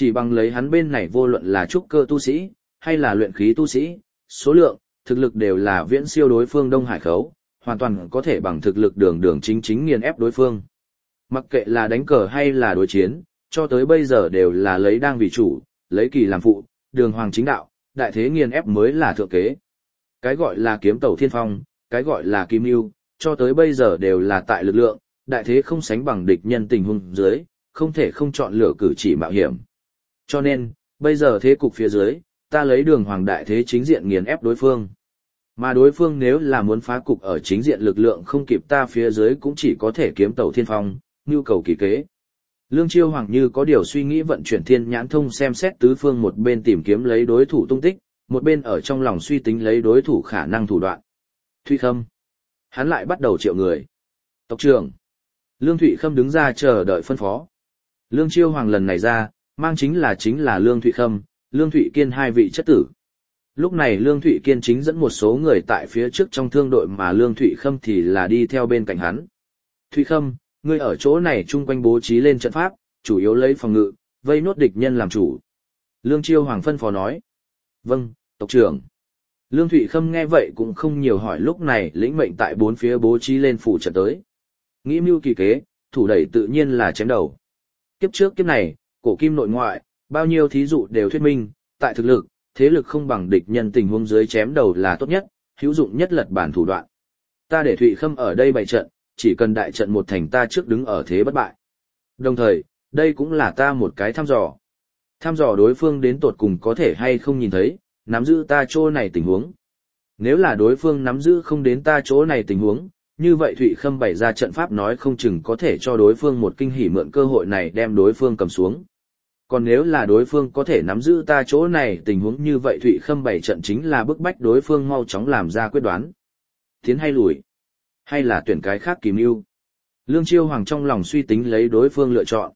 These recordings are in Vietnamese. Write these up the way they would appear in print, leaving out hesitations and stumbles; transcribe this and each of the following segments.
Chỉ bằng lấy hắn bên này vô luận là trúc cơ tu sĩ, hay là luyện khí tu sĩ, số lượng, thực lực đều là viễn siêu đối phương Đông Hải khấu, hoàn toàn có thể bằng thực lực đường đường chính chính nghiền ép đối phương. Mặc kệ là đánh cờ hay là đối chiến, cho tới bây giờ đều là lấy đang vì chủ, lấy kỳ làm phụ, đường hoàng chính đạo, đại thế nghiền ép mới là thượng kế. Cái gọi là kiếm tẩu thiên phong, cái gọi là kim yêu, cho tới bây giờ đều là tại lực lượng, đại thế không sánh bằng địch nhân tình huống dưới, không thể không chọn lựa cử chỉ mạo hiểm. Cho nên, bây giờ thế cục phía dưới, ta lấy đường hoàng đại thế chính diện nghiền ép đối phương. Mà đối phương nếu là muốn phá cục ở chính diện lực lượng không kịp ta phía dưới cũng chỉ có thể kiếm tẩu thiên phong, nhu cầu kỳ kế. Lương Chiêu Hoàng như có điều suy nghĩ vận chuyển thiên nhãn thông xem xét tứ phương, một bên tìm kiếm lấy đối thủ tung tích, một bên ở trong lòng suy tính lấy đối thủ khả năng thủ đoạn. Thụy Khâm. Hắn lại bắt đầu triệu người. Tộc trưởng. Lương Thụy Khâm đứng ra chờ đợi phân phó. Lương Chiêu Hoàng lần này ra, mang chính là Lương Thụy Khâm, Lương Thụy Kiên hai vị chất tử. Lúc này Lương Thụy Kiên chính dẫn một số người tại phía trước trong thương đội, mà Lương Thụy Khâm thì là đi theo bên cạnh hắn. Thụy Khâm, ngươi ở chỗ này chung quanh bố trí lên trận pháp, chủ yếu lấy phòng ngự, vây nốt địch nhân làm chủ. Lương Chiêu Hoàng phân phó nói. Vâng, tộc trưởng. Lương Thụy Khâm nghe vậy cũng không nhiều hỏi, lúc này lĩnh mệnh tại bốn phía bố trí lên phủ trận tới. Nghĩ mưu kỳ kế, thủ đẩy tự nhiên là chém đầu. Kiếp trước kiếp này, cổ kim nội ngoại, bao nhiêu thí dụ đều thuyết minh, tại thực lực, thế lực không bằng địch nhân tình huống dưới chém đầu là tốt nhất, hữu dụng nhất lật bản thủ đoạn. Ta để Thụy Khâm ở đây bày trận, chỉ cần đại trận một thành ta trước đứng ở thế bất bại. Đồng thời, đây cũng là ta một cái thăm dò. Thăm dò đối phương đến tột cùng có thể hay không nhìn thấy, nắm giữ ta chỗ này tình huống. Nếu là đối phương nắm giữ không đến ta chỗ này tình huống, như vậy Thụy Khâm bày ra trận pháp nói không chừng có thể cho đối phương một kinh hỉ, mượn cơ hội này đem đối phương cầm xuống. Còn nếu là đối phương có thể nắm giữ ta chỗ này tình huống, như vậy Thụy Khâm bày trận chính là bức bách đối phương mau chóng làm ra quyết đoán. Tiến hay lùi? Hay là tuyển cái khác kìm mưu? Lương Chiêu Hoàng trong lòng suy tính lấy đối phương lựa chọn.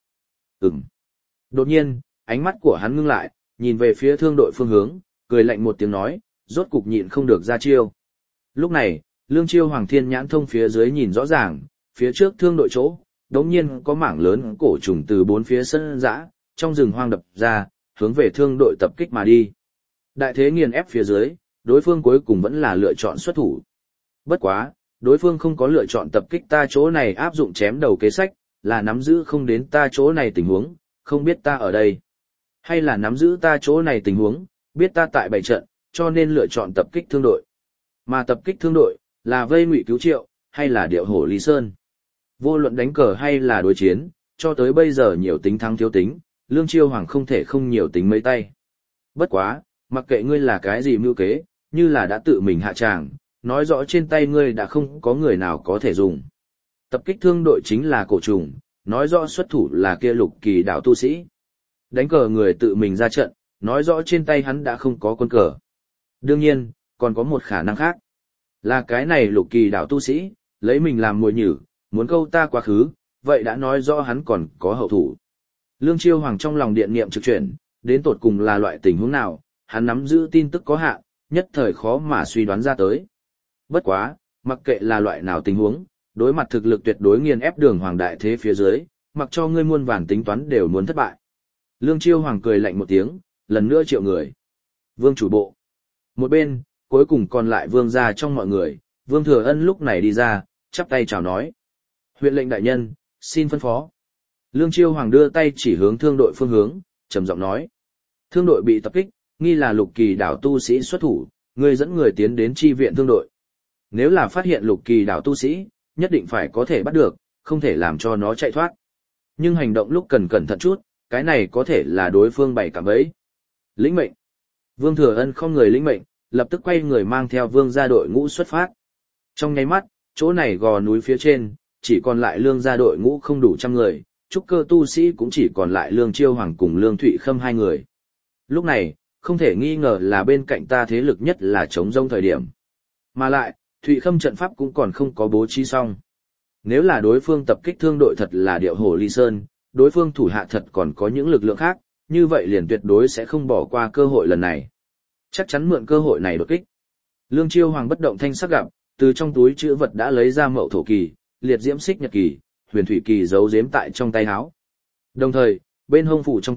Đột nhiên, ánh mắt của hắn ngưng lại, nhìn về phía thương đội phương hướng, cười lạnh một tiếng nói, rốt cục nhịn không được ra chiêu. Lúc này, Lương Chiêu Hoàng thiên nhãn thông phía dưới nhìn rõ ràng, phía trước thương đội chỗ, đống nhiên có mảng lớn cổ trùng từ bốn phía sân dã, trong rừng hoang đập ra, hướng về thương đội tập kích mà đi. Đại thế nghiền ép phía dưới, đối phương cuối cùng vẫn là lựa chọn xuất thủ. Bất quá, đối phương không có lựa chọn tập kích ta chỗ này áp dụng chém đầu kế sách, là nắm giữ không đến ta chỗ này tình huống, không biết ta ở đây. Hay là nắm giữ ta chỗ này tình huống, biết ta tại bảy trận, cho nên lựa chọn tập kích thương đội. Mà tập kích thương đội, là vây ngụy cứu triệu, hay là điệu hổ Lý Sơn. Vô luận đánh cờ hay là đối chiến, cho tới bây giờ nhiều tính thắng thiếu tính, Lương Chiêu Hoàng không thể không nhiều tính mấy tay. Bất quá, mặc kệ ngươi là cái gì mưu kế, như là đã tự mình hạ tràng, nói rõ trên tay ngươi đã không có người nào có thể dùng. Tập kích thương đội chính là cổ trùng, nói rõ xuất thủ là kia lục kỳ đạo tu sĩ. Đánh cờ người tự mình ra trận, nói rõ trên tay hắn đã không có quân cờ. Đương nhiên, còn có một khả năng khác. Là cái này lục kỳ đạo tu sĩ, lấy mình làm mồi nhử, muốn câu ta quá khứ, vậy đã nói rõ hắn còn có hậu thủ. Lương Chiêu Hoàng trong lòng điện niệm trực chuyển, đến tột cùng là loại tình huống nào, hắn nắm giữ tin tức có hạn, nhất thời khó mà suy đoán ra tới. Bất quá, mặc kệ là loại nào tình huống, đối mặt thực lực tuyệt đối nghiền ép đường hoàng đại thế phía dưới, mặc cho ngươi muôn vàn tính toán đều muốn thất bại. Lương Chiêu Hoàng cười lạnh một tiếng, lần nữa triệu người. Vương chủ bộ. Một bên, cuối cùng còn lại vương gia trong mọi người, Vương Thừa Ân lúc này đi ra, chắp tay chào nói. Huyện lệnh đại nhân, xin phân phó. Lương Chiêu Hoàng đưa tay chỉ hướng thương đội phương hướng, trầm giọng nói. Thương đội bị tập kích, nghi là lục kỳ đảo tu sĩ xuất thủ, ngươi dẫn người tiến đến chi viện thương đội. Nếu là phát hiện lục kỳ đảo tu sĩ, nhất định phải có thể bắt được, không thể làm cho nó chạy thoát. Nhưng hành động lúc cần cẩn thận chút, cái này có thể là đối phương bày cả bẫy. Lĩnh mệnh. Vương Thừa Ân không người lĩnh mệnh, lập tức quay người mang theo vương gia đội ngũ xuất phát. Trong nháy mắt, chỗ này gò núi phía trên, chỉ còn lại lương gia đội ngũ không đủ 100 người, trúc cơ tu sĩ cũng chỉ còn lại Lương Chiêu Hoàng cùng Lương Thụy Khâm 2 người. Lúc này, không thể nghi ngờ là bên cạnh ta thế lực nhất là chống rông thời điểm. Mà lại, Thụy Khâm trận pháp cũng còn không có bố trí xong. Nếu là đối phương tập kích thương đội thật là điệu hổ Ly Sơn, đối phương thủ hạ thật còn có những lực lượng khác, như vậy liền tuyệt đối sẽ không bỏ qua cơ hội lần này. Chắc chắn mượn cơ hội này đột kích. Lương Chiêu Hoàng bất động thanh sắc gặp, từ trong túi chữ vật đã lấy ra mậu thổ kỳ, liệt diễm xích nhật kỳ, huyền thủy kỳ giấu giếm tại trong tay áo. Đồng thời, bên hông phủ trong túi,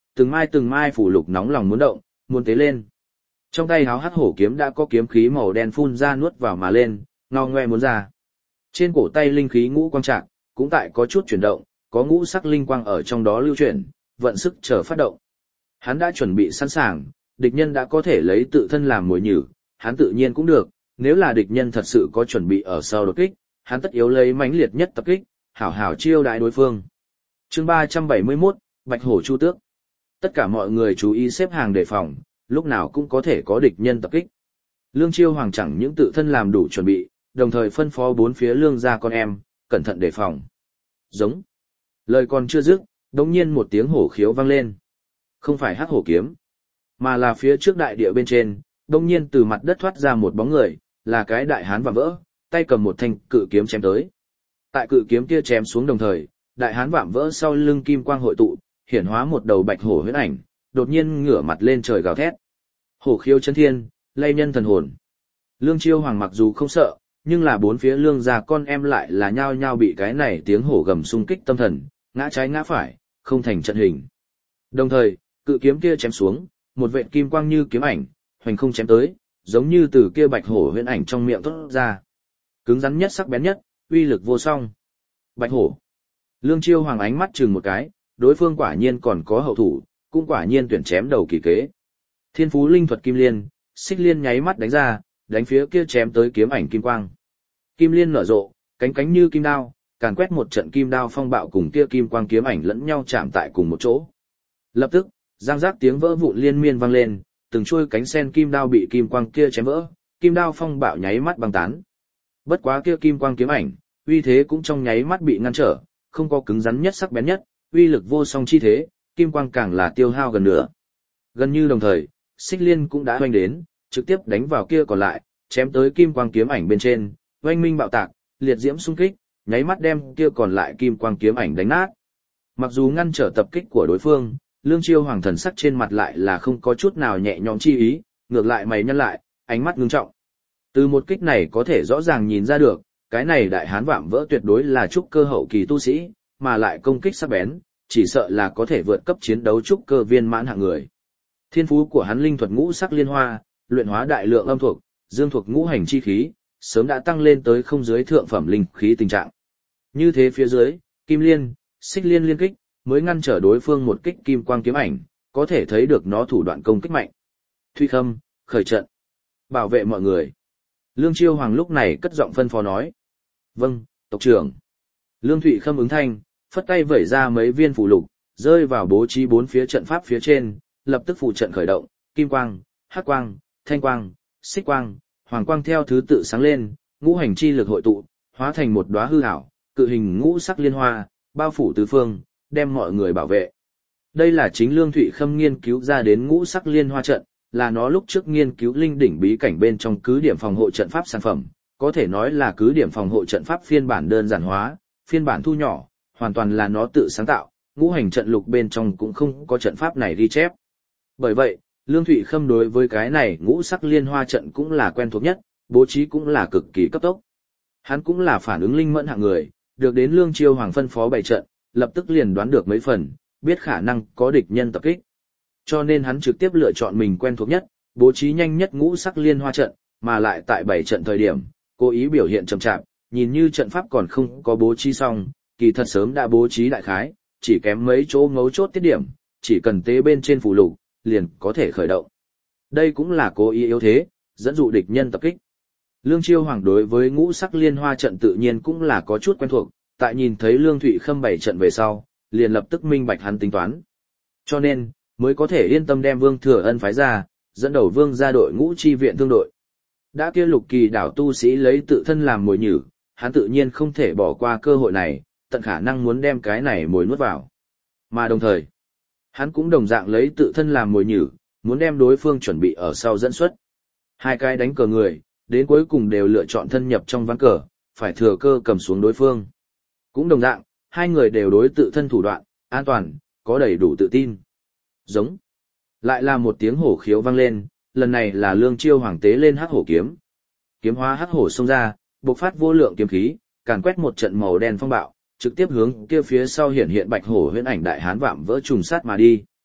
từng mai phủ lục nóng lòng muốn động, muốn tế lên. Trong tay háo hắc hổ kiếm đã có kiếm khí màu đen phun ra nuốt vào mà lên, ngao ngoe muốn ra. Trên cổ tay linh khí ngũ quang trạng, cũng tại có chút chuyển động, có ngũ sắc linh quang ở trong đó lưu chuyển, vận sức chờ phát động. Hắn đã chuẩn bị sẵn sàng, địch nhân đã có thể lấy tự thân làm mồi nhử, hắn tự nhiên cũng được, nếu là địch nhân thật sự có chuẩn bị ở sau đột kích, hắn tất yếu lấy mãnh liệt nhất tập kích, hảo hảo chiêu đãi đối phương. Chương 371, Bạch Hổ Chu Tước. Tất cả mọi người chú ý xếp hàng đề phòng, lúc nào cũng có thể có địch nhân tập kích. Lương Chiêu Hoàng chẳng những tự thân làm đủ chuẩn bị, đồng thời phân phó bốn phía lương gia con em, cẩn thận đề phòng. Giống. Lời còn chưa dứt, đống nhiên một tiếng hổ khiếu vang lên. Không phải hắc hổ kiếm, mà là phía trước đại địa bên trên, đống nhiên từ mặt đất thoát ra một bóng người, là cái đại hán vạm vỡ, tay cầm một thanh cự kiếm chém tới. Tại cự kiếm kia chém xuống đồng thời, đại hán vạm vỡ sau lưng kim quang hội tụ, hiển hóa một đầu bạch hổ huyễn ảnh, đột nhiên ngửa mặt lên trời gào thét. Hổ khiếu chấn thiên, lay nhân thần hồn. Lương Chiêu Hoàng mặc dù không sợ, nhưng là bốn phía lương gia con em lại là nhao nhao bị cái này tiếng hổ gầm xung kích tâm thần, ngã trái ngã phải, không thành trận hình. Đồng thời, cự kiếm kia chém xuống, một vệt kim quang như kiếm ảnh, hoành không chém tới, giống như từ kia bạch hổ huyễn ảnh trong miệng thoát ra. Cứng rắn nhất, sắc bén nhất, uy lực vô song. Bạch hổ. Lương Chiêu Hoàng ánh mắt chừng một cái, đối phương quả nhiên còn có hậu thủ, cũng quả nhiên tuyển chém đầu kỳ kế. Thiên phú linh thuật kim liên, xích liên nháy mắt đánh ra, đánh phía kia chém tới kiếm ảnh kim quang. Kim liên nở rộ, cánh cánh như kim đao, càn quét một trận kim đao phong bạo cùng kia kim quang kiếm ảnh lẫn nhau chạm tại cùng một chỗ. Lập tức, giang giác tiếng vỡ vụn liên miên vang lên, từng chuôi cánh sen kim đao bị kim quang kia chém vỡ, kim đao phong bạo nháy mắt băng tán. Bất quá kia kim quang kiếm ảnh, uy thế cũng trong nháy mắt bị ngăn trở, không có cứng rắn nhất, sắc bén nhất, uy lực vô song chi thế, kim quang càng là tiêu hao gần nữa. Gần như đồng thời, xích liên cũng đã hoành đến, trực tiếp đánh vào kia còn lại, chém tới kim quang kiếm ảnh bên trên, oanh minh bạo tạc, liệt diễm xung kích, nháy mắt đem kia còn lại kim quang kiếm ảnh đánh nát. Mặc dù ngăn trở tập kích của đối phương, Lương Chiêu Hoàng thần sắc trên mặt lại là không có chút nào nhẹ nhõm chi ý, ngược lại mày nhăn lại, ánh mắt ngưng trọng. Từ một kích này có thể rõ ràng nhìn ra được, cái này đại hán vạm vỡ tuyệt đối là trúc cơ hậu kỳ tu sĩ, mà lại công kích sắc bén, chỉ sợ là có thể vượt cấp chiến đấu trúc cơ viên mãn hạng người. Thiên phú của hắn linh thuật ngũ sắc liên hoa, luyện hóa đại lượng âm thuộc, dương thuộc ngũ hành chi khí, sớm đã tăng lên tới không dưới thượng phẩm linh khí tình trạng. Như thế phía dưới, kim liên, xích liên liên kích, mới ngăn trở đối phương một kích kim quang kiếm ảnh, có thể thấy được nó thủ đoạn công kích mạnh. Thụy Khâm, khởi trận. Bảo vệ mọi người. Lương Chiêu Hoàng lúc này cất giọng phân phó nói. Vâng, tộc trưởng. Lương Thụy Khâm ứng thanh, phất tay vẩy ra mấy viên phù lục, rơi vào bố trí bốn phía trận pháp phía trên, lập tức phù trận khởi động, kim quang, hắc quang, thanh quang, xích quang, hoàng quang theo thứ tự sáng lên, ngũ hành chi lực hội tụ, hóa thành một đóa hư ảo, cự hình ngũ sắc liên hoa, bao phủ tứ phương, đem mọi người bảo vệ. Đây là chính Lương Thụy Khâm nghiên cứu ra đến ngũ sắc liên hoa trận, là nó lúc trước nghiên cứu linh đỉnh bí cảnh bên trong cứ điểm phòng hộ trận pháp sản phẩm, có thể nói là cứ điểm phòng hộ trận pháp phiên bản đơn giản hóa, phiên bản thu nhỏ, hoàn toàn là nó tự sáng tạo, ngũ hành trận lục bên trong cũng không có trận pháp này ghi chép. Bởi vậy, Lương Thụy Khâm đối với cái này ngũ sắc liên hoa trận cũng là quen thuộc nhất, bố trí cũng là cực kỳ cấp tốc. Hắn cũng là phản ứng linh mẫn hạng người, được đến Lương Chiêu Hoàng phân phó bày trận, lập tức liền đoán được mấy phần, biết khả năng có địch nhân tập kích. Cho nên hắn trực tiếp lựa chọn mình quen thuộc nhất, bố trí nhanh nhất ngũ sắc liên hoa trận, mà lại tại bảy trận thời điểm, cố ý biểu hiện chậm chạp, nhìn như trận pháp còn không có bố trí xong, kỳ thật sớm đã bố trí đại khái, chỉ kém mấy chỗ ngấu chốt tiết điểm, chỉ cần tế bên trên phù lục, liền có thể khởi động. Đây cũng là cố ý yếu thế, dẫn dụ địch nhân tập kích. Lương Chiêu Hoàng đối với ngũ sắc liên hoa trận tự nhiên cũng là có chút quen thuộc, tại nhìn thấy Lương Thụy Khâm bày trận về sau, liền lập tức minh bạch hắn tính toán. Cho nên, mới có thể yên tâm đem Vương Thừa Ân phái ra, dẫn đầu Vương ra đội ngũ chi viện thương đội. Đã kia Lục Kỳ đảo tu sĩ lấy tự thân làm mồi nhử, hắn tự nhiên không thể bỏ qua cơ hội này, tận khả năng muốn đem cái này mồi nuốt vào. Mà đồng thời, hắn cũng đồng dạng lấy tự thân làm mồi nhử, muốn đem đối phương chuẩn bị ở sau dẫn xuất. Hai cái đánh cờ người, đến cuối cùng đều lựa chọn thân nhập trong ván cờ, phải thừa cơ cầm xuống đối phương. Cũng đồng dạng, hai người đều đối tự thân thủ đoạn, an toàn, có đầy đủ tự tin. Giống. Lại là một tiếng hổ khiếu vang lên, lần này là Lương Chiêu Hoàng tế lên hắc hổ kiếm. Kiếm hóa hắc hổ xông ra, bộc phát vô lượng kiếm khí, càn quét một trận màu đen phong bạo, trực tiếp hướng kia phía sau hiện hiện bạch hổ huyễn ảnh đại hán vạm vỡ trùng sát mà đi.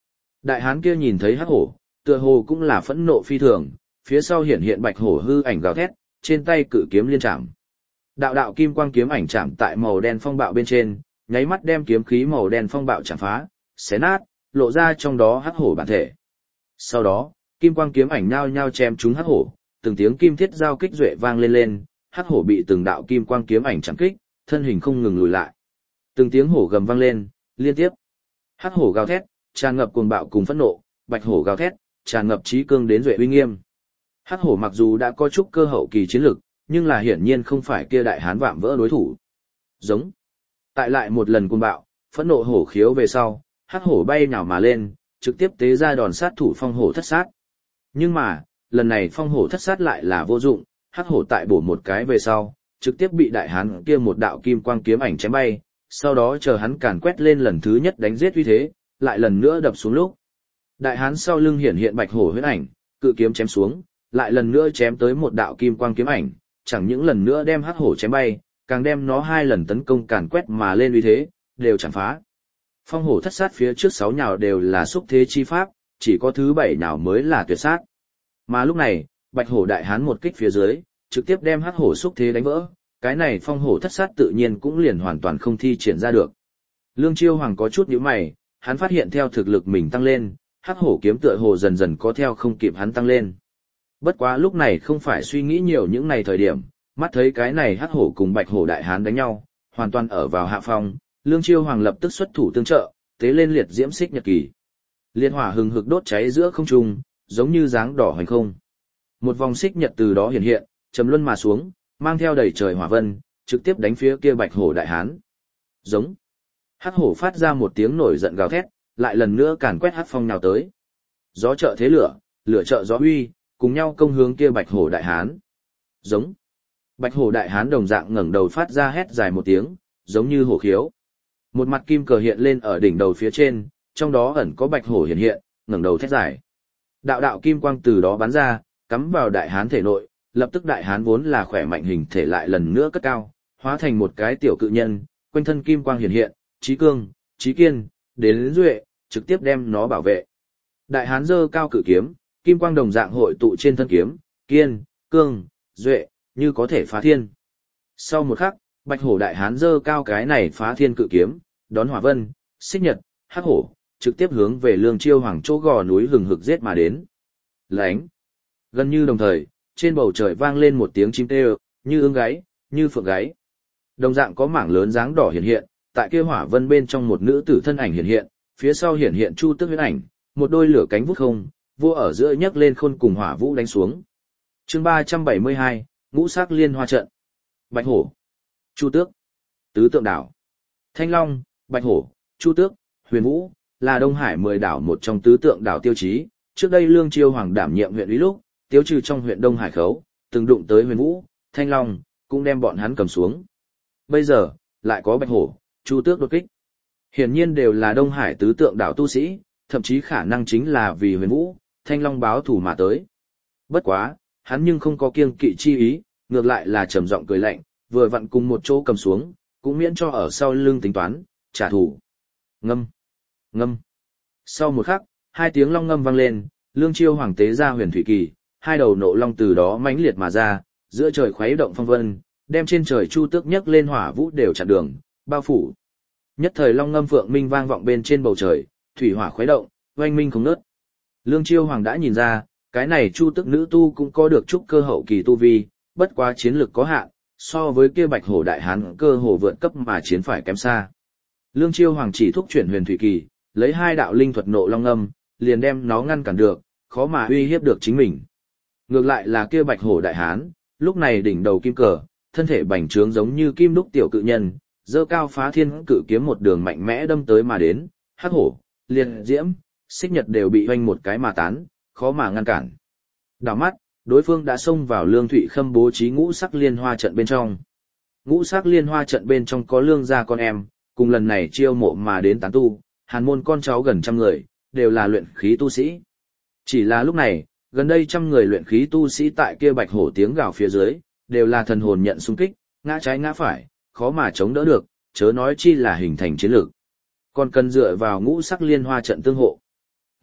Đại hán kia nhìn thấy hắc hổ, tựa hồ cũng là phẫn nộ phi thường, phía sau hiện hiện bạch hổ hư ảnh gào thét, trên tay cự kiếm liên chạm. Đạo đạo kim quang kiếm ảnh chạm tại màu đen phong bạo bên trên, nháy mắt đem kiếm khí màu đen phong bạo chạm phá, xé nát, lộ ra trong đó hắc hổ bản thể. Sau đó, kim quang kiếm ảnh nhao nhao chém trúng hắc hổ, từng tiếng kim thiết giao kích duệ vang lên lên, hắc hổ bị từng đạo kim quang kiếm ảnh chạm kích, thân hình không ngừng lùi lại. Từng tiếng hổ gầm vang lên, liên tiếp. Hắc hổ gào thét, tràn ngập cuồng bạo cùng phẫn nộ, bạch hổ gào thét, tràn ngập trí cương đến duệ uy nghiêm. Hắc hổ mặc dù đã có chút cơ hậu kỳ chiến lực, nhưng là hiển nhiên không phải kia đại hán vạm vỡ đối thủ. Giống. Tại lại một lần cuồng bạo, phẫn nộ hổ khiếu về sau, hắc hổ bay nhào mà lên, trực tiếp tế ra đòn sát thủ phong hổ thất sát. Nhưng mà, lần này phong hổ thất sát lại là vô dụng, hắc hổ tại bổ một cái về sau, trực tiếp bị đại hán kia một đạo kim quang kiếm ảnh chém bay, sau đó chờ hắn càn quét lên lần thứ nhất đánh giết uy thế, lại lần nữa đập xuống lúc. Đại hán sau lưng hiển hiện bạch hổ huyết ảnh, cự kiếm chém xuống, lại lần nữa chém tới một đạo kim quang kiếm ảnh, chẳng những lần nữa đem hắc hổ chém bay, càng đem nó hai lần tấn công càn quét mà lên uy thế, đều chẳng phá. Phong hổ thất sát phía trước 6 nhào đều là xúc thế chi pháp, chỉ có thứ 7 nhào mới là tuyệt sát. Mà lúc này, bạch hổ đại hán một kích phía dưới, trực tiếp đem hắc hổ xúc thế đánh vỡ, cái này phong hổ thất sát tự nhiên cũng liền hoàn toàn không thi triển ra được. Lương Chiêu Hoàng có chút nhíu mày, hắn phát hiện theo thực lực mình tăng lên, hắc hổ kiếm tựa hồ dần dần có theo không kịp hắn tăng lên. Bất quá lúc này không phải suy nghĩ nhiều những này thời điểm, mắt thấy cái này hắc hổ cùng bạch hổ đại hán đánh nhau, hoàn toàn ở vào hạ phong, Lương Chiêu Hoàng lập tức xuất thủ tương trợ, tế lên liệt diễm xích nhật kỳ. Liệt hỏa hừng hực đốt cháy giữa không trung, giống như dáng đỏ hoành không. Một vòng xích nhật từ đó hiện hiện, trầm luân mà xuống, mang theo đầy trời hỏa vân, trực tiếp đánh phía kia bạch hổ đại hán. Giống. Hắc hổ phát ra một tiếng nổi giận gào thét, lại lần nữa càn quét hắc phong nào tới. Gió trợ thế lửa, lửa trợ gió huy, cùng nhau công hướng kia bạch hổ đại hán. Giống. Bạch hổ đại hán đồng dạng ngẩng đầu phát ra hét dài một tiếng, giống như hổ khiếu. Một mặt kim cờ hiện lên ở đỉnh đầu phía trên, trong đó ẩn có bạch hổ hiện hiện, ngẩng đầu thét dài. Đạo đạo kim quang từ đó bắn ra, cắm vào đại hán thể nội, lập tức đại hán vốn là khỏe mạnh hình thể lại lần nữa cất cao, hóa thành một cái tiểu cự nhân, quanh thân kim quang hiện hiện, trí cương, trí kiên, đến duệ, trực tiếp đem nó bảo vệ. Đại hán giơ cao cự kiếm, kim quang đồng dạng hội tụ trên thân kiếm, kiên, cương, duệ, như có thể phá thiên. Sau một khắc, bạch hổ đại hán giơ cao cái này phá thiên cự kiếm, đón hỏa vân, xích nhật, hắc hổ, trực tiếp hướng về Lương Chiêu Hoàng chỗ gò núi hừng hực giết mà đến. Lánh. Gần như đồng thời, trên bầu trời vang lên một tiếng chim kêu, như ưng gáy, như phượng gáy. Đồng dạng có mảng lớn dáng đỏ hiện hiện, tại kia hỏa vân bên trong một nữ tử thân ảnh hiện hiện, phía sau hiện hiện Chu Tước huyết ảnh, một đôi lửa cánh vút không, vua ở giữa nhấc lên khôn cùng hỏa vũ đánh xuống. Chương 372, Ngũ Sắc Liên Hoa trận. Bạch hổ, Chu Tước, Tứ Tượng đảo. Thanh Long, Bạch hổ, Chu Tước, Huyền Vũ là Đông Hải 10 đảo một trong tứ tượng đảo tiêu chí. Trước đây Lương Chiêu Hoàng đảm nhiệm huyện úy lúc, tiêu trừ trong huyện Đông Hải khấu, từng đụng tới Huyền Vũ, Thanh Long, cũng đem bọn hắn cầm xuống. Bây giờ, lại có Bạch hổ, Chu Tước đột kích. Hiển nhiên đều là Đông Hải tứ tượng đảo tu sĩ, thậm chí khả năng chính là vì Huyền Vũ, Thanh Long báo thù mà tới. Bất quá, hắn nhưng không có kiêng kỵ chi ý, ngược lại là trầm giọng cười lạnh, vừa vặn cùng một chỗ cầm xuống, cũng miễn cho ở sau lưng tính toán, trả thù. Ngâm, ngâm. Sau một khắc, hai tiếng long ngâm vang lên, Lương Chiêu Hoàng tế ra huyền thủy kỳ, hai đầu nộ long từ đó mãnh liệt mà ra, giữa trời khuấy động phong vân, đem trên trời Chu Tước nhấc lên hỏa vũ đều chặn đường, bao phủ. Nhất thời long ngâm phượng minh vang vọng bên trên bầu trời, thủy hỏa khuấy động, oanh minh không ngớt. Lương Chiêu Hoàng đã nhìn ra, cái này Chu Tước nữ tu cũng có được chút cơ hậu kỳ tu vi, bất quá chiến lực có hạn, so với kia bạch hổ đại hán cơ hồ vượt cấp mà chiến phải kém xa. Lương Chiêu Hoàng chỉ thúc chuyển huyền thủy kỳ, lấy hai đạo linh thuật nộ long âm, liền đem nó ngăn cản được, khó mà uy hiếp được chính mình. Ngược lại là kia bạch hổ đại hán, lúc này đỉnh đầu kim cờ, thân thể bành trướng giống như kim đúc tiểu cự nhân, giơ cao phá thiên cự kiếm một đường mạnh mẽ đâm tới mà đến, hắc hổ, liệt diễm, xích nhật đều bị hoanh một cái mà tán, khó mà ngăn cản. Đảo mắt, đối phương đã xông vào Lương Thụy Khâm bố trí ngũ sắc liên hoa trận bên trong. Ngũ sắc liên hoa trận bên trong có Lương gia con em, cùng lần này chiêu mộ mà đến tán tu, hàn môn con cháu gần 100 người, đều là luyện khí tu sĩ. Chỉ là lúc này, gần đây 100 người luyện khí tu sĩ tại kia bạch hổ tiếng gào phía dưới, đều là thần hồn nhận xung kích, ngã trái ngã phải, khó mà chống đỡ được, chớ nói chi là hình thành chiến lược. Còn cần dựa vào ngũ sắc liên hoa trận tương hộ.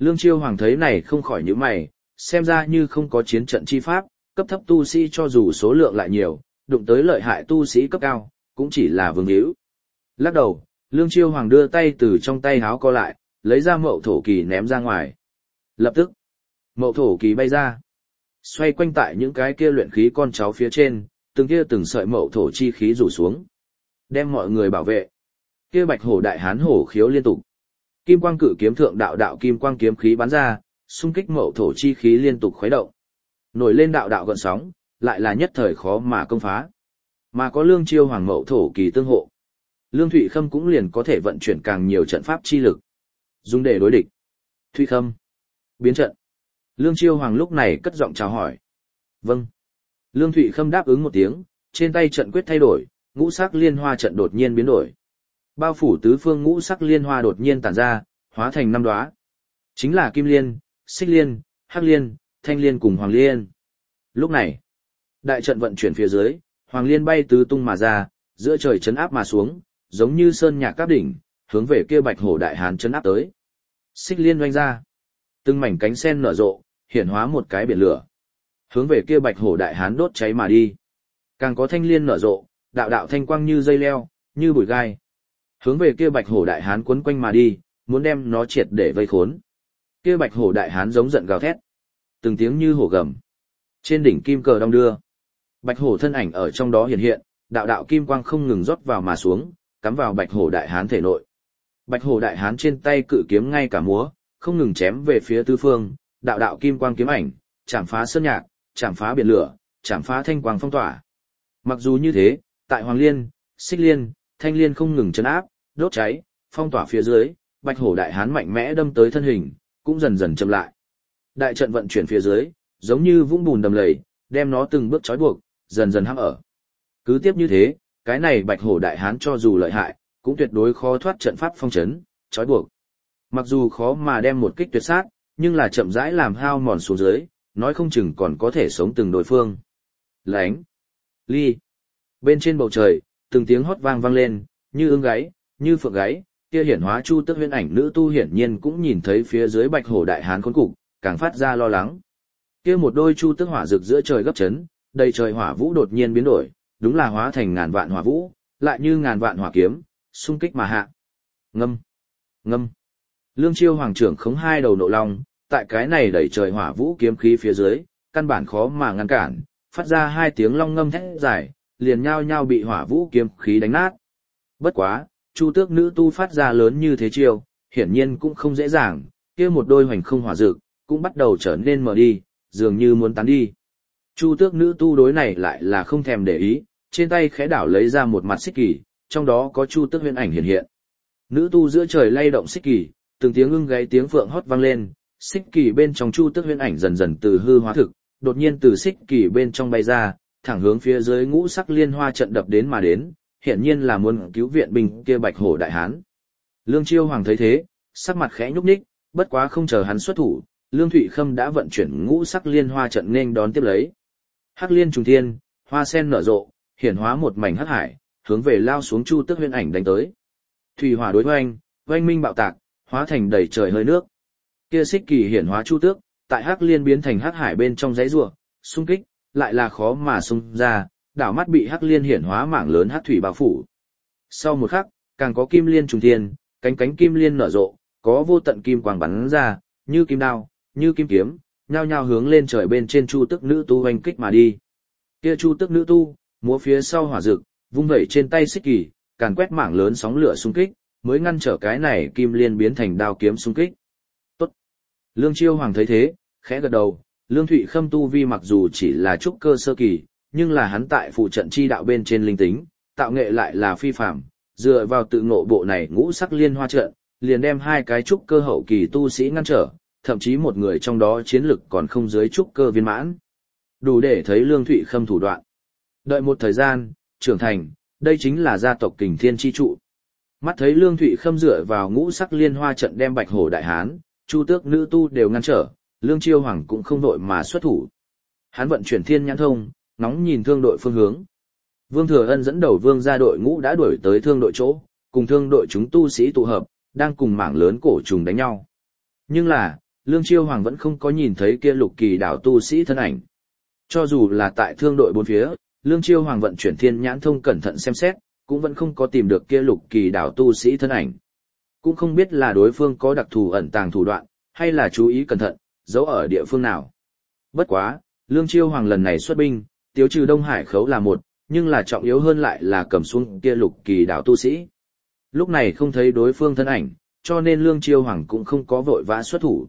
Lương Chiêu Hoàng thấy này không khỏi nhíu mày, xem ra như không có chiến trận chi pháp, cấp thấp tu sĩ cho dù số lượng lại nhiều, đụng tới lợi hại tu sĩ cấp cao, cũng chỉ là vương hữu. Lắc đầu, Lương Chiêu Hoàng đưa tay từ trong tay háo co lại, lấy ra mậu thổ kỳ ném ra ngoài. Lập tức, mậu thổ kỳ bay ra, xoay quanh tại những cái kia luyện khí con cháu phía trên, từng sợi mậu thổ chi khí rủ xuống, đem mọi người bảo vệ. Kia bạch hổ đại hán hổ khiếu liên tục. Kim quang cự kiếm thượng đạo đạo kim quang kiếm khí bắn ra, xung kích mậu thổ chi khí liên tục khuấy động. Nổi lên đạo đạo gợn sóng, lại là nhất thời khó mà công phá. Mà có Lương Chiêu Hoàng mậu thổ kỳ tương hộ, Lương Thụy Khâm cũng liền có thể vận chuyển càng nhiều trận pháp chi lực, dùng để đối địch. Thụy Khâm, biến trận. Lương Chiêu Hoàng lúc này cất giọng chào hỏi. Vâng. Lương Thụy Khâm đáp ứng một tiếng, trên tay trận quyết thay đổi, ngũ sắc liên hoa trận đột nhiên biến đổi. Bao phủ tứ phương ngũ sắc liên hoa đột nhiên tản ra, hóa thành 5 đóa. Chính là Kim Liên, Xích Liên, Hắc Liên, Thanh Liên cùng Hoàng Liên. Lúc này, đại trận vận chuyển phía dưới, Hoàng Liên bay tứ tung mà ra, giữa trời chấn áp mà xuống, giống như sơn nhạc các đỉnh, hướng về kia bạch hổ đại hán chấn áp tới. Xích Liên oanh ra, từng mảnh cánh sen nở rộ, hiển hóa một cái biển lửa, hướng về kia bạch hổ đại hán đốt cháy mà đi. Càng có Thanh Liên nở rộ, đạo đạo thanh quang như dây leo, như bụi gai, hướng về kia bạch hổ đại hán quấn quanh mà đi, muốn đem nó triệt để vây khốn. Kia bạch hổ đại hán giống giận gào thét, từng tiếng như hổ gầm. Trên đỉnh kim cờ đong đưa, bạch hổ thân ảnh ở trong đó hiện hiện, đạo đạo kim quang không ngừng rót vào mà xuống, cắm vào bạch hổ đại hán thể nội. Bạch hổ đại hán trên tay cự kiếm ngay cả múa, không ngừng chém về phía tứ phương, đạo đạo kim quang kiếm ảnh, chạm phá sơn nhạc, chạm phá biển lửa, chạm phá thanh quang phong tỏa. Mặc dù như thế, tại Hoàng Liên, Xích Liên, Thanh Liên không ngừng chấn áp, đốt cháy, phong tỏa phía dưới, bạch hổ đại hán mạnh mẽ đâm tới thân hình, cũng dần dần chậm lại. Đại trận vận chuyển phía dưới, giống như vũng bùn đầm lầy, đem nó từng bước trói buộc, dần dần hãm ở. Cứ tiếp như thế, cái này bạch hổ đại hán cho dù lợi hại, cũng tuyệt đối khó thoát trận pháp phong trấn, trói buộc. Mặc dù khó mà đem một kích tuyệt sát, nhưng là chậm rãi làm hao mòn xuống dưới, nói không chừng còn có thể sống từng đối phương. Lánh, ly. Bên trên bầu trời, từng tiếng hót vang vang lên, như ưng gáy, như phượng gáy, kia hiển hóa chu tức huyễn ảnh nữ tu hiển nhiên cũng nhìn thấy phía dưới bạch hổ đại hán khốn cục, càng phát ra lo lắng. Kia một đôi chu tức hỏa rực giữa trời gấp chấn, đầy trời hỏa vũ đột nhiên biến đổi, đúng là hóa thành ngàn vạn hỏa vũ, lại như ngàn vạn hỏa kiếm, xung kích mà hạ. Ngâm, ngâm. Lương Chiêu Hoàng trưởng khống hai đầu nộ long, tại cái này đẩy trời hỏa vũ kiếm khí phía dưới, căn bản khó mà ngăn cản, phát ra hai tiếng long ngâm thét dài, liền nhao nhao bị hỏa vũ kiếm khí đánh nát. Bất quá, chu tước nữ tu phát ra lớn như thế chiêu, hiển nhiên cũng không dễ dàng, kia một đôi hoành không hỏa dược, cũng bắt đầu trở nên mờ đi, dường như muốn tán đi. Chu tước nữ tu đối này lại là không thèm để ý, trên tay khẽ đảo lấy ra một mặt xích kỳ, trong đó có chu tước huyễn ảnh hiện hiện. Nữ tu giữa trời lay động xích kỳ, từng tiếng ưng gáy tiếng phượng hót vang lên, xích kỳ bên trong chu tước huyễn ảnh dần dần từ hư hóa thực, đột nhiên từ xích kỳ bên trong bay ra, thẳng hướng phía dưới ngũ sắc liên hoa trận đập đến mà đến, hiển nhiên là muốn cứu viện binh kia bạch hổ đại hán. Lương Chiêu Hoàng thấy thế, sắc mặt khẽ nhúc nhích, bất quá không chờ hắn xuất thủ, Lương Thụy Khâm đã vận chuyển ngũ sắc liên hoa trận nên đón tiếp lấy. Hắc liên trùng thiên, hoa sen nở rộ, hiển hóa một mảnh hắc hải, hướng về lao xuống chu tước huyễn ảnh đánh tới. Thủy hỏa đối oanh, oanh minh bạo tạc, hóa thành đầy trời hơi nước. Kia xích kỳ hiển hóa chu tước, tại hắc liên biến thành hắc hải bên trong dãy rùa, xung kích, lại là khó mà xung ra, đảo mắt bị hắc liên hiển hóa mảng lớn hắc thủy bao phủ. Sau một khắc, càng có kim liên trùng thiên, cánh cánh kim liên nở rộ, có vô tận kim quang bắn ra, như kim đao, như kim kiếm, nhao nhao hướng lên trời bên trên chu tước nữ tu oanh kích mà đi. Kia chu tước nữ tu, múa phía sau hỏa dực, vung vẩy trên tay xích kỳ, càn quét mảng lớn sóng lửa xung kích, mới ngăn trở cái này kim liên biến thành đao kiếm xung kích. Tốt. Lương Chiêu Hoàng thấy thế, khẽ gật đầu, Lương Thụy Khâm tu vi mặc dù chỉ là trúc cơ sơ kỳ, nhưng là hắn tại phụ trận chi đạo bên trên linh tính, tạo nghệ lại là phi phàm, dựa vào tự ngộ bộ này ngũ sắc liên hoa trận, liền đem hai cái trúc cơ hậu kỳ tu sĩ ngăn trở, thậm chí một người trong đó chiến lực còn không dưới trúc cơ viên mãn. Đủ để thấy Lương Thụy Khâm thủ đoạn. Đợi một thời gian, trưởng thành, đây chính là gia tộc Kình Thiên chi trụ. Mắt thấy Lương Thụy Khâm dựa vào ngũ sắc liên hoa trận đem bạch hổ đại hán, chu tước nữ tu đều ngăn trở, Lương Chiêu Hoàng cũng không đội mà xuất thủ. Hắn vận chuyển thiên nhãn thông, ngóng nhìn thương đội phương hướng. Vương Thừa Ân dẫn đầu vương gia đội ngũ đã đuổi tới thương đội chỗ, cùng thương đội chúng tu sĩ tụ hợp, đang cùng mảng lớn cổ trùng đánh nhau. Nhưng là, Lương Chiêu Hoàng vẫn không có nhìn thấy kia lục kỳ đảo tu sĩ thân ảnh. Cho dù là tại thương đội bốn phía, Lương Chiêu Hoàng vận chuyển thiên nhãn thông cẩn thận xem xét, cũng vẫn không có tìm được kia lục kỳ đảo tu sĩ thân ảnh. Cũng không biết là đối phương có đặc thù ẩn tàng thủ đoạn, hay là chú ý cẩn thận, giấu ở địa phương nào. Bất quá, Lương Chiêu Hoàng lần này xuất binh, tiêu trừ Đông Hải khấu là một, nhưng là trọng yếu hơn lại là cầm xuống kia lục kỳ đảo tu sĩ. Lúc này không thấy đối phương thân ảnh, cho nên Lương Chiêu Hoàng cũng không có vội vã xuất thủ.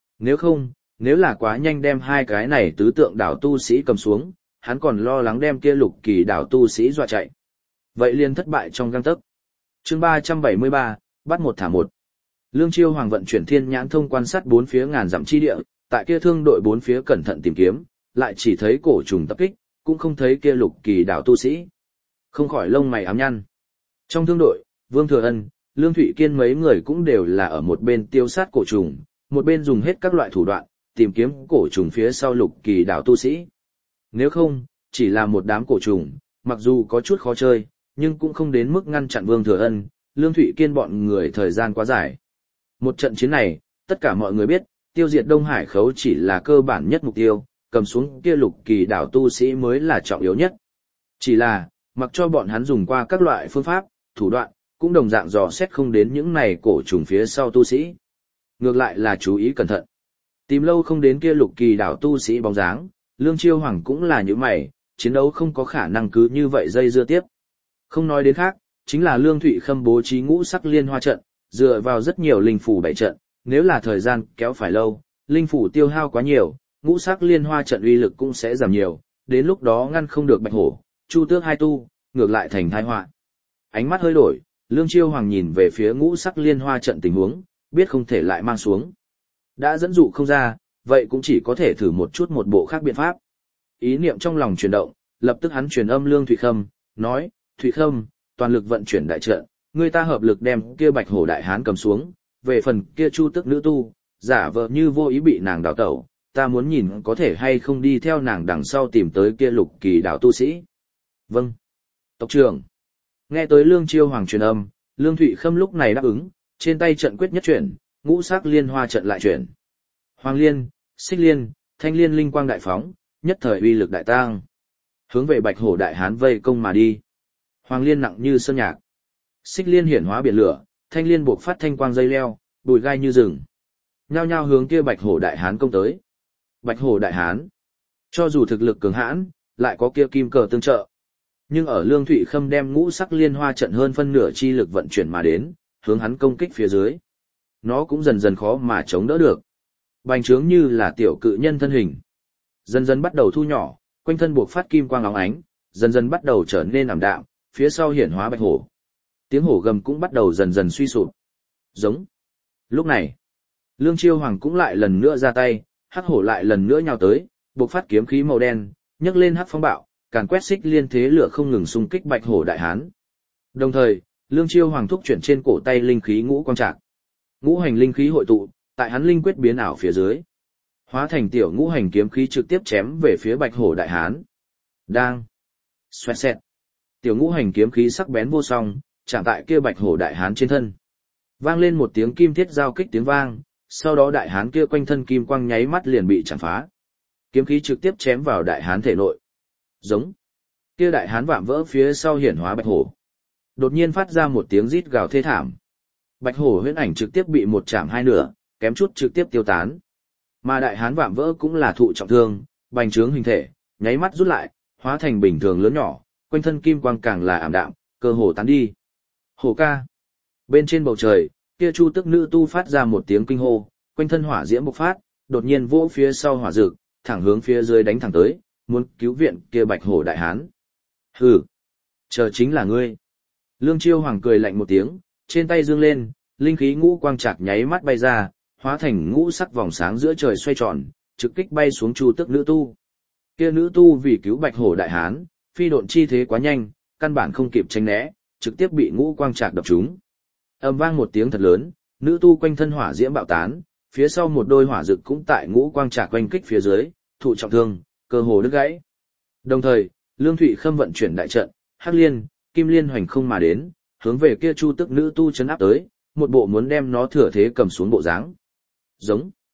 Nếu là quá nhanh đem hai cái này tứ tượng đảo tu sĩ cầm xuống, hắn còn lo lắng đem kia lục kỳ đảo tu sĩ dọa chạy. Vậy liền thất bại trong gang tấc. Chương 373, bắt một thả một. Lương Chiêu Hoàng vận chuyển thiên nhãn thông quan sát bốn phía ngàn dặm chi địa, tại kia thương đội bốn phía cẩn thận tìm kiếm, lại chỉ thấy cổ trùng tập kích, cũng không thấy kia lục kỳ đảo tu sĩ. Không khỏi lông mày ám nhăn. Trong thương đội, Vương Thừa Ân, Lương Thụy Kiên mấy người cũng đều là ở một bên tiêu sát cổ trùng, một bên dùng hết các loại thủ đoạn, tìm kiếm cổ trùng phía sau lục kỳ đảo tu sĩ. Nếu không, chỉ là một đám cổ trùng, mặc dù có chút khó chơi, nhưng cũng không đến mức ngăn chặn Vương Thừa Ân, Lương Thụy Kiên bọn người thời gian quá dài. Một trận chiến này, tất cả mọi người biết, tiêu diệt Đông Hải khấu chỉ là cơ bản nhất mục tiêu, cầm xuống kia lục kỳ đảo tu sĩ mới là trọng yếu nhất. Chỉ là, mặc cho bọn hắn dùng qua các loại phương pháp, thủ đoạn, cũng đồng dạng dò xét không đến những này cổ trùng phía sau tu sĩ. Ngược lại là chú ý cẩn thận. Tìm lâu không đến kia lục kỳ đảo tu sĩ bóng dáng, Lương Chiêu Hoàng cũng là như mày, chiến đấu không có khả năng cứ như vậy dây dưa tiếp. Không nói đến khác, chính là Lương Thụy Khâm bố trí ngũ sắc liên hoa trận, dựa vào rất nhiều linh phủ bảy trận, nếu là thời gian kéo phải lâu, linh phủ tiêu hao quá nhiều, ngũ sắc liên hoa trận uy lực cũng sẽ giảm nhiều, đến lúc đó ngăn không được Bạch Hổ, Chu Tước hai tu, ngược lại thành tai họa. Ánh mắt hơi đổi, Lương Chiêu Hoàng nhìn về phía ngũ sắc liên hoa trận tình huống, biết không thể lại mang xuống. Đã dẫn dụ không ra, vậy cũng chỉ có thể thử một chút một bộ khác biện pháp. Ý niệm trong lòng chuyển động, lập tức hắn truyền âm Lương Thụy Khâm, nói, Thụy Khâm, toàn lực vận chuyển đại trận, người ta hợp lực đem kia Bạch Hổ đại hán cầm xuống, về phần kia Chu Tước nữ tu, giả vờ như vô ý bị nàng đào tẩu, ta muốn nhìn có thể hay không đi theo nàng đằng sau tìm tới kia lục kỳ đảo tu sĩ. Vâng. Tộc trưởng. Nghe tới Lương Chiêu Hoàng truyền âm, Lương Thụy Khâm lúc này đáp ứng, trên tay trận quyết nhất chuyển, ngũ sắc liên hoa trận lại chuyển. Hoàng liên, xích liên, thanh liên linh quang đại phóng, nhất thời uy lực đại tăng. Hướng về Bạch Hổ đại hán vây công mà đi. Hoàng liên nặng như sơn nhạc. Xích liên hiển hóa biển lửa, thanh liên buộc phát thanh quang dây leo, bùi gai như rừng. Nhao nhao hướng kia Bạch Hổ đại hán công tới. Bạch Hổ đại hán, cho dù thực lực cường hãn, lại có kia kim cờ tương trợ. Nhưng ở Lương Thụy Khâm đem ngũ sắc liên hoa trận hơn phân nửa chi lực vận chuyển mà đến, hướng hắn công kích phía dưới. Nó cũng dần dần khó mà chống đỡ được. Bành trướng như là tiểu cự nhân thân hình. Dần dần bắt đầu thu nhỏ, quanh thân buộc phát kim quang óng ánh, dần dần bắt đầu trở nên ảm đạm, phía sau hiển hóa bạch hổ. Tiếng hổ gầm cũng bắt đầu dần dần suy sụp. Giống. Lúc này, Lương Chiêu Hoàng cũng lại lần nữa ra tay, hắc hổ lại lần nữa nhào tới, buộc phát kiếm khí màu đen, nhấc lên hắc phong bạo, càn quét xích liên thế lửa không ngừng xung kích bạch hổ đại hán. Đồng thời, Lương Chiêu Hoàng thúc chuyển trên cổ tay linh khí ngũ quang trạc. Ngũ hành linh khí hội tụ, tại hắn linh quyết biến ảo phía dưới, hóa thành tiểu ngũ hành kiếm khí trực tiếp chém về phía bạch hổ đại hán. Đang xoẹt xẹt. Tiểu ngũ hành kiếm khí sắc bén vô song, chạm tại kia bạch hổ đại hán trên thân. Vang lên một tiếng kim thiết giao kích tiếng vang, sau đó đại hán kia quanh thân kim quang nháy mắt liền bị chạm phá. Kiếm khí trực tiếp chém vào đại hán thể nội. Giống. Kia đại hán vạm vỡ phía sau hiển hóa bạch hổ. Đột nhiên phát ra một tiếng rít gào thê thảm. Bạch hổ huyễn ảnh trực tiếp bị một chạm hai nửa, kém chút trực tiếp tiêu tán. Mà đại hán vạm vỡ cũng là thụ trọng thương, bành trướng hình thể, nháy mắt rút lại, hóa thành bình thường lớn nhỏ, quanh thân kim quang càng là ảm đạm, cơ hồ tán đi. Hổ ca. Bên trên bầu trời, kia Chu Tước nữ tu phát ra một tiếng kinh hô, quanh thân hỏa diễm bộc phát, đột nhiên vỗ phía sau hỏa dược, thẳng hướng phía dưới đánh thẳng tới, muốn cứu viện kia bạch hổ đại hán. Hừ, chờ chính là ngươi. Lương Chiêu Hoàng cười lạnh một tiếng, trên tay dương lên, linh khí ngũ quang trạc nháy mắt bay ra, hóa thành ngũ sắc vòng sáng giữa trời xoay tròn, trực kích bay xuống Chu Tước nữ tu. Kia nữ tu vì cứu bạch hổ đại hán, phi độn chi thế quá nhanh, căn bản không kịp tránh né, trực tiếp bị ngũ quang trạc đập trúng. Ầm vang một tiếng thật lớn, nữ tu quanh thân hỏa diễm bạo tán, phía sau một đôi hỏa dực cũng tại ngũ quang trạc quanh kích phía dưới, thụ trọng thương, cơ hồ đứt gãy. Đồng thời, Lương Thụy Khâm vận chuyển đại trận, Hắc Liên, Kim Liên hoành không mà đến, hướng về kia Chu Tước nữ tu chấn áp tới, một bộ muốn đem nó thừa thế cầm xuống bộ dáng. Giống.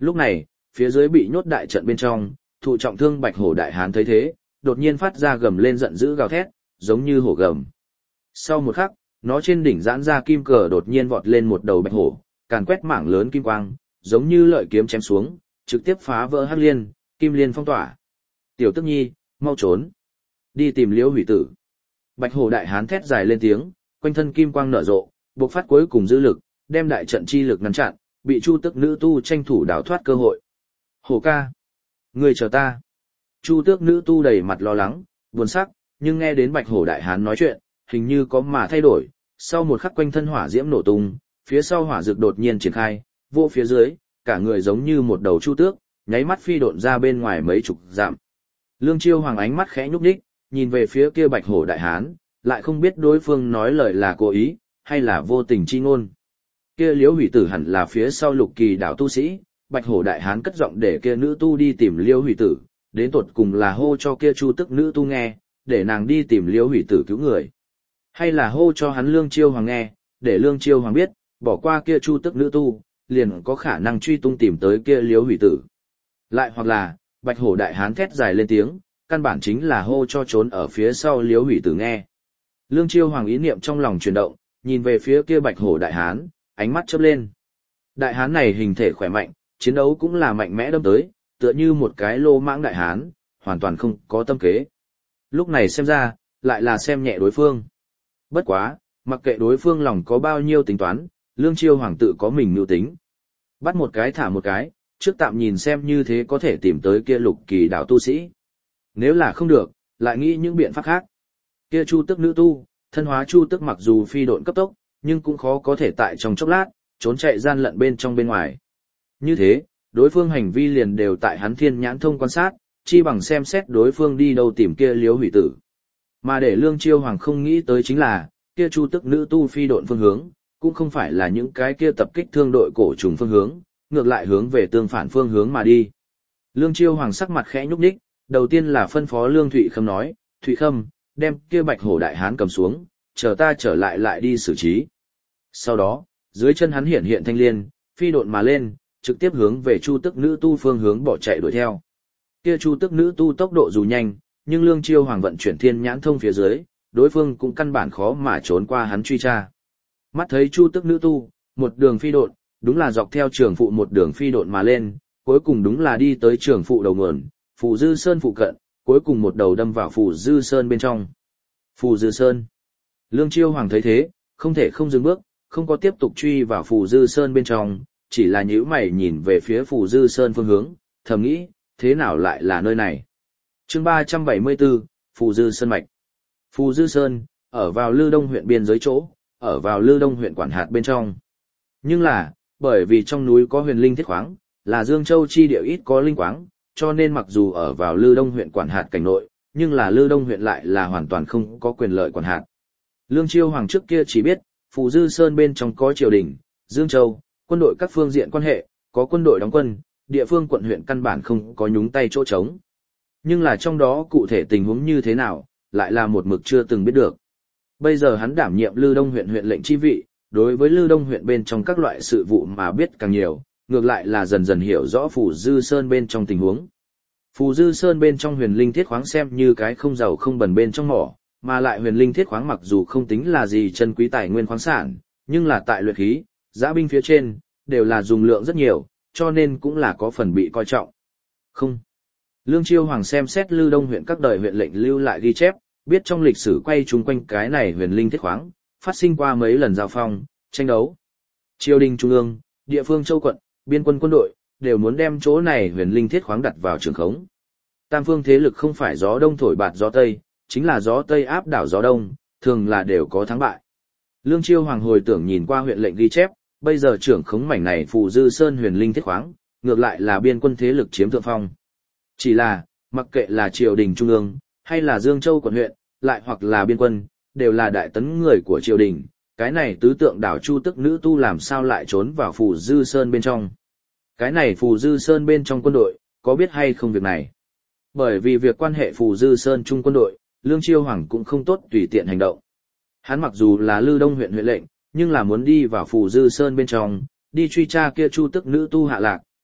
Lúc này, phía dưới bị nhốt đại trận bên trong, thụ trọng thương Bạch Hổ đại hán thấy thế, đột nhiên phát ra gầm lên giận dữ gào thét, giống như hổ gầm. Sau một khắc, nó trên đỉnh giãn ra kim cờ đột nhiên vọt lên một đầu bạch hổ, càn quét mảng lớn kim quang, giống như lợi kiếm chém xuống, trực tiếp phá vỡ hắc liên, kim liên phong tỏa. Tiểu Tức Nhi, mau trốn, đi tìm Liễu Hủy Tử. Bạch Hổ đại hán thét dài lên tiếng, quanh thân kim quang nở rộ, bộc phát cuối cùng dư lực, đem đại trận chi lực ngăn chặn, bị Chu Tước nữ tu tranh thủ đào thoát cơ hội. Hổ ca, người chờ ta. Chu Tước nữ tu đầy mặt lo lắng, buồn sắc, nhưng nghe đến Bạch Hổ đại hán nói chuyện, hình như có mà thay đổi. Sau một khắc quanh thân hỏa diễm nổ tung, phía sau hỏa dược đột nhiên triển khai, vô phía dưới, cả người giống như một đầu chu tước, nháy mắt phi độn ra bên ngoài mấy chục dặm. Lương Chiêu Hoàng ánh mắt khẽ nhúc nhích, nhìn về phía kia Bạch Hổ đại hán, lại không biết đối phương nói lời là cố ý, hay là vô tình chi ngôn. Kia Liễu Hủy Tử hẳn là phía sau Lục Kỳ đảo tu sĩ, Bạch Hổ đại hán cất giọng để kia nữ tu đi tìm Liễu Hủy Tử, đến tột cùng là hô cho kia Chu Tức nữ tu nghe, để nàng đi tìm Liễu Hủy Tử cứu người. Hay là hô cho hắn Lương Chiêu Hoàng nghe, để Lương Chiêu Hoàng biết, bỏ qua kia Chu Tức nữ tu, liền có khả năng truy tung tìm tới kia Liễu Hủy Tử. Lại hoặc là, Bạch Hổ đại hán thét dài lên tiếng, căn bản chính là hô cho trốn ở phía sau Liễu Hủy Tử nghe. Lương Chiêu Hoàng ý niệm trong lòng chuyển động, nhìn về phía kia Bạch Hổ đại hán, ánh mắt chớp lên. Đại hán này hình thể khỏe mạnh, chiến đấu cũng là mạnh mẽ đâm tới, tựa như một cái lô mãng đại hán, hoàn toàn không có tâm kế. Lúc này xem ra, lại là xem nhẹ đối phương. Bất quá, mặc kệ đối phương lòng có bao nhiêu tính toán, Lương Chiêu Hoàng tự có mình mưu tính. Bắt một cái thả một cái, trước tạm nhìn xem như thế có thể tìm tới kia Lục Kỳ đảo tu sĩ. Nếu là không được, lại nghĩ những biện pháp khác. Kia Chu Tức nữ tu, thân hóa Chu Tức mặc dù phi độn cấp tốc, nhưng cũng khó có thể tại trong chốc lát, trốn chạy gian lận bên trong bên ngoài. Như thế, đối phương hành vi liền đều tại hắn thiên nhãn thông quan sát, chi bằng xem xét đối phương đi đâu tìm kia Liễu Hủy Tử. Mà để Lương Chiêu Hoàng không nghĩ tới chính là, kia Chu Tức nữ tu phi độn phương hướng, cũng không phải là những cái kia tập kích thương đội cổ trùng phương hướng, ngược lại hướng về tương phản phương hướng mà đi. Lương Chiêu Hoàng sắc mặt khẽ nhúc nhích, đầu tiên là phân phó Lương Thụy Khâm nói, Thụy Khâm, đem kia Bạch Hổ đại hán cầm xuống, chờ ta trở lại đi xử trí. Sau đó, dưới chân hắn hiện thanh liên, phi độn mà lên, trực tiếp hướng về Chu Tức nữ tu phương hướng bỏ chạy đuổi theo. Kia Chu Tức nữ tu tốc độ dù nhanh, nhưng Lương Chiêu Hoàng vận chuyển thiên nhãn thông phía dưới, đối phương cũng căn bản khó mà trốn qua hắn truy tra. Mắt thấy Chu Tức nữ tu, một đường phi độn, đúng là dọc theo trường phụ một đường phi độn mà lên, cuối cùng đúng là đi tới trường phụ đầu nguồn, Phù Dư Sơn phụ cận, cuối cùng một đầu đâm vào Phù Dư Sơn bên trong. Phù Dư Sơn. Lương Chiêu Hoàng thấy thế, không thể không dừng bước, không có tiếp tục truy vào Phù Dư Sơn bên trong, chỉ là nhíu mày nhìn về phía Phù Dư Sơn phương hướng, thầm nghĩ, thế nào lại là nơi này? Chương 374, Phù Dư Sơn mạch. Phù Dư Sơn, ở vào Lư Đông huyện biên giới chỗ, ở vào Lư Đông huyện quản hạt bên trong. Nhưng là, bởi vì trong núi có huyền linh thiết khoáng, là Dương Châu chi địa ít có linh quáng, cho nên mặc dù ở vào Lư Đông huyện quản hạt cảnh nội, nhưng là Lư Đông huyện lại là hoàn toàn không có quyền lợi quản hạt. Lương Chiêu Hoàng trước kia chỉ biết, Phù Dư Sơn bên trong có triều đình, Dương Châu, quân đội các phương diện quan hệ, có quân đội đóng quân, địa phương quận huyện căn bản không có nhúng tay chỗ trống. Nhưng là trong đó cụ thể tình huống như thế nào, lại là một mực chưa từng biết được. Bây giờ hắn đảm nhiệm Lư Đông huyện huyện lệnh chi vị, đối với Lư Đông huyện bên trong các loại sự vụ mà biết càng nhiều, ngược lại là dần dần hiểu rõ Phù Dư Sơn bên trong tình huống. Phù Dư Sơn bên trong huyền linh thiết khoáng xem như cái không giàu không bần bên trong mỏ, mà lại huyền linh thiết khoáng mặc dù không tính là gì chân quý tài nguyên khoáng sản, nhưng là tại luyện khí, giã binh phía trên, đều là dùng lượng rất nhiều, cho nên cũng là có phần bị coi trọng. Không. Lương Chiêu Hoàng xem xét Lư Đông huyện các đời huyện lệnh lưu lại ghi chép, biết trong lịch sử quay chung quanh cái này huyền linh thiết khoáng, phát sinh qua mấy lần giao phong, tranh đấu. Triều đình trung ương, địa phương châu quận, biên quân quân đội, đều muốn đem chỗ này huyền linh thiết khoáng đặt vào trường khống. Tam phương thế lực không phải gió đông thổi bạt gió tây, chính là gió tây áp đảo gió đông, thường là đều có thắng bại. Lương Chiêu Hoàng hồi tưởng nhìn qua huyện lệnh ghi chép, bây giờ trưởng khống mảnh này Phù Dư Sơn huyền linh thiết khoáng, ngược lại là biên quân thế lực chiếm thượng phong. Chỉ là, mặc kệ là triều đình trung ương, hay là Dương Châu quận huyện, lại hoặc là biên quân, đều là đại tấn người của triều đình, cái này tứ tượng đảo Chu Tức nữ tu làm sao lại trốn vào Phù Dư Sơn bên trong. Cái này Phù Dư Sơn bên trong quân đội, có biết hay không việc này? Bởi vì việc quan hệ Phù Dư Sơn trung quân đội, Lương Chiêu Hoàng cũng không tốt tùy tiện hành động. Hắn mặc dù là Lư Đông huyện huyện lệnh, nhưng là muốn đi vào Phù Dư Sơn bên trong, đi truy tra kia Chu Tức nữ tu hạ lạc,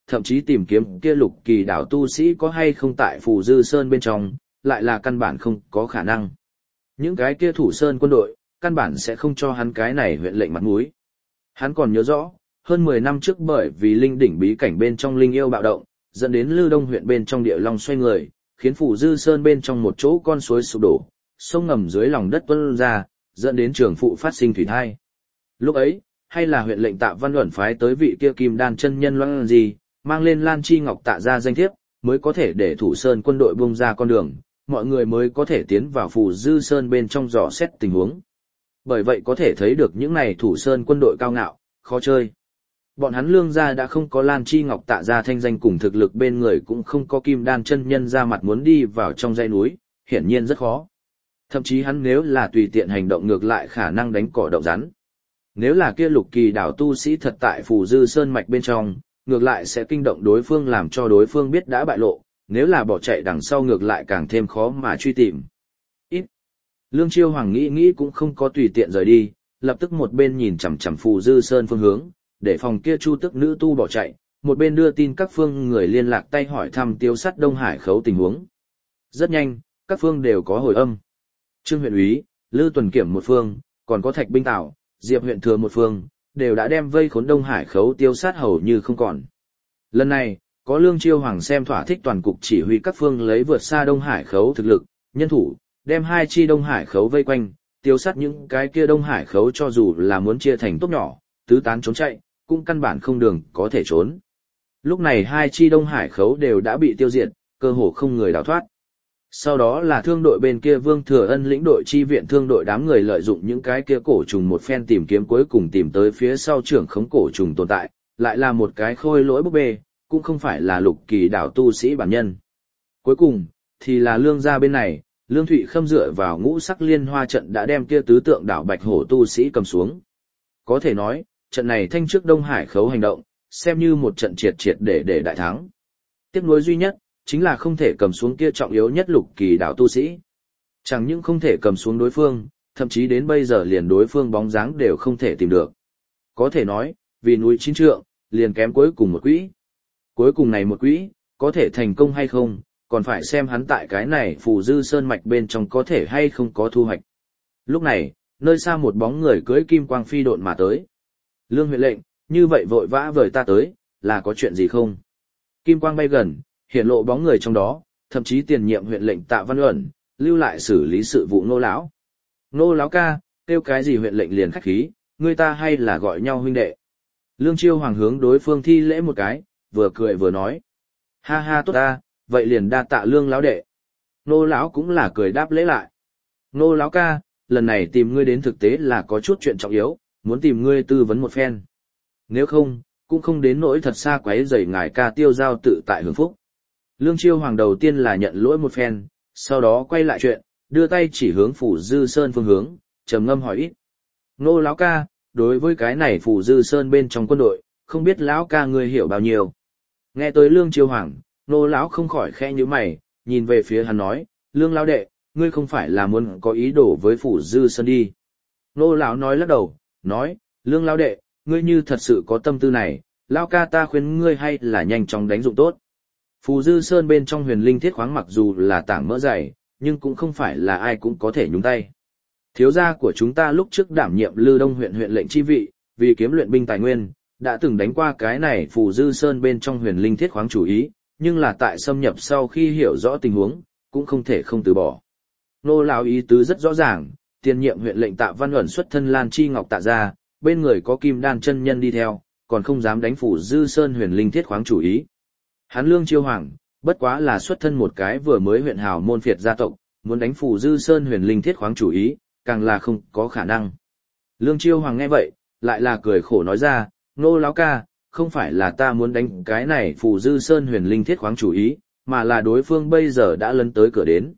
thậm chí tìm kiếm kia Lục Kỳ đảo tu sĩ có hay không tại Phù Dư Sơn bên trong, lại là căn bản không có khả năng. Những cái kia thủ sơn quân đội, căn bản sẽ không cho hắn cái này huyện lệnh mặt mũi. Hắn còn nhớ rõ, hơn 10 năm trước bởi vì linh đỉnh bí cảnh bên trong linh yêu bạo động, dẫn đến Lư Đông huyện bên trong địa long xoay người, khiến Phù Dư Sơn bên trong một chỗ con suối sụp đổ, sông ngầm dưới lòng đất tuôn ra, dẫn đến trường phụ phát sinh thủy thai. Lúc ấy, hay là huyện lệnh Tạ Văn Uẩn phái tới vị kia Kim Đan chân nhân Loan gì, mang lên Lan Chi Ngọc Tạ ra danh thiếp, mới có thể để thủ sơn quân đội bung ra con đường, mọi người mới có thể tiến vào Phù Dư Sơn bên trong dò xét tình huống. Bởi vậy có thể thấy được những này thủ sơn quân đội cao ngạo, khó chơi. Bọn hắn Lương gia đã không có Lan Chi Ngọc Tạ ra thanh danh cùng thực lực bên người, cũng không có Kim Đan chân nhân ra mặt muốn đi vào trong dãy núi, hiển nhiên rất khó. Thậm chí hắn nếu là tùy tiện hành động ngược lại khả năng đánh cỏ động rắn. Nếu là kia Lục Kỳ đảo tu sĩ thật tại Phù Dư Sơn mạch bên trong, ngược lại sẽ kinh động đối phương làm cho đối phương biết đã bại lộ, nếu là bỏ chạy đằng sau ngược lại càng thêm khó mà truy tìm. Ít. Lương Chiêu Hoàng nghĩ cũng không có tùy tiện rời đi, lập tức một bên nhìn chằm chằm Phù Dư Sơn phương hướng, để phòng kia Chu Tức nữ tu bỏ chạy, một bên đưa tin các phương người liên lạc tay hỏi thăm Tiêu Sắt Đông Hải khấu tình huống. Rất nhanh, các phương đều có hồi âm. Trương huyện úy, Lư Tuần Kiểm một phương, còn có Thạch Binh Tảo, Diệp huyện thừa một phương, đều đã đem vây khốn Đông Hải khấu tiêu sát hầu như không còn. Lần này, có Lương Chiêu Hoàng xem thỏa thích toàn cục chỉ huy các phương lấy vượt xa Đông Hải khấu thực lực, nhân thủ, đem hai chi Đông Hải khấu vây quanh, tiêu sát những cái kia Đông Hải khấu cho dù là muốn chia thành tốt nhỏ, tứ tán trốn chạy, cũng căn bản không đường có thể trốn. Lúc này hai chi Đông Hải khấu đều đã bị tiêu diệt, cơ hồ không người đào thoát. Sau đó là thương đội bên kia Vương Thừa Ân lĩnh đội chi viện thương đội đám người lợi dụng những cái kia cổ trùng một phen tìm kiếm cuối cùng tìm tới phía sau trưởng khống cổ trùng tồn tại, lại là một cái khôi lỗi búp bê, cũng không phải là Lục Kỳ đảo tu sĩ bản nhân. Cuối cùng, thì là Lương gia bên này, Lương Thụy Khâm dựa vào ngũ sắc liên hoa trận đã đem kia tứ tượng đảo Bạch Hổ tu sĩ cầm xuống. Có thể nói, trận này thanh trước Đông Hải khấu hành động, xem như một trận triệt triệt để đại thắng. Tiếc nuối duy nhất, chính là không thể cầm xuống kia trọng yếu nhất Lục Kỳ đảo tu sĩ. Chẳng những không thể cầm xuống đối phương, thậm chí đến bây giờ liền đối phương bóng dáng đều không thể tìm được. Có thể nói, vì núi chín trượng, liền kém cuối cùng một quỹ. Cuối cùng này một quỹ, có thể thành công hay không, còn phải xem hắn tại cái này Phù Dư Sơn mạch bên trong có thể hay không có thu hoạch. Lúc này, nơi xa một bóng người cưỡi kim quang phi độn mà tới. Lương huyện lệnh, như vậy vội vã vời ta tới, là có chuyện gì không? Kim quang bay gần, hiện lộ bóng người trong đó, thậm chí tiền nhiệm huyện lệnh Tạ Văn Uẩn, lưu lại xử lý sự vụ Nô lão. Nô lão ca, kêu cái gì huyện lệnh liền khách khí, người ta hay là gọi nhau huynh đệ. Lương Chiêu Hoàng hướng đối phương thi lễ một cái, vừa cười vừa nói. Ha ha tốt ta, vậy liền đa tạ Lương lão đệ. Nô lão cũng là cười đáp lễ lại. Nô lão ca, lần này tìm ngươi đến thực tế là có chút chuyện trọng yếu, muốn tìm ngươi tư vấn một phen. Nếu không, cũng không đến nỗi thật xa quấy rầy ngài ca tiêu giao tự tại hưởng phúc. Lương Chiêu Hoàng đầu tiên là nhận lỗi một phen, sau đó quay lại chuyện, đưa tay chỉ hướng Phù Dư Sơn phương hướng, trầm ngâm hỏi ít. Nô lão ca, đối với cái này Phù Dư Sơn bên trong quân đội, không biết lão ca ngươi hiểu bao nhiêu. Nghe tới Lương Chiêu Hoàng, nô lão không khỏi khẽ nhíu mày, nhìn về phía hắn nói, Lương lão đệ, ngươi không phải là muốn có ý đồ với Phù Dư Sơn đi. Nô lão nói lắc đầu, nói, Lương lão đệ, ngươi như thật sự có tâm tư này, lão ca ta khuyên ngươi hay là nhanh chóng đánh dụng tốt. Phù Dư Sơn bên trong huyền linh thiết khoáng mặc dù là tảng mỡ dày, nhưng cũng không phải là ai cũng có thể nhúng tay. Thiếu gia của chúng ta lúc trước đảm nhiệm Lư Đông huyện huyện lệnh chi vị, vì kiếm luyện binh tài nguyên, đã từng đánh qua cái này Phù Dư Sơn bên trong huyền linh thiết khoáng chủ ý, nhưng là tại xâm nhập sau khi hiểu rõ tình huống, cũng không thể không từ bỏ. Nô lão ý tứ rất rõ ràng, tiền nhiệm huyện lệnh Tạ Văn Uẩn xuất thân Lan Chi Ngọc Tạ gia, bên người có Kim Đan chân nhân đi theo, còn không dám đánh Phù Dư Sơn huyền linh thiết khoáng chủ ý. Hắn Lương Chiêu Hoàng, bất quá là xuất thân một cái vừa mới huyện hào môn phiệt gia tộc, muốn đánh Phù Dư Sơn huyền linh thiết khoáng chủ ý, càng là không có khả năng. Lương Chiêu Hoàng nghe vậy, lại là cười khổ nói ra, Nô lão ca, không phải là ta muốn đánh cái này Phù Dư Sơn huyền linh thiết khoáng chủ ý, mà là đối phương bây giờ đã lấn tới cửa đến.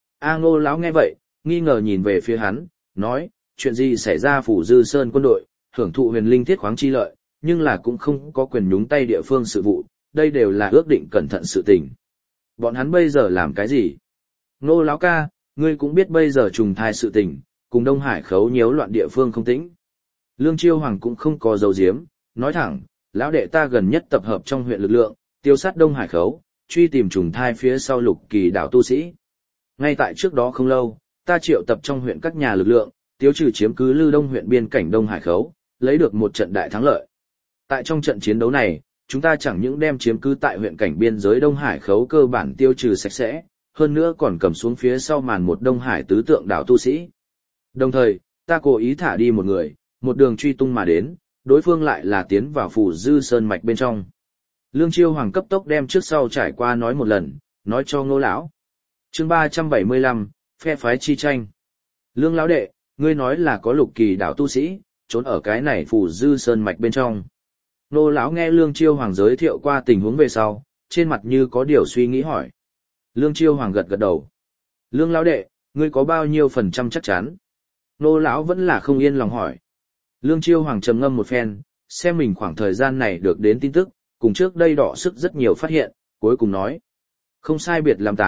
Nô lão nghe vậy, nghi ngờ nhìn về phía hắn, nói, chuyện gì xảy ra Phù Dư Sơn quân đội, hưởng thụ huyền linh thiết khoáng chi lợi, nhưng là cũng không có quyền nhúng tay địa phương sự vụ, đây đều là ước định cẩn thận sự tình. Bọn hắn bây giờ làm cái gì? Nô lão ca, ngươi cũng biết bây giờ trùng thai sự tình, cùng Đông Hải khấu nhiễu loạn địa phương không tĩnh. Lương Chiêu Hoàng cũng không có dấu diếm, nói thẳng, lão đệ ta gần nhất tập hợp trong huyện lực lượng, tiêu sát Đông Hải khấu, truy tìm trùng thai phía sau Lục Kỳ đảo tu sĩ. Ngay tại trước đó không lâu, ta triệu tập trong huyện các nhà lực lượng, tiêu trừ chiếm cứ Lư Đông huyện biên cảnh Đông Hải khấu, lấy được một trận đại thắng lợi. Tại trong trận chiến đấu này, chúng ta chẳng những đem chiếm cứ tại huyện cảnh biên giới Đông Hải khấu cơ bản tiêu trừ sạch sẽ, hơn nữa còn cầm xuống phía sau màn một Đông Hải tứ tượng đảo tu sĩ. Đồng thời, ta cố ý thả đi một người, một đường truy tung mà đến, đối phương lại là tiến vào Phù Dư Sơn mạch bên trong. Lương Chiêu Hoàng cấp tốc đem trước sau trải qua nói một lần, nói cho Ngô lão. Chương 375, phe phái chi tranh. Lương lão đệ, ngươi nói là có Lục Kỳ đảo tu sĩ trốn ở cái này Phù Dư Sơn mạch bên trong. Ngô lão nghe Lương Chiêu Hoàng giới thiệu qua tình huống về sau, trên mặt như có điều suy nghĩ hỏi. Lương Chiêu Hoàng gật gật đầu. Lương lão đệ, ngươi có bao nhiêu phần trăm chắc chắn? Ngô lão vẫn là không yên lòng hỏi. Lương Chiêu Hoàng trầm ngâm một phen, xem mình khoảng thời gian này được đến tin tức, cùng trước đây đọ sức rất nhiều phát hiện, cuối cùng nói. Không sai biệt làm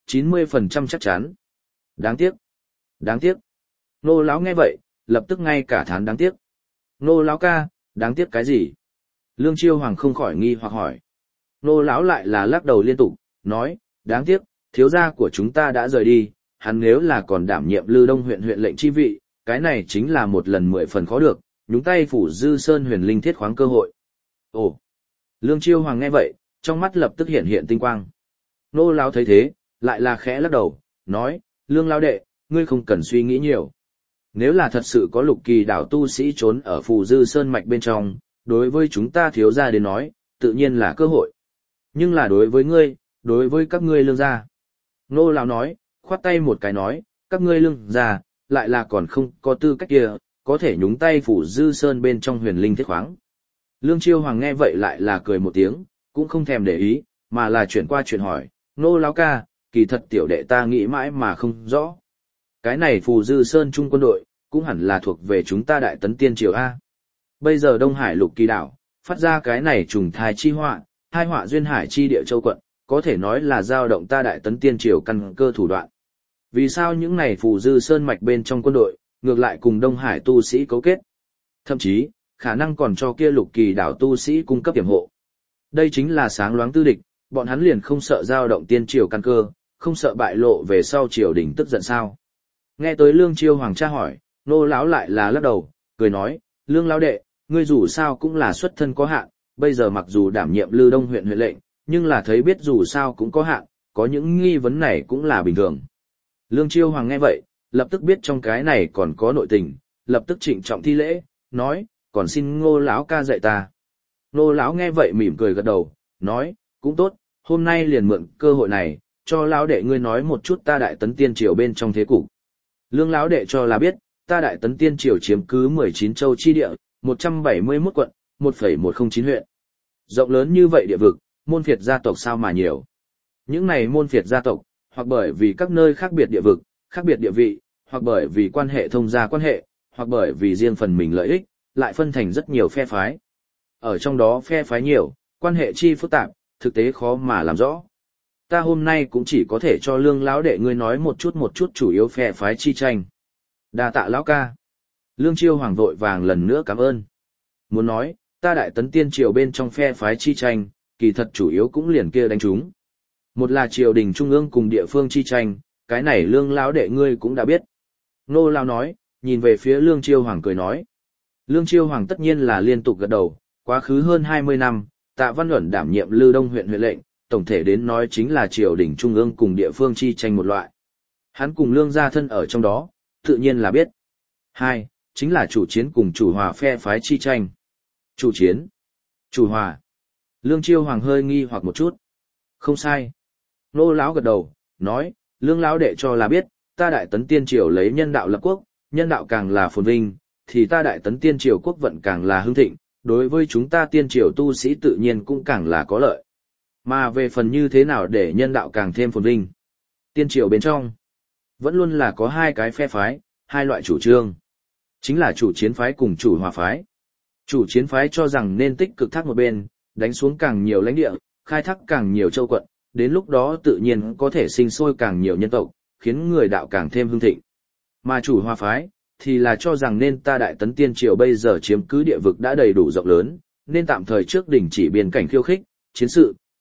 90% chắc chắn. Đáng tiếc. Đáng tiếc. Nô lão nghe vậy, lập tức ngay cả thán đáng tiếc. Nô lão ca, đáng tiếc cái gì? Lương Chiêu Hoàng không khỏi nghi hoặc hỏi. Nô lão lại là lắc đầu liên tục, nói, đáng tiếc, thiếu gia của chúng ta đã rời đi, hắn nếu là còn đảm nhiệm Lư Đông huyện huyện lệnh chi vị, cái này chính là một lần 10 phần khó được, nhúng tay Phủ Dư Sơn huyền linh thiết khoáng cơ hội. Ồ! Lương Chiêu Hoàng nghe vậy, trong mắt lập tức hiện hiện tinh quang. Nô lão thấy thế, lại là khẽ lắc đầu, nói, Lương lão đệ, ngươi không cần suy nghĩ nhiều. Nếu là thật sự có Lục Kỳ đảo tu sĩ trốn ở Phù Dư Sơn mạch bên trong, đối với chúng ta thiếu gia đến nói, tự nhiên là cơ hội. Nhưng là đối với ngươi, đối với các ngươi Lương gia. Nô lão nói, khoát tay một cái nói, các ngươi Lương gia, lại là còn không có tư cách kia, có thể nhúng tay Phủ Dư Sơn bên trong huyền linh thiết khoáng. Lương Chiêu Hoàng nghe vậy lại là cười một tiếng, cũng không thèm để ý, mà là chuyển qua chuyện hỏi, Nô lão ca, kỳ thật tiểu đệ ta nghĩ mãi mà không rõ. Cái này Phù Dư Sơn Trung quân đội, cũng hẳn là thuộc về chúng ta Đại Tấn Tiên Triều A. Bây giờ Đông Hải Lục Kỳ đảo, phát ra cái này trùng thai chi họa, hai họa duyên hải chi địa châu quận, có thể nói là dao động ta Đại Tấn Tiên Triều căn cơ thủ đoạn. Vì sao những này Phù Dư Sơn mạch bên trong quân đội, ngược lại cùng Đông Hải tu sĩ cấu kết? Thậm chí, khả năng còn cho kia Lục Kỳ đảo tu sĩ cung cấp tiềm hộ. Đây chính là sáng loáng tư địch, bọn hắn liền không sợ dao động tiên triều căn cơ, không sợ bại lộ về sau triều đình tức giận sao? Nghe tới Lương Chiêu Hoàng tra hỏi, Nô lão lại là lắc đầu, cười nói, Lương lão đệ, ngươi dù sao cũng là xuất thân có hạn, bây giờ mặc dù đảm nhiệm Lư Đông huyện huyện lệnh, nhưng là thấy biết dù sao cũng có hạn, có những nghi vấn này cũng là bình thường. Lương Chiêu Hoàng nghe vậy, lập tức biết trong cái này còn có nội tình, lập tức trịnh trọng thi lễ, nói, còn xin Ngô lão ca dạy ta. Ngô lão nghe vậy mỉm cười gật đầu, nói, cũng tốt, hôm nay liền mượn cơ hội này, cho lão đệ ngươi nói một chút ta Đại Tấn Tiên Triều bên trong thế cục. Lương lão đệ cho là biết, ta Đại Tấn Tiên Triều chiếm cứ 19 châu chi địa, 171 quận, 1,109 huyện. Rộng lớn như vậy địa vực, môn phiệt gia tộc sao mà nhiều. Những này môn phiệt gia tộc, hoặc bởi vì các nơi khác biệt địa vực, khác biệt địa vị, hoặc bởi vì quan hệ thông gia quan hệ, hoặc bởi vì riêng phần mình lợi ích, lại phân thành rất nhiều phe phái. Ở trong đó phe phái nhiều, quan hệ chi phức tạp, thực tế khó mà làm rõ. Ta hôm nay cũng chỉ có thể cho Lương lão đệ ngươi nói một chút chủ yếu phe phái chi tranh. Đa tạ lão ca. Lương Chiêu Hoàng vội vàng lần nữa cảm ơn. Muốn nói, ta Đại Tấn Tiên Triều bên trong phe phái chi tranh, kỳ thật chủ yếu cũng liền kia đánh chúng. Một là triều đình trung ương cùng địa phương chi tranh, cái này Lương lão đệ ngươi cũng đã biết. Nô lão nói, nhìn về phía Lương Chiêu Hoàng cười nói. Lương Chiêu Hoàng tất nhiên là liên tục gật đầu, quá khứ hơn 20 năm, Tạ Văn Uẩn đảm nhiệm Lư Đông huyện huyện lệnh, tổng thể đến nói chính là triều đình trung ương cùng địa phương chi tranh một loại. Hắn cùng Lương gia thân ở trong đó, tự nhiên là biết. Hai, chính là chủ chiến cùng chủ hòa phe phái chi tranh. Chủ chiến, chủ hòa. Lương Chiêu Hoàng hơi nghi hoặc một chút. Không sai. Nô lão gật đầu, nói, Lương lão đệ cho là biết, ta Đại Tấn Tiên Triều lấy nhân đạo lập quốc, nhân đạo càng là phồn vinh, thì ta Đại Tấn Tiên Triều quốc vận càng là hưng thịnh, đối với chúng ta Tiên Triều tu sĩ tự nhiên cũng càng là có lợi. Mà về phần như thế nào để nhân đạo càng thêm phồn vinh, Tiên Triều bên trong, vẫn luôn là có hai cái phe phái, hai loại chủ trương. Chính là chủ chiến phái cùng chủ hòa phái. Chủ chiến phái cho rằng nên tích cực thác một bên, đánh xuống càng nhiều lãnh địa, khai thác càng nhiều châu quận, đến lúc đó tự nhiên có thể sinh sôi càng nhiều nhân tộc, khiến người đạo càng thêm hưng thịnh. Mà chủ hòa phái, thì là cho rằng nên ta Đại Tấn Tiên Triều bây giờ chiếm cứ địa vực đã đầy đủ rộng lớn, nên tạm thời trước đình chỉ biên cảnh khiêu khích, chiến sự,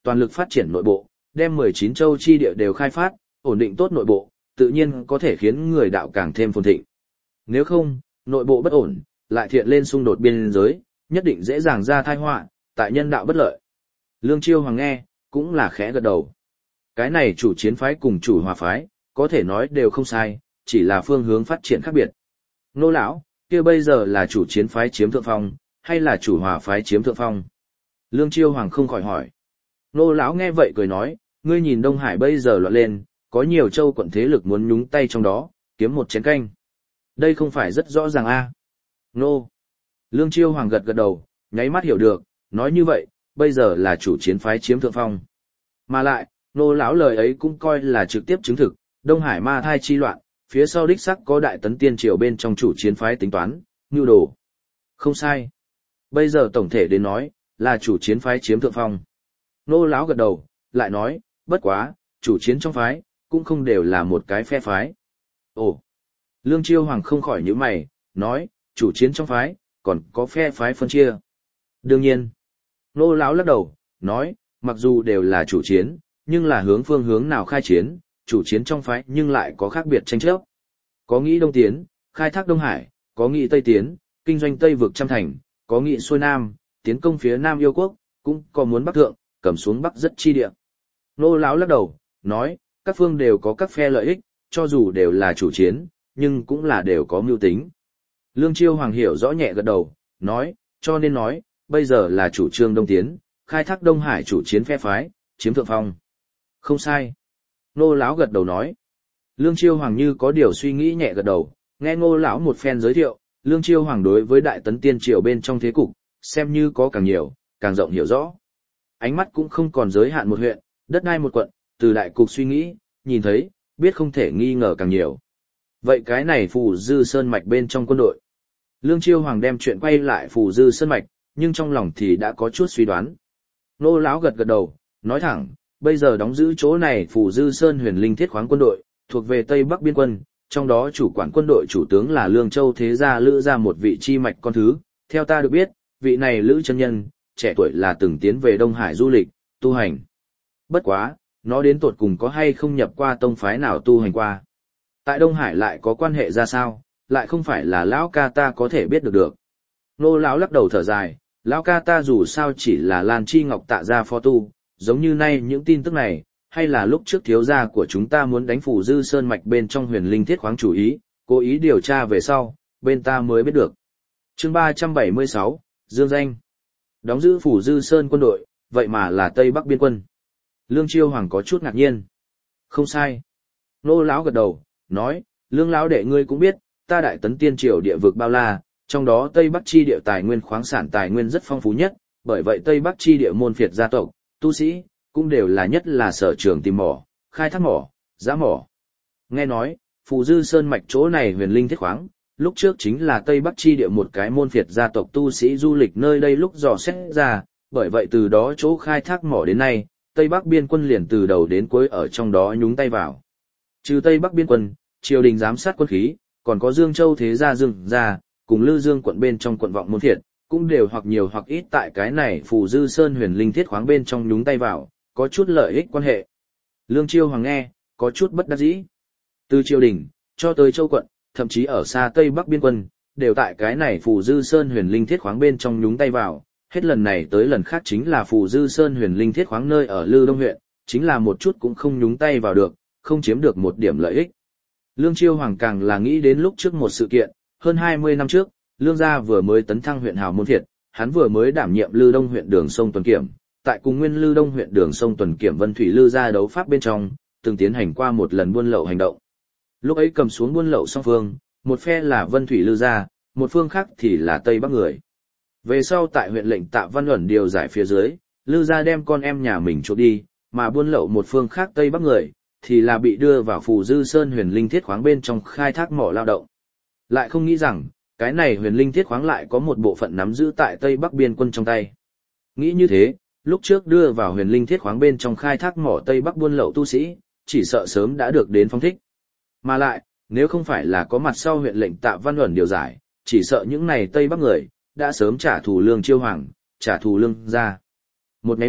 toàn lực phát triển nội bộ, đem 19 châu chi địa đều khai phát, ổn định tốt nội bộ, tự nhiên có thể khiến người đạo càng thêm phồn thịnh. Nếu không, nội bộ bất ổn, lại thiện lên xung đột biên giới, nhất định dễ dàng ra tai họa, tại nhân đạo bất lợi. Lương Chiêu Hoàng nghe, cũng là khẽ gật đầu. Cái này chủ chiến phái cùng chủ hòa phái, có thể nói đều không sai, chỉ là phương hướng phát triển khác biệt. Nô lão, kia bây giờ là chủ chiến phái chiếm thượng phong, hay là chủ hòa phái chiếm thượng phong? Lương Chiêu Hoàng không khỏi hỏi. Nô lão nghe vậy cười nói, ngươi nhìn Đông Hải bây giờ loạn lên, có nhiều châu quận thế lực muốn nhúng tay trong đó, kiếm một chén canh. Đây không phải rất rõ ràng a? Nô. Lương Chiêu Hoàng gật gật đầu, nháy mắt hiểu được, nói như vậy, bây giờ là chủ chiến phái chiếm thượng phong. Mà lại, nô lão lời ấy cũng coi là trực tiếp chứng thực, Đông Hải ma thai chi loạn, phía sau đích sắc có đại tấn tiên triều bên trong chủ chiến phái tính toán, nhu đồ. Không sai. Bây giờ tổng thể đến nói, là chủ chiến phái chiếm thượng phong. Nô lão gật đầu, lại nói, bất quá, chủ chiến trong phái, cũng không đều là một cái phe phái. Ồ. Lương Chiêu Hoàng không khỏi nhíu mày, nói, chủ chiến trong phái, còn có phe phái phân chia. Đương nhiên. Nô lão lắc đầu, nói, mặc dù đều là chủ chiến, nhưng là phương hướng nào khai chiến, chủ chiến trong phái nhưng lại có khác biệt tranh chấp. Có nghĩ Đông tiến, khai thác Đông Hải, có nghĩ Tây tiến, kinh doanh Tây vực trăm thành, có nghĩ xuôi Nam, tiến công phía Nam yêu quốc, cũng có muốn Bắc thượng, cầm xuống Bắc rất chi địa. Nô lão lắc đầu, nói, các phương đều có các phe lợi ích, cho dù đều là chủ chiến, nhưng cũng là đều có mưu tính. Lương Chiêu Hoàng hiểu rõ nhẹ gật đầu, nói, cho nên nói, bây giờ là chủ trương Đông tiến, khai thác Đông Hải chủ chiến phe phái, chiếm thượng phong. Không sai. Nô lão gật đầu nói. Lương Chiêu Hoàng như có điều suy nghĩ nhẹ gật đầu, nghe Ngô lão một phen giới thiệu, Lương Chiêu Hoàng đối với đại tấn tiên triều bên trong thế cục, xem như có càng nhiều, càng rộng hiểu rõ. Ánh mắt cũng không còn giới hạn một huyện, đất đai một quận, từ đại cục suy nghĩ, nhìn thấy, biết không thể nghi ngờ càng nhiều. Vậy cái này Phù Dư Sơn Mạch bên trong quân đội. Lương Chiêu Hoàng đem chuyện quay lại Phù Dư Sơn Mạch, nhưng trong lòng thì đã có chút suy đoán. Nô lão gật gật đầu, nói thẳng, bây giờ đóng giữ chỗ này Phù Dư Sơn Huyền Linh Thiết Khoáng quân đội, thuộc về Tây Bắc biên quân, trong đó chủ quản quân đội chủ tướng là Lương Châu Thế Gia Lữ gia một vị chi mạch con thứ, theo ta được biết, vị này Lữ chân nhân, trẻ tuổi là từng tiến về Đông Hải du lịch, tu hành. Bất quá, nó đến tột cùng có hay không nhập qua tông phái nào tu hành qua. Tại Đông Hải lại có quan hệ ra sao, lại không phải là lão ca ta có thể biết được. Nô lão lắc đầu thở dài, lão ca ta dù sao chỉ là Lan Chi Ngọc Tạ gia phó tu, giống như nay những tin tức này, hay là lúc trước thiếu gia của chúng ta muốn đánh Phù Dư Sơn Mạch bên trong Huyền Linh Thiết Khoáng chủ ý, cố ý điều tra về sau, bên ta mới biết được. Chương 376, Dương danh. Đóng giữ Phù Dư Sơn quân đội, vậy mà là Tây Bắc biên quân. Lương Chiêu Hoàng có chút ngạc nhiên. Không sai. Nô lão gật đầu, nói, Lương lão đệ ngươi cũng biết, ta đại tấn tiên triều địa vực bao la, trong đó Tây Bắc chi địa tài nguyên khoáng sản tài nguyên rất phong phú nhất, bởi vậy Tây Bắc chi địa môn phiệt gia tộc, tu sĩ, cũng đều là nhất là sở trường tìm mỏ, khai thác mỏ, giã mỏ. Nghe nói, Phù Dư Sơn Mạch chỗ này Huyền Linh Thiết Khoáng, lúc trước chính là Tây Bắc chi địa một cái môn phiệt gia tộc tu sĩ du lịch nơi đây lúc dò xét ra, bởi vậy từ đó chỗ khai thác mỏ đến nay, Tây Bắc biên quân liền từ đầu đến cuối ở trong đó nhúng tay vào. Trừ Tây Bắc biên quân, triều đình giám sát quân khí, còn có Dương Châu Thế Gia Dương gia, cùng Lư Dương quận bên trong quận vọng môn phiệt, cũng đều hoặc nhiều hoặc ít tại cái này Phù Dư Sơn Huyền Linh Thiết Khoáng bên trong nhúng tay vào, có chút lợi ích quan hệ. Lương Chiêu Hoàng nghe, có chút bất đắc dĩ. Từ triều đình, cho tới châu quận, thậm chí ở xa Tây Bắc biên quân, đều tại cái này Phù Dư Sơn Huyền Linh Thiết Khoáng bên trong nhúng tay vào, hết lần này tới lần khác chính là Phù Dư Sơn Huyền Linh Thiết Khoáng nơi ở Lư Đông huyện, chính là một chút cũng không nhúng tay vào được, không chiếm được một điểm lợi ích. Lương Chiêu Hoàng càng là nghĩ đến lúc trước một sự kiện, hơn 20 năm trước, Lương gia vừa mới tấn thăng huyện hào môn phiệt, hắn vừa mới đảm nhiệm Lư Đông huyện đường sông tuần kiểm, tại cùng nguyên Lư Đông huyện đường sông tuần kiểm Vân Thủy Lư gia đấu pháp bên trong, từng tiến hành qua một lần buôn lậu hành động. Lúc ấy cầm xuống buôn lậu song phương, một phe là Vân Thủy Lư gia, một phương khác thì là Tây Bắc người. Về sau tại huyện lệnh Tạ Văn Uẩn điều giải phía dưới, Lư gia đem con em nhà mình trộm đi, mà buôn lậu một phương khác Tây Bắc người thì là bị đưa vào Phù Dư Sơn Huyền Linh Thiết Khoáng bên trong khai thác mỏ lao động. Lại không nghĩ rằng, cái này Huyền Linh Thiết Khoáng lại có một bộ phận nắm giữ tại Tây Bắc biên quân trong tay. Nghĩ như thế, lúc trước đưa vào Huyền Linh Thiết Khoáng bên trong khai thác mỏ Tây Bắc buôn lậu tu sĩ, chỉ sợ sớm đã được đến phong thích. Mà lại, nếu không phải là có mặt sau huyện lệnh Tạ Văn Uẩn điều giải, chỉ sợ những này Tây Bắc người đã sớm trả thù Lương Chiêu Hoàng, trả thù Lương gia. Một cái mắt,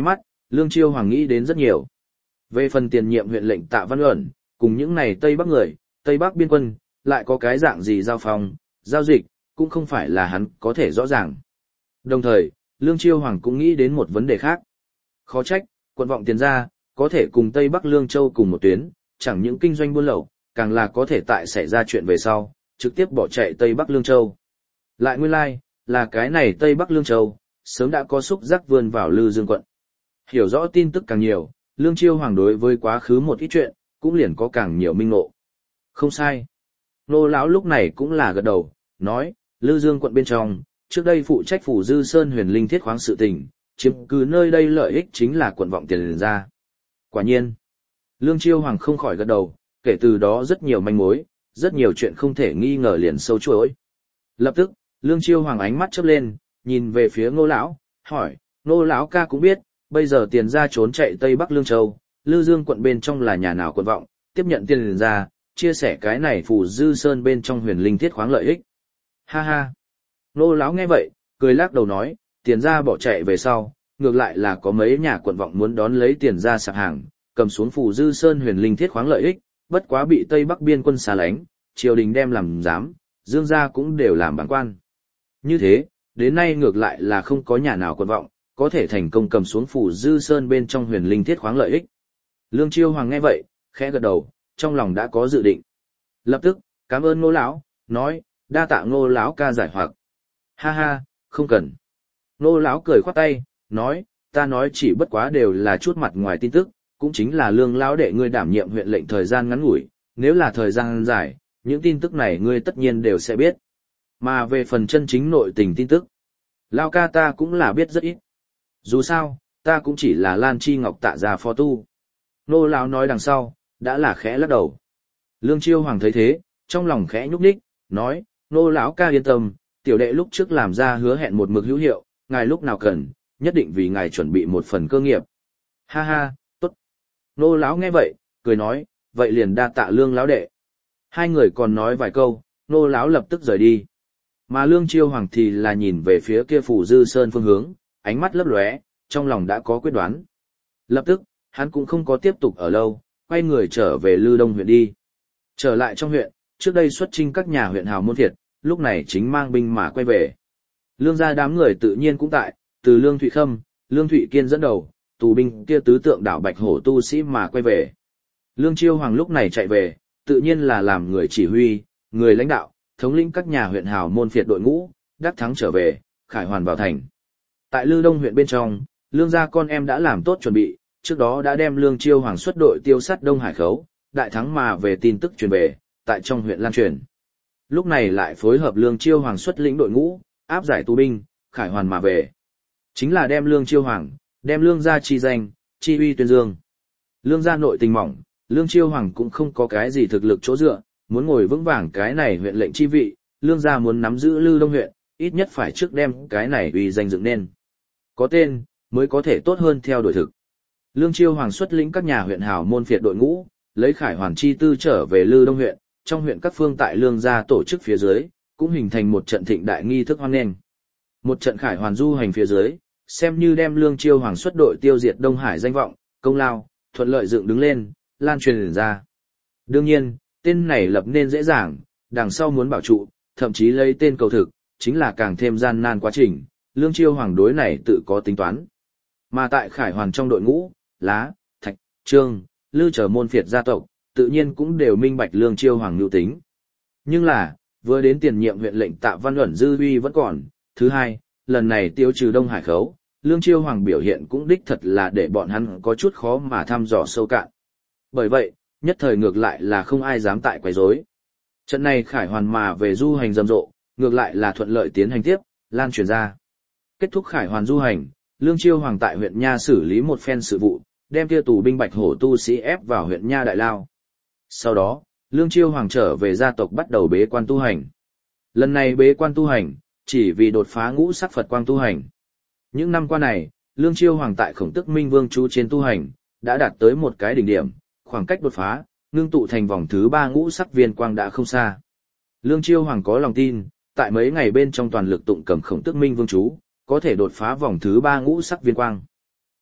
Lương Chiêu Hoàng nghĩ đến rất nhiều. Về phần tiền nhiệm huyện lệnh Tạ Văn Uẩn, cùng những này Tây Bắc người, Tây Bắc biên quân, lại có cái dạng gì giao phong, giao dịch, cũng không phải là hắn có thể rõ ràng. Đồng thời, Lương Chiêu Hoàng cũng nghĩ đến một vấn đề khác. Khó trách, quận vọng Tiền Gia, có thể cùng Tây Bắc Lương Châu cùng một tuyến, chẳng những kinh doanh buôn lậu, càng là có thể tại xảy ra chuyện về sau, trực tiếp bỏ chạy Tây Bắc Lương Châu. Lại nguyên lai, là cái này Tây Bắc Lương Châu, sớm đã có xúc giác vươn vào Lư Dương quận. Hiểu rõ tin tức càng nhiều, Lương Chiêu Hoàng đối với quá khứ một ít chuyện, cũng liền có càng nhiều minh ngộ. Không sai. Nô lão lúc này cũng là gật đầu, nói, Lư Dương quận bên trong, trước đây phụ trách phủ Dư Sơn huyền linh thiết khoáng sự tình, chiếm cứ nơi đây lợi ích chính là quận vọng Tiền Gia. Quả nhiên, Lương Chiêu Hoàng không khỏi gật đầu, kể từ đó rất nhiều manh mối, rất nhiều chuyện không thể nghi ngờ liền sâu chuỗi. Lập tức, Lương Chiêu Hoàng ánh mắt chớp lên, nhìn về phía Ngô lão, hỏi, Ngô lão ca cũng biết, bây giờ Tiền Gia trốn chạy Tây Bắc Lương Châu, Lư Dương quận bên trong là nhà nào quận vọng, tiếp nhận Tiền Gia, chia sẻ cái này phủ Dư Sơn bên trong huyền linh thiết khoáng lợi ích. Ha ha. Ngô lão nghe vậy, cười lắc đầu nói, Tiền Gia bỏ chạy về sau, ngược lại là có mấy nhà quận vọng muốn đón lấy Tiền Gia sạp hàng, cầm xuống phủ Dư Sơn huyền linh thiết khoáng lợi ích, bất quá bị Tây Bắc biên quân xa lánh, triều đình đem làm giám, Dương gia cũng đều làm bản quan. Như thế, đến nay ngược lại là không có nhà nào quận vọng, có thể thành công cầm xuống phủ Dư Sơn bên trong huyền linh thiết khoáng lợi ích. Lương Chiêu Hoàng nghe vậy, khẽ gật đầu, trong lòng đã có dự định. Lập tức, cảm ơn Ngô lão, nói, đa tạ Ngô lão ca giải hoặc. Ha ha, không cần. Ngô lão cười khoát tay, nói, ta nói chỉ bất quá đều là chút mặt ngoài tin tức, cũng chính là Lương lão đệ ngươi đảm nhiệm huyện lệnh thời gian ngắn ngủi, nếu là thời gian dài, những tin tức này ngươi tất nhiên đều sẽ biết. Mà về phần chân chính nội tình tin tức, lão ca ta cũng là biết rất ít. Dù sao, ta cũng chỉ là Lan Chi Ngọc Tạ gia phó tu. Nô lão nói đằng sau, đã là khẽ lắc đầu. Lương Chiêu Hoàng thấy thế, trong lòng khẽ nhúc nhích, nói, nô lão ca yên tâm, tiểu đệ lúc trước làm ra hứa hẹn một mực hữu hiệu, ngài lúc nào cần, nhất định vì ngài chuẩn bị một phần cơ nghiệp. Ha ha, tốt. Nô lão nghe vậy, cười nói, vậy liền đa tạ Lương lão đệ. Hai người còn nói vài câu, nô lão lập tức rời đi. Mà Lương Chiêu Hoàng thì là nhìn về phía kia phủ Dư Sơn phương hướng, ánh mắt lấp lóe, trong lòng đã có quyết đoán. Lập tức, hắn cũng không có tiếp tục ở lâu, quay người trở về Lư Đông huyện đi. Trở lại trong huyện, trước đây xuất chinh các nhà huyện hào môn thiệt, lúc này chính mang binh mà quay về. Lương gia đám người tự nhiên cũng tại, từ Lương Thụy Khâm, Lương Thụy Kiên dẫn đầu, tù binh kia tứ tượng đảo Bạch Hổ tu sĩ mà quay về. Lương Chiêu Hoàng lúc này chạy về, tự nhiên là làm người chỉ huy, người lãnh đạo, thống lĩnh các nhà huyện hào môn phiệt đội ngũ, đắc thắng trở về, khải hoàn vào thành. Tại Lư Đông huyện bên trong, Lương gia con em đã làm tốt chuẩn bị, trước đó đã đem Lương Chiêu Hoàng xuất đội tiêu sát Đông Hải Khấu, đại thắng mà về tin tức truyền về, tại trong huyện lan truyền. Lúc này lại phối hợp Lương Chiêu Hoàng xuất lĩnh đội ngũ, áp giải tù binh, khải hoàn mà về. Chính là đem Lương Chiêu Hoàng, đem Lương gia chi danh, chi uy tuyên dương. Lương gia nội tình mỏng, Lương Chiêu Hoàng cũng không có cái gì thực lực chỗ dựa, muốn ngồi vững vàng cái này huyện lệnh chi vị, Lương gia muốn nắm giữ Lư Đông huyện, ít nhất phải trước đem cái này uy danh dựng nên. Có tên, mới có thể tốt hơn theo đuổi thực. Lương Chiêu Hoàng xuất lĩnh các nhà huyện hào môn phiệt đội ngũ, lấy khải hoàn chi tư trở về Lư Đông huyện, trong huyện các phương tại Lương gia tổ chức phía dưới, cũng hình thành một trận thịnh đại nghi thức hoan nghênh. Một trận khải hoàn du hành phía dưới, xem như đem Lương Chiêu Hoàng xuất đội tiêu diệt Đông Hải danh vọng, công lao, thuận lợi dựng đứng lên, lan truyền ra. Đương nhiên, tên này lập nên dễ dàng, đằng sau muốn bảo trụ, thậm chí lấy tên cầu thực, chính là càng thêm gian nan quá trình, Lương Chiêu Hoàng đối này tự có tính toán. Mà tại khải hoàn trong đội ngũ, Lá, Thạch, Trương, Lư trở môn phiệt gia tộc, tự nhiên cũng đều minh bạch Lương Chiêu Hoàng nhu tính. Nhưng là, vừa đến tiền nhiệm huyện lệnh Tạ Văn Uẩn dư uy vẫn còn, thứ hai, lần này tiêu trừ Đông Hải Khấu, Lương Chiêu Hoàng biểu hiện cũng đích thật là để bọn hắn có chút khó mà thăm dò sâu cạn. Bởi vậy, nhất thời ngược lại là không ai dám tại quấy rối. Trận này khải hoàn mà về du hành rầm rộ, ngược lại là thuận lợi tiến hành tiếp, lan truyền ra. Kết thúc khải hoàn du hành, Lương Chiêu Hoàng tại huyện Nha xử lý một phen sự vụ, đem kia tù binh Bạch Hổ tu sĩ ép vào huyện Nha đại lao. Sau đó, Lương Chiêu Hoàng trở về gia tộc bắt đầu bế quan tu hành. Lần này bế quan tu hành, chỉ vì đột phá ngũ sắc Phật quang tu hành. Những năm qua này, Lương Chiêu Hoàng tại Khổng Tức Minh Vương chú trên tu hành, đã đạt tới một cái đỉnh điểm, khoảng cách đột phá, ngưng tụ thành vòng thứ 3 ngũ sắc viên quang đã không xa. Lương Chiêu Hoàng có lòng tin, tại mấy ngày bên trong toàn lực tụng cầm Khổng Tức Minh Vương chú, có thể đột phá vòng thứ 3 ngũ sắc viên quang.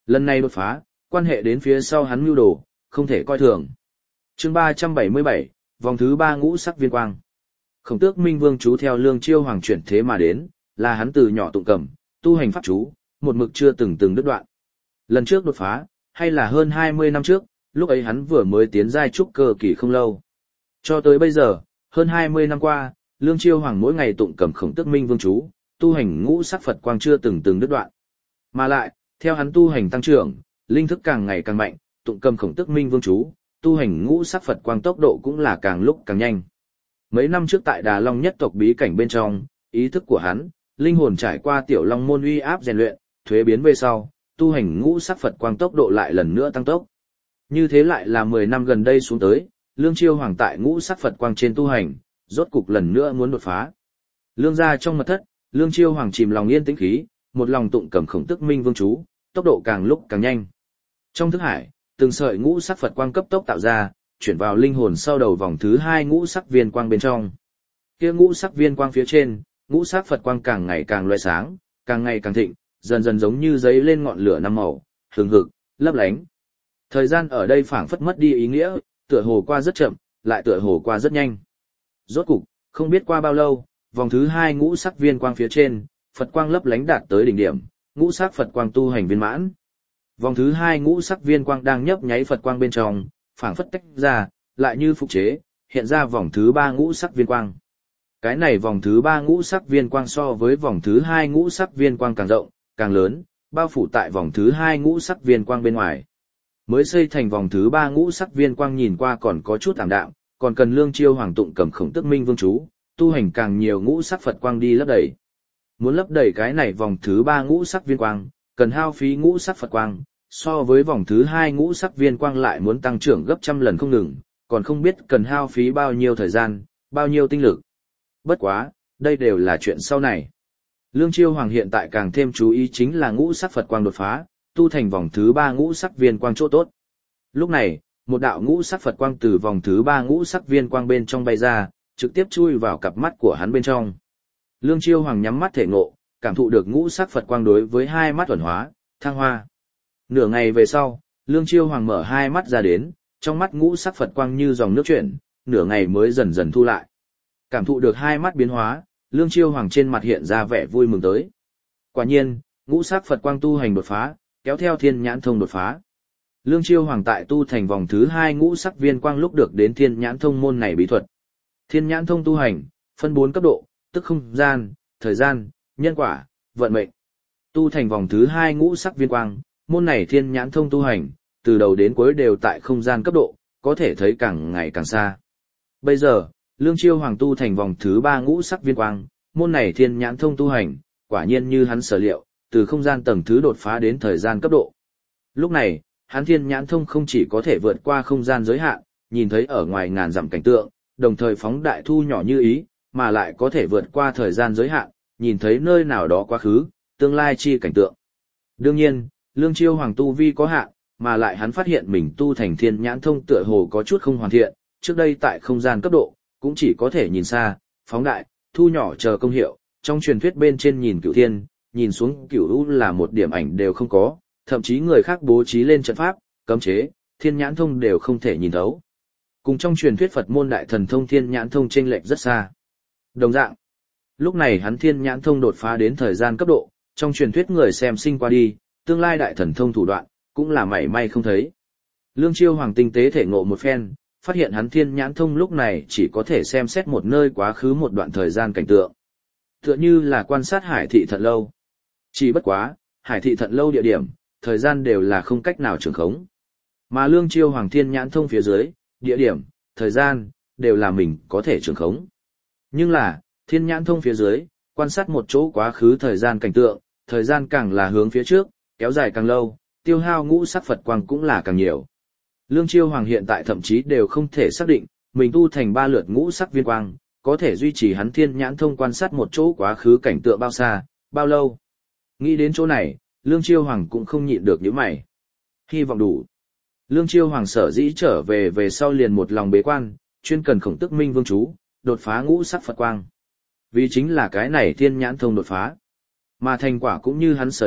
Lần này đột phá, quan hệ đến phía sau hắn mưu đồ, không thể coi thường. Chương 377, vòng thứ 3 ngũ sắc viên quang. Khổng Tước Minh Vương chú theo Lương Chiêu Hoàng chuyển thế mà đến, là hắn từ nhỏ tụng cầm, tu hành pháp chú, một mực chưa từng đứt đoạn. Lần trước đột phá, hay là hơn 20 năm trước, lúc ấy hắn vừa mới tiến giai trúc cơ kỳ không lâu. Cho tới bây giờ, hơn 20 năm qua, Lương Chiêu Hoàng mỗi ngày tụng cầm Khổng Tước Minh Vương chú, tu hành ngũ sắc Phật quang chưa từng đứt đoạn. Mà lại, theo hắn tu hành tăng trưởng, linh thức càng ngày càng mạnh, tụng cầm Khổng Tước Minh Vương chú, tu hành ngũ sắc Phật quang tốc độ cũng là càng lúc càng nhanh. Mấy năm trước tại Đà Long nhất tộc bí cảnh bên trong, ý thức của hắn, linh hồn trải qua tiểu long môn uy áp rèn luyện, thuế biến về sau, tu hành ngũ sắc Phật quang tốc độ lại lần nữa tăng tốc. Như thế lại là 10 năm gần đây xuống tới, Lương Chiêu Hoàng tại ngũ sắc Phật quang trên tu hành, rốt cục lần nữa muốn đột phá. Lương gia trong mật thất, Lương Chiêu Hoàng chìm lòng yên tĩnh khí, một lòng tụng cầm Khổng Tước Minh Vương chú, tốc độ càng lúc càng nhanh. Trong thức hải, từng sợi ngũ sắc Phật quang cấp tốc tạo ra, chuyển vào linh hồn sau đầu vòng thứ 2 ngũ sắc viên quang bên trong. Kia ngũ sắc viên quang phía trên, ngũ sắc Phật quang càng ngày càng lóe sáng, càng ngày càng thịnh, dần dần giống như giấy lên ngọn lửa năm màu, hừng hực, lấp lánh. Thời gian ở đây phảng phất mất đi ý nghĩa, tựa hồ qua rất chậm, lại tựa hồ qua rất nhanh. Rốt cục, không biết qua bao lâu, vòng thứ 2 ngũ sắc viên quang phía trên, Phật quang lấp lánh đạt tới đỉnh điểm, ngũ sắc Phật quang tu hành viên mãn. Vòng thứ 2 ngũ sắc viên quang đang nhấp nháy Phật quang bên trong, phảng phất tách ra, lại như phục chế, hiện ra vòng thứ 3 ngũ sắc viên quang. Cái này vòng thứ 3 ngũ sắc viên quang so với vòng thứ 2 ngũ sắc viên quang càng rộng, càng lớn, bao phủ tại vòng thứ 2 ngũ sắc viên quang bên ngoài. Mới xây thành vòng thứ 3 ngũ sắc viên quang nhìn qua còn có chút ảm đạm, còn cần Lương Chiêu Hoàng tụng cầm Khổng Tước Minh Vương chú, tu hành càng nhiều ngũ sắc Phật quang đi lấp đầy. Muốn lấp đầy cái này vòng thứ 3 ngũ sắc viên quang, cần hao phí ngũ sắc Phật quang, so với vòng thứ 2 ngũ sắc viên quang lại muốn tăng trưởng gấp trăm lần không ngừng, còn không biết cần hao phí bao nhiêu thời gian, bao nhiêu tinh lực. Bất quá, đây đều là chuyện sau này. Lương Chiêu Hoàng hiện tại càng thêm chú ý chính là ngũ sắc Phật quang đột phá, tu thành vòng thứ 3 ngũ sắc viên quang chỗ tốt. Lúc này, một đạo ngũ sắc Phật quang từ vòng thứ 3 ngũ sắc viên quang bên trong bay ra, trực tiếp chui vào cặp mắt của hắn bên trong. Lương Chiêu Hoàng nhắm mắt thể ngộ, cảm thụ được ngũ sắc Phật quang đối với hai mắt thuần hóa, thăng hoa. Nửa ngày về sau, Lương Chiêu Hoàng mở hai mắt ra đến, trong mắt ngũ sắc Phật quang như dòng nước chuyển, nửa ngày mới dần dần thu lại. Cảm thụ được hai mắt biến hóa, Lương Chiêu Hoàng trên mặt hiện ra vẻ vui mừng tới. Quả nhiên, ngũ sắc Phật quang tu hành đột phá, kéo theo thiên nhãn thông đột phá. Lương Chiêu Hoàng tại tu thành vòng thứ 2 ngũ sắc viên quang lúc được đến thiên nhãn thông môn này bí thuật. Thiên nhãn thông tu hành, phân 4 cấp độ, tức không gian, thời gian, nhân quả, vận mệnh. Tu thành vòng thứ 2 ngũ sắc viên quang, môn này thiên nhãn thông tu hành, từ đầu đến cuối đều tại không gian cấp độ, có thể thấy càng ngày càng xa. Bây giờ, Lương Chiêu Hoàng tu thành vòng thứ 3 ngũ sắc viên quang, môn này thiên nhãn thông tu hành, quả nhiên như hắn sở liệu, từ không gian tầng thứ đột phá đến thời gian cấp độ. Lúc này, hắn thiên nhãn thông không chỉ có thể vượt qua không gian giới hạn, nhìn thấy ở ngoài ngàn dặm cảnh tượng, đồng thời phóng đại thu nhỏ như ý, mà lại có thể vượt qua thời gian giới hạn, nhìn thấy nơi nào đó quá khứ, tương lai chi cảnh tượng. Đương nhiên, Lương Chiêu Hoàng tu vi có hạn, mà lại hắn phát hiện mình tu thành thiên nhãn thông tựa hồ có chút không hoàn thiện, trước đây tại không gian cấp độ, cũng chỉ có thể nhìn xa, phóng đại, thu nhỏ chờ công hiệu, trong truyền thuyết bên trên nhìn cửu thiên, nhìn xuống cửu u là một điểm ảnh đều không có, thậm chí người khác bố trí lên trận pháp, cấm chế, thiên nhãn thông đều không thể nhìn thấu. Cùng trong truyền thuyết Phật môn đại thần thông thiên nhãn thông chênh lệch rất xa. Đồng dạng, lúc này hắn thiên nhãn thông đột phá đến thời gian cấp độ, trong truyền thuyết người xem sinh qua đi, tương lai đại thần thông thủ đoạn, cũng là mảy may không thấy. Lương Chiêu Hoàng tinh tế thể ngộ một phen, phát hiện hắn thiên nhãn thông lúc này chỉ có thể xem xét một nơi quá khứ một đoạn thời gian cảnh tượng. Tựa như là quan sát hải thị thận lâu. Chỉ bất quá, hải thị thận lâu địa điểm, thời gian đều là không cách nào trường khống. Mà Lương Chiêu Hoàng thiên nhãn thông phía dưới, địa điểm, thời gian, đều là mình có thể trường khống. Nhưng là, thiên nhãn thông phía dưới, quan sát một chỗ quá khứ thời gian cảnh tượng, thời gian càng là hướng phía trước, kéo dài càng lâu, tiêu hao ngũ sắc Phật quang cũng là càng nhiều. Lương Chiêu Hoàng hiện tại thậm chí đều không thể xác định, mình tu thành 3 lượt ngũ sắc viên quang, có thể duy trì hắn thiên nhãn thông quan sát một chỗ quá khứ cảnh tượng bao xa, bao lâu. Nghĩ đến chỗ này, Lương Chiêu Hoàng cũng không nhịn được những mày. Hy vọng đủ. Lương Chiêu Hoàng sở dĩ trở về sau liền một lòng bế quan, chuyên cần Khổng Tước Minh Vương chú, đột phá ngũ sắc Phật quang. Vì chính là cái này thiên nhãn thông đột phá. Mà thành quả cũng như hắn sở liệu,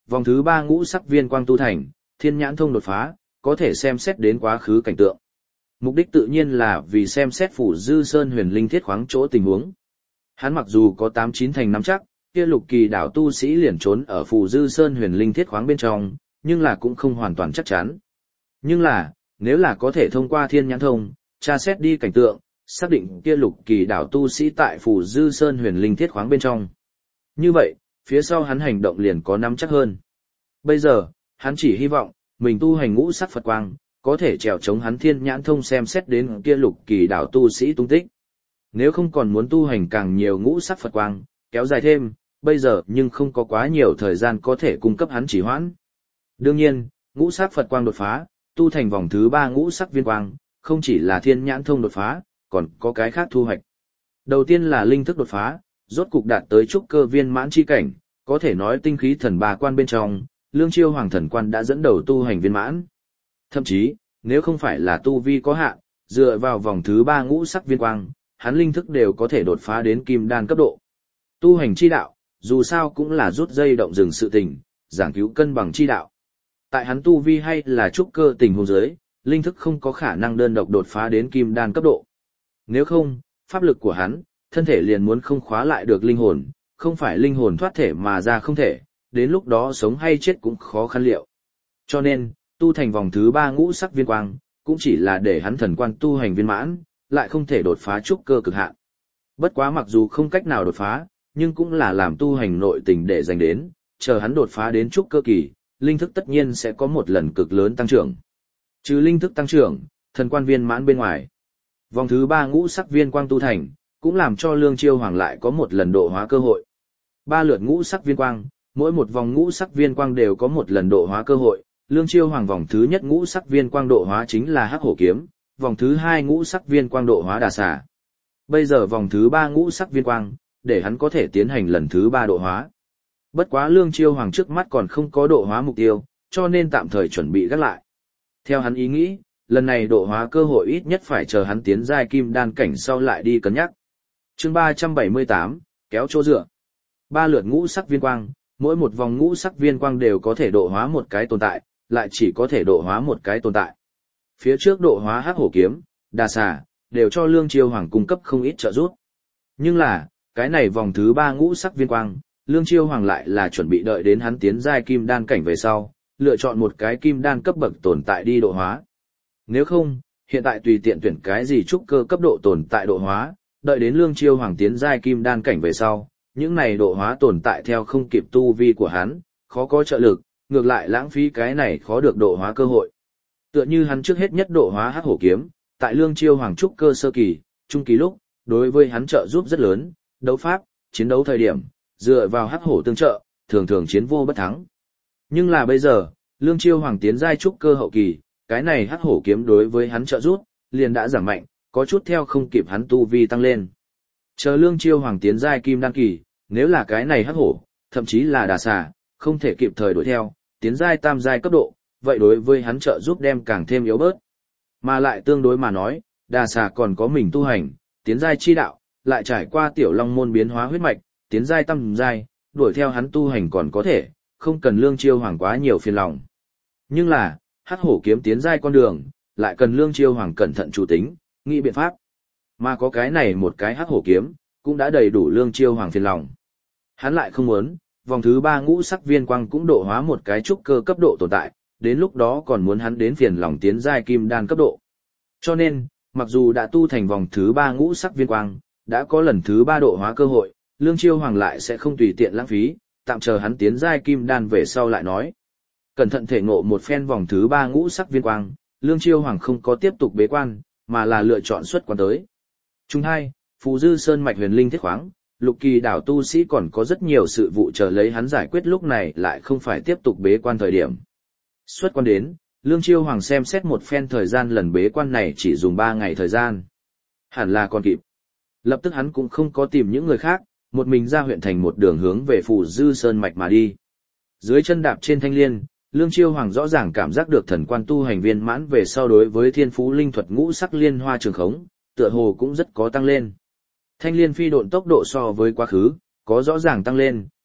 vòng thứ 3 ngũ sắc viên quang tu thành, thiên nhãn thông đột phá, có thể xem xét đến quá khứ cảnh tượng. Mục đích tự nhiên là vì xem xét Phủ Dư Sơn huyền linh thiết khoáng chỗ tình huống. Hắn mặc dù có 8-9 thành nắm chắc, kia lục kỳ đảo tu sĩ liền trốn ở Phủ Dư Sơn huyền linh thiết khoáng bên trong, nhưng là cũng không hoàn toàn chắc chắn. Nhưng là, nếu là có thể thông qua thiên nhãn thông, tra xét đi cảnh tượng, xác định kia lục kỳ đảo tu sĩ tại Phủ Dư Sơn huyền linh thiết khoáng bên trong. Như vậy, phía sau hắn hành động liền có nắm chắc hơn. Bây giờ, hắn chỉ hy vọng, mình tu hành ngũ sắc Phật quang, có thể trèo chống hắn thiên nhãn thông xem xét đến kia lục kỳ đảo tu sĩ tung tích. Nếu không còn muốn tu hành càng nhiều ngũ sắc Phật quang, kéo dài thêm, bây giờ nhưng không có quá nhiều thời gian có thể cung cấp hắn chỉ hoãn. Đương nhiên, ngũ sắc Phật quang đột phá, tu thành vòng thứ 3 ngũ sắc viên quang, không chỉ là thiên nhãn thông đột phá, còn có cái khác thu hoạch. Đầu tiên là linh thức đột phá, rốt cục đạt tới trúc cơ viên mãn chi cảnh, có thể nói tinh khí thần bà quan bên trong, Lương Chiêu Hoàng thần quan đã dẫn đầu tu hành viên mãn. Thậm chí, nếu không phải là tu vi có hạn, dựa vào vòng thứ 3 ngũ sắc viên quang, hắn linh thức đều có thể đột phá đến kim đan cấp độ. Tu hành chi đạo, dù sao cũng là rút dây động rừng sự tình, giảng cứu cân bằng chi đạo. Tại hắn tu vi hay là trúc cơ tình huống dưới, linh thức không có khả năng đơn độc đột phá đến kim đan cấp độ. Nếu không, pháp lực của hắn, thân thể liền muốn không khóa lại được linh hồn, không phải linh hồn thoát thể mà ra không thể, đến lúc đó sống hay chết cũng khó khăn liệu. Cho nên, tu thành vòng thứ 3 ngũ sắc viên quang, cũng chỉ là để hắn thần quan tu hành viên mãn, lại không thể đột phá trúc cơ cực hạn. Bất quá mặc dù không cách nào đột phá, nhưng cũng là làm tu hành nội tình để dành đến, chờ hắn đột phá đến trúc cơ kỳ, linh thức tất nhiên sẽ có một lần cực lớn tăng trưởng. Trừ linh thức tăng trưởng, thần quan viên mãn bên ngoài. Vòng thứ 3 ngũ sắc viên quang tu thành, cũng làm cho Lương Chiêu Hoàng lại có một lần độ hóa cơ hội. 3 lượt ngũ sắc viên quang, mỗi một vòng ngũ sắc viên quang đều có một lần độ hóa cơ hội. Lương Chiêu Hoàng vòng thứ nhất ngũ sắc viên quang độ hóa chính là Hắc Hổ Kiếm, vòng thứ 2 ngũ sắc viên quang độ hóa Đà Xà. Bây giờ vòng thứ 3 ngũ sắc viên quang, để hắn có thể tiến hành lần thứ 3 độ hóa. Bất quá Lương Chiêu Hoàng trước mắt còn không có độ hóa mục tiêu, cho nên tạm thời chuẩn bị gác lại. Theo hắn ý nghĩ, lần này độ hóa cơ hội ít nhất phải chờ hắn tiến giai kim đan cảnh sau lại đi cân nhắc. Chương 378, kéo chỗ dựa. 3 lượt ngũ sắc viên quang, mỗi một vòng ngũ sắc viên quang đều có thể độ hóa một cái tồn tại, lại chỉ có thể độ hóa một cái tồn tại. Phía trước độ hóa Hắc Hổ Kiếm, Đà Xà, đều cho Lương Chiêu Hoàng cung cấp không ít trợ giúp. Nhưng là, cái này vòng thứ 3 ngũ sắc viên quang, Lương Chiêu Hoàng lại là chuẩn bị đợi đến hắn tiến giai kim đan cảnh về sau, lựa chọn một cái kim đan cấp bậc tồn tại đi độ hóa. Nếu không, hiện tại tùy tiện tuyển cái gì trúc cơ cấp độ tồn tại độ hóa, đợi đến Lương Chiêu Hoàng tiến giai kim đan cảnh về sau, những này độ hóa tồn tại theo không kịp tu vi của hắn, khó có trợ lực, ngược lại lãng phí cái này khó được độ hóa cơ hội. Tựa như hắn trước hết nhất độ hóa Hắc Hổ Kiếm, tại Lương Chiêu Hoàng trúc cơ sơ kỳ, trung kỳ lúc, đối với hắn trợ giúp rất lớn, đấu pháp, chiến đấu thời điểm, dựa vào Hắc Hổ tương trợ, thường thường chiến vô bất thắng. Nhưng là bây giờ, Lương Chiêu Hoàng tiến giai trúc cơ hậu kỳ, cái này Hắc Hổ Kiếm đối với hắn trợ giúp, liền đã giảm mạnh, có chút theo không kịp hắn tu vi tăng lên. Chờ Lương Chiêu Hoàng tiến giai kim đan kỳ, nếu là cái này Hắc Hổ, thậm chí là Đà Xà, không thể kịp thời đuổi theo, tiến giai tam giai cấp độ, vậy đối với hắn trợ giúp đem càng thêm yếu bớt. Mà lại tương đối mà nói, Đà Xà còn có mình tu hành, tiến giai chi đạo, lại trải qua tiểu long môn biến hóa huyết mạch, tiến giai tam giai, đuổi theo hắn tu hành còn có thể, không cần Lương Chiêu Hoàng quá nhiều phiền lòng. Nhưng là, Hắc Hổ Kiếm tiến giai con đường, lại cần Lương Chiêu Hoàng cẩn thận chủ tính, nghĩ biện pháp. Mà có cái này một cái Hắc Hổ Kiếm, cũng đã đầy đủ Lương Chiêu Hoàng phiền lòng. Hắn lại không muốn, vòng thứ 3 ngũ sắc viên quang cũng độ hóa một cái trúc cơ cấp độ tồn tại, đến lúc đó còn muốn hắn đến phiền lòng tiến giai kim đan cấp độ. Cho nên, mặc dù đã tu thành vòng thứ 3 ngũ sắc viên quang, đã có lần thứ 3 độ hóa cơ hội, Lương Chiêu Hoàng lại sẽ không tùy tiện lãng phí, tạm chờ hắn tiến giai kim đan về sau lại nói. Cẩn thận thể ngộ một phen vòng thứ 3 ngũ sắc viên quang, Lương Chiêu Hoàng không có tiếp tục bế quan, mà là lựa chọn xuất quan tới. Chung 2, Phù Dư Sơn mạch huyền linh thiết khoáng, lục kỳ đảo tu sĩ còn có rất nhiều sự vụ chờ lấy hắn giải quyết, lúc này lại không phải tiếp tục bế quan thời điểm. Xuất quan đến, Lương Chiêu Hoàng xem xét một phen thời gian, lần bế quan này chỉ dùng 3 ngày thời gian. Hẳn là còn kịp. Lập tức hắn cũng không có tìm những người khác, một mình ra huyện thành một đường hướng về Phù Dư Sơn mạch mà đi. Dưới chân đạp trên thanh liên, Lương Chiêu Hoàng rõ ràng cảm giác được thần quan tu hành viên mãn về sau đối với thiên phú linh thuật ngũ sắc liên hoa trường khống, tựa hồ cũng rất có tăng lên. Thanh liên phi độn tốc độ so với quá khứ, có rõ ràng tăng lên,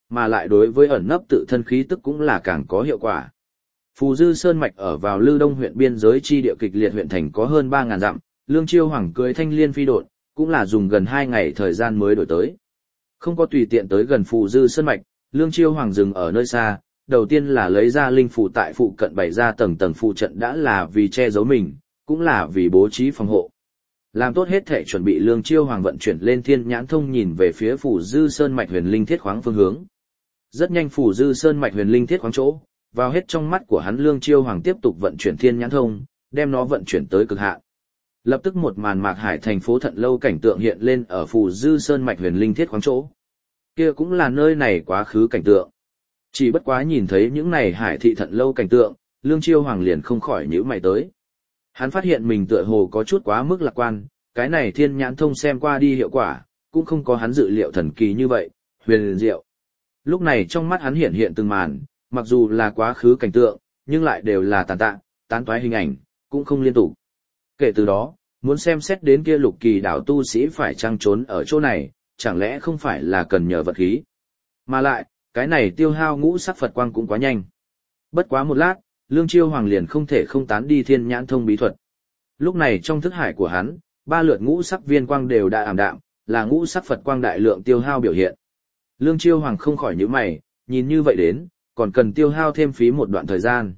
mà lại đối với ẩn nấp tự thân khí tức cũng là càng có hiệu quả. Phù Dư Sơn mạch ở vào Lư Đông huyện biên giới chi địa kịch liệt huyện thành có hơn 3.000 dặm, Lương Chiêu Hoàng cưỡi thanh liên phi độn, cũng là dùng gần 2 ngày thời gian mới đổi tới. Không có tùy tiện tới gần Phù Dư Sơn mạch, Lương Chiêu Hoàng dừng ở nơi xa, đầu tiên là lấy ra linh phù tại phụ cận bày ra tầng tầng phù trận đã là vì che giấu mình, cũng là vì bố trí phòng hộ. Làm tốt hết thể chuẩn bị, Lương Chiêu Hoàng vận chuyển lên Thiên Nhãn Thông nhìn về phía Phù Dư Sơn mạch huyền linh thiết khoáng phương hướng. Rất nhanh Phù Dư Sơn mạch huyền linh thiết khoáng chỗ, vào hết trong mắt của hắn, Lương Chiêu Hoàng tiếp tục vận chuyển Thiên Nhãn Thông, đem nó vận chuyển tới cực hạn. Lập tức một màn Mạc Hải thành phố Thận Lâu cảnh tượng hiện lên ở Phù Dư Sơn mạch huyền linh thiết khoáng chỗ. Kia cũng là nơi này quá khứ cảnh tượng. Chỉ bất quá nhìn thấy những này Hải thị Thận Lâu cảnh tượng, Lương Chiêu Hoàng liền không khỏi nhíu mày tới. Hắn phát hiện mình tựa hồ có chút quá mức lạc quan, cái này Thiên Nhãn Thông xem qua đi hiệu quả, cũng không có hắn dự liệu thần kỳ như vậy, huyền diệu. Lúc này trong mắt hắn hiện hiện từng màn, mặc dù là quá khứ cảnh tượng, nhưng lại đều là tán toái hình ảnh, cũng không liên tục. Kể từ đó, muốn xem xét đến kia Lục Kỳ đảo tu sĩ phải trăng trốn ở chỗ này, chẳng lẽ không phải là cần nhờ vật khí. Mà lại, cái này tiêu hao ngũ sắc Phật quang cũng quá nhanh. Bất quá một lát, Lương Chiêu Hoàng liền không thể không tán đi Thiên Nhãn Thông bí thuật. Lúc này trong thức hải của hắn, 3 lượt ngũ sắc viên quang đều đã ảm đạm, là ngũ sắc Phật quang đại lượng tiêu hao biểu hiện. Lương Chiêu Hoàng không khỏi nhíu mày, nhìn như vậy đến, còn cần tiêu hao thêm phí một đoạn thời gian.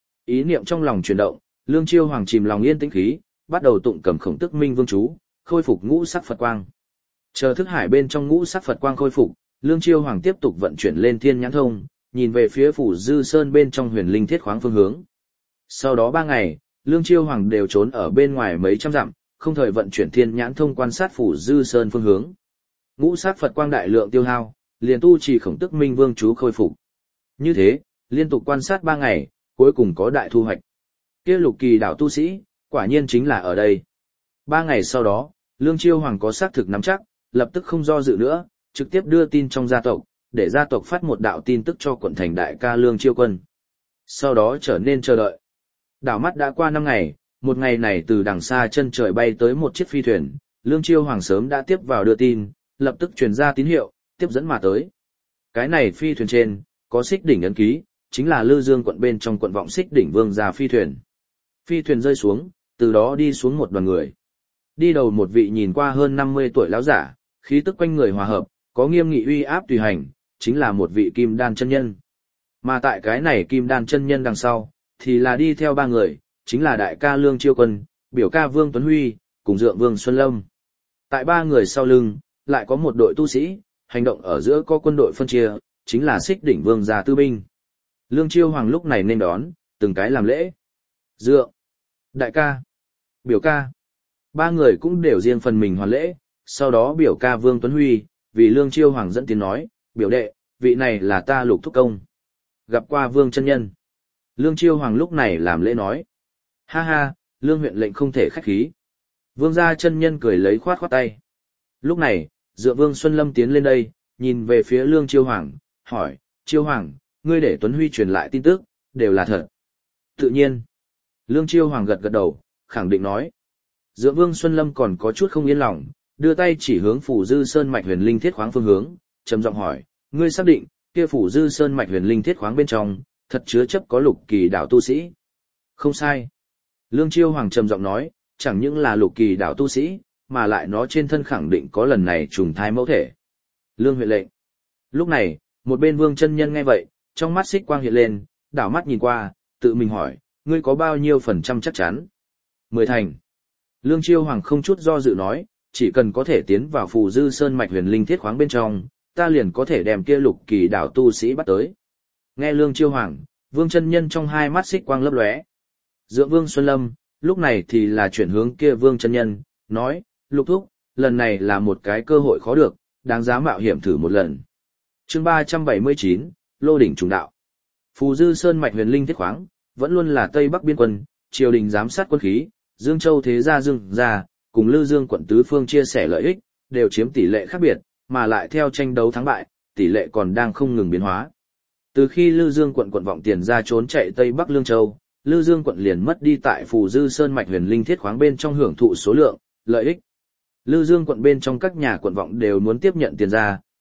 Ý niệm trong lòng chuyển động, Lương Chiêu Hoàng chìm lòng yên tĩnh khí, bắt đầu tụng cầm Khổng Tức Minh Vương chú, khôi phục ngũ sắc Phật quang. Chờ thức hải bên trong ngũ sắc Phật quang khôi phục, Lương Chiêu Hoàng tiếp tục vận chuyển lên Thiên Nhãn Thông, nhìn về phía Phù Dư Sơn bên trong huyền linh thiết khoáng phương hướng. Sau đó 3 ngày, Lương Chiêu Hoàng đều trốn ở bên ngoài mấy trăm dặm, không thời vận chuyển Thiên Nhãn Thông quan sát Phù Dư Sơn phương hướng. Ngũ sắc Phật quang đại lượng tiêu hao, liền tu trì Khổng Tức Minh Vương chú khôi phục. Như thế, liên tục quan sát 3 ngày, cuối cùng có đại thu hoạch. Kia Lục Kỳ đảo tu sĩ, quả nhiên chính là ở đây. 3 ngày sau đó, Lương Chiêu Hoàng có xác thực nắm chắc, lập tức không do dự nữa, trực tiếp đưa tin trong gia tộc, để gia tộc phát một đạo tin tức cho quận thành đại ca Lương Chiêu Quân. Sau đó trở nên chờ đợi. Đảo mắt đã qua 5 ngày, một ngày này từ đằng xa chân trời bay tới một chiếc phi thuyền, Lương Chiêu Hoàng sớm đã tiếp vào đưa tin, lập tức truyền ra tín hiệu, tiếp dẫn mà tới. Cái này phi thuyền trên, có Xích Đỉnh ấn ký, chính là Lư Dương quận bên trong quận vọng Xích Đỉnh Vương gia phi thuyền. Phi thuyền rơi xuống, từ đó đi xuống một đoàn người. Đi đầu một vị nhìn qua hơn 50 tuổi lão giả, khí tức quanh người hòa hợp, có nghiêm nghị uy áp tùy hành, chính là một vị Kim Đan chân nhân. Mà tại cái này Kim Đan chân nhân đằng sau, thì là đi theo 3 người, chính là đại ca Lương Chiêu Quân, biểu ca Vương Tuấn Huy, cùng dượng Vương Xuân Lâm. Tại 3 người sau lưng, lại có một đội tu sĩ, hành động ở giữa có quân đội phân chia, chính là Xích Đỉnh Vương gia tư binh. Lương Chiêu Hoàng lúc này nên đón, từng cái làm lễ. Dượng, đại ca, biểu ca. 3 người cũng đều riêng phần mình hoàn lễ, sau đó biểu ca Vương Tuấn Huy, vì Lương Chiêu Hoàng dẫn tiếng nói, biểu đệ, vị này là ta Lục thúc công. Gặp qua Vương chân nhân. Lương Chiêu Hoàng lúc này làm lễ nói. Ha ha, Lương huyện lệnh không thể khách khí. Vương gia chân nhân cười lấy khoát khoát tay. Lúc này, dựa Vương Xuân Lâm tiến lên đây, nhìn về phía Lương Chiêu Hoàng, hỏi, Chiêu Hoàng, ngươi để Tuấn Huy truyền lại tin tức, đều là thật. Tự nhiên. Lương Chiêu Hoàng gật gật đầu, khẳng định nói. Dựa Vương Xuân Lâm còn có chút không yên lòng, đưa tay chỉ hướng Phù Dư Sơn mạch huyền linh thiết khoáng phương hướng, trầm giọng hỏi, ngươi xác định, kia Phù Dư Sơn mạch huyền linh thiết khoáng bên trong, thật chứa chấp có Lục Kỳ đảo tu sĩ? Không sai. Lương Chiêu Hoàng trầm giọng nói, chẳng những là Lục Kỳ đảo tu sĩ, mà lại nó trên thân khẳng định có lần này trùng thai mẫu thể. Lương huyện lệnh. Lúc này, một bên Vương chân nhân nghe vậy, trong mắt xích quang hiện lên, đảo mắt nhìn qua, tự mình hỏi, ngươi có bao nhiêu phần trăm chắc chắn? 10 thành. Lương Chiêu Hoàng không chút do dự nói, chỉ cần có thể tiến vào Phù Dư Sơn mạch huyền linh thiết khoáng bên trong, ta liền có thể đem kia Lục Kỳ đảo tu sĩ bắt tới. Nghe Lương Chiêu Hoàng, Vương chân nhân trong hai mắt xích quang lấp lóe. Dượng Vương Xuân Lâm, lúc này thì là chuyển hướng kia Vương chân nhân, nói, Lục thúc, lần này là một cái cơ hội khó được, đáng giá mạo hiểm thử một lần. Chương 379, Lô đỉnh trùng đạo. Phù Dư Sơn mạch huyền linh thiết khoáng, vẫn luôn là Tây Bắc biên quân, triều đình giám sát quân khí, Dương Châu thế gia Dương gia, cùng Lư Dương quận tứ phương chia sẻ lợi ích, đều chiếm tỷ lệ khác biệt, mà lại theo tranh đấu thắng bại, tỷ lệ còn đang không ngừng biến hóa. Từ khi Lư Dương quận quận vọng tiền ra trốn chạy Tây Bắc Lương Châu, Lư Dương quận liền mất đi tại Phù Dư Sơn mạch huyền linh thiết khoáng bên trong hưởng thụ số lượng, lợi ích. Lư Dương quận bên trong các nhà quận vọng đều muốn tiếp nhận tiền ra,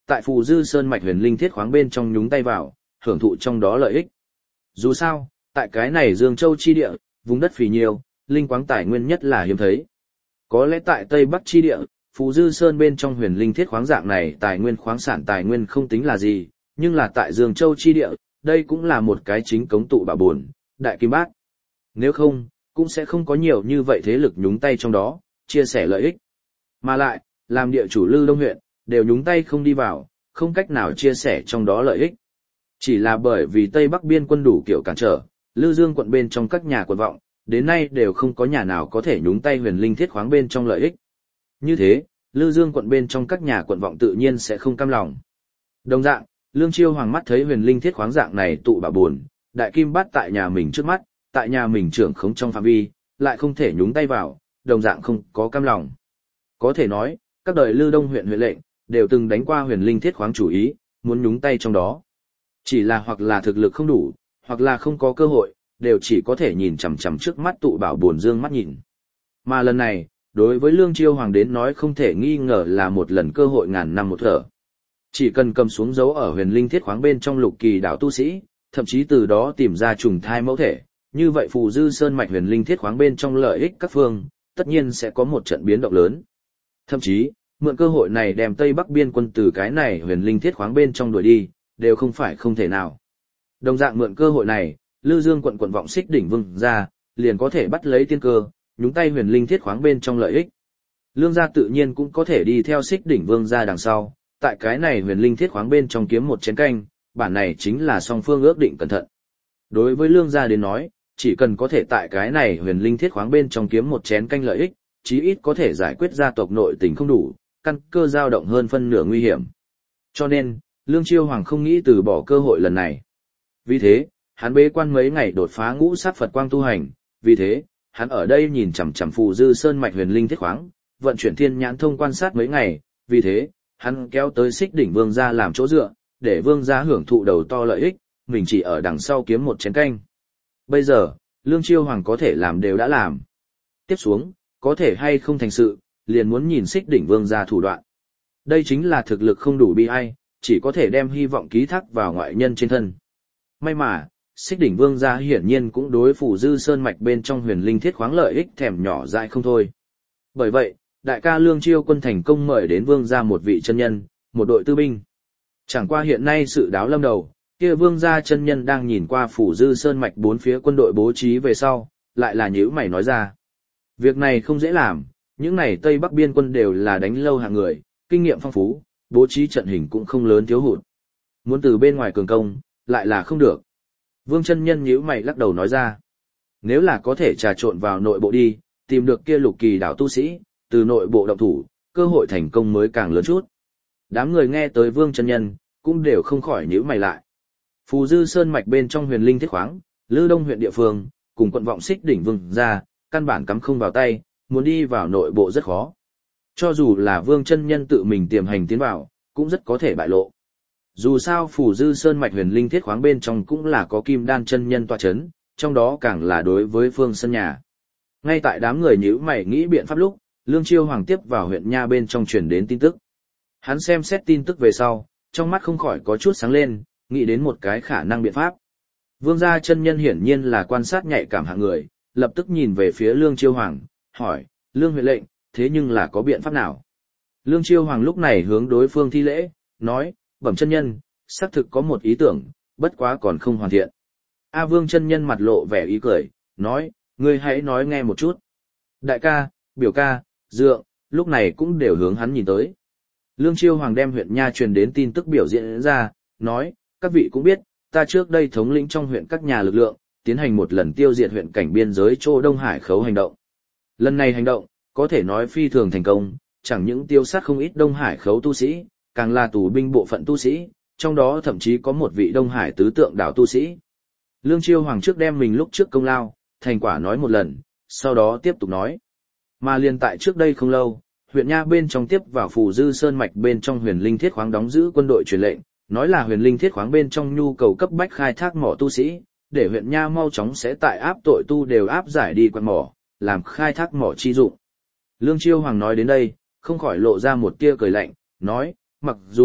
tại Phù Dư Sơn mạch huyền linh thiết khoáng bên trong nhúng tay vào, hưởng thụ trong đó lợi ích. Dù sao, tại cái này Dương Châu chi địa, vùng đất phì nhiều, linh quáng tài nguyên nhất là hiếm thấy. Có lẽ tại Tây Bắc chi địa, Phù Dư Sơn bên trong huyền linh thiết khoáng dạng này tài nguyên khoáng sản tài nguyên không tính là gì, nhưng là tại Dương Châu chi địa, đây cũng là một cái chính cống tụ bảo bổn, đại kim bát. Nếu không, cũng sẽ không có nhiều như vậy thế lực nhúng tay trong đó, chia sẻ lợi ích. Mà lại, làm địa chủ Lư Đông huyện, đều nhúng tay không đi vào, không cách nào chia sẻ trong đó lợi ích. Chỉ là bởi vì Tây Bắc biên quân đủ kiểu cản trở, Lư Dương quận bên trong các nhà quận vọng, đến nay đều không có nhà nào có thể nhúng tay huyền linh thiết khoáng bên trong lợi ích. Như thế, Lư Dương quận bên trong các nhà quận vọng tự nhiên sẽ không cam lòng. Đồng dạng, Lương Chiêu Hoàng mắt thấy huyền linh thiết khoáng dạng này tụ bảo buồn, đại kim bát tại nhà mình trước mắt, tại nhà mình trưởng khống trong phạm vi, lại không thể nhúng tay vào, đồng dạng không có cam lòng. Có thể nói, các đời Lư Đông huyện huyện lệnh, đều từng đánh qua huyền linh thiết khoáng chủ ý, muốn nhúng tay trong đó. Chỉ là hoặc là thực lực không đủ, hoặc là không có cơ hội, đều chỉ có thể nhìn chằm chằm trước mắt tụ bảo buồn dương mắt nhìn. Mà lần này, đối với Lương Chiêu Hoàng đến nói không thể nghi ngờ là một lần cơ hội ngàn năm một thở. Chỉ cần cầm xuống dấu ở huyền linh thiết khoáng bên trong lục kỳ đạo tu sĩ, thậm chí từ đó tìm ra trùng thai mẫu thể, như vậy Phù Dư Sơn mạch huyền linh thiết khoáng bên trong lợi ích các phương, tất nhiên sẽ có một trận biến động lớn. Thậm chí, mượn cơ hội này đem Tây Bắc biên quân từ cái này huyền linh thiết khoáng bên trong đuổi đi, đều không phải không thể nào. Đồng dạng mượn cơ hội này, Lư Dương quận vọng Xích Đỉnh Vương ra, liền có thể bắt lấy tiên cơ, nhúng tay huyền linh thiết khoáng bên trong lợi ích. Lương gia tự nhiên cũng có thể đi theo Xích Đỉnh Vương ra đằng sau, tại cái này huyền linh thiết khoáng bên trong kiếm một chén canh, bản này chính là song phương ước định cẩn thận. Đối với Lương gia đến nói, chỉ cần có thể tại cái này huyền linh thiết khoáng bên trong kiếm một chén canh lợi ích, chí ít có thể giải quyết gia tộc nội tình không đủ, căn cơ dao động hơn phân nửa nguy hiểm. Cho nên, Lương Chiêu Hoàng không nghĩ từ bỏ cơ hội lần này. Vì thế, hắn bế quan mấy ngày đột phá ngũ sát Phật quang tu hành, vì thế, hắn ở đây nhìn chằm chằm Phù Dư Sơn mạch huyền linh thiết khoáng, vận chuyển thiên nhãn thông quan sát mấy ngày, vì thế, hắn kéo tới Xích Đỉnh Vương gia làm chỗ dựa, để Vương gia hưởng thụ đầu to lợi ích, mình chỉ ở đằng sau kiếm một chén canh. Bây giờ, Lương Chiêu Hoàng có thể làm đều đã làm. Tiếp xuống, có thể hay không thành sự, liền muốn nhìn Xích Đỉnh Vương gia thủ đoạn. Đây chính là thực lực không đủ bi ai, chỉ có thể đem hy vọng ký thác vào ngoại nhân trên thân. May mà, Xích Đỉnh Vương gia hiển nhiên cũng đối Phù Dư Sơn mạch bên trong huyền linh thiết khoáng lợi ích thèm nhỏ dại không thôi. Bởi vậy, đại ca Lương Chiêu Quân thành công mời đến Vương gia một vị chân nhân, một đội tư binh. Chẳng qua hiện nay sự đáo lâm đầu, kia Vương gia chân nhân đang nhìn qua Phù Dư Sơn mạch bốn phía quân đội bố trí về sau, lại là nhíu mày nói ra. Việc này không dễ làm, những này Tây Bắc biên quân đều là đánh lâu hạng người, kinh nghiệm phong phú, bố trí trận hình cũng không lớn thiếu hụt. Muốn từ bên ngoài cường công, lại là không được. Vương chân nhân nhíu mày lắc đầu nói ra. Nếu là có thể trà trộn vào nội bộ đi, tìm được kia lục kỳ đạo tu sĩ, từ nội bộ động thủ, cơ hội thành công mới càng lớn chút. Đám người nghe tới Vương chân nhân, cũng đều không khỏi nhíu mày lại. Phù Dư Sơn mạch bên trong huyền linh thiết khoáng, Lư Đông huyện địa phương, cùng quận vọng Xích Đỉnh Vương ra, căn bản cắm không vào tay, muốn đi vào nội bộ rất khó. Cho dù là Vương chân nhân tự mình tiềm hành tiến vào, cũng rất có thể bại lộ. Dù sao Phù Dư Sơn mạch huyền linh thiết khoáng bên trong cũng là có Kim Đan chân nhân tọa chấn, trong đó càng là đối với phương sân nhà. Ngay tại đám người nhíu mày nghĩ biện pháp lúc, Lương Chiêu Hoàng tiếp vào huyện nha bên trong truyền đến tin tức. Hắn xem xét tin tức về sau, trong mắt không khỏi có chút sáng lên, nghĩ đến một cái khả năng biện pháp. Vương gia chân nhân hiển nhiên là quan sát nhạy cảm hạng người, lập tức nhìn về phía Lương Chiêu Hoàng, hỏi, Lương huyện lệnh, thế nhưng là có biện pháp nào? Lương Chiêu Hoàng lúc này hướng đối phương thi lễ, nói, bẩm chân nhân, xác thực có một ý tưởng, bất quá còn không hoàn thiện. A Vương chân nhân mặt lộ vẻ ý cười, nói, ngươi hãy nói nghe một chút. Đại ca, biểu ca, dượng, lúc này cũng đều hướng hắn nhìn tới. Lương Chiêu Hoàng đem huyện nha truyền đến tin tức biểu diễn ra, nói, các vị cũng biết, ta trước đây thống lĩnh trong huyện các nhà lực lượng, tiến hành một lần tiêu diệt huyện cảnh biên giới chỗ Đông Hải khấu hành động. Lần này hành động, có thể nói phi thường thành công, chẳng những tiêu sát không ít Đông Hải khấu tu sĩ, càng là tù binh bộ phận tu sĩ, trong đó thậm chí có một vị Đông Hải tứ tượng đạo tu sĩ. Lương Chiêu Hoàng trước đem mình lúc trước công lao, thành quả nói một lần, sau đó tiếp tục nói. Mà liên tại trước đây không lâu, huyện nha bên trong tiếp vào Phù Dư Sơn mạch bên trong huyền linh thiết khoáng đóng giữ quân đội truyền lệnh, nói là huyền linh thiết khoáng bên trong nhu cầu cấp bách khai thác mỏ tu sĩ, để huyện nha mau chóng sẽ tại áp tội tu đều áp giải đi quặng mỏ, làm khai thác mỏ chi dụng. Lương Chiêu Hoàng nói đến đây, không khỏi lộ ra một tia cười lạnh, nói, mặc dù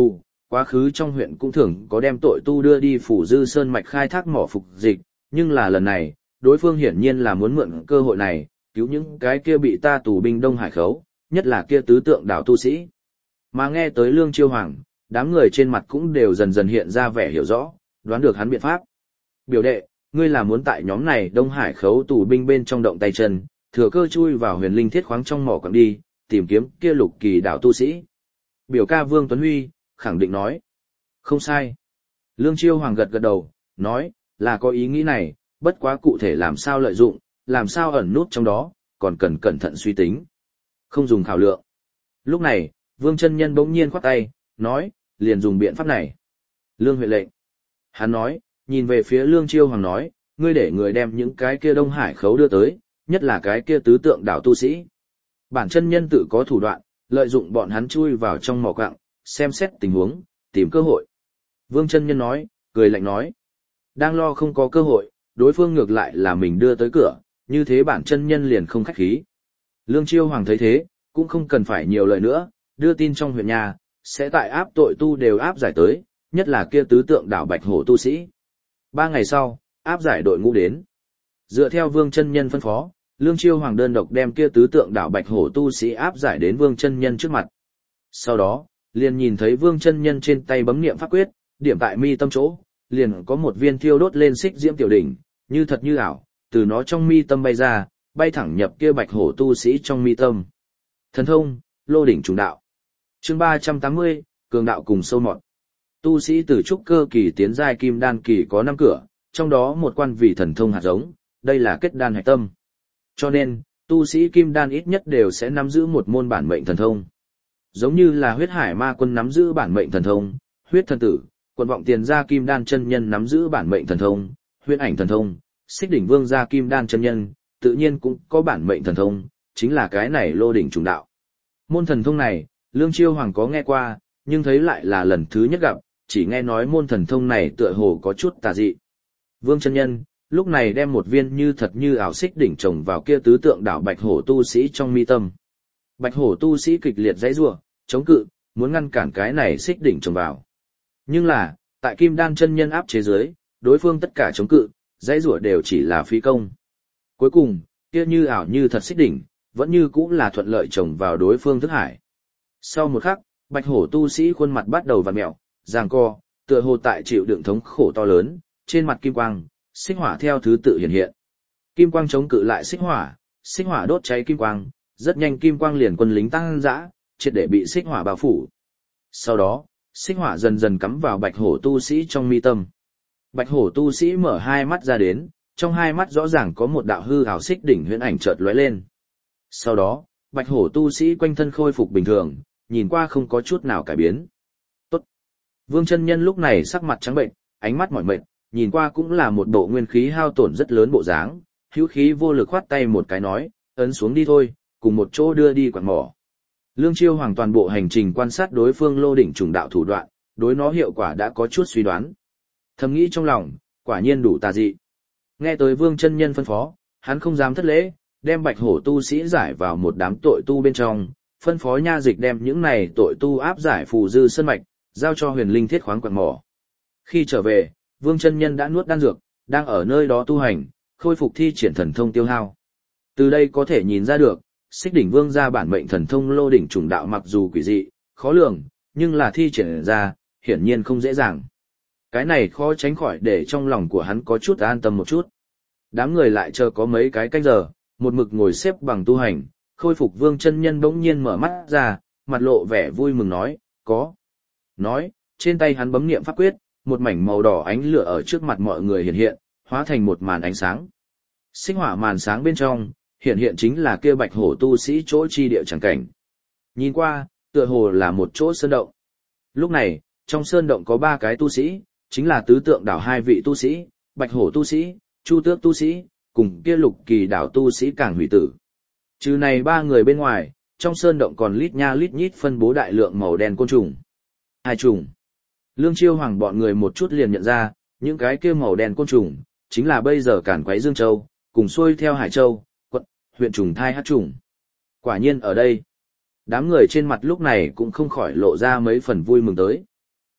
quá khứ trong huyện cũng thường có đem tội tu đưa đi Phủ Dư Sơn mạch khai thác mỏ phục dịch, nhưng là lần này, đối phương hiển nhiên là muốn mượn cơ hội này, cứu những cái kia bị ta tù binh Đông Hải khấu, nhất là kia tứ tượng đảo tu sĩ. Mà nghe tới Lương Chiêu Hoàng, đám người trên mặt cũng đều dần dần hiện ra vẻ hiểu rõ, đoán được hắn biện pháp. Biểu đệ, ngươi là muốn tại nhóm này Đông Hải khấu tù binh bên trong động tay chân, thừa cơ chui vào huyền linh thiết khoáng trong mỏ quặng đi, tìm kiếm kia lục kỳ đảo tu sĩ. Biểu ca Vương Tuấn Huy, khẳng định nói. Không sai. Lương Chiêu Hoàng gật gật đầu, nói, là có ý nghĩ này, bất quá cụ thể làm sao lợi dụng, làm sao ẩn nút trong đó, còn cần cẩn thận suy tính. Không dùng khảo lượng. Lúc này, Vương chân nhân bỗng nhiên khoát tay, nói, liền dùng biện pháp này. Lương huyện lệnh. Hắn nói, nhìn về phía Lương Chiêu Hoàng nói, ngươi để người đem những cái kia Đông Hải khấu đưa tới, nhất là cái kia tứ tượng đảo tu sĩ. Bản chân nhân tự có thủ đoạn, lợi dụng bọn hắn chui vào trong mỏ quặng, xem xét tình huống, tìm cơ hội. Vương chân nhân nói, cười lạnh nói, đang lo không có cơ hội, đối phương ngược lại là mình đưa tới cửa, như thế bản chân nhân liền không khách khí. Lương Chiêu Hoàng thấy thế, cũng không cần phải nhiều lời nữa, đưa tin trong huyện nhà, sẽ tại áp tội tu đều áp giải tới, nhất là kia tứ tượng đảo Bạch Hổ tu sĩ. 3 ngày sau, áp giải đội ngũ đến. Dựa theo Vương chân nhân phân phó, Lương Chiêu Hoàng đơn độc đem kia tứ tượng đảo Bạch Hổ tu sĩ áp giải đến Vương chân nhân trước mặt. Sau đó, liền nhìn thấy Vương chân nhân trên tay bấm niệm pháp quyết, điểm tại mi tâm chỗ, liền có một viên thiêu đốt lên xích diễm tiểu đỉnh, như thật như ảo, từ nó trong mi tâm bay ra, bay thẳng nhập kia Bạch Hổ tu sĩ trong mi tâm. Thần thông, Lô đỉnh trùng đạo. Chương 380, cường đạo cùng sâu mọt. Tu sĩ từ trúc cơ kỳ tiến giai kim đan kỳ có 5 cửa, trong đó một quan vì thần thông hạt giống, đây là kết đan hạch tâm. Cho nên, tu sĩ kim đan ít nhất đều sẽ nắm giữ một môn bản mệnh thần thông. Giống như là huyết hải ma quân nắm giữ bản mệnh thần thông, huyết thần tử, quần vọng tiền gia kim đan chân nhân nắm giữ bản mệnh thần thông, huyết ảnh thần thông, xích đỉnh vương gia kim đan chân nhân, tự nhiên cũng có bản mệnh thần thông, chính là cái này Lô đỉnh trùng đạo. Môn thần thông này, Lương Chiêu Hoàng có nghe qua, nhưng thấy lại là lần thứ nhất gặp, chỉ nghe nói môn thần thông này tựa hồ có chút tà dị. Vương chân nhân, lúc này đem một viên như thật như ảo xích đỉnh trồng vào kia tứ tượng đảo Bạch Hổ tu sĩ trong mi tâm. Bạch Hổ tu sĩ kịch liệt giãy giụa, chống cự, muốn ngăn cản cái này xích đỉnh trồng vào. Nhưng là, tại Kim Đan chân nhân áp chế dưới, đối phương tất cả chống cự, giãy giụa đều chỉ là phí công. Cuối cùng, kia như ảo như thật xích đỉnh, vẫn như cũng là thuận lợi trồng vào đối phương thức hải. Sau một khắc, Bạch Hổ tu sĩ khuôn mặt bắt đầu vặn mèo, giằng co, tựa hồ tại chịu đựng thống khổ to lớn, trên mặt kim quang, xích hỏa theo thứ tự hiện hiện. Kim quang chống cự lại xích hỏa đốt cháy kim quang, rất nhanh kim quang liền quân lính tăng dã, triệt để bị xích hỏa bao phủ. Sau đó, xích hỏa dần dần cắm vào Bạch Hổ tu sĩ trong mi tâm. Bạch Hổ tu sĩ mở hai mắt ra đến, trong hai mắt rõ ràng có một đạo hư ảo xích đỉnh huyễn ảnh chợt lóe lên. Sau đó, Bạch Hổ tu sĩ quanh thân khôi phục bình thường, nhìn qua không có chút nào cải biến. Tốt. Vương chân nhân lúc này sắc mặt trắng bệnh, ánh mắt mỏi mệt, nhìn qua cũng là một bộ nguyên khí hao tổn rất lớn bộ dáng, hữu khí vô lực khoát tay một cái nói, ấn xuống đi thôi, cùng một chỗ đưa đi quặng mỏ. Lương Chiêu Hoàng toàn bộ hành trình quan sát đối phương Lô đỉnh trùng đạo thủ đoạn, đối nó hiệu quả đã có chút suy đoán. Thầm nghĩ trong lòng, quả nhiên đủ tà dị. Nghe tới Vương chân nhân phân phó, hắn không dám thất lễ, đem Bạch Hổ tu sĩ giải vào một đám tội tu bên trong, phân phó nha dịch đem những này tội tu áp giải Phù Dư Sơn mạch, giao cho Huyền Linh Thiết khoáng quặng mỏ. Khi trở về, Vương chân nhân đã nuốt đan dược, đang ở nơi đó tu hành, khôi phục thi triển thần thông tiêu hao. Từ đây có thể nhìn ra được, Xích đỉnh vương gia bản mệnh thần thông Lô đỉnh trùng đạo mặc dù quỷ dị, khó lường, nhưng là thi triển ra, hiển nhiên không dễ dàng. Cái này khó tránh khỏi để trong lòng của hắn có chút an tâm một chút. Đám người lại chờ có mấy cái canh giờ, một mực ngồi xếp bằng tu hành, khôi phục Vương chân nhân bỗng nhiên mở mắt ra, mặt lộ vẻ vui mừng nói, có. Nói, trên tay hắn bấm niệm pháp quyết, một mảnh màu đỏ ánh lửa ở trước mặt mọi người hiện hiện, hóa thành một màn ánh sáng. Xích hỏa màn sáng bên trong, hiện hiện chính là kia Bạch Hổ tu sĩ chỗ chi địa chẳng cảnh. Nhìn qua, tựa hồ là một chỗ sơn động. Lúc này, trong sơn động có 3 cái tu sĩ, chính là tứ tượng đảo 2 vị tu sĩ, Bạch Hổ tu sĩ, Chu Tước tu sĩ, cùng kia Lục Kỳ đảo tu sĩ Cảng Hủy Tử. Trừ này 3 người bên ngoài, trong sơn động còn lít nha lít nhít phân bố đại lượng màu đen côn trùng. 2 trùng. Lương Chiêu Hoàng bọn người một chút liền nhận ra, những cái kia màu đen côn trùng, chính là bây giờ càn quấy Dương Châu, cùng xuôi theo Hải Châu, quận, huyện trùng thai hát trùng. Quả nhiên ở đây, đám người trên mặt lúc này cũng không khỏi lộ ra mấy phần vui mừng tới.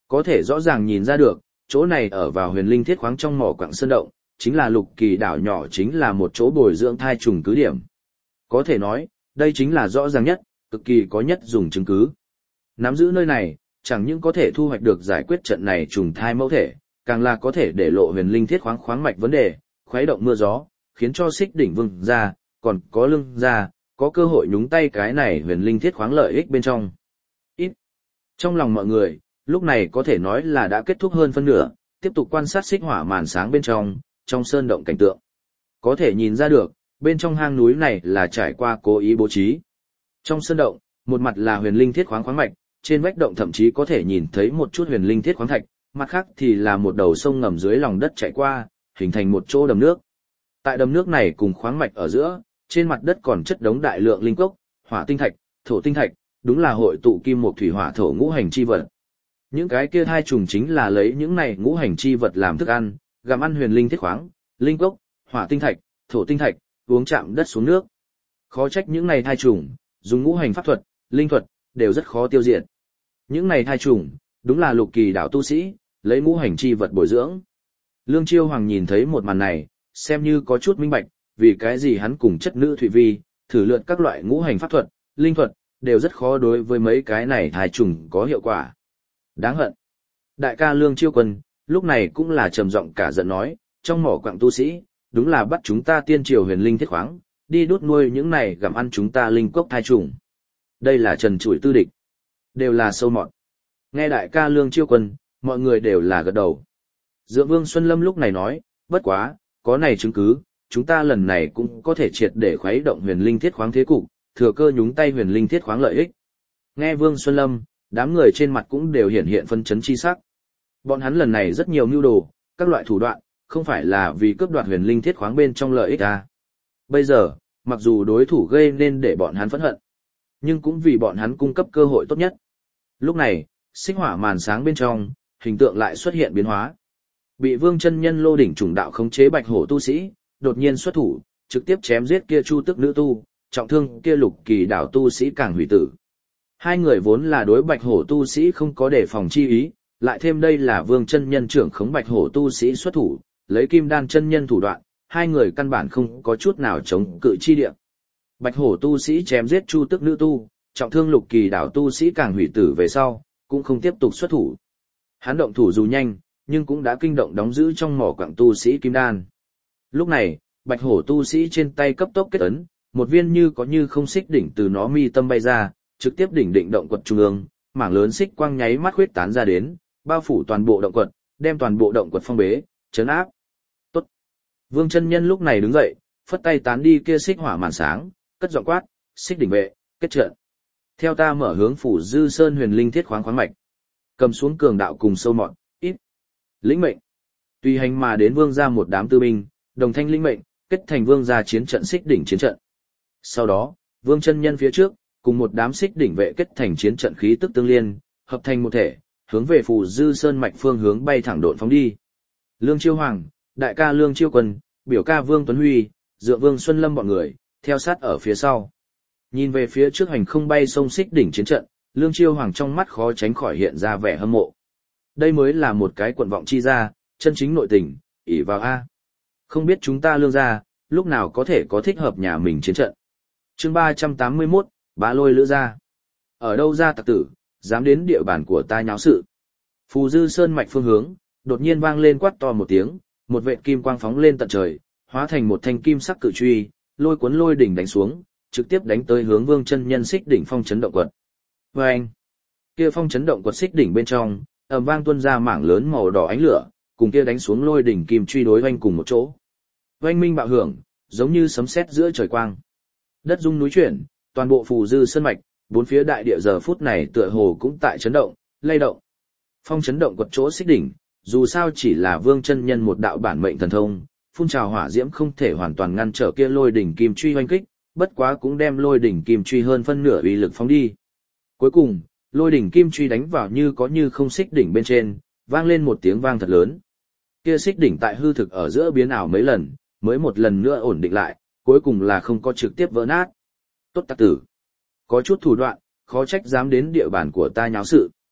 Có thể rõ ràng nhìn ra được, chỗ này ở vào huyền linh thiết khoáng trong mỏ quặng sơn động, chính là Lục Kỳ đảo nhỏ, chính là một chỗ bồi dưỡng thai trùng cứ điểm. Có thể nói, đây chính là rõ ràng nhất, cực kỳ có nhất dùng chứng cứ. Nắm giữ nơi này, chẳng những có thể thu hoạch được giải quyết trận này trùng thai mẫu thể, càng là có thể để lộ huyền linh thiết khoáng khoáng mạch vấn đề, khuấy động mưa gió, khiến cho Xích Đỉnh Vương gia, còn có Lương gia, có cơ hội nhúng tay cái này huyền linh thiết khoáng lợi ích bên trong. Ít. Trong lòng mọi người, lúc này có thể nói là đã kết thúc hơn phân nửa, tiếp tục quan sát xích hỏa màn sáng bên trong sơn động cảnh tượng. Có thể nhìn ra được, bên trong hang núi này là trải qua cố ý bố trí. Trong sơn động, một mặt là huyền linh thiết khoáng khoáng mạch, trên vách động thậm chí có thể nhìn thấy một chút huyền linh thiết khoáng thạch, mặt khác thì là một đầu sông ngầm dưới lòng đất chảy qua, hình thành một chỗ đầm nước. Tại đầm nước này cùng khoáng mạch ở giữa, trên mặt đất còn chất đống đại lượng linh cốc, hỏa tinh thạch, thổ tinh thạch, đúng là hội tụ kim mộc thủy hỏa thổ ngũ hành chi vật. Những cái kia thai trùng chính là lấy những này ngũ hành chi vật làm thức ăn, gặm ăn huyền linh thiết khoáng, linh cốc, hỏa tinh thạch, thổ tinh thạch, uống chạm đất xuống nước. Khó trách những này thai trùng, dùng ngũ hành pháp thuật, linh thuật, đều rất khó tiêu diệt. Những này thai trùng, đúng là Lục Kỳ đảo tu sĩ, lấy ngũ hành chi vật bồi dưỡng. Lương Chiêu Hoàng nhìn thấy một màn này, xem như có chút minh bạch, vì cái gì hắn cùng chất nữ Thụy Vi, thử lượt các loại ngũ hành pháp thuật, linh thuật, đều rất khó đối với mấy cái này thai trùng có hiệu quả. Đáng hận. Đại ca Lương Chiêu Quân, lúc này cũng là trầm giọng cả giận nói, trong mỏ quặng tu sĩ, đúng là bắt chúng ta tiên triều huyền linh thiết khoáng, đi đốt nuôi những này gặm ăn chúng ta linh cốc thai trùng. Đây là trần trụi tư địch. Đều là sâu mọt. Nghe đại ca Lương Chiêu Quân, mọi người đều là gật đầu. Dượng Vương Xuân Lâm lúc này nói, bất quá, có này chứng cứ, chúng ta lần này cũng có thể triệt để khuấy động huyền linh thiết khoáng thế cục, thừa cơ nhúng tay huyền linh thiết khoáng lợi ích. Nghe Vương Xuân Lâm, đám người trên mặt cũng đều hiện hiện phân chấn chi sắc. Bọn hắn lần này rất nhiều mưu đồ, các loại thủ đoạn, không phải là vì cướp đoạt huyền linh thiết khoáng bên trong lợi ích à. Bây giờ, mặc dù đối thủ gây nên để bọn hắn phẫn hận, nhưng cũng vì bọn hắn cung cấp cơ hội tốt nhất. Lúc này, xích hỏa màn sáng bên trong, hình tượng lại xuất hiện biến hóa. Bị Vương chân nhân Lô đỉnh chủng đạo khống chế bạch hổ tu sĩ, đột nhiên xuất thủ, trực tiếp chém giết kia Chu Tức nữ tu, trọng thương kia Lục Kỳ đảo tu sĩ càng hủy tử. Hai người vốn là đối bạch hổ tu sĩ không có đề phòng chi ý, lại thêm đây là Vương chân nhân trưởng khống bạch hổ tu sĩ xuất thủ, lấy Kim Đan chân nhân thủ đoạn, hai người căn bản không có chút nào chống cự chi địa. Bạch hổ tu sĩ chém giết Chu Tức nữ tu, trọng thương Lục Kỳ đảo tu sĩ càng hủy tử về sau, cũng không tiếp tục xuất thủ. Hắn động thủ dù nhanh, nhưng cũng đã kinh động đóng giữ trong mỏ quặng tu sĩ Kim Đan. Lúc này, bạch hổ tu sĩ trên tay cấp tốc kết ấn, một viên như có như không xích đỉnh từ nó mi tâm bay ra, trực tiếp đỉnh định động quật trung ương, mảng lớn xích quang nháy mắt khuyết tán ra đến, bao phủ toàn bộ động quật, đem toàn bộ động quật phong bế, trấn áp. Tốt. Vương chân nhân lúc này đứng dậy, phất tay tán đi kia xích hỏa màn sáng, cất giọng quát, xích đỉnh vệ, kết trận. Theo ta mở hướng phủ Dư Sơn huyền linh thiết khoáng khoáng mạch. Cầm xuống cường đạo cùng sâu mọt, ít. Lĩnh mệnh. Tùy hành mà đến vương gia một đám tư binh, đồng thanh lĩnh mệnh, kết thành vương gia chiến trận xích đỉnh chiến trận. Sau đó, vương chân nhân phía trước, cùng một đám xích đỉnh vệ kết thành chiến trận khí tức tương liên, hợp thành một thể, hướng về phủ Dư Sơn mạch phương hướng bay thẳng độn phóng đi. Lương Chiêu Hoàng, đại ca Lương Chiêu Quân, biểu ca Vương Tuấn Huy, dựa Vương Xuân Lâm bọn người, theo sát ở phía sau. Nhìn về phía trước hành không bay sông xích đỉnh chiến trận, Lương Chiêu Hoàng trong mắt khó tránh khỏi hiện ra vẻ hâm mộ. Đây mới là một cái quận vọng chi ra, chân chính nội tình, ỷ vào A. Không biết chúng ta Lương gia, lúc nào có thể có thích hợp nhà mình chiến trận. Chương 381, Bá Lôi Lữ gia. Ở đâu ra tặc tử, dám đến địa bàn của ta nháo sự. Phù Dư Sơn mạch phương hướng, đột nhiên vang lên quát to một tiếng, một vệt kim quang phóng lên tận trời, hóa thành một thanh kim sắc cự truy, lôi cuốn lôi đỉnh đánh xuống, trực tiếp đánh tới hướng Vương chân nhân xích đỉnh phong chấn động quật. Oeng! Kia phong chấn động quật xích đỉnh bên trong, ầm vang tuôn ra mảng lớn màu đỏ ánh lửa, cùng kia đánh xuống lôi đỉnh kim truy đối oanh cùng một chỗ. Oanh minh bạo hưởng, giống như sấm sét giữa trời quang. Đất rung núi chuyển, toàn bộ Phù Dư Sơn mạch, bốn phía đại địa giờ phút này tựa hồ cũng tại chấn động, lay động. Phong chấn động quật chỗ xích đỉnh, dù sao chỉ là Vương chân nhân một đạo bản mệnh thần thông, phun trào hỏa diễm không thể hoàn toàn ngăn trở kia lôi đỉnh kim truy oanh kích, bất quá cũng đem lôi đỉnh kim truy hơn phân nửa uy lực phóng đi. Cuối cùng, lôi đỉnh kim truy đánh vào như có như không xích đỉnh bên trên, vang lên một tiếng vang thật lớn. Kia xích đỉnh tại hư thực ở giữa biến ảo mấy lần, mới một lần nữa ổn định lại, cuối cùng là không có trực tiếp vỡ nát. Tốt tặc tử. Có chút thủ đoạn, khó trách dám đến địa bàn của ta nháo sự.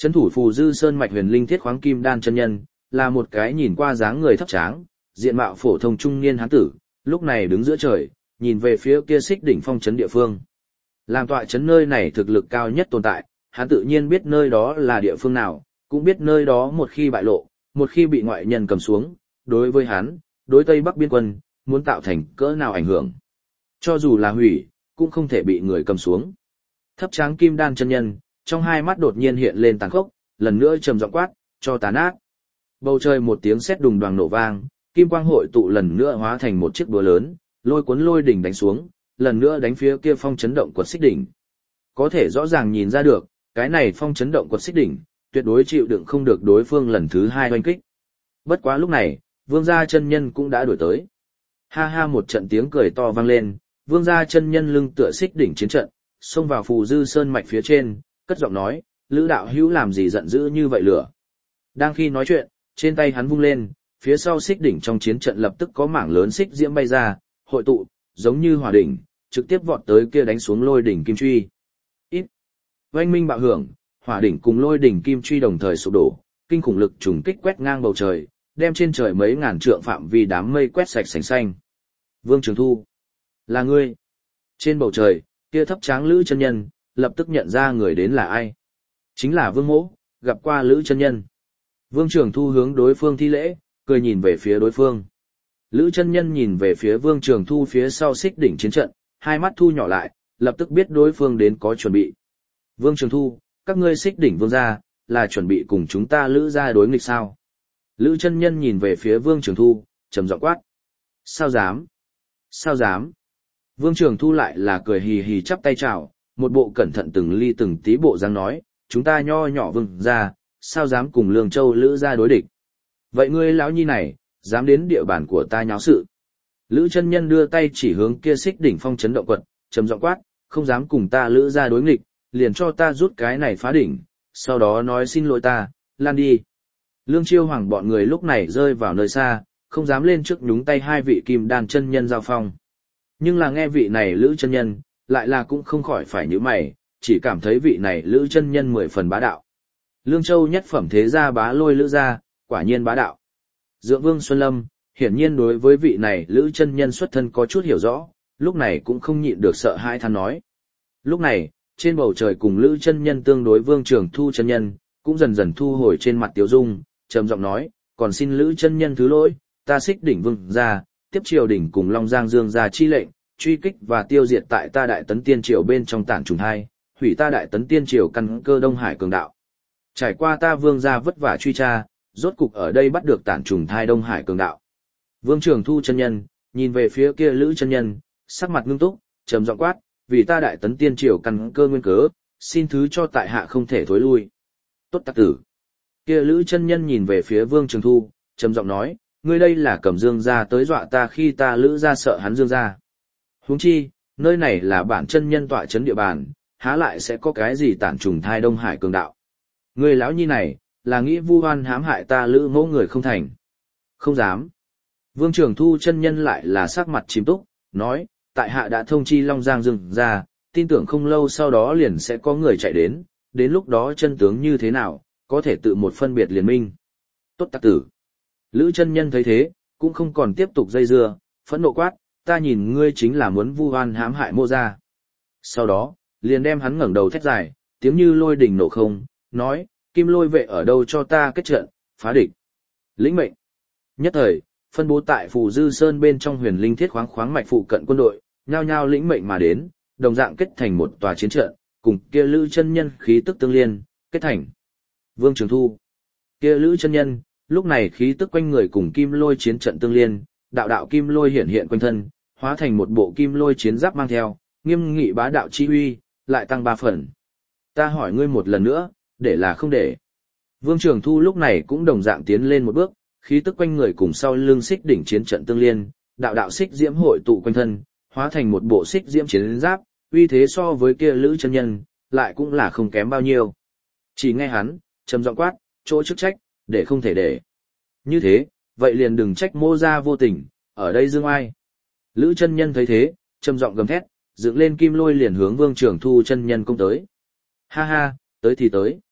Trấn thủ Phù Dư Sơn mạch Huyền Linh Thiết Khoáng Kim Đan chân nhân, là một cái nhìn qua dáng người thấp tráng, diện mạo phổ thông trung niên hán tử, lúc này đứng giữa trời, nhìn về phía kia xích đỉnh phong trấn địa phương. Làm tọa trấn nơi này thực lực cao nhất tồn tại, hắn tự nhiên biết nơi đó là địa phương nào, cũng biết nơi đó một khi bại lộ, một khi bị ngoại nhân cầm xuống, đối với hắn, đối Tây Bắc biên quân, muốn tạo thành cỡ nào ảnh hưởng. Cho dù là hủy, cũng không thể bị người cầm xuống. Thấp tráng Kim Đan chân nhân, trong hai mắt đột nhiên hiện lên tàn khốc, lần nữa trầm giọng quát, cho tàn ác. Bầu trời một tiếng sét đùng đoàng nổ vang, kim quang hội tụ lần nữa hóa thành một chiếc búa lớn, lôi cuốn lôi đỉnh đánh xuống, lần nữa đánh phía kia phong chấn động quật xích đỉnh. Có thể rõ ràng nhìn ra được, cái này phong chấn động quật xích đỉnh, tuyệt đối chịu đựng không được đối phương lần thứ hai oanh kích. Bất quá lúc này, Vương gia chân nhân cũng đã đuổi tới. Ha ha, một trận tiếng cười to vang lên, Vương gia chân nhân lưng tựa xích đỉnh chiến trận, xông vào Phù Dư Sơn mạch phía trên, cất giọng nói, Lữ đạo hữu làm gì giận dữ như vậy lửa. Đang khi nói chuyện, trên tay hắn vung lên, phía sau xích đỉnh trong chiến trận lập tức có mảng lớn xích diễm bay ra, hội tụ, giống như hỏa đỉnh, trực tiếp vọt tới kia đánh xuống lôi đỉnh kim truy. Ít. Oanh minh bạo hưởng, hỏa đỉnh cùng lôi đỉnh kim truy đồng thời sụp đổ, kinh khủng lực trùng kích quét ngang bầu trời, đem trên trời mấy ngàn trượng phạm vi đám mây quét sạch sành xanh. Vương Trường Thu, là ngươi. Trên bầu trời, kia thấp tráng Lữ chân nhân, lập tức nhận ra người đến là ai. Chính là Vương Mỗ, gặp qua Lữ chân nhân. Vương Trường Thu hướng đối phương thi lễ, cười nhìn về phía đối phương. Lữ chân nhân nhìn về phía Vương Trường Thu phía sau xích đỉnh chiến trận, hai mắt thu nhỏ lại, lập tức biết đối phương đến có chuẩn bị. Vương Trường Thu, các ngươi xích đỉnh vương gia, là chuẩn bị cùng chúng ta Lữ gia đối nghịch sao? Lữ chân nhân nhìn về phía Vương Trường Thu, trầm giọng quát. Sao dám? Sao dám? Vương Trường Thu lại là cười hì hì chắp tay chào, một bộ cẩn thận từng ly từng tí bộ dáng nói, chúng ta nho nhỏ vương gia, sao dám cùng Lương Châu Lữ gia đối địch? Vậy ngươi lão nhi này, dám đến địa bàn của ta nháo sự? Lữ chân nhân đưa tay chỉ hướng kia xích đỉnh phong chấn động quật, trầm giọng quát, không dám cùng ta Lữ gia đối nghịch, liền cho ta rút cái này phá đỉnh, sau đó nói xin lỗi ta, lan đi. Lương Chiêu Hoàng bọn người lúc này rơi vào nơi xa, không dám lên trước nhúng tay hai vị kim đan chân nhân giao phong. Nhưng là nghe vị này Lữ chân nhân, lại là cũng không khỏi phải nhíu mày, chỉ cảm thấy vị này Lữ chân nhân 10 phần bá đạo. Lương Châu nhất phẩm thế gia bá lôi Lữ gia, quả nhiên bá đạo. Dượng Vương Xuân Lâm, hiển nhiên đối với vị này Lữ chân nhân xuất thân có chút hiểu rõ, lúc này cũng không nhịn được sợ hãi than nói. Lúc này, trên bầu trời cùng Lữ chân nhân tương đối Vương Trường Thu chân nhân, cũng dần dần thu hồi trên mặt Tiếu Dung, trầm giọng nói, còn xin Lữ chân nhân thứ lỗi, ta xích đỉnh vương gia, tiếp triều đỉnh cùng Long Giang Dương gia chi lệnh, truy kích và tiêu diệt tại ta Đại Tấn Tiên Triều bên trong tản trùng hai, hủy ta Đại Tấn Tiên Triều căn cơ Đông Hải cường đạo. Trải qua ta Vương gia vất vả truy tra, rốt cục ở đây bắt được tản trùng thai Đông Hải cường đạo. Vương Trường Thu chân nhân, nhìn về phía kia Lữ chân nhân, sắc mặt ngưng túc, trầm giọng quát, vì ta Đại Tấn Tiên Triều căn cơ nguyên cớ, xin thứ cho tại hạ không thể thối lui. Tốt tặc tử. Kia Lữ chân nhân nhìn về phía Vương Trường Thu, trầm giọng nói, ngươi đây là cầm Dương gia tới dọa ta khi ta Lữ gia sợ hắn Dương gia. Huống chi, nơi này là bản chân nhân tọa trấn địa bàn, há lại sẽ có cái gì tản trùng thai Đông Hải cường đạo. Ngươi lão nhi này, là nghĩ vu oan hãm hại ta Lữ mẫu người không thành. Không dám. Vương Trường Thu chân nhân lại là sắc mặt chìm túc, nói, tại hạ đã thông chi Long Giang Dương gia, tin tưởng không lâu sau đó liền sẽ có người chạy đến lúc đó chân tướng như thế nào, có thể tự một phân biệt liền minh. Tốt tặc tử. Lữ chân nhân thấy thế, cũng không còn tiếp tục dây dưa, phẫn nộ quát, ta nhìn ngươi chính là muốn vu oan hãm hại Mô gia. Sau đó, liền đem hắn ngẩng đầu thét dài, tiếng như lôi đình nổ không, nói, Kim Lôi vệ ở đâu cho ta kết trận, phá địch. Lĩnh mệnh. Nhất thời, phân bố tại Phù Dư Sơn bên trong Huyền Linh Thiết khoáng mạch phụ cận quân đội, nhao nhao lĩnh mệnh mà đến, đồng dạng kết thành một tòa chiến trận, cùng kia Lữ chân nhân khí tức tương liên, kết thành. Vương Trường Thu. Kia Lữ chân nhân, lúc này khí tức quanh người cùng Kim Lôi chiến trận tương liên, đạo đạo kim lôi hiện hiện quanh thân, hóa thành một bộ kim lôi chiến giáp mang theo, nghiêm nghị bá đạo chi uy, lại tăng 3 phần. Ta hỏi ngươi một lần nữa, để là không để. Vương Trường Thu lúc này cũng đồng dạng tiến lên một bước, khí tức quanh người cùng sau lưng xích đỉnh chiến trận tương liên, đạo đạo xích diễm hội tụ quanh thân, hóa thành một bộ xích diễm chiến giáp, uy thế so với kia Lữ chân nhân, lại cũng là không kém bao nhiêu. Chỉ nghe hắn, trầm giọng quát, chỗ chức trách, để không thể để. Như thế, vậy liền đừng trách Mô gia vô tình, ở đây dương ai. Lữ chân nhân thấy thế, trầm giọng gầm thét, dựng lên kim lôi liền hướng Vương Trường Thu chân nhân công tới. Ha ha, tới thì tới.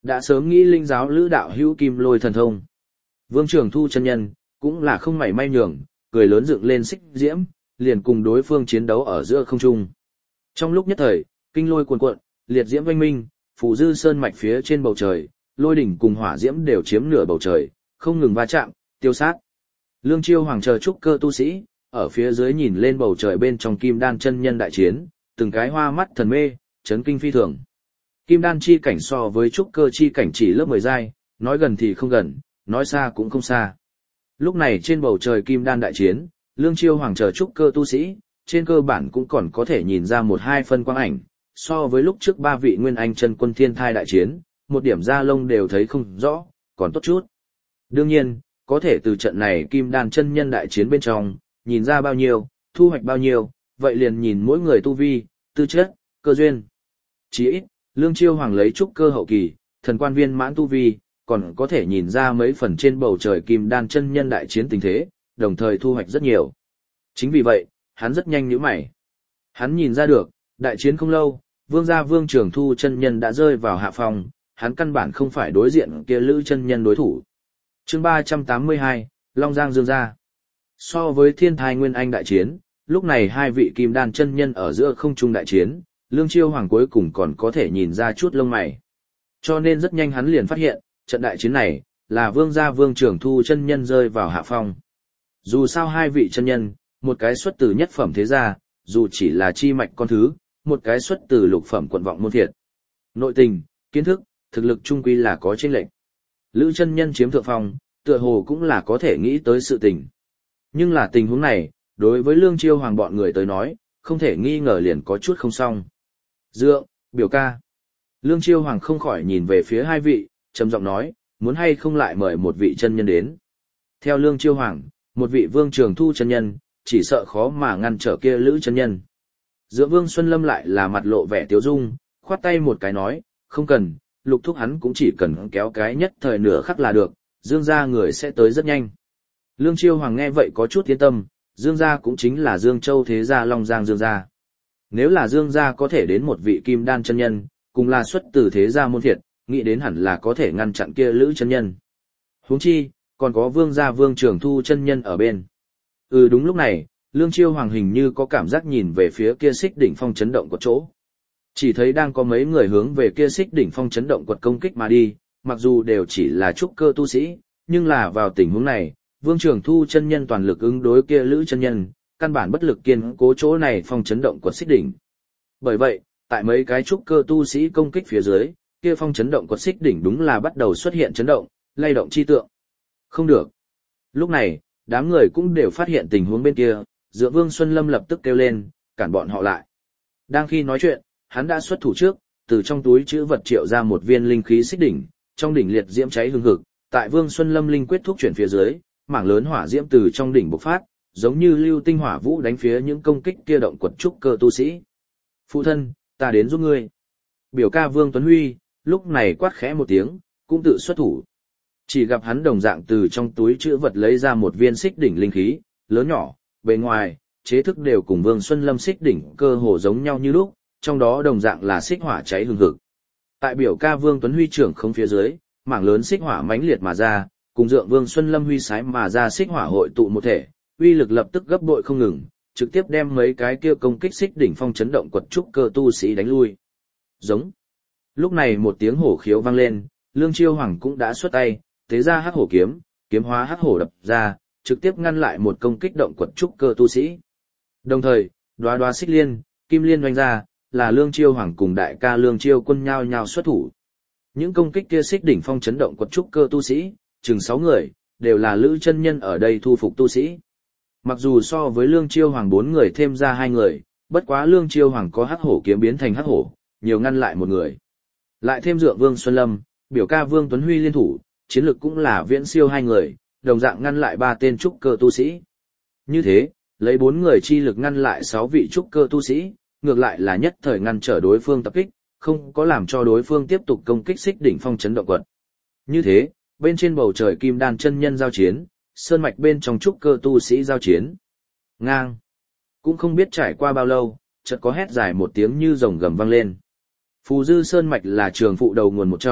Đã sớm nghĩ linh giáo lữ đạo hữu kim lôi thần thông. Vương Trường Thu chân nhân, cũng là không mảy may nhường, cười lớn dựng lên xích diễm, liền cùng đối phương chiến đấu ở giữa không trung. Trong lúc nhất thời, kinh lôi cuồn cuộn, liệt diễm vinh minh, phù dư sơn mạch phía trên bầu trời, lôi đỉnh cùng hỏa diễm đều chiếm nửa bầu trời, không ngừng va chạm, tiêu sát. Lương Chiêu Hoàng chờ trúc cơ tu sĩ, ở phía dưới nhìn lên bầu trời bên trong kim đan chân nhân đại chiến, từng cái hoa mắt thần mê, chấn kinh phi thường. Kim đan chi cảnh so với trúc cơ chi cảnh chỉ lớp 10 giai, nói gần thì không gần, nói xa cũng không xa. Lúc này trên bầu trời kim đan đại chiến, Lương Chiêu Hoàng chờ trúc cơ tu sĩ, trên cơ bản cũng còn có thể nhìn ra một hai phân quang ảnh, so với lúc trước ba vị nguyên anh chân quân thiên thai đại chiến, một điểm da lông đều thấy không rõ, còn tốt chút. Đương nhiên, có thể từ trận này kim đan chân nhân đại chiến bên trong, nhìn ra bao nhiêu, thu hoạch bao nhiêu, vậy liền nhìn mỗi người tu vi, tư chất, cơ duyên. Chỉ ít, Lương Chiêu Hoàng lấy trúc cơ hậu kỳ, thần quan viên mãn tu vi, còn có thể nhìn ra mấy phần trên bầu trời kim đan chân nhân đại chiến tình thế, đồng thời thu hoạch rất nhiều. Chính vì vậy, hắn rất nhanh nhíu mày. Hắn nhìn ra được, đại chiến không lâu, Vương gia Vương Trường Thu chân nhân đã rơi vào hạ phòng, hắn căn bản không phải đối diện kia Lữ chân nhân đối thủ. Chương 382, Long Giang Dương gia. So với Thiên Thai Nguyên Anh đại chiến, lúc này hai vị kim đan chân nhân ở giữa không trung đại chiến, Lương Chiêu Hoàng cuối cùng còn có thể nhìn ra chút lông mày. Cho nên rất nhanh hắn liền phát hiện, trận đại chiến này là Vương gia Vương Trường Thu chân nhân rơi vào hạ phong. Dù sao hai vị chân nhân, một cái xuất từ nhất phẩm thế gia, dù chỉ là chi mạch con thứ, một cái xuất từ lục phẩm quận vọng môn thiệt. Nội tình, kiến thức, thực lực chung quy là có chênh lệch. Lữ chân nhân chiếm thượng phong, tựa hồ cũng là có thể nghĩ tới sự tình. Nhưng là tình huống này, đối với Lương Chiêu Hoàng bọn người tới nói, không thể nghi ngờ liền có chút không xong. Dượng, biểu ca. Lương Chiêu Hoàng không khỏi nhìn về phía hai vị, trầm giọng nói, muốn hay không lại mời một vị chân nhân đến. Theo Lương Chiêu Hoàng, một vị Vương Trường Thu chân nhân, chỉ sợ khó mà ngăn trở kia Lữ chân nhân. Dượng Vương Xuân Lâm lại là mặt lộ vẻ tiếu dung, khoát tay một cái nói, không cần, lục thúc hắn cũng chỉ cần kéo cái nhất thời nửa khắc là được, Dương gia người sẽ tới rất nhanh. Lương Chiêu Hoàng nghe vậy có chút yên tâm, Dương gia cũng chính là Dương Châu thế gia Long Giang Dương gia. Nếu là Dương gia có thể đến một vị kim đan chân nhân, cùng là xuất từ thế gia môn thiệt, nghĩ đến hẳn là có thể ngăn chặn kia Lữ chân nhân. Huống chi, còn có Vương gia Vương Trường Thu chân nhân ở bên. Đúng lúc này, Lương Chiêu Hoàng hình như có cảm giác nhìn về phía kia xích đỉnh phong chấn động của chỗ. Chỉ thấy đang có mấy người hướng về kia xích đỉnh phong chấn động quật công kích mà đi, mặc dù đều chỉ là trúc cơ tu sĩ, nhưng là vào tình huống này, Vương Trường Thu chân nhân toàn lực ứng đối kia Lữ chân nhân, căn bản bất lực kiên cố chỗ này phong chấn động quật xích đỉnh. Bởi vậy, tại mấy cái trúc cơ tu sĩ công kích phía dưới, kia phong chấn động quật xích đỉnh đúng là bắt đầu xuất hiện chấn động, lay động chi tượng. Không được. Lúc này, đám người cũng đều phát hiện tình huống bên kia, Dượng Vương Xuân Lâm lập tức kêu lên, cản bọn họ lại. Đang khi nói chuyện, hắn đã xuất thủ trước, từ trong túi trữ vật triệu ra một viên linh khí xích đỉnh, trong đỉnh liệt diễm cháy hừng hực, tại Vương Xuân Lâm linh quyết thúc chuyển phía dưới, mảng lớn hỏa diễm từ trong đỉnh bộc phát, giống như lưu tinh hỏa vũ đánh phía những công kích kia động quật trúc cơ tu sĩ. Phụ thân, ta đến giúp ngươi. Biểu ca Vương Tuấn Huy, lúc này quát khẽ một tiếng, cũng tự xuất thủ. Chỉ gặp hắn đồng dạng từ trong túi trữ vật lấy ra một viên xích đỉnh linh khí, lớn nhỏ, bề ngoài, chế thức đều cùng Vương Xuân Lâm xích đỉnh cơ hồ giống nhau như lúc, trong đó đồng dạng là xích hỏa cháy hừng hực. Tại biểu ca Vương Tuấn Huy trưởng không phía dưới, mảng lớn xích hỏa mãnh liệt mà ra, cùng Dượng Vương Xuân Lâm huy sái mà ra xích hỏa hội tụ một thể, uy lực lập tức gấp bội không ngừng, trực tiếp đem mấy cái kia công kích xích đỉnh phong chấn động quật trúc cơ tu sĩ đánh lui. Giống. Lúc này một tiếng hổ khiếu vang lên, Lương Chiêu Hoàng cũng đã xuất tay, tế ra hắc hổ kiếm, kiếm hóa hắc hổ đập ra, trực tiếp ngăn lại một công kích động quật trúc cơ tu sĩ. Đồng thời, đoá đoá xích liên, kim liên oanh ra, là Lương Chiêu Hoàng cùng đại ca Lương Chiêu Quân nhao nhao xuất thủ. Những công kích kia xích đỉnh phong chấn động quật trúc cơ tu sĩ, chừng 6 người, đều là Lữ chân nhân ở đây thu phục tu sĩ. Mặc dù so với Lương Chiêu Hoàng 4 người thêm ra 2 người, bất quá Lương Chiêu Hoàng có hắc hổ kiếm biến thành hắc hổ, nhiều ngăn lại một người. Lại thêm Dượng Vương Xuân Lâm, biểu ca Vương Tuấn Huy liên thủ, chiến lực cũng là viễn siêu 2 người, đồng dạng ngăn lại 3 tên trúc cơ tu sĩ. Như thế, lấy 4 người chi lực ngăn lại 6 vị trúc cơ tu sĩ, ngược lại là nhất thời ngăn trở đối phương tập kích, không có làm cho đối phương tiếp tục công kích xích đỉnh phong chấn động quật. Như thế, bên trên bầu trời kim đan chân nhân giao chiến, sơn mạch bên trong trúc cơ tu sĩ giao chiến. Ngang. Cũng không biết trải qua bao lâu, chợt có hét dài một tiếng như rồng gầm vang lên. Phù Dư sơn mạch là trường phụ đầu nguồn một trong,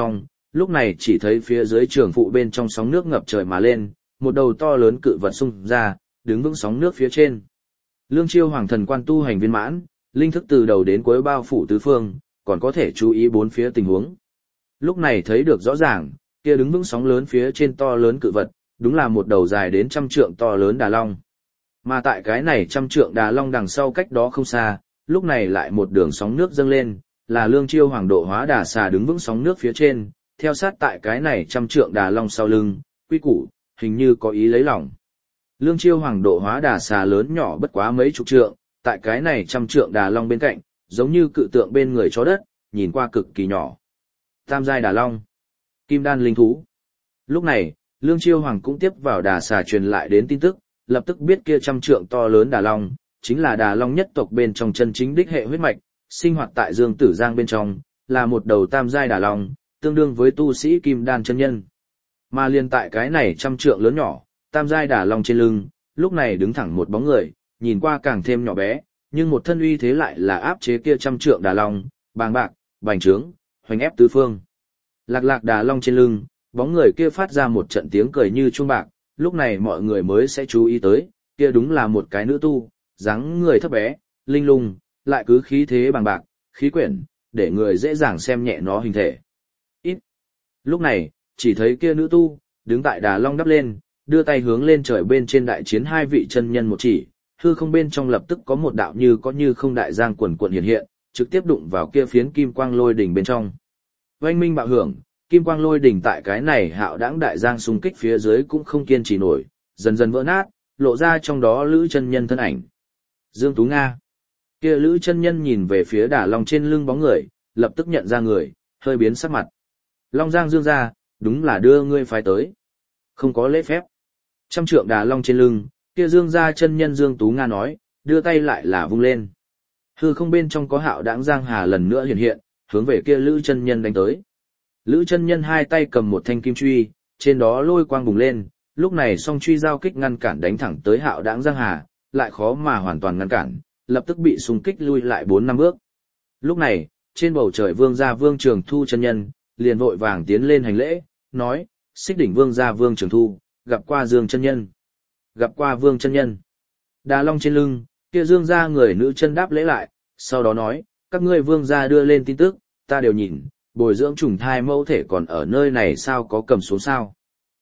lúc này chỉ thấy phía dưới trường phụ bên trong sóng nước ngập trời mà lên, một đầu to lớn cự vật xung ra, đứng vững sóng nước phía trên. Lương Chiêu Hoàng thần quan tu hành viên mãn, linh thức từ đầu đến cuối bao phủ tứ phương, còn có thể chú ý bốn phía tình huống. Lúc này thấy được rõ ràng, kia đứng vững sóng lớn phía trên to lớn cự vật, đúng là một đầu dài đến 100 trượng to lớn đà long. Mà tại cái này 100 trượng đà long đằng sau cách đó không xa, lúc này lại một đường sóng nước dâng lên, là Lương Chiêu Hoàng độ hóa đà xà đứng vững sóng nước phía trên, theo sát tại cái này 100 trượng đà long sau lưng, quy củ, hình như có ý lấy lòng. Lương Chiêu Hoàng độ hóa đà xà lớn nhỏ bất quá mấy chục trượng, tại cái này 100 trượng đà long bên cạnh, giống như cự tượng bên người chó đất, nhìn qua cực kỳ nhỏ. Tam giai đà long, kim đan linh thú. Lúc này, Lương Chiêu Hoàng cũng tiếp vào đà xà truyền lại đến tin tức, lập tức biết kia 100 trượng to lớn đà long, chính là đà long nhất tộc bên trong chân chính đích hệ huyết mạch, sinh hoạt tại Dương Tử Giang bên trong, là một đầu tam giai đà long, tương đương với tu sĩ kim đan chân nhân. Mà liên tại cái này 100 trượng lớn nhỏ, tam giai đà long trên lưng, lúc này đứng thẳng một bóng người, nhìn qua càng thêm nhỏ bé, nhưng một thân uy thế lại là áp chế kia 100 trượng đà long, bàng bạc, bành trướng, hoành ép tứ phương. Lạc lạc đà long trên lưng, bóng người kia phát ra một trận tiếng cười như chuông bạc, lúc này mọi người mới sẽ chú ý tới, kia đúng là một cái nữ tu, dáng người thấp bé, linh lung, lại cứ khí thế bàng bạc, khí quyển, để người dễ dàng xem nhẹ nó hình thể. Ít. Lúc này, chỉ thấy kia nữ tu, đứng tại đà long đắp lên, đưa tay hướng lên trời bên trên đại chiến hai vị chân nhân một chỉ, hư không bên trong lập tức có một đạo như có như không đại giang quần quần hiện hiện, trực tiếp đụng vào kia phiến kim quang lôi đỉnh bên trong. Oanh minh bạo hưởng, kim quang lôi đỉnh tại cái này hạo đãng đại giang xung kích phía dưới cũng không kiên trì nổi, dần dần vỡ nát, lộ ra trong đó lữ chân nhân thân ảnh. Dương Tú Nga. Kia lữ chân nhân nhìn về phía đà long trên lưng bóng người, lập tức nhận ra người, hơi biến sắc mặt. Long Giang Dương ra, đúng là đưa ngươi phái tới. Không có lễ phép. 100 trượng đà long trên lưng, kia Dương ra chân nhân Dương Tú Nga nói, đưa tay lại là vung lên. Hư không bên trong có hạo đãng giang hà lần nữa hiện hiện, hướng về kia lữ chân nhân đánh tới. Lữ chân nhân hai tay cầm một thanh kim truy, trên đó lôi quang bùng lên, lúc này song truy giao kích ngăn cản đánh thẳng tới hạo đãng giang hà, lại khó mà hoàn toàn ngăn cản, lập tức bị xung kích lui lại 4-5 bước. Lúc này, trên bầu trời Vương gia Vương Trường Thu chân nhân, liền vội vàng tiến lên hành lễ, nói, xích đỉnh Vương gia Vương Trường Thu, gặp qua Dương chân nhân. Gặp qua Vương chân nhân. Đà long trên lưng, kia Dương gia người nữ chân đáp lễ lại, sau đó nói, các ngươi Vương gia đưa lên tin tức, ta đều nhìn, bồi dưỡng trùng thai mẫu thể còn ở nơi này sao có cầm xuống sao?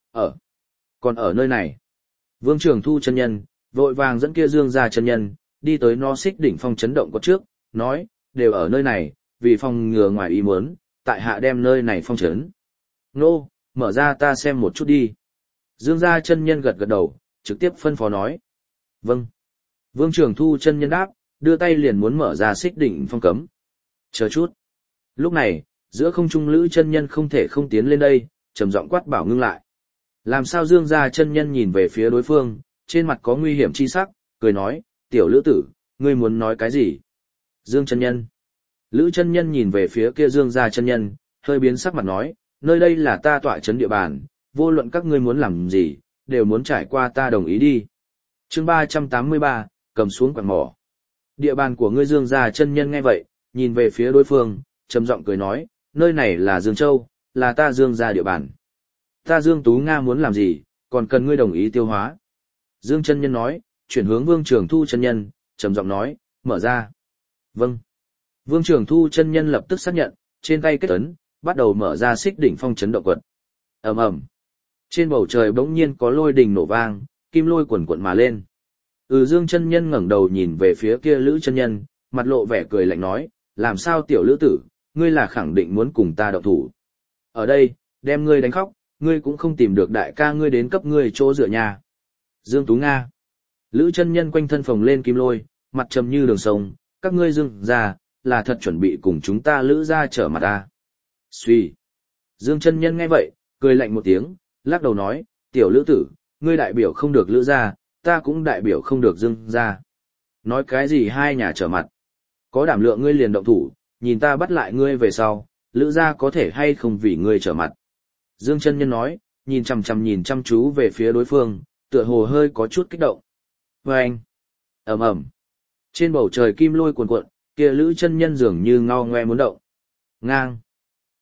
Còn ở nơi này. Vương Trường Thu chân nhân, vội vàng dẫn kia Dương gia chân nhân, đi tới nó xích đỉnh phong chấn động có trước, nói, đều ở nơi này, vì phòng ngừa ngoài ý muốn, tại hạ đem nơi này phong trấn. Nô, mở ra ta xem một chút đi. Dương gia chân nhân gật gật đầu, trực tiếp phân phó nói. Vâng. Vương Trường Thu chân nhân đáp, đưa tay liền muốn mở ra xích đỉnh phong cấm. Chờ chút. Lúc này, giữa không trung lữ chân nhân không thể không tiến lên đây, trầm giọng quát bảo ngưng lại. Làm sao Dương gia chân nhân nhìn về phía đối phương, trên mặt có nguy hiểm chi sắc, cười nói, tiểu lữ tử, ngươi muốn nói cái gì? Dương chân nhân. Lữ chân nhân nhìn về phía kia Dương gia chân nhân, hơi biến sắc mặt nói, nơi đây là ta tọa trấn địa bàn, vô luận các ngươi muốn làm gì, đều muốn trải qua ta đồng ý đi. Chương 383, cầm xuống quạt mỏ. Địa bàn của ngươi Dương gia chân nhân nghe vậy, nhìn về phía đối phương, trầm giọng cười nói, nơi này là Dương Châu, là ta Dương gia địa bàn. Ta Dương Tú Nga muốn làm gì, còn cần ngươi đồng ý tiêu hóa. Dương chân nhân nói, chuyển hướng Vương Trường Thu chân nhân, trầm giọng nói, mở ra. Vâng. Vương Trường Thu chân nhân lập tức xác nhận, trên tay kết ấn, bắt đầu mở ra xích đỉnh phong chấn động quật. Ầm ầm. Trên bầu trời bỗng nhiên có lôi đình nổ vang, kim lôi quần quần mà lên. Dương chân nhân ngẩng đầu nhìn về phía kia Lữ chân nhân, mặt lộ vẻ cười lạnh nói, làm sao tiểu lữ tử, ngươi là khẳng định muốn cùng ta động thủ. Ở đây, đem ngươi đánh khóc, ngươi cũng không tìm được đại ca ngươi đến cấp ngươi chỗ dựa nhà. Dương Tú Nga. Lữ chân nhân quanh thân phồng lên kim lôi, mặt trầm như đường sông, các ngươi Dương gia là thật chuẩn bị cùng chúng ta Lữ gia trở mặt ta. Suy. Dương chân nhân nghe vậy, cười lạnh một tiếng, lắc đầu nói, tiểu lữ tử, ngươi đại biểu không được Lữ gia, ta cũng đại biểu không được Dương gia. Nói cái gì hai nhà trở mặt. Có đảm lượng ngươi liền động thủ, nhìn ta bắt lại ngươi về sau, Lữ gia có thể hay không vì ngươi trở mặt. Dương chân nhân nói, nhìn chăm chú về phía đối phương, tựa hồ hơi có chút kích động. Vâng! Ầm ầm! Trên bầu trời kim lôi cuồn cuộn, kia Lữ chân nhân dường như ngao ngoe muốn động. Ngang!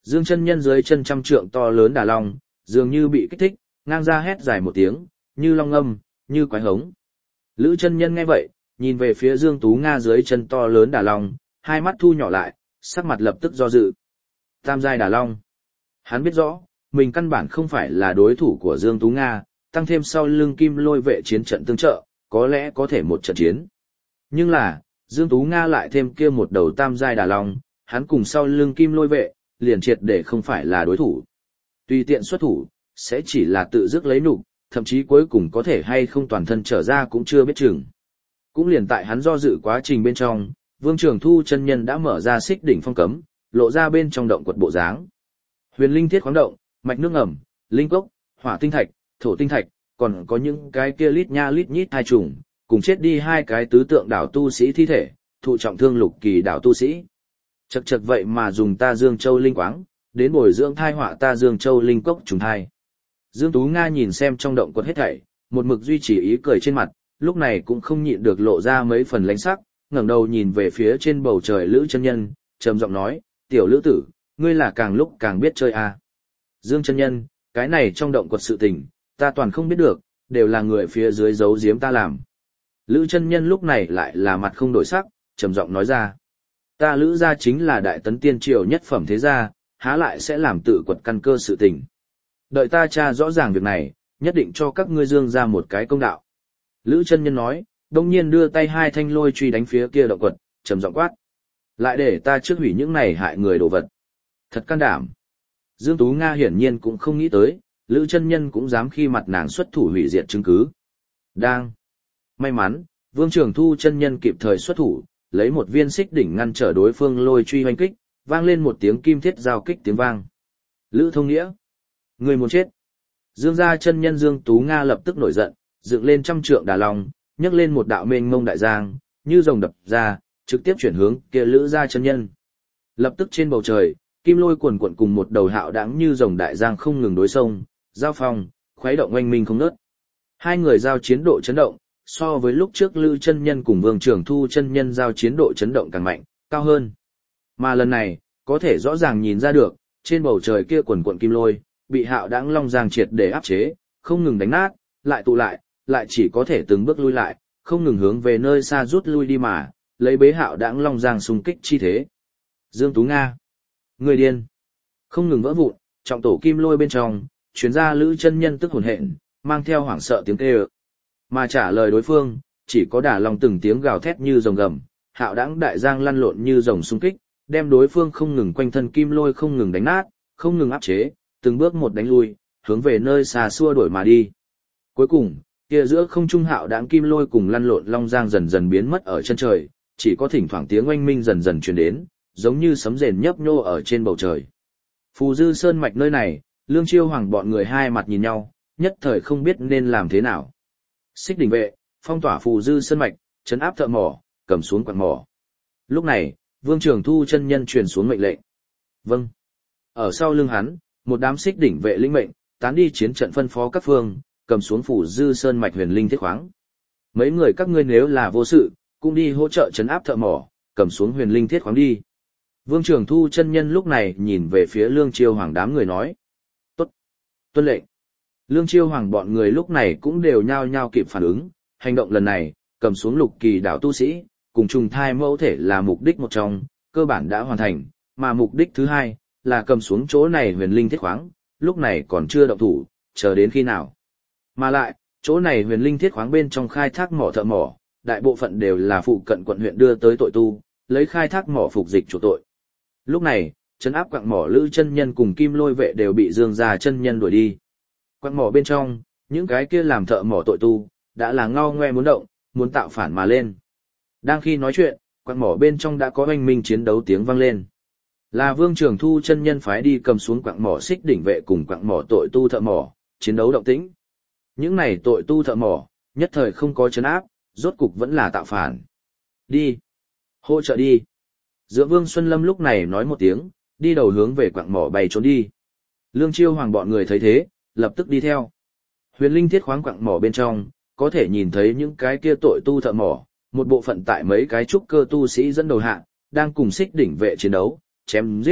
Dương chân nhân dưới chân trăm trượng to lớn đà long, dường như bị kích thích, ngang ra hét dài một tiếng, như long âm, như quái hống. Lữ chân nhân nghe vậy, nhìn về phía Dương Tú Nga dưới chân to lớn đà long, hai mắt thu nhỏ lại, sắc mặt lập tức do dự. Tam giai đà long. Hắn biết rõ, mình căn bản không phải là đối thủ của Dương Tú Nga, tăng thêm sau lưng kim lôi vệ chiến trận tương trợ, có lẽ có thể một trận chiến. Nhưng là, Dương Tú Nga lại thêm kia một đầu tam giai đà long, hắn cùng sau lưng kim lôi vệ, liền triệt để không phải là đối thủ. Tùy tiện xuất thủ, sẽ chỉ là tự dứt lấy nục, thậm chí cuối cùng có thể hay không toàn thân trở ra cũng chưa biết chừng. Cũng liền tại hắn do dự quá trình bên trong, Vương Trường Thu chân nhân đã mở ra xích đỉnh phong cấm, lộ ra bên trong động quật bộ dáng. Huyền linh thiết khoáng động, mạch nước ngầm, linh cốc, hỏa tinh thạch, thổ tinh thạch, còn có những cái kia lít nha lít nhít hai trùng, cùng chết đi hai cái tứ tượng đảo tu sĩ thi thể, thụ trọng thương lục kỳ đảo tu sĩ. Chật chật vậy mà dùng ta Dương Châu linh quáng, đến bồi dưỡng thai họa ta Dương Châu linh cốc trùng thai. Dương Tú Nga nhìn xem trong động quật hết thảy, một mực duy trì ý cười trên mặt, lúc này cũng không nhịn được lộ ra mấy phần lãnh sắc, ngẩng đầu nhìn về phía trên bầu trời Lữ chân nhân, trầm giọng nói, "Tiểu Lữ tử, ngươi là càng lúc càng biết chơi à?" Dương chân nhân, cái này trong động quật sự tình, ta toàn không biết được, đều là người phía dưới giấu giếm ta làm. Lữ chân nhân lúc này lại là mặt không đổi sắc, trầm giọng nói ra, ta Lữ gia chính là đại tấn tiên triều nhất phẩm thế gia, há lại sẽ làm tự quật căn cơ sự tình. Đợi ta tra rõ ràng việc này, nhất định cho các ngươi Dương ra một cái công đạo. Lữ chân nhân nói, đông nhiên đưa tay hai thanh lôi truy đánh phía kia động quật, trầm giọng quát. Lại để ta trước hủy những này hại người đồ vật. Thật can đảm. Dương Tú Nga hiển nhiên cũng không nghĩ tới, Lữ chân nhân cũng dám khi mặt nàng xuất thủ hủy diệt chứng cứ. Đang. May mắn, Vương Trường Thu chân nhân kịp thời xuất thủ, lấy một viên xích đỉnh ngăn trở đối phương lôi truy hoành kích, vang lên một tiếng kim thiết giao kích tiếng vang. Lữ Thông Nghĩa. Người muốn chết. Dương gia chân nhân Dương Tú Nga lập tức nổi giận, dựng lên trăm trượng đà long, nhấc lên một đạo mênh mông đại giang, như rồng đập ra, trực tiếp chuyển hướng kia Lữ gia chân nhân. Lập tức trên bầu trời, kim lôi cuồn cuộn cùng một đầu hạo đãng như rồng đại giang không ngừng đối xông, giao phong, khuấy động oanh minh không ngớt. Hai người giao chiến độ chấn động, so với lúc trước Lữ chân nhân cùng Vương Trường Thu chân nhân giao chiến độ chấn động càng mạnh, cao hơn. Mà lần này, có thể rõ ràng nhìn ra được, trên bầu trời kia cuồn cuộn kim lôi, bị hạo đãng long giang triệt để áp chế, không ngừng đánh nát, lại tụ lại chỉ có thể từng bước lui lại, không ngừng hướng về nơi xa rút lui đi mà, lấy bế hạo đãng long giang xung kích chi thế. Dương Tú Nga, người điên, không ngừng vỡ vụn, trọng tổ kim lôi bên trong, chuyến ra Lữ chân nhân tức hồn hện, mang theo hoảng sợ tiếng kêu. Mà trả lời đối phương, chỉ có đả long từng tiếng gào thét như rồng gầm, hạo đãng đại giang lăn lộn như rồng xung kích, đem đối phương không ngừng quanh thân kim lôi không ngừng đánh nát, không ngừng áp chế, từng bước một đánh lui, hướng về nơi xa xua đuổi mà đi. Cuối cùng, kia giữa không trung hạo đãng kim lôi cùng lăn lộn long giang dần dần biến mất ở chân trời, chỉ có thỉnh thoảng tiếng oanh minh dần dần truyền đến, giống như sấm rền nhấp nhô ở trên bầu trời. Phù Dư Sơn mạch nơi này, Lương Chiêu Hoàng bọn người hai mặt nhìn nhau, nhất thời không biết nên làm thế nào. Xích đỉnh vệ, phong tỏa Phù Dư Sơn mạch, trấn áp thợ mỏ, cầm xuống quặng mỏ. Lúc này, Vương Trường Thu chân nhân truyền xuống mệnh lệnh. Vâng. Ở sau lưng hắn, một đám xích đỉnh vệ lĩnh mệnh, tán đi chiến trận phân phó các phương, cầm xuống Phù Dư Sơn mạch huyền linh thiết khoáng. Mấy người các ngươi nếu là vô sự, cũng đi hỗ trợ trấn áp thợ mỏ, cầm xuống huyền linh thiết khoáng đi. Vương Trường Thu chân nhân lúc này nhìn về phía Lương Chiêu Hoàng đám người nói. Tốt. Tuân lệnh. Lương Chiêu Hoàng bọn người lúc này cũng đều nhao nhao kịp phản ứng, hành động lần này, cầm xuống lục kỳ đảo tu sĩ, cùng trùng thai mẫu thể là mục đích một trong, cơ bản đã hoàn thành, mà mục đích thứ hai, là cầm xuống chỗ này huyền linh thiết khoáng, lúc này còn chưa động thủ, chờ đến khi nào. Mà lại, chỗ này huyền linh thiết khoáng bên trong khai thác mỏ thợ mỏ, đại bộ phận đều là phụ cận quận huyện đưa tới tội tu, lấy khai thác mỏ phục dịch chủ tội. Lúc này, trấn áp quặng mỏ Lữ chân nhân cùng Kim Lôi vệ đều bị Dương gia chân nhân đuổi đi. Quặng mỏ bên trong, những cái kia làm thợ mỏ tội tu, đã là ngao ngoe muốn động, muốn tạo phản mà lên. Đang khi nói chuyện, quặng mỏ bên trong đã có oanh minh chiến đấu tiếng vang lên. Là Vương Trường Thu chân nhân phái đi cầm xuống quặng mỏ xích đỉnh vệ cùng quặng mỏ tội tu thợ mỏ, chiến đấu động tĩnh. Những này tội tu thợ mỏ, nhất thời không có trấn áp, rốt cục vẫn là tạo phản. Đi. Hỗ trợ đi. Giữa Vương Xuân Lâm lúc này nói một tiếng, đi đầu hướng về quặng mỏ bay trốn đi. Lương Chiêu Hoàng bọn người thấy thế, lập tức đi theo. Huyền linh thiết khoáng quặng mỏ bên trong, có thể nhìn thấy những cái kia tội tu thợ mỏ, một bộ phận tại mấy cái trúc cơ tu sĩ dẫn đầu hạ, đang cùng xích đỉnh vệ chiến đấu, chém giết,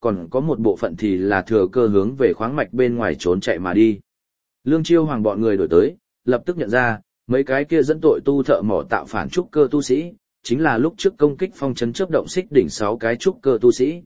còn có một bộ phận thì là thừa cơ hướng về khoáng mạch bên ngoài trốn chạy mà đi. Lương Chiêu Hoàng bọn người đổi tới, lập tức nhận ra, mấy cái kia dẫn tội tu thợ mỏ tạo phản trúc cơ tu sĩ, chính là lúc trước công kích phong trấn chớp động xích đỉnh 6 cái trúc cơ tu sĩ.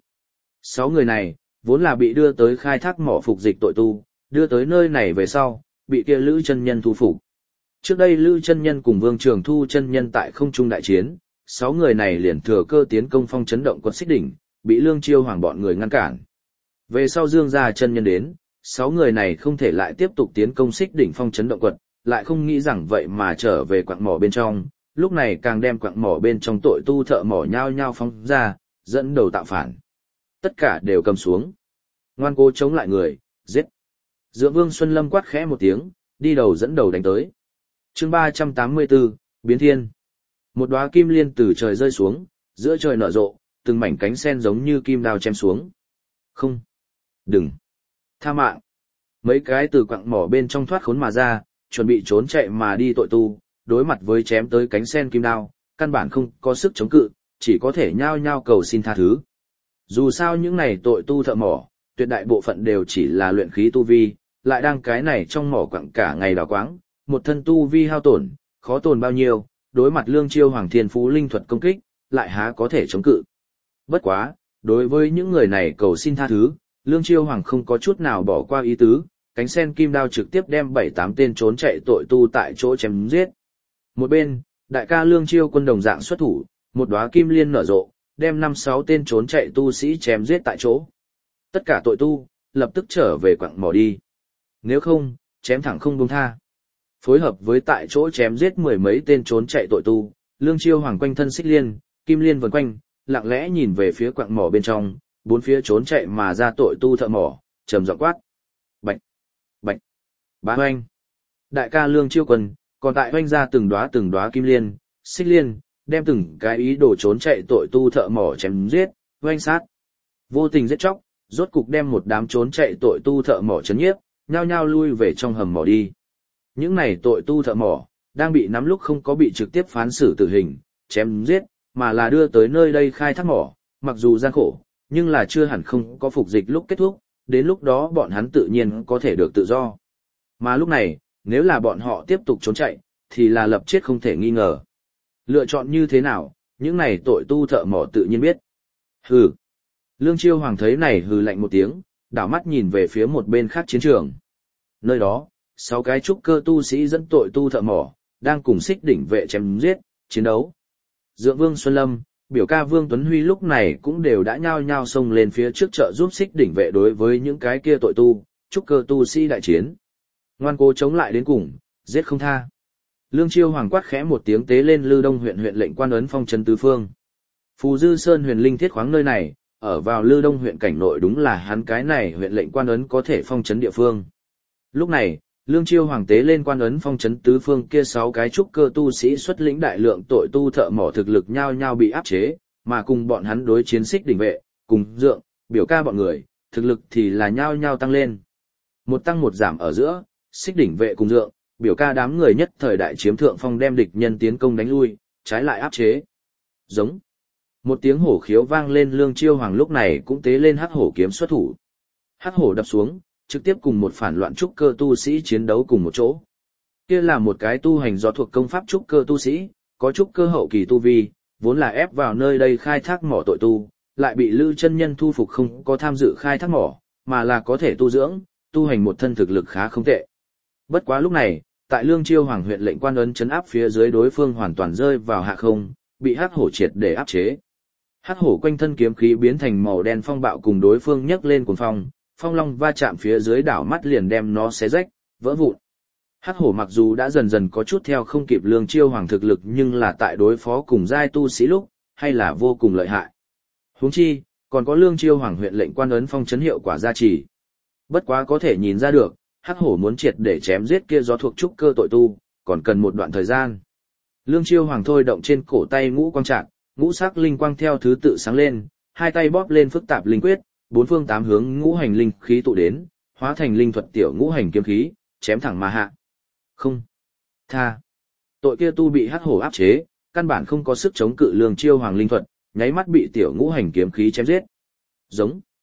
6 người này, vốn là bị đưa tới khai thác mỏ phục dịch tội tu, đưa tới nơi này về sau, bị kia Lữ chân nhân thu phục. Trước đây Lữ chân nhân cùng Vương Trường Thu chân nhân tại không trung đại chiến, 6 người này liền thừa cơ tiến công phong trấn động quật xích đỉnh, bị Lương Chiêu Hoàng bọn người ngăn cản. Về sau Dương gia chân nhân đến, 6 người này không thể lại tiếp tục tiến công xích đỉnh phong trấn động quật, lại không nghĩ rằng vậy mà trở về quặng mỏ bên trong, lúc này càng đem quặng mỏ bên trong tội tu thợ mỏ nhao nhao phóng ra, dẫn đầu tạo phản. Tất cả đều cầm xuống. Ngoan cố chống lại người, giết. Dượng Vương Xuân Lâm quát khẽ một tiếng, đi đầu dẫn đầu đánh tới. Chương 384, Biến Thiên. Một đóa kim liên từ trời rơi xuống, giữa trời nở rộ, từng mảnh cánh sen giống như kim đao chém xuống. Không. Đừng. Tha mạng. Mấy cái từ quặng mỏ bên trong thoát khốn mà ra, chuẩn bị trốn chạy mà đi tội tu, đối mặt với chém tới cánh sen kim đao, căn bản không có sức chống cự, chỉ có thể nhao nhao cầu xin tha thứ. Dù sao những này tội tu thợ mỏ, tuyệt đại bộ phận đều chỉ là luyện khí tu vi, lại đang cái này trong mỏ quặng cả ngày đào quáng, một thân tu vi hao tổn, khó tồn bao nhiêu, đối mặt Lương Chiêu Hoàng thiên phú linh thuật công kích, lại há có thể chống cự. Bất quá, đối với những người này cầu xin tha thứ, Lương Chiêu Hoàng không có chút nào bỏ qua ý tứ, cánh sen kim đao trực tiếp đem 7-8 tên trốn chạy tội tu tại chỗ chém giết. Một bên, đại ca Lương Chiêu Quân đồng dạng xuất thủ, một đóa kim liên nở rộ, đem 5-6 tên trốn chạy tu sĩ chém giết tại chỗ. Tất cả tội tu, lập tức trở về quặng mỏ đi. Nếu không, chém thẳng không buông tha. Phối hợp với tại chỗ chém giết 10 mấy tên trốn chạy tội tu, Lương Chiêu Hoàng quanh thân xích liên, kim liên vần quanh, lặng lẽ nhìn về phía quặng mỏ bên trong, bốn phía trốn chạy mà ra tội tu thợ mỏ, trầm giọng quát. Bạch, bạch, bá hoanh. Đại ca Lương Chiêu Quân, còn tại hoanh ra từng đóa kim liên, xích liên, đem từng cái ý đồ trốn chạy tội tu thợ mỏ chém giết, hoanh sát. Vô tình giết chóc, rốt cục đem một đám trốn chạy tội tu thợ mỏ chấn nhiếp, nhao nhao lui về trong hầm mỏ đi. Những này tội tu thợ mỏ, đang bị nắm lúc không có bị trực tiếp phán xử tử hình, chém giết, mà là đưa tới nơi đây khai thác mỏ, mặc dù gian khổ, nhưng là chưa hẳn không có phục dịch lúc kết thúc, đến lúc đó bọn hắn tự nhiên có thể được tự do. Mà lúc này, nếu là bọn họ tiếp tục trốn chạy, thì là lập chết không thể nghi ngờ. Lựa chọn như thế nào, những này tội tu thợ mỏ tự nhiên biết. Hừ. Lương Chiêu Hoàng thấy này hừ lạnh một tiếng, đảo mắt nhìn về phía một bên khác chiến trường. Nơi đó, 6 cái trúc cơ tu sĩ dẫn tội tu thợ mỏ, đang cùng xích đỉnh vệ chém giết, chiến đấu. Dượng Vương Xuân Lâm, biểu ca Vương Tuấn Huy lúc này cũng đều đã nhao nhao xông lên phía trước trợ giúp xích đỉnh vệ đối với những cái kia tội tu, trúc cơ tu sĩ đại chiến. Ngoan cố chống lại đến cùng, giết không tha. Lương Chiêu Hoàng quát khẽ một tiếng tế lên Lư Đông huyện huyện lệnh quan ấn phong trấn tứ phương. Phù Dư Sơn huyền linh thiết khoáng nơi này, ở vào Lư Đông huyện cảnh nội đúng là hắn cái này huyện lệnh quan ấn có thể phong trấn địa phương. Lúc này, Lương Chiêu Hoàng tế lên quan ấn phong trấn tứ phương kia 6 cái trúc cơ tu sĩ xuất lĩnh đại lượng tội tu thợ mỏ thực lực nhao nhao bị áp chế, mà cùng bọn hắn đối chiến xích đỉnh vệ, cùng Dượng, biểu ca bọn người, thực lực thì là nhao nhao tăng lên. Một tăng một giảm ở giữa, xích đỉnh vệ cùng Dượng, biểu ca đám người nhất thời đại chiếm thượng phong đem địch nhân tiến công đánh lui, trái lại áp chế. Giống. Một tiếng hổ khiếu vang lên, Lương Chiêu Hoàng lúc này cũng tế lên hắc hổ kiếm xuất thủ. Hắc hổ đập xuống, trực tiếp cùng một phản loạn trúc cơ tu sĩ chiến đấu cùng một chỗ. Kia là một cái tu hành do thuộc công pháp trúc cơ tu sĩ, có trúc cơ hậu kỳ tu vi, vốn là ép vào nơi đây khai thác mỏ tội tu, lại bị Lư chân nhân thu phục không có tham dự khai thác mỏ, mà là có thể tu dưỡng, tu hành một thân thực lực khá không tệ. Bất quá lúc này, tại Lương Chiêu Hoàng huyện lệnh quan ấn chấn áp phía dưới đối phương hoàn toàn rơi vào hạ không, bị hắc hổ triệt để áp chế. Hắc hổ quanh thân kiếm khí biến thành màu đen phong bạo cùng đối phương nhấc lên cuồng phong, phong long va chạm phía dưới đảo mắt liền đem nó xé rách, vỡ vụn. Hắc hổ mặc dù đã dần dần có chút theo không kịp Lương Chiêu Hoàng thực lực, nhưng là tại đối phó cùng giai tu sĩ lúc, hay là vô cùng lợi hại. Huống chi, còn có Lương Chiêu Hoàng huyện lệnh quan ấn phong chấn hiệu quả gia trì. Bất quá có thể nhìn ra được, hắc hổ muốn triệt để chém giết kia gió thuộc trúc cơ tội tu, còn cần một đoạn thời gian. Lương Chiêu Hoàng thôi động trên cổ tay ngũ quang trạc, ngũ sắc linh quang theo thứ tự sáng lên, hai tay bóp lên phức tạp linh quyết, bốn phương tám hướng ngũ hành linh khí tụ đến, hóa thành linh thuật tiểu ngũ hành kiếm khí, chém thẳng mà hạ. Không. Tha. Tội kia tu bị hắc hổ áp chế, căn bản không có sức chống cự Lương Chiêu Hoàng linh thuật, nháy mắt bị tiểu ngũ hành kiếm khí chém giết. Giống.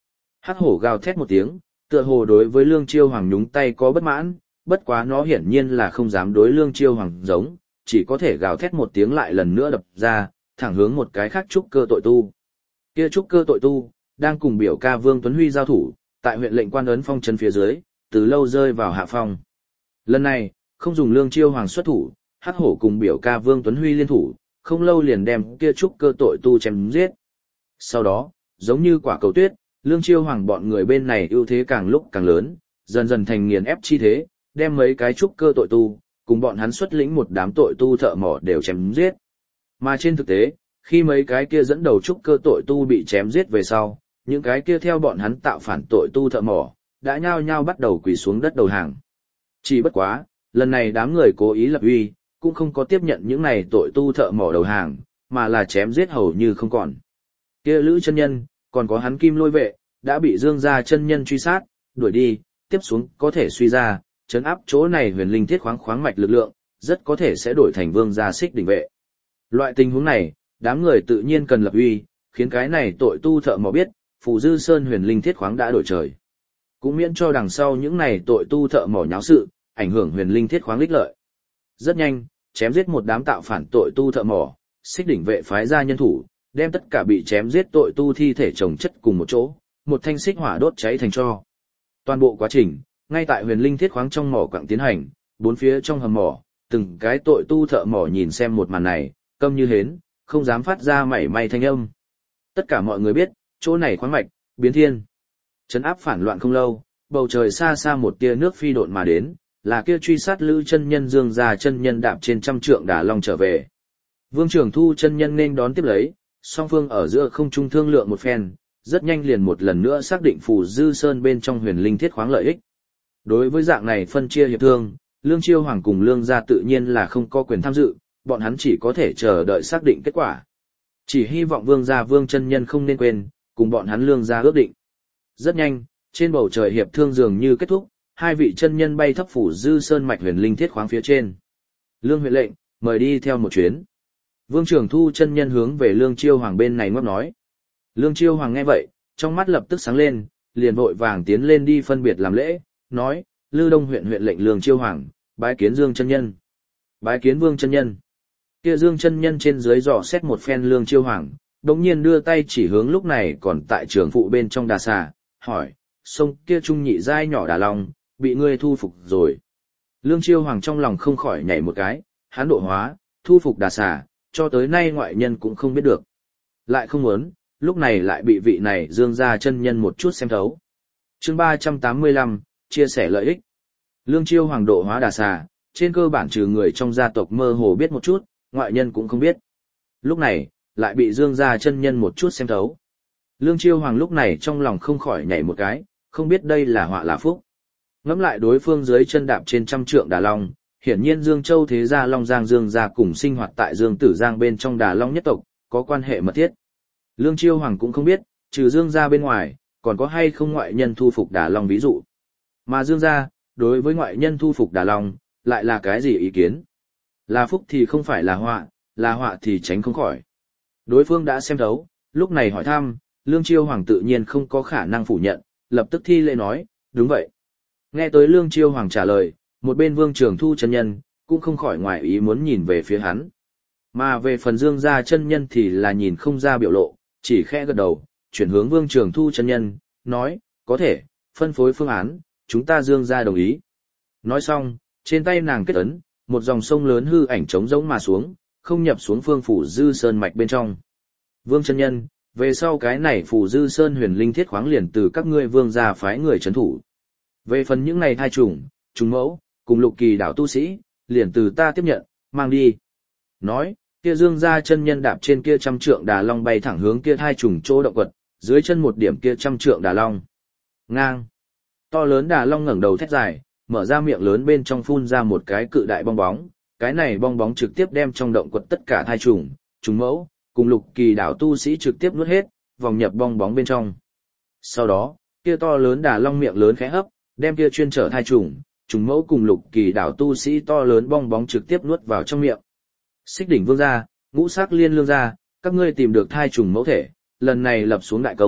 Hắc hổ gào thét một tiếng, tựa hồ đối với Lương Chiêu Hoàng nhúng tay có bất mãn, bất quá nó hiển nhiên là không dám đối Lương Chiêu Hoàng giống, chỉ có thể gào thét một tiếng lại lần nữa đập ra, thẳng hướng một cái khác trúc cơ tội tu. Kia trúc cơ tội tu đang cùng biểu ca Vương Tuấn Huy giao thủ, tại huyện lệnh Quan Ấn Phong trấn phía dưới, từ lâu rơi vào hạ phong. Lần này, không dùng Lương Chiêu Hoàng xuất thủ, Hắc hổ cùng biểu ca Vương Tuấn Huy liên thủ, không lâu liền đem kia trúc cơ tội tu chém giết. Sau đó, giống như quả cầu tuyết, Lương Chiêu Hoàng bọn người bên này ưu thế càng lúc càng lớn, dần dần thành nghiền ép chi thế, đem mấy cái trúc cơ tội tu, cùng bọn hắn xuất lĩnh một đám tội tu thợ mỏ đều chém giết. Mà trên thực tế, khi mấy cái kia dẫn đầu trúc cơ tội tu bị chém giết về sau, những cái kia theo bọn hắn tạo phản tội tu thợ mỏ, đã nhao nhao bắt đầu quỳ xuống đất đầu hàng. Chỉ bất quá, lần này đám người cố ý lập uy, cũng không có tiếp nhận những này tội tu thợ mỏ đầu hàng, mà là chém giết hầu như không còn. Kia Lữ chân nhân, còn có hắn Kim Lôi vệ, đã bị Dương gia chân nhân truy sát, đuổi đi, tiếp xuống có thể suy ra, trấn áp chỗ này huyền linh thiết khoáng mạch lực lượng, rất có thể sẽ đổi thành Vương gia Xích Đỉnh vệ. Loại tình huống này, đám người tự nhiên cần lập uy, khiến cái này tội tu thợ mỏ biết, Phù Dư Sơn huyền linh thiết khoáng đã đổi trời. Cũng miễn cho đằng sau những này tội tu thợ mỏ nháo sự, ảnh hưởng huyền linh thiết khoáng lích lợi. Rất nhanh, chém giết một đám tạo phản tội tu thợ mỏ, Xích Đỉnh vệ phái ra nhân thủ, đem tất cả bị chém giết tội tu thi thể chồng chất cùng một chỗ, một thanh xích hỏa đốt cháy thành tro. Toàn bộ quá trình, ngay tại huyền linh thiết khoáng trong mỏ quặng tiến hành, bốn phía trong hầm mỏ, từng cái tội tu thợ mỏ nhìn xem một màn này, câm như hến, không dám phát ra mảy may thanh âm. Tất cả mọi người biết, chỗ này khoáng mạch, biến thiên. Trấn áp phản loạn không lâu, bầu trời xa xa một tia nước phi độn mà đến, là kia truy sát Lữ chân nhân Dương gia chân nhân đạp trên trăm trượng đà long trở về. Vương Trường Thu chân nhân nên đón tiếp lấy, song phương ở giữa không trung thương lượng một phen, rất nhanh liền một lần nữa xác định Phù Dư Sơn bên trong huyền linh thiết khoáng lợi ích. Đối với dạng này phân chia hiệp thương, Lương Chiêu Hoàng cùng Lương gia tự nhiên là không có quyền tham dự, bọn hắn chỉ có thể chờ đợi xác định kết quả. Chỉ hy vọng Vương gia Vương chân nhân không nên quên, cùng bọn hắn Lương gia ước định. Rất nhanh, trên bầu trời hiệp thương dường như kết thúc, hai vị chân nhân bay thấp Phù Dư Sơn mạch huyền linh thiết khoáng phía trên. Lương huyện lệnh, mời đi theo một chuyến. Vương Trường Thu chân nhân hướng về Lương Chiêu Hoàng bên này ngóc nói. Lương Chiêu Hoàng nghe vậy, trong mắt lập tức sáng lên, liền vội vàng tiến lên đi phân biệt làm lễ, nói, Lư Đông huyện huyện lệnh Lương Chiêu Hoàng, bái kiến Dương chân nhân. Bái kiến Vương chân nhân. Kia Dương chân nhân trên dưới dò xét một phen Lương Chiêu Hoàng, đột nhiên đưa tay chỉ hướng lúc này còn tại trường phụ bên trong đà xà, hỏi, sông kia trung nhị giai nhỏ đà long, bị ngươi thu phục rồi. Lương Chiêu Hoàng trong lòng không khỏi nhảy một cái, hán độ hóa, thu phục đà xà, cho tới nay ngoại nhân cũng không biết được. Lại không muốn, lúc này lại bị vị này Dương gia chân nhân một chút xem thấu. Chương 385, chia sẻ lợi ích. Lương Chiêu Hoàng độ hóa đà xà, trên cơ bản trừ người trong gia tộc mơ hồ biết một chút, ngoại nhân cũng không biết. Lúc này, lại bị Dương gia chân nhân một chút xem thấu. Lương Chiêu Hoàng lúc này trong lòng không khỏi nhảy một cái, không biết đây là họa là phúc. Ngẫm lại đối phương dưới chân đạp trên trăm trượng đà long, hiển nhiên Dương Châu thế gia Long Giang Dương gia cùng sinh hoạt tại Dương Tử Giang bên trong đà long nhất tộc, có quan hệ mật thiết. Lương Chiêu Hoàng cũng không biết, trừ Dương gia bên ngoài, còn có hay không ngoại nhân thu phục đà long ví dụ. Mà Dương gia, đối với ngoại nhân thu phục đà long, lại là cái gì ý kiến? Là phúc thì không phải là họa thì tránh không khỏi. Đối phương đã xem thấu, lúc này hỏi thăm, Lương Chiêu Hoàng tự nhiên không có khả năng phủ nhận, lập tức thi lễ nói, đúng vậy. Nghe tới Lương Chiêu Hoàng trả lời, một bên Vương Trường Thu chân nhân, cũng không khỏi ngoài ý muốn nhìn về phía hắn. Mà về phần Dương gia chân nhân thì là nhìn không ra biểu lộ, chỉ khẽ gật đầu, chuyển hướng Vương Trường Thu chân nhân, nói, có thể, phân phối phương án, chúng ta Dương gia đồng ý. Nói xong, trên tay nàng kết ấn, một dòng sông lớn hư ảnh trống rỗng mà xuống, không nhập xuống phương Phủ Dư Sơn mạch bên trong. Vương chân nhân, về sau cái này Phủ Dư Sơn huyền linh thiết khoáng liền từ các ngươi Vương gia phái người trấn thủ. Về phần những này thai trùng mẫu, cùng Lục Kỳ đảo tu sĩ, liền từ ta tiếp nhận, mang đi. Nói, kia Dương gia chân nhân đạp trên kia trăm trượng đà long bay thẳng hướng kia thai trùng chỗ động quật, dưới chân một điểm kia trăm trượng đà long. Ngang. To lớn đà long ngẩng đầu thét dài, mở ra miệng lớn bên trong phun ra một cái cự đại bong bóng, cái này bong bóng trực tiếp đem trong động quật tất cả thai trùng mẫu, cùng Lục Kỳ đảo tu sĩ trực tiếp nuốt hết, vòng nhập bong bóng bên trong. Sau đó, kia to lớn đà long miệng lớn khẽ hấp, đem kia chuyên trở thai trùng mẫu cùng Lục Kỳ đảo tu sĩ to lớn bong bóng trực tiếp nuốt vào trong miệng. Xích Đỉnh Vương gia, Ngũ Sắc Liên Lương gia, các ngươi tìm được thai trùng mẫu thể, lần này lập xuống đại công,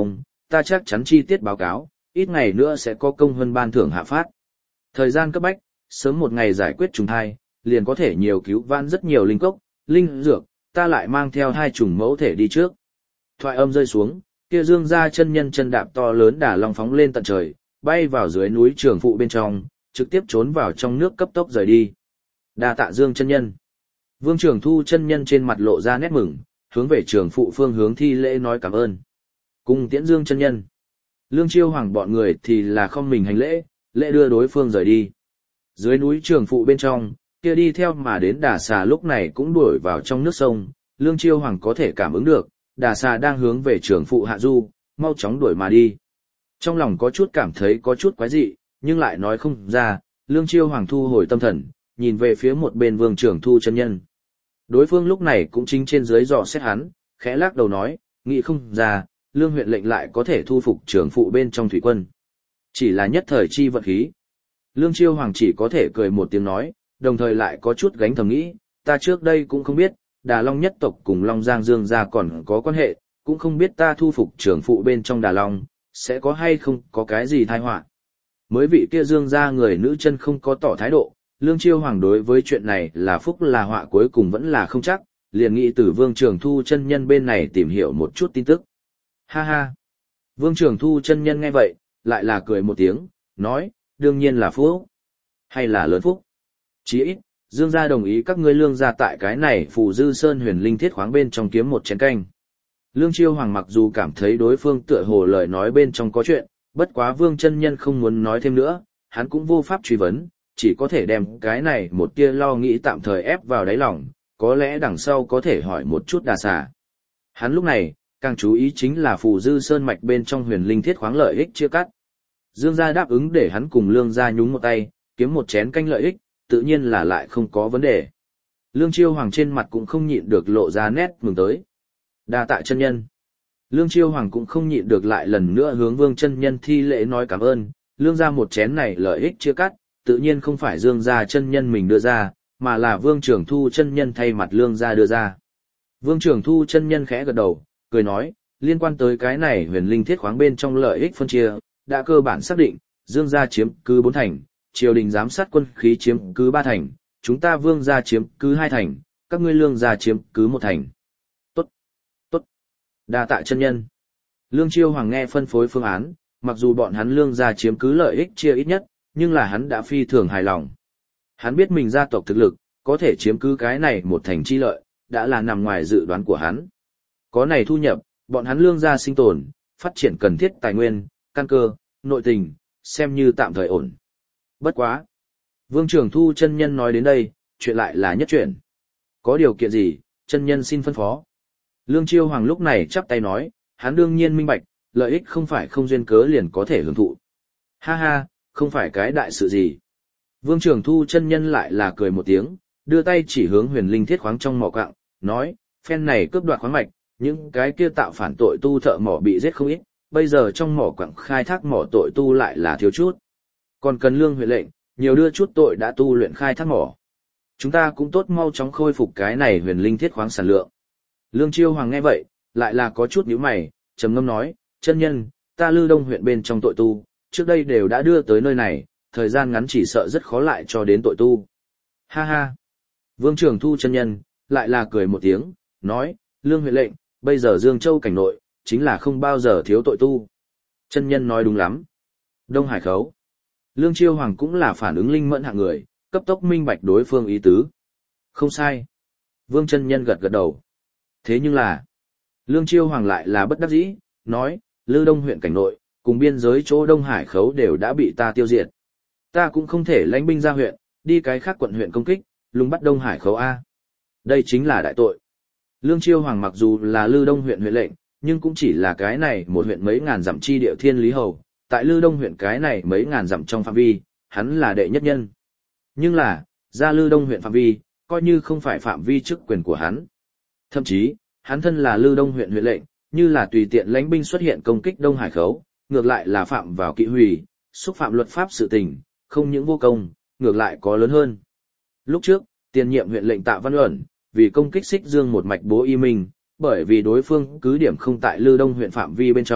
ta chắc chắn chi tiết báo cáo, ít ngày nữa sẽ có công hơn ban thưởng hạ phát. Thời gian cấp bách, sớm một ngày giải quyết trùng thai, liền có thể nhiều cứu vãn rất nhiều linh cốc, linh dược, ta lại mang theo 2 trùng mẫu thể đi trước. Thoại âm rơi xuống, kia Dương gia chân nhân chân đạp to lớn đả long phóng lên tận trời, bay vào dưới núi Trường Phụ bên trong, trực tiếp trốn vào trong nước cấp tốc rời đi. Đa tạ Dương chân nhân. Vương Trường Thu chân nhân trên mặt lộ ra nét mừng, hướng về Trường Phụ phương hướng thi lễ nói cảm ơn. Cùng tiễn Dương chân nhân. Lương Chiêu Hoàng bọn người thì là không mình hành lễ, lễ đưa đối phương rời đi. Dưới núi Trường Phụ bên trong, kia đi theo mà đến Đà Xà lúc này cũng đuổi vào trong nước sông, Lương Chiêu Hoàng có thể cảm ứng được, Đà Xà đang hướng về Trường Phụ hạ du, mau chóng đuổi mà đi. Trong lòng có chút cảm thấy có chút quái dị, nhưng lại nói không ra, Lương Chiêu Hoàng thu hồi tâm thần, nhìn về phía một bên Vương Trường Thu chân nhân. Đối phương lúc này cũng chính trên dưới dò xét hắn, khẽ lắc đầu nói, nghĩ không ra, Lương huyện lệnh lại có thể thu phục Trường Phụ bên trong thủy quân. Chỉ là nhất thời chi vận khí. Lương Chiêu Hoàng chỉ có thể cười một tiếng nói, đồng thời lại có chút gánh thầm nghĩ, ta trước đây cũng không biết, Đà Long nhất tộc cùng Long Giang Dương gia còn có quan hệ, cũng không biết ta thu phục Trường Phụ bên trong Đà Long, sẽ có hay không có cái gì tai họa. Mới vị kia Dương gia người nữ chân không có tỏ thái độ, Lương Chiêu Hoàng đối với chuyện này là phúc là họa cuối cùng vẫn là không chắc, liền nghĩ từ Vương Trường Thu chân nhân bên này tìm hiểu một chút tin tức. Ha ha! Vương Trường Thu chân nhân nghe vậy, lại là cười một tiếng, nói, đương nhiên là phúc. Hay là lớn phúc. Chỉ ít, Dương gia đồng ý các ngươi Lương gia tại cái này Phù Dư Sơn huyền linh thiết khoáng bên trong kiếm một chén canh. Lương Chiêu Hoàng mặc dù cảm thấy đối phương tựa hồ lời nói bên trong có chuyện, bất quá Vương chân nhân không muốn nói thêm nữa, hắn cũng vô pháp truy vấn, chỉ có thể đem cái này một tia lo nghĩ tạm thời ép vào đáy lòng, có lẽ đằng sau có thể hỏi một chút Đà Xà. Hắn lúc này, càng chú ý chính là Phù Dư Sơn mạch bên trong huyền linh thiết khoáng lợi ích chia cắt. Dương gia đáp ứng để hắn cùng Lương gia nhúng một tay, kiếm một chén canh lợi ích, tự nhiên là lại không có vấn đề. Lương Chiêu Hoàng trên mặt cũng không nhịn được lộ ra nét mừng tới. Đa tạ chân nhân. Lương Chiêu Hoàng cũng không nhịn được lại lần nữa hướng Vương chân nhân thi lễ nói cảm ơn, Lương gia một chén này lợi ích chia cắt, tự nhiên không phải Dương gia chân nhân mình đưa ra, mà là Vương Trường Thu chân nhân thay mặt Lương gia đưa ra. Vương Trường Thu chân nhân khẽ gật đầu, cười nói, liên quan tới cái này huyền linh thiết khoáng bên trong lợi ích phân chia, đã cơ bản xác định, Dương gia chiếm cứ 4 thành, triều đình giám sát quân khí chiếm cứ 3 thành, chúng ta Vương gia chiếm cứ 2 thành, các ngươi Lương gia chiếm cứ 1 thành. Tốt, tốt, đa tạ chân nhân. Lương Chiêu Hoàng nghe phân phối phương án, mặc dù bọn hắn Lương gia chiếm cứ lợi ích chia ít nhất, nhưng là hắn đã phi thường hài lòng. Hắn biết mình gia tộc thực lực, có thể chiếm cứ cái này 1 thành chi lợi, đã là nằm ngoài dự đoán của hắn. Có này thu nhập, bọn hắn Lương gia sinh tồn, phát triển cần thiết tài nguyên, căn cơ, nội tình, xem như tạm thời ổn. Bất quá. Vương Trường Thu chân nhân nói đến đây, chuyện lại là nhất chuyện. Có điều kiện gì, chân nhân xin phân phó. Lương Chiêu Hoàng lúc này chắp tay nói, hắn đương nhiên minh bạch, lợi ích không phải không duyên cớ liền có thể hưởng thụ. Ha ha, không phải cái đại sự gì. Vương Trường Thu chân nhân lại là cười một tiếng, đưa tay chỉ hướng huyền linh thiết khoáng trong mỏ quặng, nói, phen này cướp đoạt khoáng mạch, những cái kia tạo phản tội tu thợ mỏ bị giết không ít, bây giờ trong mỏ quặng khai thác mỏ tội tu lại là thiếu chút. Còn cần Lương huyện lệnh, nhiều đưa chút tội đã tu luyện khai thác mỏ. Chúng ta cũng tốt mau chóng khôi phục cái này huyền linh thiết khoáng sản lượng. Lương Chiêu Hoàng nghe vậy, lại là có chút nhíu mày, trầm ngâm nói, chân nhân, ta Lư Đông huyện bên trong tội tu, trước đây đều đã đưa tới nơi này, thời gian ngắn chỉ sợ rất khó lại cho đến tội tu. Ha ha. Vương Trường Thu chân nhân, lại là cười một tiếng, nói, Lương huyện lệnh, bây giờ Dương Châu cảnh nội, chính là không bao giờ thiếu tội tu. Chân nhân nói đúng lắm. Đông Hải khấu. Lương Chiêu Hoàng cũng là phản ứng linh mẫn hạng người, cấp tốc minh bạch đối phương ý tứ. Không sai. Vương chân nhân gật gật đầu. Thế nhưng là, Lương Chiêu Hoàng lại là bất đắc dĩ, nói, Lư Đông huyện cảnh nội, cùng biên giới chỗ Đông Hải khấu đều đã bị ta tiêu diệt. Ta cũng không thể lãnh binh ra huyện, đi cái khác quận huyện công kích, lùng bắt Đông Hải khấu A. Đây chính là đại tội. Lương Chiêu Hoàng mặc dù là Lư Đông huyện huyện lệnh, nhưng cũng chỉ là cái này một huyện mấy ngàn dặm chi địa thiên lý hầu, tại Lư Đông huyện cái này mấy ngàn dặm trong phạm vi, hắn là đệ nhất nhân. Nhưng là, ra Lư Đông huyện phạm vi, coi như không phải phạm vi chức quyền của hắn. Thậm chí, hắn thân là Lư Đông huyện huyện lệnh, như là tùy tiện lãnh binh xuất hiện công kích Đông Hải khấu, ngược lại là phạm vào kỵ hủy, xúc phạm luật pháp sự tình, không những vô công, ngược lại có lớn hơn. Lúc trước, tiền nhiệm huyện lệnh Tạ Văn Uẩn, vì công kích Xích Dương một mạch bố y minh, bởi vì đối phương cứ điểm không tại Lư Đông huyện phạm vi bên trong,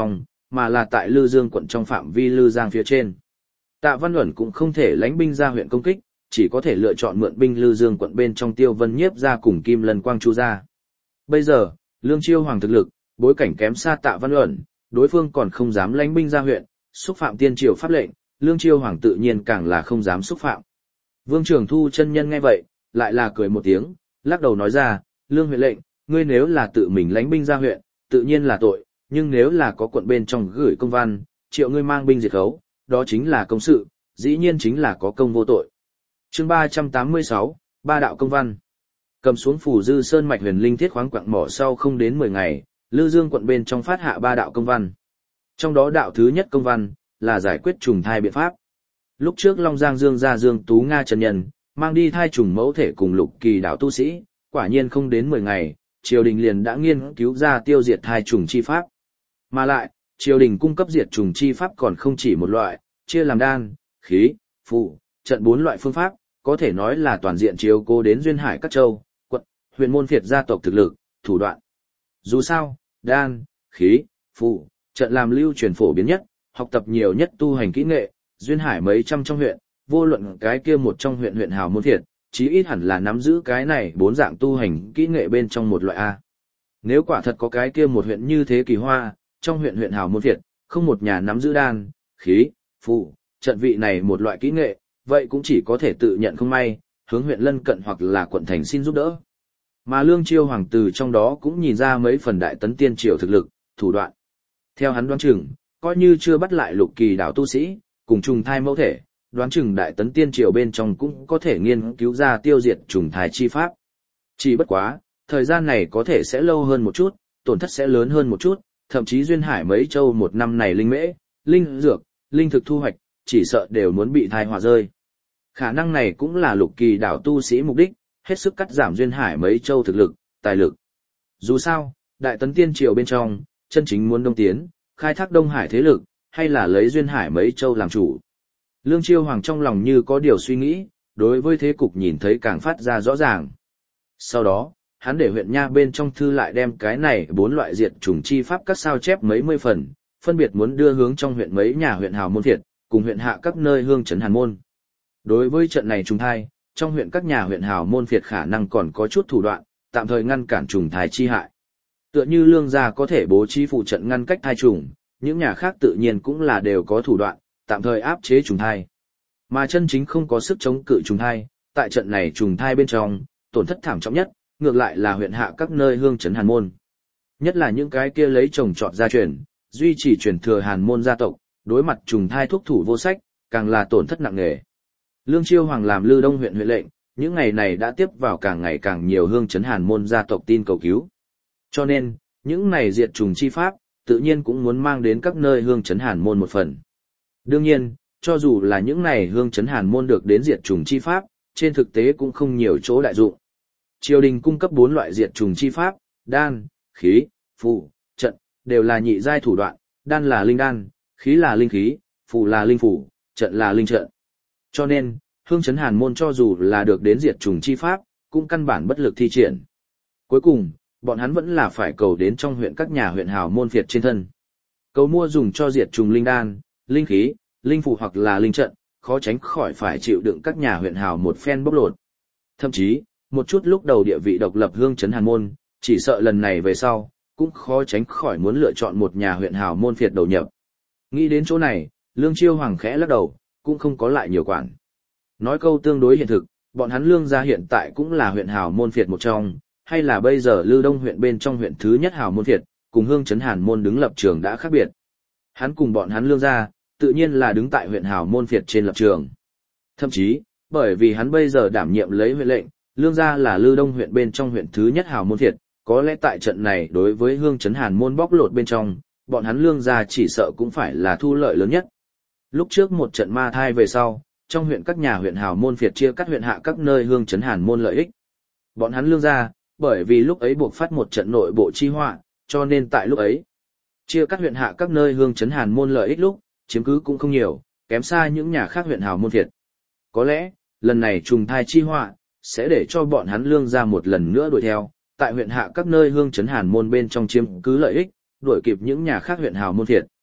mà là tại Lư Dương quận trong phạm vi Lư Giang phía trên. Tạ Văn Uẩn cũng không thể lãnh binh ra huyện công kích, chỉ có thể lựa chọn mượn binh Lư Dương quận bên trong Tiêu Vân Nhiếp ra cùng Kim Lân Quang Chu ra. Bây giờ, Lương Chiêu Hoàng thực lực, bối cảnh kém xa Tạ Văn Uẩn, đối phương còn không dám lãnh binh ra huyện, xúc phạm tiên triều pháp lệnh, Lương Chiêu Hoàng tự nhiên càng là không dám xúc phạm. Vương Trường Thu chân nhân nghe vậy, lại là cười một tiếng, lắc đầu nói ra, Lương huyện lệnh, ngươi nếu là tự mình lãnh binh ra huyện, tự nhiên là tội, nhưng nếu là có quận bên trong gửi công văn, triệu ngươi mang binh diệt khấu, đó chính là công sự, dĩ nhiên chính là có công vô tội. Chương 386, Ba đạo công văn. Cầm xuống phủ Dư Sơn mạch huyền linh thiết khoáng quặng mỏ sau không đến 10 ngày, Lư Dương quận bên trong phát hạ 3 đạo công văn. Trong đó đạo thứ nhất công văn là giải quyết trùng thai biện pháp. Lúc trước Long Giang Dương gia Dương Tú Nga Trần Nhân mang đi thai trùng mẫu thể cùng Lục Kỳ đạo tu sĩ, quả nhiên không đến 10 ngày, triều đình liền đã nghiên cứu ra tiêu diệt thai trùng chi pháp. Mà lại, triều đình cung cấp diệt trùng chi pháp còn không chỉ một loại, chia làm đan, khí, phụ, trận 4 loại phương pháp, có thể nói là toàn diện chiếu cố đến duyên hải các châu, quận, huyện môn phiệt gia tộc thực lực, thủ đoạn. Dù sao, đan, khí, phụ, trận làm lưu truyền phổ biến nhất, học tập nhiều nhất tu hành kỹ nghệ, duyên hải mấy trăm trong huyện, vô luận cái kia một trong huyện huyện hào môn phiệt, chí ít hẳn là nắm giữ cái này 4 dạng tu hành kỹ nghệ bên trong một loại A. Nếu quả thật có cái kia một huyện như thế kỳ hoa, trong huyện huyện hào môn phiệt, không một nhà nắm giữ đan, khí, phụ, trận vị này một loại kỹ nghệ, vậy cũng chỉ có thể tự nhận không may, hướng huyện lân cận hoặc là quận thành xin giúp đỡ. Mà Lương Chiêu Hoàng từ trong đó cũng nhìn ra mấy phần đại tấn tiên triều thực lực, thủ đoạn. Theo hắn đoán chừng, coi như chưa bắt lại Lục Kỳ đạo tu sĩ, cùng trùng thai mẫu thể, đoán chừng đại tấn tiên triều bên trong cũng có thể nghiên cứu ra tiêu diệt trùng thai chi pháp. Chỉ bất quá, thời gian này có thể sẽ lâu hơn một chút, tổn thất sẽ lớn hơn một chút, thậm chí duyên hải mấy châu một năm này linh mễ, linh dược, linh thực thu hoạch, chỉ sợ đều muốn bị thai họa rơi. Khả năng này cũng là Lục Kỳ đạo tu sĩ mục đích, hết sức cắt giảm duyên hải mấy châu thực lực, tài lực. Dù sao, đại tấn tiên triều bên trong, chân chính muốn đông tiến, khai thác Đông Hải thế lực, hay là lấy duyên hải mấy châu làm chủ. Lương Chiêu Hoàng trong lòng như có điều suy nghĩ, đối với thế cục nhìn thấy càng phát ra rõ ràng. Sau đó, hắn để huyện nha bên trong thư lại đem cái này 4 loại diệt trùng chi pháp các sao chép mấy mươi phần, phân biệt muốn đưa hướng trong huyện mấy nhà huyện hào môn phiệt, cùng huyện hạ các nơi hương trấn hàn môn. Đối với trận này trùng thai, trong huyện các nhà huyện hào môn phiệt khả năng còn có chút thủ đoạn, tạm thời ngăn cản trùng thai chi hại. Tựa như Lương gia có thể bố trí phụ trận ngăn cách thai trùng, những nhà khác tự nhiên cũng là đều có thủ đoạn, tạm thời áp chế trùng thai. Mà chân chính không có sức chống cự trùng thai, tại trận này trùng thai bên trong, tổn thất thảm trọng nhất, ngược lại là huyện hạ các nơi hương trấn hàn môn. Nhất là những cái kia lấy trồng trọt gia truyền, duy trì truyền thừa hàn môn gia tộc, đối mặt trùng thai thuốc thủ vô sách, càng là tổn thất nặng nề. Lương Chiêu Hoàng làm Lư Đông huyện huyện lệnh, những ngày này đã tiếp vào càng ngày càng nhiều hương trấn hàn môn gia tộc tin cầu cứu. Cho nên, những này diệt trùng chi pháp, tự nhiên cũng muốn mang đến các nơi hương trấn hàn môn một phần. Đương nhiên, cho dù là những này hương trấn hàn môn được đến diệt trùng chi pháp, trên thực tế cũng không nhiều chỗ đại dụng. Triều đình cung cấp 4 loại diệt trùng chi pháp, đan, khí, phù, trận, đều là nhị giai thủ đoạn, đan là linh đan, khí là linh khí, phù là linh phù, trận là linh trận. Cho nên, hương trấn hàn môn cho dù là được đến diệt trùng chi pháp, cũng căn bản bất lực thi triển. Cuối cùng, bọn hắn vẫn là phải cầu đến trong huyện các nhà huyện hào môn phiệt trên thân. Cầu mua dùng cho diệt trùng linh đan, linh khí, linh phù hoặc là linh trận, khó tránh khỏi phải chịu đựng các nhà huyện hào một phen bóc lột. Thậm chí, một chút lúc đầu địa vị độc lập hương trấn hàn môn, chỉ sợ lần này về sau, cũng khó tránh khỏi muốn lựa chọn một nhà huyện hào môn phiệt đầu nhập. Nghĩ đến chỗ này, Lương Chiêu Hoàng khẽ lắc đầu, cũng không có lại nhiều quản. Nói câu tương đối hiện thực, bọn hắn Lương gia hiện tại cũng là huyện hào môn phiệt một trong, hay là bây giờ Lư Đông huyện bên trong huyện thứ nhất hào môn phiệt, cùng hương trấn hàn môn đứng lập trường đã khác biệt. Hắn cùng bọn hắn Lương gia, tự nhiên là đứng tại huyện hào môn phiệt trên lập trường. Thậm chí, bởi vì hắn bây giờ đảm nhiệm lấy huyện lệnh, Lương gia là Lư Đông huyện bên trong huyện thứ nhất hào môn phiệt, có lẽ tại trận này đối với hương trấn hàn môn bóc lột bên trong, bọn hắn Lương gia chỉ sợ cũng phải là thu lợi lớn nhất. Lúc trước một trận ma thai về sau, trong huyện các nhà huyện hào môn phiệt chia cắt huyện hạ các nơi hương trấn hàn môn lợi ích. Bọn hắn Lương gia, bởi vì lúc ấy buộc phát một trận nội bộ chi họa, cho nên tại lúc ấy, chia cắt huyện hạ các nơi hương trấn hàn môn lợi ích lúc, chiếm cứ cũng không nhiều, kém xa những nhà khác huyện hào môn phiệt. Có lẽ, lần này trùng thai chi họa, sẽ để cho bọn hắn Lương gia một lần nữa đuổi theo, tại huyện hạ các nơi hương trấn hàn môn bên trong chiếm cứ lợi ích, đuổi kịp những nhà khác huyện hào môn phiệt.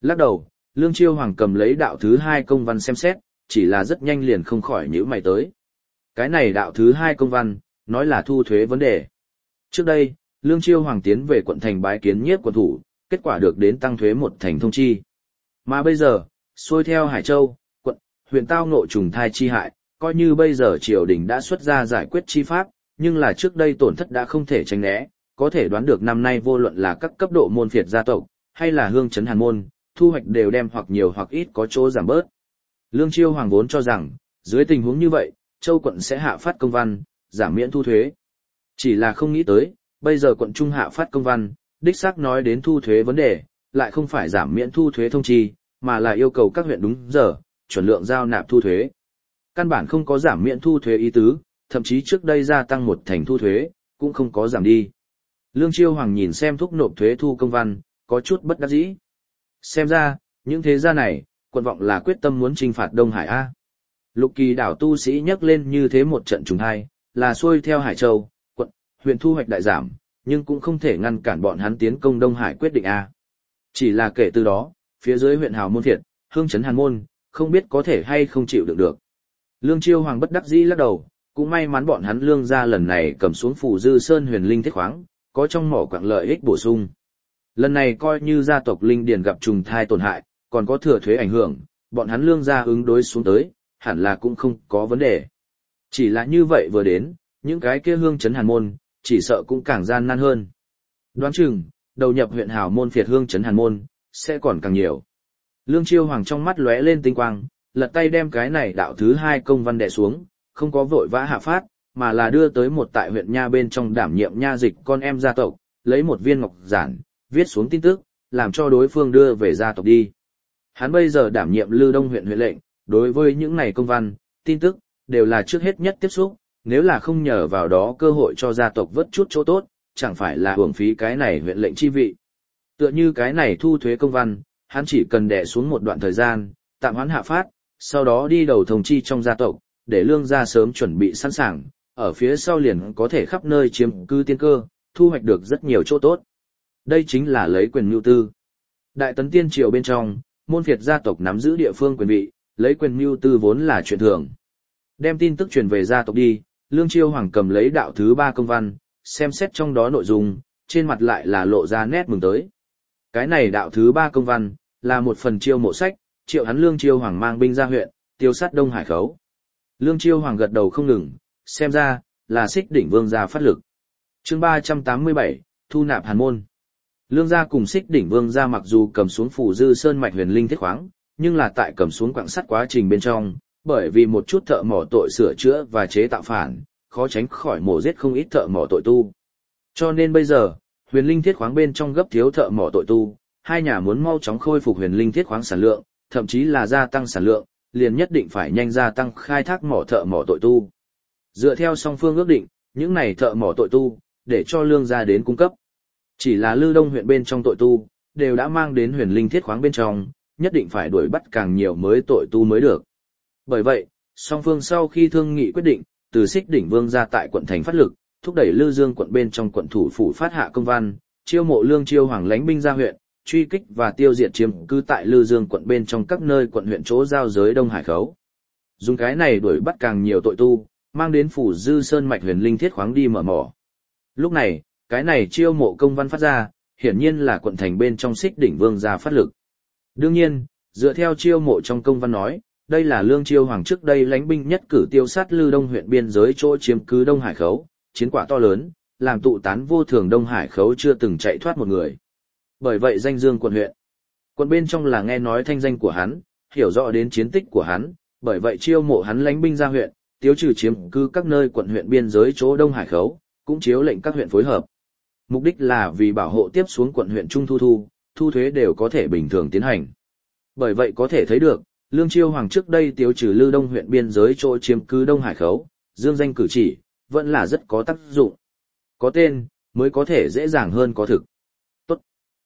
Lắc đầu, Lương Chiêu Hoàng cầm lấy đạo thứ hai công văn xem xét, chỉ là rất nhanh liền không khỏi nhíu mày tới. Cái này đạo thứ hai công văn, nói là thu thuế vấn đề. Trước đây, Lương Chiêu Hoàng tiến về quận thành bái kiến nhiếp quận thủ, kết quả được đến tăng thuế một thành thông chi. Mà bây giờ, xuôi theo Hải Châu, quận, huyện tao ngộ trùng thai chi hại, coi như bây giờ triều đình đã xuất ra giải quyết chi pháp, nhưng là trước đây tổn thất đã không thể tránh né, có thể đoán được năm nay vô luận là các cấp độ môn phiệt gia tộc, hay là hương trấn hàn môn, thu hoạch đều đem hoặc nhiều hoặc ít có chỗ giảm bớt. Lương Chiêu Hoàng vốn cho rằng, dưới tình huống như vậy, Châu quận sẽ hạ phát công văn, giảm miễn thu thuế. Chỉ là không nghĩ tới, bây giờ quận Trung hạ phát công văn, đích xác nói đến thu thuế vấn đề, lại không phải giảm miễn thu thuế thông chi, mà là yêu cầu các huyện đúng giờ, chuẩn lượng giao nạp thu thuế. Căn bản không có giảm miễn thu thuế ý tứ, thậm chí trước đây gia tăng một thành thu thuế, cũng không có giảm đi. Lương Chiêu Hoàng nhìn xem thúc nộp thuế thu công văn, có chút bất đắc dĩ. Xem ra, những thế gia này, quận vọng là quyết tâm muốn trinh phạt Đông Hải A. Lục Kỳ đảo tu sĩ nhắc lên như thế một trận trùng hai, là xuôi theo Hải Châu, quận, huyện thu hoạch đại giảm, nhưng cũng không thể ngăn cản bọn hắn tiến công Đông Hải quyết định A. Chỉ là kể từ đó, phía dưới huyện hào môn thiệt, hương trấn hàn môn, không biết có thể hay không chịu đựng được. Lương Chiêu Hoàng bất đắc dĩ lắc đầu, cũng may mắn bọn hắn lương gia lần này cầm xuống phủ Dư Sơn huyền linh thiết khoáng, có trong mỏ quặng lợi ích bổ sung. Lần này coi như gia tộc linh điền gặp trùng thai tổn hại, còn có thừa thuế ảnh hưởng, bọn hắn lương gia ứng đối xuống tới, hẳn là cũng không có vấn đề. Chỉ là như vậy vừa đến, những cái kia hương trấn hàn môn, chỉ sợ cũng càng gian nan hơn. Đoán chừng, đầu nhập huyện hào môn phiệt hương trấn hàn môn, sẽ còn càng nhiều. Lương Chiêu Hoàng trong mắt lóe lên tinh quang, lật tay đem cái này đạo thứ hai công văn đè xuống, không có vội vã hạ phát, mà là đưa tới một tại huyện nha bên trong đảm nhiệm nha dịch con em gia tộc, lấy một viên ngọc giản, viết xuống tin tức, làm cho đối phương đưa về gia tộc đi. Hắn bây giờ đảm nhiệm Lư Đông huyện huyện lệnh, đối với những này công văn, tin tức, đều là trước hết nhất tiếp xúc, nếu là không nhờ vào đó cơ hội cho gia tộc vớt chút chỗ tốt, chẳng phải là hưởng phí cái này huyện lệnh chi vị. Tựa như cái này thu thuế công văn, hắn chỉ cần đè xuống một đoạn thời gian, tạm hoãn hạ phát, sau đó đi đầu thông chi trong gia tộc, để lương gia sớm chuẩn bị sẵn sàng, ở phía sau liền có thể khắp nơi chiếm cư tiên cơ, thu hoạch được rất nhiều chỗ tốt. Đây chính là lấy quyền mưu tư. Đại tấn tiên triều bên trong, môn phiệt gia tộc nắm giữ địa phương quyền vị, lấy quyền mưu tư vốn là chuyện thường. Đem tin tức truyền về gia tộc đi, Lương Chiêu Hoàng cầm lấy đạo thứ ba công văn, xem xét trong đó nội dung, trên mặt lại là lộ ra nét mừng tới. Cái này đạo thứ ba công văn, là một phần chiêu mộ sách, triệu hắn Lương Chiêu Hoàng mang binh ra huyện, tiêu sát Đông Hải khấu. Lương Chiêu Hoàng gật đầu không ngừng, xem ra, là Xích Đỉnh Vương gia phát lực. Chương 387, thu nạp hàn môn. Lương gia cùng Xích Đỉnh Vương gia mặc dù cầm xuống phủ Dư Sơn mạch huyền linh thiết khoáng, nhưng là tại cầm xuống quặng sắt quá trình bên trong, bởi vì một chút thợ mỏ tội sửa chữa và chế tạo phản, khó tránh khỏi mổ giết không ít thợ mỏ tội tu. Cho nên bây giờ, huyền linh thiết khoáng bên trong gấp thiếu thợ mỏ tội tu, hai nhà muốn mau chóng khôi phục huyền linh thiết khoáng sản lượng, thậm chí là gia tăng sản lượng, liền nhất định phải nhanh gia tăng khai thác mỏ thợ mỏ tội tu. Dựa theo song phương ước định, những này thợ mỏ tội tu, để cho lương gia đến cung cấp. Chỉ là Lư Đông huyện bên trong tội tu, đều đã mang đến huyền linh thiết khoáng bên trong, nhất định phải đuổi bắt càng nhiều mới tội tu mới được. Bởi vậy, song phương sau khi thương nghị quyết định, từ Xích Đỉnh Vương ra tại quận thành phát lực, thúc đẩy Lư Dương quận bên trong quận thủ phủ phát hạ công văn, chiêu mộ Lương Chiêu Hoàng lãnh binh ra huyện, truy kích và tiêu diệt chiếm cư tại Lư Dương quận bên trong các nơi quận huyện chỗ giao giới Đông Hải khấu. Dùng cái này đuổi bắt càng nhiều tội tu, mang đến phủ Dư Sơn mạch huyền linh thiết khoáng đi mở mỏ. Lúc này, cái này chiêu mộ công văn phát ra, hiển nhiên là quận thành bên trong Xích Đỉnh Vương ra phát lực. Đương nhiên, dựa theo chiêu mộ trong công văn nói, đây là Lương Chiêu Hoàng trước đây lãnh binh nhất cử tiêu sát Lư Đông huyện biên giới chỗ chiếm cứ Đông Hải khấu, chiến quả to lớn, làm tụ tán vô thường Đông Hải khấu chưa từng chạy thoát một người. Bởi vậy danh dương quận huyện. Quận bên trong là nghe nói thanh danh của hắn, hiểu rõ đến chiến tích của hắn, bởi vậy chiêu mộ hắn lãnh binh ra huyện, tiêu trừ chiếm cư các nơi quận huyện biên giới chỗ Đông Hải khấu, cũng chiếu lệnh các huyện phối hợp. Mục đích là vì bảo hộ tiếp xuống quận huyện trung thu thuế đều có thể bình thường tiến hành. Bởi vậy có thể thấy được, Lương Chiêu Hoàng trước đây tiêu trừ Lư Đông huyện biên giới chỗ chiếm cứ Đông Hải khấu, dương danh cử chỉ, vẫn là rất có tác dụng. Có tên, mới có thể dễ dàng hơn có thực. Tốt.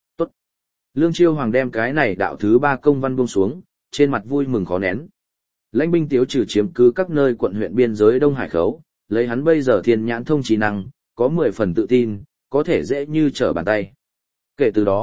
Lương Chiêu Hoàng đem cái này đạo thứ ba công văn buông xuống, trên mặt vui mừng khó nén. Lãnh binh tiêu trừ chiếm cứ các nơi quận huyện biên giới Đông Hải khấu, lấy hắn bây giờ thiên nhãn thông trí năng, có 10 phần tự tin, có thể dễ như trở bàn tay. Kể từ đó,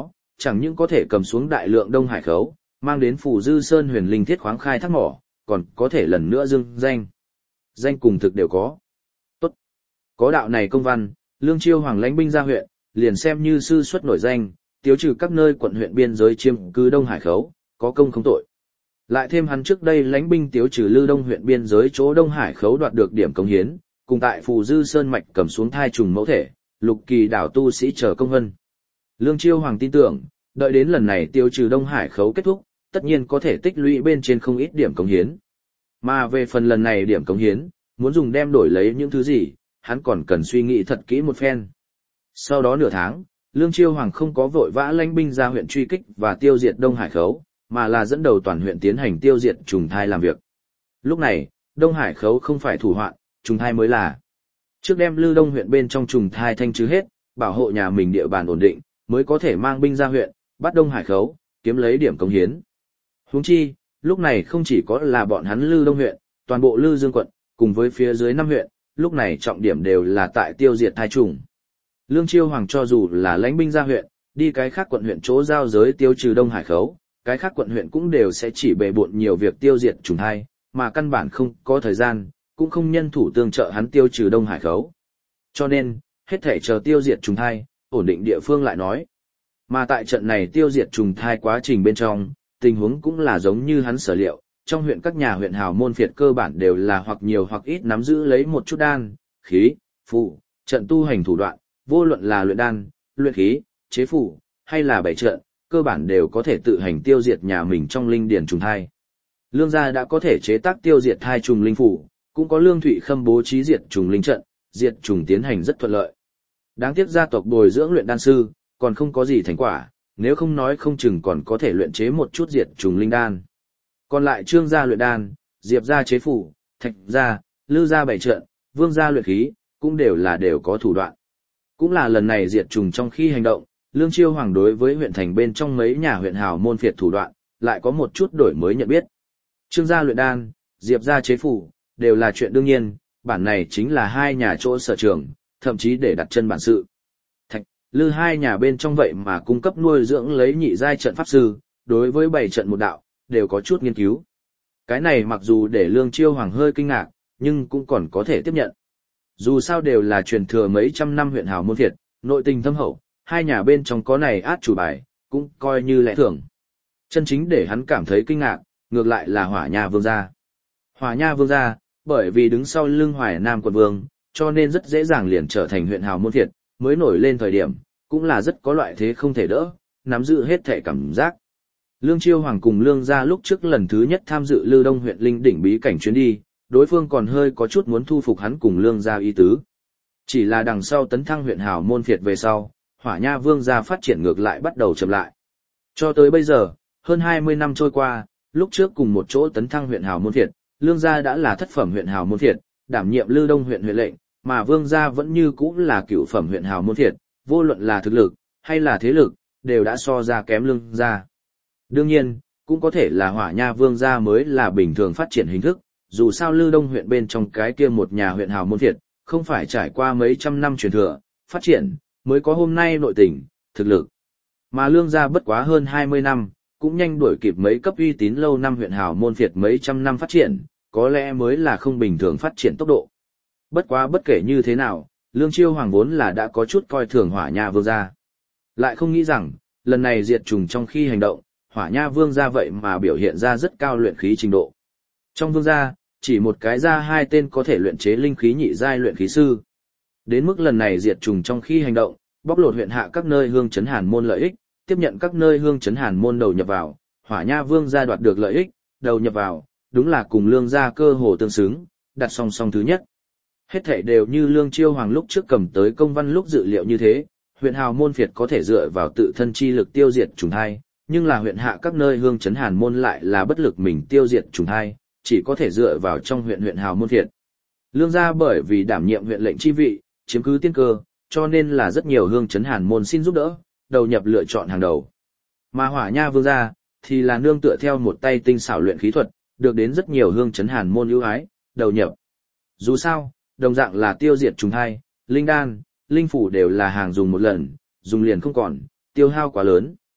chẳng những có thể cầm xuống đại lượng Đông Hải khấu, mang đến Phù Dư Sơn huyền linh thiết khoáng khai thác mỏ, còn có thể lần nữa dương danh. Danh cùng thực đều có. Tốt. Có đạo này công văn, Lương Chiêu Hoàng lãnh binh ra huyện, liền xem như sư xuất nổi danh, tiêu trừ các nơi quận huyện biên giới chiếm cứ Đông Hải khấu, có công không tội. Lại thêm hắn trước đây lãnh binh tiêu trừ Lư Đông huyện biên giới chỗ Đông Hải khấu đoạt được điểm công hiến, cùng tại Phù Dư Sơn mạch cầm xuống thai trùng mẫu thể, lục kỳ đảo tu sĩ chờ công vân. Lương Chiêu Hoàng tin tưởng, đợi đến lần này tiêu trừ Đông Hải khấu kết thúc, tất nhiên có thể tích lũy bên trên không ít điểm công hiến. Mà về phần lần này điểm công hiến, muốn dùng đem đổi lấy những thứ gì, hắn còn cần suy nghĩ thật kỹ một phen. Sau đó nửa tháng, Lương Chiêu Hoàng không có vội vã lãnh binh ra huyện truy kích và tiêu diệt Đông Hải khấu, mà là dẫn đầu toàn huyện tiến hành tiêu diệt trùng thai làm việc. Lúc này, Đông Hải khấu không phải thủ hoạn, trùng thai mới là. Trước đem Lư Đông huyện bên trong trùng thai thanh trừ hết, bảo hộ nhà mình địa bàn ổn định, mới có thể mang binh ra huyện, bắt Đông Hải khấu, kiếm lấy điểm công hiến. Huống chi, lúc này không chỉ có là bọn hắn Lư Đông huyện, toàn bộ Lư Dương quận, cùng với phía dưới 5 huyện, lúc này trọng điểm đều là tại tiêu diệt thai trùng. Lương Chiêu Hoàng cho dù là lãnh binh ra huyện, đi cái khác quận huyện chỗ giao giới tiêu trừ Đông Hải khấu, cái khác quận huyện cũng đều sẽ chỉ bề bộn nhiều việc tiêu diệt trùng thai, mà căn bản không có thời gian, cũng không nhân thủ tương trợ hắn tiêu trừ Đông Hải khấu. Cho nên, hết thể chờ tiêu diệt trùng thai, ổn định địa phương lại nói. Mà tại trận này tiêu diệt trùng thai quá trình bên trong, tình huống cũng là giống như hắn sở liệu, trong huyện các nhà huyện hào môn phiệt cơ bản đều là hoặc nhiều hoặc ít nắm giữ lấy một chút đan, khí, phù, trận tu hành thủ đoạn, vô luận là luyện đan, luyện khí, chế phù, hay là bảy trận, cơ bản đều có thể tự hành tiêu diệt nhà mình trong linh điển trùng thai. Lương gia đã có thể chế tác tiêu diệt thai trùng linh phù, cũng có Lương Thụy Khâm bố trí diệt trùng linh trận, diệt trùng tiến hành rất thuận lợi. Đáng tiếc gia tộc bồi dưỡng luyện đan sư, còn không có gì thành quả, nếu không nói không chừng còn có thể luyện chế một chút diệt trùng linh đan. Còn lại Trương gia luyện đan, Diệp gia chế phù, Thạch gia, Lư gia bảy trận, Vương gia luyện khí, cũng đều có thủ đoạn. Cũng là lần này diệt trùng trong khi hành động, Lương Chiêu Hoàng đối với huyện thành bên trong mấy nhà huyện hào môn phiệt thủ đoạn, lại có một chút đổi mới nhận biết. Trương gia luyện đan, Diệp gia chế phù, đều là chuyện đương nhiên, bản này chính là hai nhà chỗ sở trường, thậm chí để đặt chân bản sự. Thạch, Lư hai nhà bên trong vậy mà cung cấp nuôi dưỡng lấy nhị giai trận pháp sư, đối với bảy trận một đạo, đều có chút nghiên cứu. Cái này mặc dù để Lương Chiêu Hoàng hơi kinh ngạc, nhưng cũng còn có thể tiếp nhận. Dù sao đều là truyền thừa mấy trăm năm huyện hào môn phiệt, nội tình thâm hậu, hai nhà bên trong có này át chủ bài, cũng coi như lẽ thường. Chân chính để hắn cảm thấy kinh ngạc, ngược lại là Hỏa Nha Vương gia. Hỏa Nha Vương gia, bởi vì đứng sau lưng Hoài Nam quận vương, cho nên rất dễ dàng liền trở thành huyện hào môn phiệt, mới nổi lên thời điểm, cũng là rất có loại thế không thể đỡ, nắm giữ hết thể cảm giác. Lương Chiêu Hoàng cùng Lương gia lúc trước lần thứ nhất tham dự Lư Đông huyện linh đỉnh bí cảnh chuyến đi, đối phương còn hơi có chút muốn thu phục hắn cùng Lương gia ý tứ. Chỉ là đằng sau tấn thăng huyện hào môn phiệt về sau, Hỏa Nha Vương gia phát triển ngược lại bắt đầu chậm lại. Cho tới bây giờ, hơn 20 năm trôi qua, lúc trước cùng một chỗ tấn thăng huyện hào môn phiệt, Lương gia đã là thất phẩm huyện hào môn phiệt, đảm nhiệm Lư Đông huyện huyện lệnh, mà Vương gia vẫn như cũ là cửu phẩm huyện hào môn phiệt, vô luận là thực lực hay là thế lực, đều đã so ra kém Lương gia. Đương nhiên, cũng có thể là Hỏa Nha Vương gia mới là bình thường phát triển hình thức, dù sao Lư Đông huyện bên trong cái kia một nhà huyện hào môn phiệt, không phải trải qua mấy trăm năm truyền thừa, phát triển, mới có hôm nay nội tình, thực lực. Mà Lương gia bất quá hơn 20 năm, cũng nhanh đuổi kịp mấy cấp uy tín lâu năm huyện hào môn phiệt mấy trăm năm phát triển, có lẽ mới là không bình thường phát triển tốc độ. Bất quá bất kể như thế nào, Lương Chiêu Hoàng vốn là đã có chút coi thường Hỏa Nha Vương gia. Lại không nghĩ rằng, lần này diệt trùng trong khi hành động, Hỏa Nha Vương gia vậy mà biểu hiện ra rất cao luyện khí trình độ. Trong vương gia, chỉ một cái ra hai tên có thể luyện chế linh khí nhị giai luyện khí sư. Đến mức lần này diệt trùng trong khi hành động, bóc lột huyện hạ các nơi hương chấn hàn môn lợi ích, tiếp nhận các nơi hương chấn hàn môn đầu nhập vào, Hỏa Nha Vương gia đoạt được lợi ích, đầu nhập vào, đúng là cùng Lương gia cơ hồ tương xứng, đặt song song thứ nhất. Hết thảy đều như Lương Chiêu Hoàng lúc trước cầm tới công văn lúc dự liệu như thế, huyện hào môn phiệt có thể dựa vào tự thân chi lực tiêu diệt trùng thai, nhưng là huyện hạ các nơi hương chấn hàn môn lại là bất lực mình tiêu diệt trùng thai, chỉ có thể dựa vào trong huyện hào môn phiệt. Lương gia bởi vì đảm nhiệm huyện lệnh chi vị, chiếm cứ tiên cơ, cho nên là rất nhiều hương chấn hàn môn xin giúp đỡ, đầu nhập lựa chọn hàng đầu. Mà Hỏa Nha Vương gia thì là nương tựa theo một tay tinh xảo luyện khí thuật, được đến rất nhiều hương chấn hàn môn ưu ái, đầu nhập. Dù sao, đồng dạng là tiêu diệt trùng thai, linh đan, linh phủ đều là hàng dùng một lần, dùng liền không còn, tiêu hao quá lớn.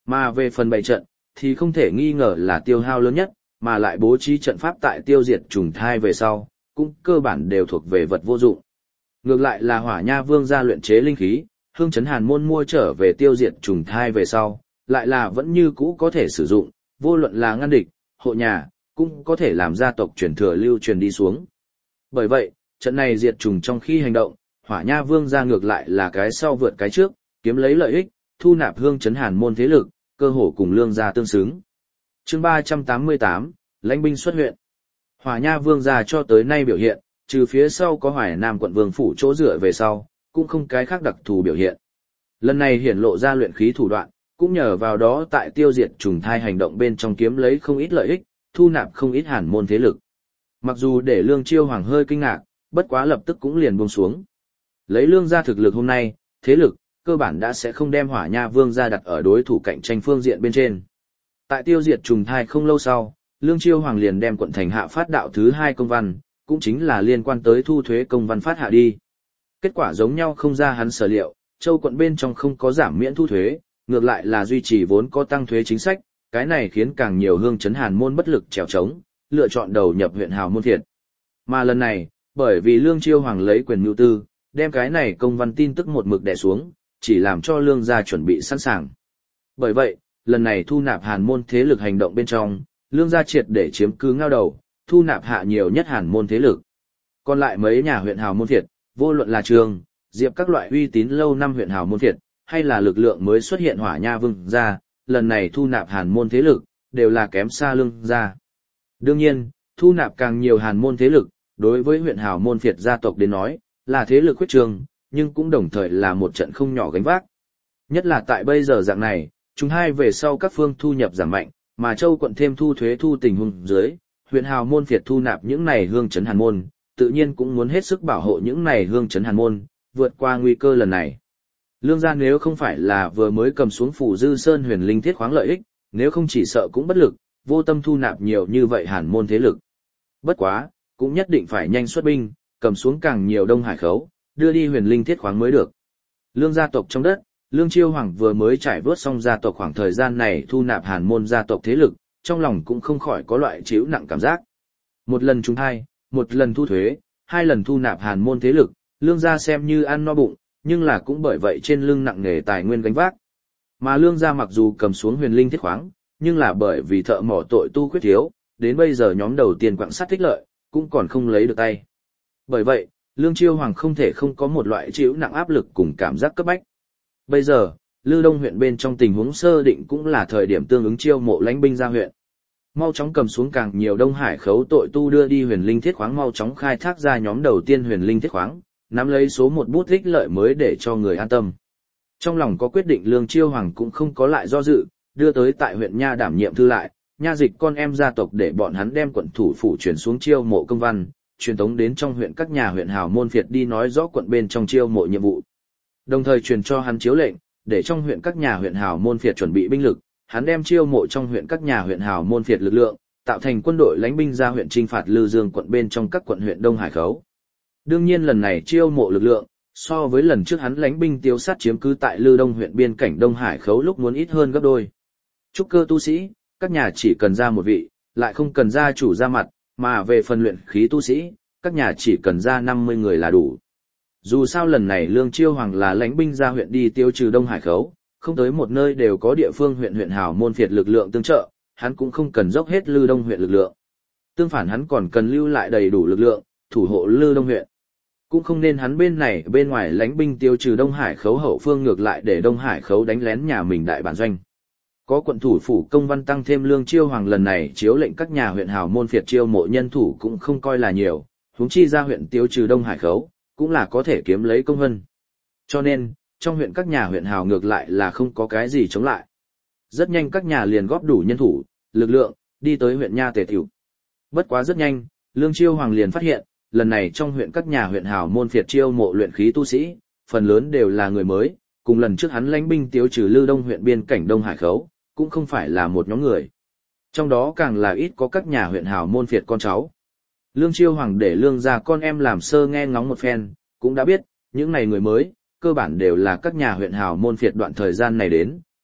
Mà về phần bày trận, thì không thể nghi ngờ là tiêu hao lớn nhất, mà lại bố trí trận pháp tại tiêu diệt trùng thai về sau, cũng cơ bản đều thuộc về vật vô dụng. Ngược lại là Hỏa Nha Vương gia luyện chế linh khí, Hương Chấn Hàn Môn mua trở về tiêu diệt trùng thai về sau, lại là vẫn như cũ có thể sử dụng, vô luận là ngăn địch, hộ nhà, cũng có thể làm gia tộc truyền thừa lưu truyền đi xuống. Bởi vậy, trận này diệt trùng trong khi hành động, Hỏa Nha Vương gia ngược lại là cái sau vượt cái trước, kiếm lấy lợi ích, thu nạp Hương Chấn Hàn Môn thế lực, cơ hồ cùng Lương gia tương xứng. Chương 388, lãnh binh xuất huyện. Hỏa Nha Vương gia cho tới nay biểu hiện, trừ phía sau có Hoài Nam quận vương phủ chỗ dựa về sau, cũng không cái khác đặc thù biểu hiện. Lần này hiển lộ ra luyện khí thủ đoạn, cũng nhờ vào đó tại tiêu diệt trùng thai hành động bên trong kiếm lấy không ít lợi ích, thu nạp không ít hàn môn thế lực. Mặc dù để Lương Chiêu Hoàng hơi kinh ngạc, bất quá lập tức cũng liền buông xuống. Lấy Lương gia thực lực hôm nay, thế lực cơ bản đã sẽ không đem Hỏa Nha Vương gia đặt ở đối thủ cạnh tranh phương diện bên trên. Tại tiêu diệt trùng thai không lâu sau, Lương Chiêu Hoàng liền đem quận thành hạ phát đạo thứ 2 công văn, cũng chính là liên quan tới thu thuế công văn phát hạ đi. Kết quả giống nhau không ra hắn sở liệu, châu quận bên trong không có giảm miễn thu thuế, ngược lại là duy trì vốn có tăng thuế chính sách, cái này khiến càng nhiều Hương Chấn Hàn Môn bất lực trèo trống, lựa chọn đầu nhập huyện Hào Môn Thiệt. Mà lần này, bởi vì Lương Chiêu Hoàng lấy quyền mưu tư, đem cái này công văn tin tức một mực đè xuống, chỉ làm cho Lương gia chuẩn bị sẵn sàng. Bởi vậy, lần này thu nạp Hàn Môn thế lực hành động bên trong, Lương gia triệt để chiếm cứ ngao đầu, thu nạp hạ nhiều nhất Hàn Môn thế lực. Còn lại mấy nhà huyện Hào Môn Thiệt, vô luận là Trường, Diệp các loại uy tín lâu năm huyện Hào Môn Thiệt, hay là lực lượng mới xuất hiện Hỏa Nha Vương gia, lần này thu nạp Hàn Môn thế lực, đều là kém xa Lương gia. Đương nhiên, thu nạp càng nhiều Hàn Môn thế lực, đối với huyện Hào Môn Thiệt gia tộc đến nói, là thế lực khuyết trường, nhưng cũng đồng thời là một trận không nhỏ gánh vác. Nhất là tại bây giờ dạng này, chúng hai về sau các phương thu nhập giảm mạnh, mà châu quận thêm thu thuế thu tình huống dưới, huyện Hào Môn Phiệt thu nạp những này Hương Chấn Hàn Môn, tự nhiên cũng muốn hết sức bảo hộ những này Hương Chấn Hàn Môn, vượt qua nguy cơ lần này. Lương gia nếu không phải là vừa mới cầm xuống phủ Dư Sơn Huyền Linh Thiết khoáng lợi ích, nếu không chỉ sợ cũng bất lực, vô tâm thu nạp nhiều như vậy Hàn Môn thế lực. Bất quá, cũng nhất định phải nhanh xuất binh, cầm xuống càng nhiều Đông Hải khấu, đưa đi Huyền Linh Thiết khoáng mới được. Lương gia tộc trong đất, Lương Chiêu Hoàng vừa mới trải vớt xong gia tộc khoảng thời gian này thu nạp Hàn Môn gia tộc thế lực, trong lòng cũng không khỏi có loại chịu nặng cảm giác. Một lần trúng hai, một lần thu thuế, 2 lần thu nạp Hàn Môn thế lực, Lương gia xem như ăn no bụng, nhưng là cũng bởi vậy trên lưng nặng nề tài nguyên gánh vác. Mà Lương gia mặc dù cầm xuống Huyền Linh Thiết khoáng, nhưng là bởi vì thợ mỏ tội tu khuyết thiếu, đến bây giờ nhóm đầu tiên quặng sắt tích lợi, cũng còn không lấy được tay. Bởi vậy, Lương Chiêu Hoàng không thể không có một loại chịu nặng áp lực cùng cảm giác cấp bách. Bây giờ, Lư Đông huyện bên trong tình huống sơ định cũng là thời điểm tương ứng chiêu mộ lãnh binh ra huyện. Mau chóng cầm xuống càng nhiều Đông Hải khấu tội tu đưa đi Huyền Linh Thiết khoáng, mau chóng khai thác ra nhóm đầu tiên Huyền Linh Thiết khoáng, nắm lấy số một bút ích lợi mới để cho người an tâm. Trong lòng có quyết định, Lương Chiêu Hoàng cũng không có lại do dự, đưa tới tại huyện Nha đảm nhiệm thư lại, Nha dịch con em gia tộc để bọn hắn đem quận thủ phủ chuyển xuống chiêu mộ công văn, truyền tống đến trong huyện các nhà huyện Hào Môn Phiệt đi nói rõ quận bên trong chiêu mộ nhiệm vụ. Đồng thời truyền cho hắn chiếu lệnh, để trong huyện các nhà huyện Hào Môn Phiệt chuẩn bị binh lực, hắn đem chiêu mộ trong huyện các nhà huyện Hào Môn Phiệt lực lượng, tạo thành quân đội lãnh binh ra huyện chinh phạt Lư Dương quận bên trong các quận huyện Đông Hải khấu. Đương nhiên lần này chiêu mộ lực lượng, so với lần trước hắn lãnh binh tiêu sát chiếm cứ tại Lư Đông huyện biên cảnh Đông Hải khấu lúc muốn ít hơn gấp đôi. Trúc cơ tu sĩ, các nhà chỉ cần ra một vị, lại không cần gia chủ ra mặt, mà về phần luyện khí tu sĩ, các nhà chỉ cần ra 50 người là đủ. Dù sao lần này Lương Chiêu Hoàng là lãnh binh ra huyện đi tiêu trừ Đông Hải khấu, không tới một nơi đều có địa phương huyện Hào Môn Phiệt lực lượng tương trợ, hắn cũng không cần dốc hết Lư Đông huyện lực lượng. Tương phản hắn còn cần lưu lại đầy đủ lực lượng, thủ hộ Lư Đông huyện. Cũng không nên hắn bên này bên ngoài lãnh binh tiêu trừ Đông Hải khấu hậu phương ngược lại để Đông Hải khấu đánh lén nhà mình đại bản doanh. Có quận thủ phủ công văn tăng thêm Lương Chiêu Hoàng lần này chiếu lệnh các nhà huyện Hào Môn Phiệt chiêu mộ nhân thủ cũng không coi là nhiều, huống chi ra huyện tiêu trừ Đông Hải khấu, cũng là có thể kiếm lấy công vân. Cho nên, trong huyện các nhà huyện Hào ngược lại là không có cái gì chống lại. Rất nhanh các nhà liền góp đủ nhân thủ, lực lượng, đi tới huyện Nha tề tiểu. Bất quá rất nhanh, Lương Chiêu Hoàng liền phát hiện, lần này trong huyện các nhà huyện Hào Môn Phiệt chiêu mộ luyện khí tu sĩ, phần lớn đều là người mới, cùng lần trước hắn lãnh binh tiêu trừ Lư Đông huyện biên cảnh Đông Hải khấu, cũng không phải là một nhóm người. Trong đó càng là ít có các nhà huyện Hào Môn Phiệt con cháu. Lương Chiêu Hoàng để Lương gia con em làm sơ nghe ngóng một phen, cũng đã biết, những này người mới, cơ bản đều là các nhà huyện Hào Môn Phiệt đoạn thời gian này đến,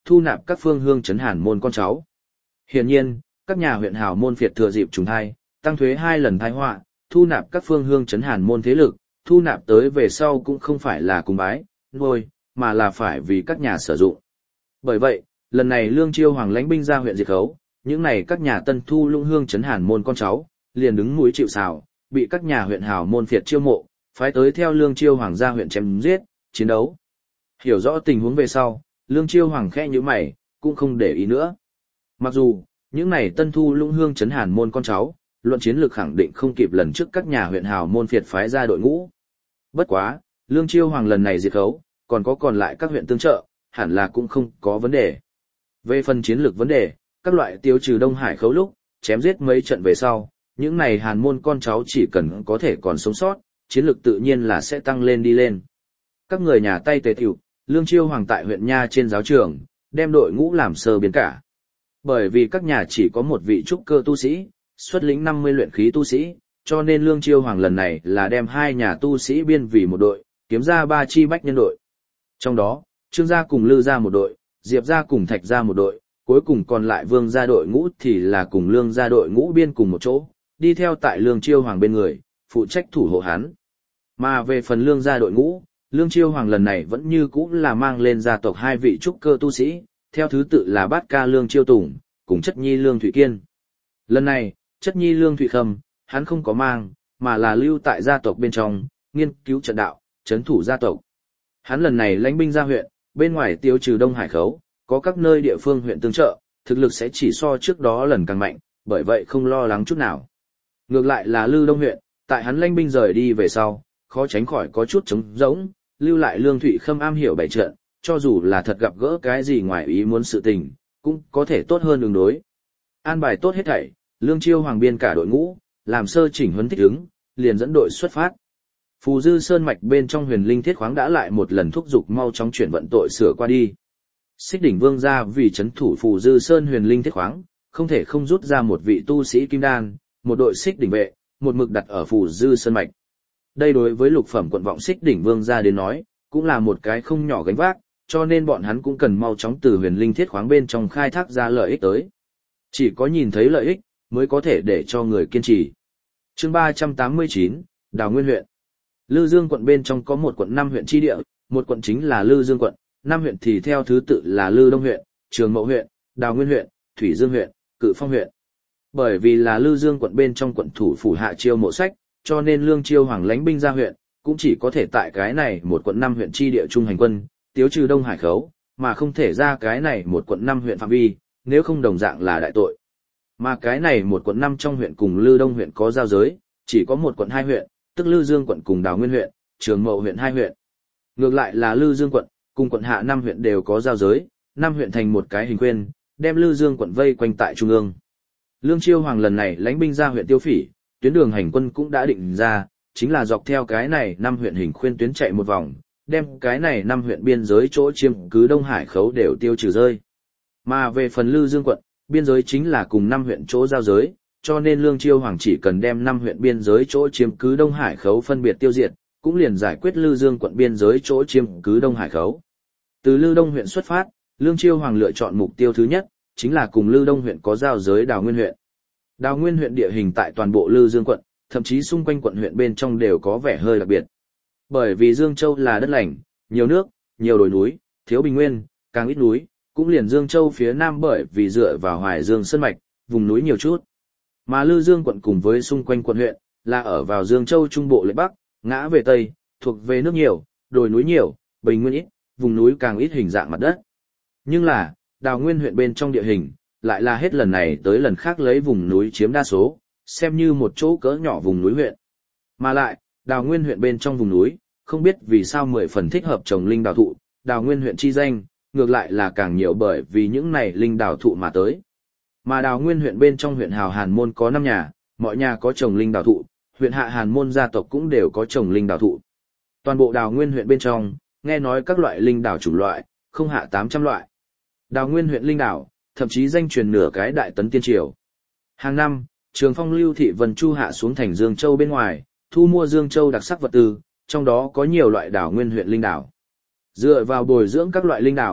thu nạp các phương hương trấn Hàn môn con cháu. Hiển nhiên, các nhà huyện hào môn phiệt thừa dịp trùng thai, tăng thuế 2 lần thai họa, thu nạp các phương hương trấn Hàn môn thế lực, thu nạp tới về sau cũng không phải là cùng bái, nuôi, mà là phải vì các nhà sử dụng. Bởi vậy, lần này Lương Chiêu Hoàng lãnh binh ra huyện diệt khấu, những này các nhà tân thu lũng hương trấn Hàn môn con cháu, liền đứng mũi chịu sào, bị các nhà huyện hào môn phiệt chiêu mộ, phái tới theo Lương Chiêu Hoàng ra huyện chém giết, chiến đấu. Hiểu rõ tình huống về sau, Lương Chiêu Hoàng khẽ nhíu mày, cũng không để ý nữa. Mặc dù, những này tân thu lũng hương trấn Hàn môn con cháu, luận chiến lược khẳng định không kịp lần trước các nhà huyện hào môn phiệt phái ra đội ngũ. Bất quá, Lương Chiêu Hoàng lần này diệt khấu, còn lại các huyện tương trợ, hẳn là cũng không có vấn đề. Về phần chiến lược vấn đề, các loại tiêu trừ Đông Hải khấu lúc, chém giết mấy trận về sau, những này Hàn môn con cháu chỉ cần có thể còn sống sót, chiến lược tự nhiên là sẽ tăng lên đi lên. Các người nhà tay tề tiểu, Lương Chiêu Hoàng tại huyện Nha trên giáo trường, đem đội ngũ làm sơ biến cả. Bởi vì các nhà chỉ có một vị trúc cơ tu sĩ, xuất lĩnh 50 luyện khí tu sĩ, cho nên Lương Chiêu Hoàng lần này là đem 2 nhà tu sĩ biên vì một đội, kiếm ra 3 chi bách nhân đội. Trong đó, Trương gia cùng Lư gia một đội, Diệp gia cùng Thạch gia một đội, cuối cùng còn lại Vương gia đội ngũ thì là cùng Lương gia đội ngũ biên cùng một chỗ, đi theo tại Lương Chiêu Hoàng bên người, phụ trách thủ hộ hắn. Mà về phần Lương gia đội ngũ, Lương Chiêu Hoàng lần này vẫn như cũ là mang lên gia tộc 2 vị trúc cơ tu sĩ, theo thứ tự là Bát Ca Lương Chiêu Tùng, cùng Chất Nhi Lương Thụy Kiên. Lần này, Chất Nhi Lương Thụy Khâm, hắn không có mang, mà là lưu tại gia tộc bên trong, nghiên cứu trận đạo, trấn thủ gia tộc. Hắn lần này lãnh binh ra huyện, bên ngoài tiêu trừ Đông Hải khấu, có các nơi địa phương huyện tương trợ, thực lực sẽ chỉ so trước đó lần càng mạnh, bởi vậy không lo lắng chút nào. Ngược lại là Lư Đông huyện, tại hắn lãnh binh rời đi về sau, khó tránh khỏi có chút trống rỗng, lưu lại Lương Thụy Khâm am hiểu bày trận, cho dù là thật gặp gỡ cái gì ngoài ý muốn sự tình, cũng có thể tốt hơn ứng đối. An bài tốt hết thảy, Lương Chiêu Hoàng biên cả đội ngũ, làm sơ chỉnh huấn thích ứng, liền dẫn đội xuất phát. Phù Dư Sơn mạch bên trong Huyền Linh Thiết Khoáng đã lại một lần thúc giục mau chóng chuyển vận tội sửa qua đi. Xích Đỉnh Vương gia vì trấn thủ Phù Dư Sơn Huyền Linh Thiết Khoáng, không thể không rút ra một vị tu sĩ kim đan, một đội Xích Đỉnh vệ, một mực đặt ở Phù Dư Sơn mạch. Đây đối với lục phẩm quận vọng Xích Đỉnh Vương gia đến nói, cũng là một cái không nhỏ gánh vác, cho nên bọn hắn cũng cần mau chóng từ Huyền Linh Thiết Khoáng bên trong khai thác ra lợi ích tới. Chỉ có nhìn thấy lợi ích, mới có thể để cho người kiên trì. Chương 389, Đào Nguyên huyện. Lư Dương quận bên trong có một quận 5 huyện chi địa, một quận chính là Lư Dương quận, 5 huyện thì theo thứ tự là Lư Đông huyện, Trường Mậu huyện, Đào Nguyên huyện, Thủy Dương huyện, Cự Phong huyện. Bởi vì là Lư Dương quận bên trong quận thủ phủ hạ chiêu mộ sách, cho nên Lương Chiêu Hoàng lãnh binh ra huyện, cũng chỉ có thể tại cái này một quận 5 huyện chi địa trung hành quân, tiêu trừ Đông Hải khấu, mà không thể ra cái này một quận 5 huyện phạm vi, nếu không đồng dạng là đại tội. Mà cái này một quận 5 trong huyện cùng Lư Đông huyện có giao giới, chỉ có một quận 2 huyện, tức Lư Dương quận cùng Đào Nguyên huyện, Trường Mậu huyện 2 huyện. Ngược lại là Lư Dương quận, cùng quận hạ 5 huyện đều có giao giới, 5 huyện thành một cái hình khuyên, đem Lư Dương quận vây quanh tại trung ương. Lương Chiêu Hoàng lần này lãnh binh ra huyện Tiêu Phỉ, tuyến đường hành quân cũng đã định ra, chính là dọc theo cái này 5 huyện hình khuyên tuyến chạy một vòng, đem cái này 5 huyện biên giới chỗ chiếm cứ Đông Hải khấu đều tiêu trừ rơi. Mà về phần Lư Dương quận, biên giới chính là cùng 5 huyện chỗ giao giới, cho nên Lương Chiêu Hoàng chỉ cần đem 5 huyện biên giới chỗ chiếm cứ Đông Hải khấu phân biệt tiêu diệt, cũng liền giải quyết Lư Dương quận biên giới chỗ chiếm cứ Đông Hải khấu. Từ Lư Đông huyện xuất phát, Lương Chiêu Hoàng lựa chọn mục tiêu thứ nhất, chính là cùng Lư Đông huyện có giao giới Đào Nguyên huyện. Đào Nguyên huyện địa hình tại toàn bộ Lư Dương quận, thậm chí xung quanh quận huyện bên trong đều có vẻ hơi đặc biệt. Bởi vì Dương Châu là đất lành, nhiều nước, nhiều đồi núi, thiếu bình nguyên, càng ít núi, cũng liền Dương Châu phía nam bởi vì dựa vào Hoài Dương sơn mạch, vùng núi nhiều chút. Mà Lư Dương quận cùng với xung quanh quận huyện là ở vào Dương Châu trung bộ lệch bắc, ngã về tây, thuộc về nước nhiều, đồi núi nhiều, bình nguyên ít, vùng núi càng ít hình dạng mặt đất. Nhưng là, Đào Nguyên huyện bên trong địa hình, lại là hết lần này tới lần khác lấy vùng núi chiếm đa số, xem như một chỗ cỡ nhỏ vùng núi huyện. Mà lại, Đào Nguyên huyện bên trong vùng núi, không biết vì sao 10 phần thích hợp trồng linh đào thụ, Đào Nguyên huyện chi danh, ngược lại là càng nhiều bởi vì những này linh đào thụ mà tới. Mà Đào Nguyên huyện bên trong huyện Hào Hàn Môn có 5 nhà, mọi nhà có trồng linh đào thụ, huyện Hạ Hàn Môn gia tộc cũng đều có trồng linh đào thụ. Toàn bộ Đào Nguyên huyện bên trong, nghe nói các loại linh đào chủng loại, không hạ 800 loại. Đào Nguyên huyện linh đào, thậm chí danh truyền nửa cái đại tấn tiên triều. Hàng năm, Trường Phong Lưu Thị Vân Chu hạ xuống thành Dương Châu bên ngoài, thu mua Dương Châu đặc sắc vật tư, trong đó có nhiều loại Đào Nguyên huyện linh đào. Dựa vào bồi dưỡng các loại linh đào,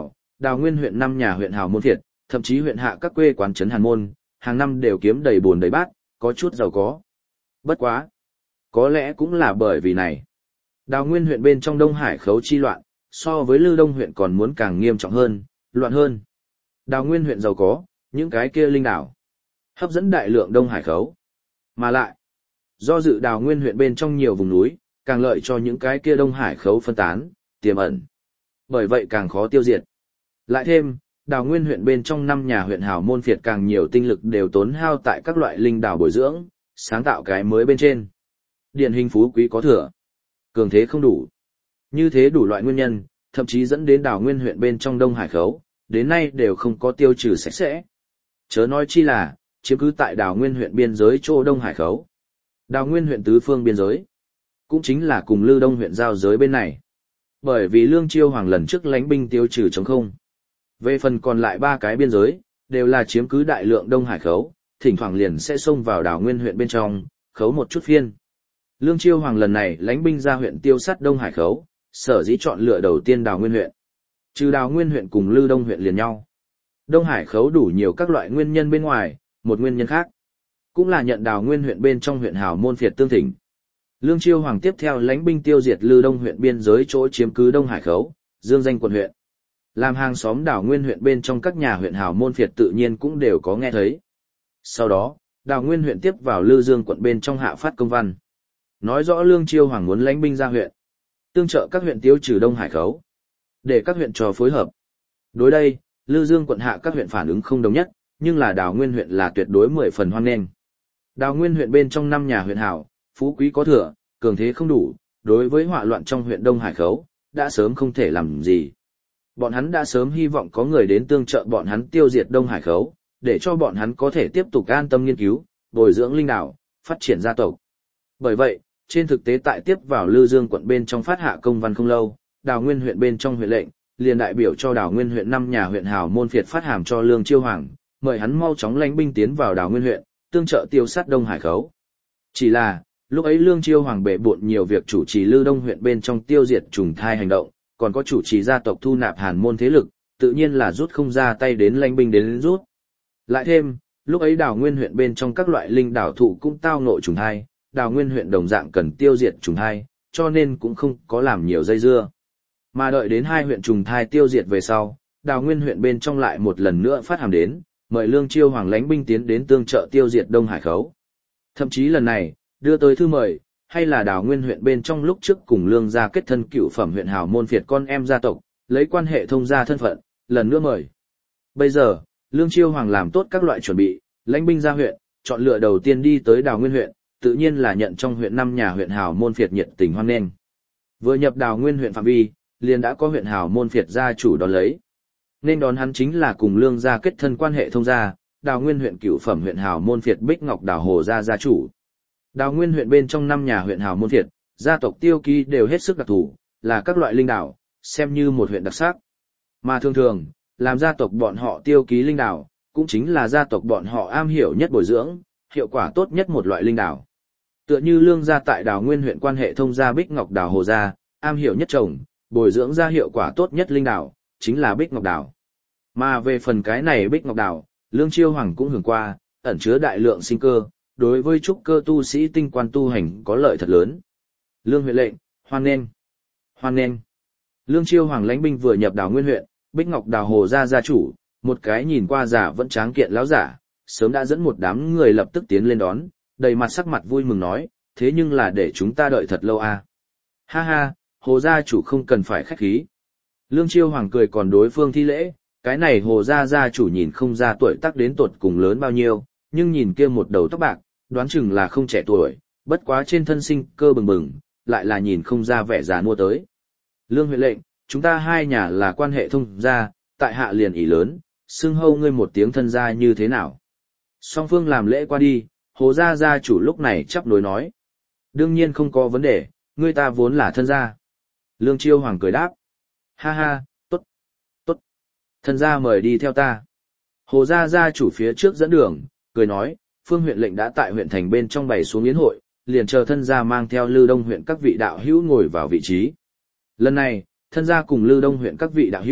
Đào Nguyên huyện 5 nhà huyện hào môn phiệt, thậm chí huyện hạ các quê quán trấn Hàn Môn, hàng năm đều kiếm đầy bồn đầy bát, có chút giàu có. Bất quá. Có lẽ cũng là bởi vì này. Đào Nguyên huyện bên trong Đông Hải khấu chi loạn, so với Lư Đông huyện còn muốn càng nghiêm trọng hơn, loạn hơn. Đào Nguyên huyện giàu có, những cái kia linh đảo, hấp dẫn đại lượng Đông Hải khấu. Mà lại, do dự Đào Nguyên huyện bên trong nhiều vùng núi, càng lợi cho những cái kia Đông Hải khấu phân tán, tiềm ẩn. Bởi vậy càng khó tiêu diệt. Lại thêm, Đào Nguyên huyện bên trong 5 nhà huyện hào môn phiệt càng nhiều tinh lực đều tốn hao tại các loại linh đảo bồi dưỡng, sáng tạo cái mới bên trên. Điển hình phú quý có thừa, cường thế không đủ. Như thế đủ loại nguyên nhân, thậm chí dẫn đến Đào Nguyên huyện bên trong Đông Hải khấu, đến nay đều không có tiêu trừ sạch sẽ. Chớ nói chi là, chiếm cứ tại Đào Nguyên huyện biên giới chỗ Đông Hải khấu. Đào Nguyên huyện tứ phương biên giới, cũng chính là cùng Lư Đông huyện giao giới bên này. Bởi vì Lương Chiêu Hoàng lần trước lãnh binh tiêu trừ trống không. Về phần còn lại 3 cái biên giới, đều là chiếm cứ đại lượng Đông Hải khấu, thỉnh thoảng liền sẽ xông vào Đào Nguyên huyện bên trong, khấu một chút phiên. Lương Chiêu Hoàng lần này lãnh binh ra huyện tiêu sát Đông Hải khấu, sở dĩ chọn lựa đầu tiên Đào Nguyên huyện. Trừ Đào Nguyên huyện cùng Lư Đông huyện liền nhau. Đông Hải khấu đủ nhiều các loại nguyên nhân bên ngoài, một nguyên nhân khác cũng là nhận Đào Nguyên huyện bên trong huyện hào môn phiệt tương thỉnh. Lương Chiêu Hoàng tiếp theo lãnh binh tiêu diệt Lư Đông huyện biên giới chỗ chiếm cứ Đông Hải khấu, dương danh quận huyện. Làm hàng xóm Đào Nguyên huyện bên trong các nhà huyện hào môn phiệt tự nhiên cũng đều có nghe thấy. Sau đó, Đào Nguyên huyện tiếp vào Lư Dương quận bên trong hạ phát công văn. Nói rõ Lương Chiêu Hoàng muốn lãnh binh ra huyện, tương trợ các huyện tiêu trừ Đông Hải khấu, để các huyện trò phối hợp. Đối đây, Lư Dương quận hạ các huyện phản ứng không đồng nhất, nhưng là Đào Nguyên huyện là tuyệt đối 10 phần hoan nghênh. Đào Nguyên huyện bên trong 5 nhà huyện hảo, phú quý có thừa, cường thế không đủ, đối với họa loạn trong huyện Đông Hải khấu, đã sớm không thể làm gì. Bọn hắn đã sớm hy vọng có người đến tương trợ bọn hắn tiêu diệt Đông Hải khấu, để cho bọn hắn có thể tiếp tục an tâm nghiên cứu, bồi dưỡng linh đảo, phát triển gia tộc. Bởi vậy, trên thực tế tại tiếp vào Lư Dương quận bên trong phát hạ công văn không lâu, Đào Nguyên huyện bên trong huyện lệnh, liền đại biểu cho Đào Nguyên huyện 5 nhà huyện hào môn phiệt phát hàm cho Lương Chiêu Hoàng, mời hắn mau chóng lãnh binh tiến vào Đào Nguyên huyện, tương trợ tiêu sát Đông Hải khấu. Chỉ là, lúc ấy Lương Chiêu Hoàng bệ bộn nhiều việc chủ trì Lư Đông huyện bên trong tiêu diệt trùng thai hành động, còn có chủ trì gia tộc thu nạp Hàn môn thế lực, tự nhiên là rút không ra tay đến lãnh binh đến rút. Lại thêm, lúc ấy Đào Nguyên huyện bên trong các loại linh đảo thụ cũng tao ngộ trùng thai, Đào Nguyên huyện đồng dạng cần tiêu diệt trùng thai, cho nên cũng không có làm nhiều dây dưa. Mà đợi đến 2 huyện trùng thai tiêu diệt về sau, Đào Nguyên huyện bên trong lại một lần nữa phát hàm đến, mời Lương Chiêu Hoàng lãnh binh tiến đến tương trợ tiêu diệt Đông Hải khấu. Thậm chí lần này, đưa tới thư mời, hay là Đào Nguyên huyện bên trong lúc trước cùng Lương gia kết thân cựu phẩm huyện hào môn phiệt con em gia tộc, lấy quan hệ thông gia thân phận, lần nữa mời. Bây giờ, Lương Chiêu Hoàng làm tốt các loại chuẩn bị, lãnh binh ra huyện, chọn lựa đầu tiên đi tới Đào Nguyên huyện, tự nhiên là nhận trong huyện 5 nhà huyện hào môn phiệt nhiệt tình hoan nghênh. Vừa nhập Đào Nguyên huyện phạm vi, liền đã có huyện hào môn phiệt gia chủ đón lấy. Nên đón hắn chính là cùng Lương gia kết thân quan hệ thông gia, Đào Nguyên huyện cựu phẩm huyện hào môn phiệt Bích Ngọc Đào Hồ gia gia chủ. Đào Nguyên huyện bên trong 5 nhà huyện hào môn phiệt, gia tộc tiêu ký đều hết sức đặc thù, là các loại linh đảo, xem như một huyện đặc sắc. Mà thường thường, làm gia tộc bọn họ tiêu ký linh đảo, cũng chính là gia tộc bọn họ am hiểu nhất bồi dưỡng, hiệu quả tốt nhất một loại linh đảo. Tựa như Lương gia tại Đào Nguyên huyện quan hệ thông gia Bích Ngọc Đào Hồ gia, am hiểu nhất trồng, bồi dưỡng ra hiệu quả tốt nhất linh đảo, chính là Bích Ngọc Đào. Mà về phần cái này Bích Ngọc Đào, Lương Chiêu Hoàng cũng hưởng qua, ẩn chứa đại lượng sinh cơ, đối với trúc cơ tu sĩ tinh quan tu hành có lợi thật lớn. Lương huyện lệnh, hoan nghênh, hoan nghênh. Lương Chiêu Hoàng lãnh binh vừa nhập Đào Nguyên huyện, Bích Ngọc Đào Hồ gia gia chủ, một cái nhìn qua già vẫn tráng kiện lão giả, sớm đã dẫn một đám người lập tức tiến lên đón, đầy mặt sắc mặt vui mừng nói, thế nhưng là để chúng ta đợi thật lâu à. Ha ha, Hồ gia chủ không cần phải khách khí. Lương Chiêu Hoàng cười còn đối phương thi lễ, cái này Hồ gia gia chủ nhìn không ra tuổi tác đến tột cùng lớn bao nhiêu, nhưng nhìn kia một đầu tóc bạc, đoán chừng là không trẻ tuổi, bất quá trên thân sinh cơ bừng bừng, lại là nhìn không ra vẻ già nua tới. Lương huyện lệnh, chúng ta 2 nhà là quan hệ thông gia, tại hạ liền ỷ lớn, xưng hâu ngươi một tiếng thân gia như thế nào. Song phương làm lễ qua đi, Hồ gia gia chủ lúc này chắp đối nói. Đương nhiên không có vấn đề, ngươi ta vốn là thân gia. Lương Chiêu Hoàng cười đáp. Ha ha, tốt, tốt. Thân gia mời đi theo ta. Hồ gia gia chủ phía trước dẫn đường, cười nói, Phương huyện lệnh đã tại huyện thành bên trong bày xuống yến hội, liền chờ thân gia mang theo Lư Đông huyện các vị đạo hữu ngồi vào vị trí. Lần này, thân gia cùng Lư Đông huyện các vị đạo hữu,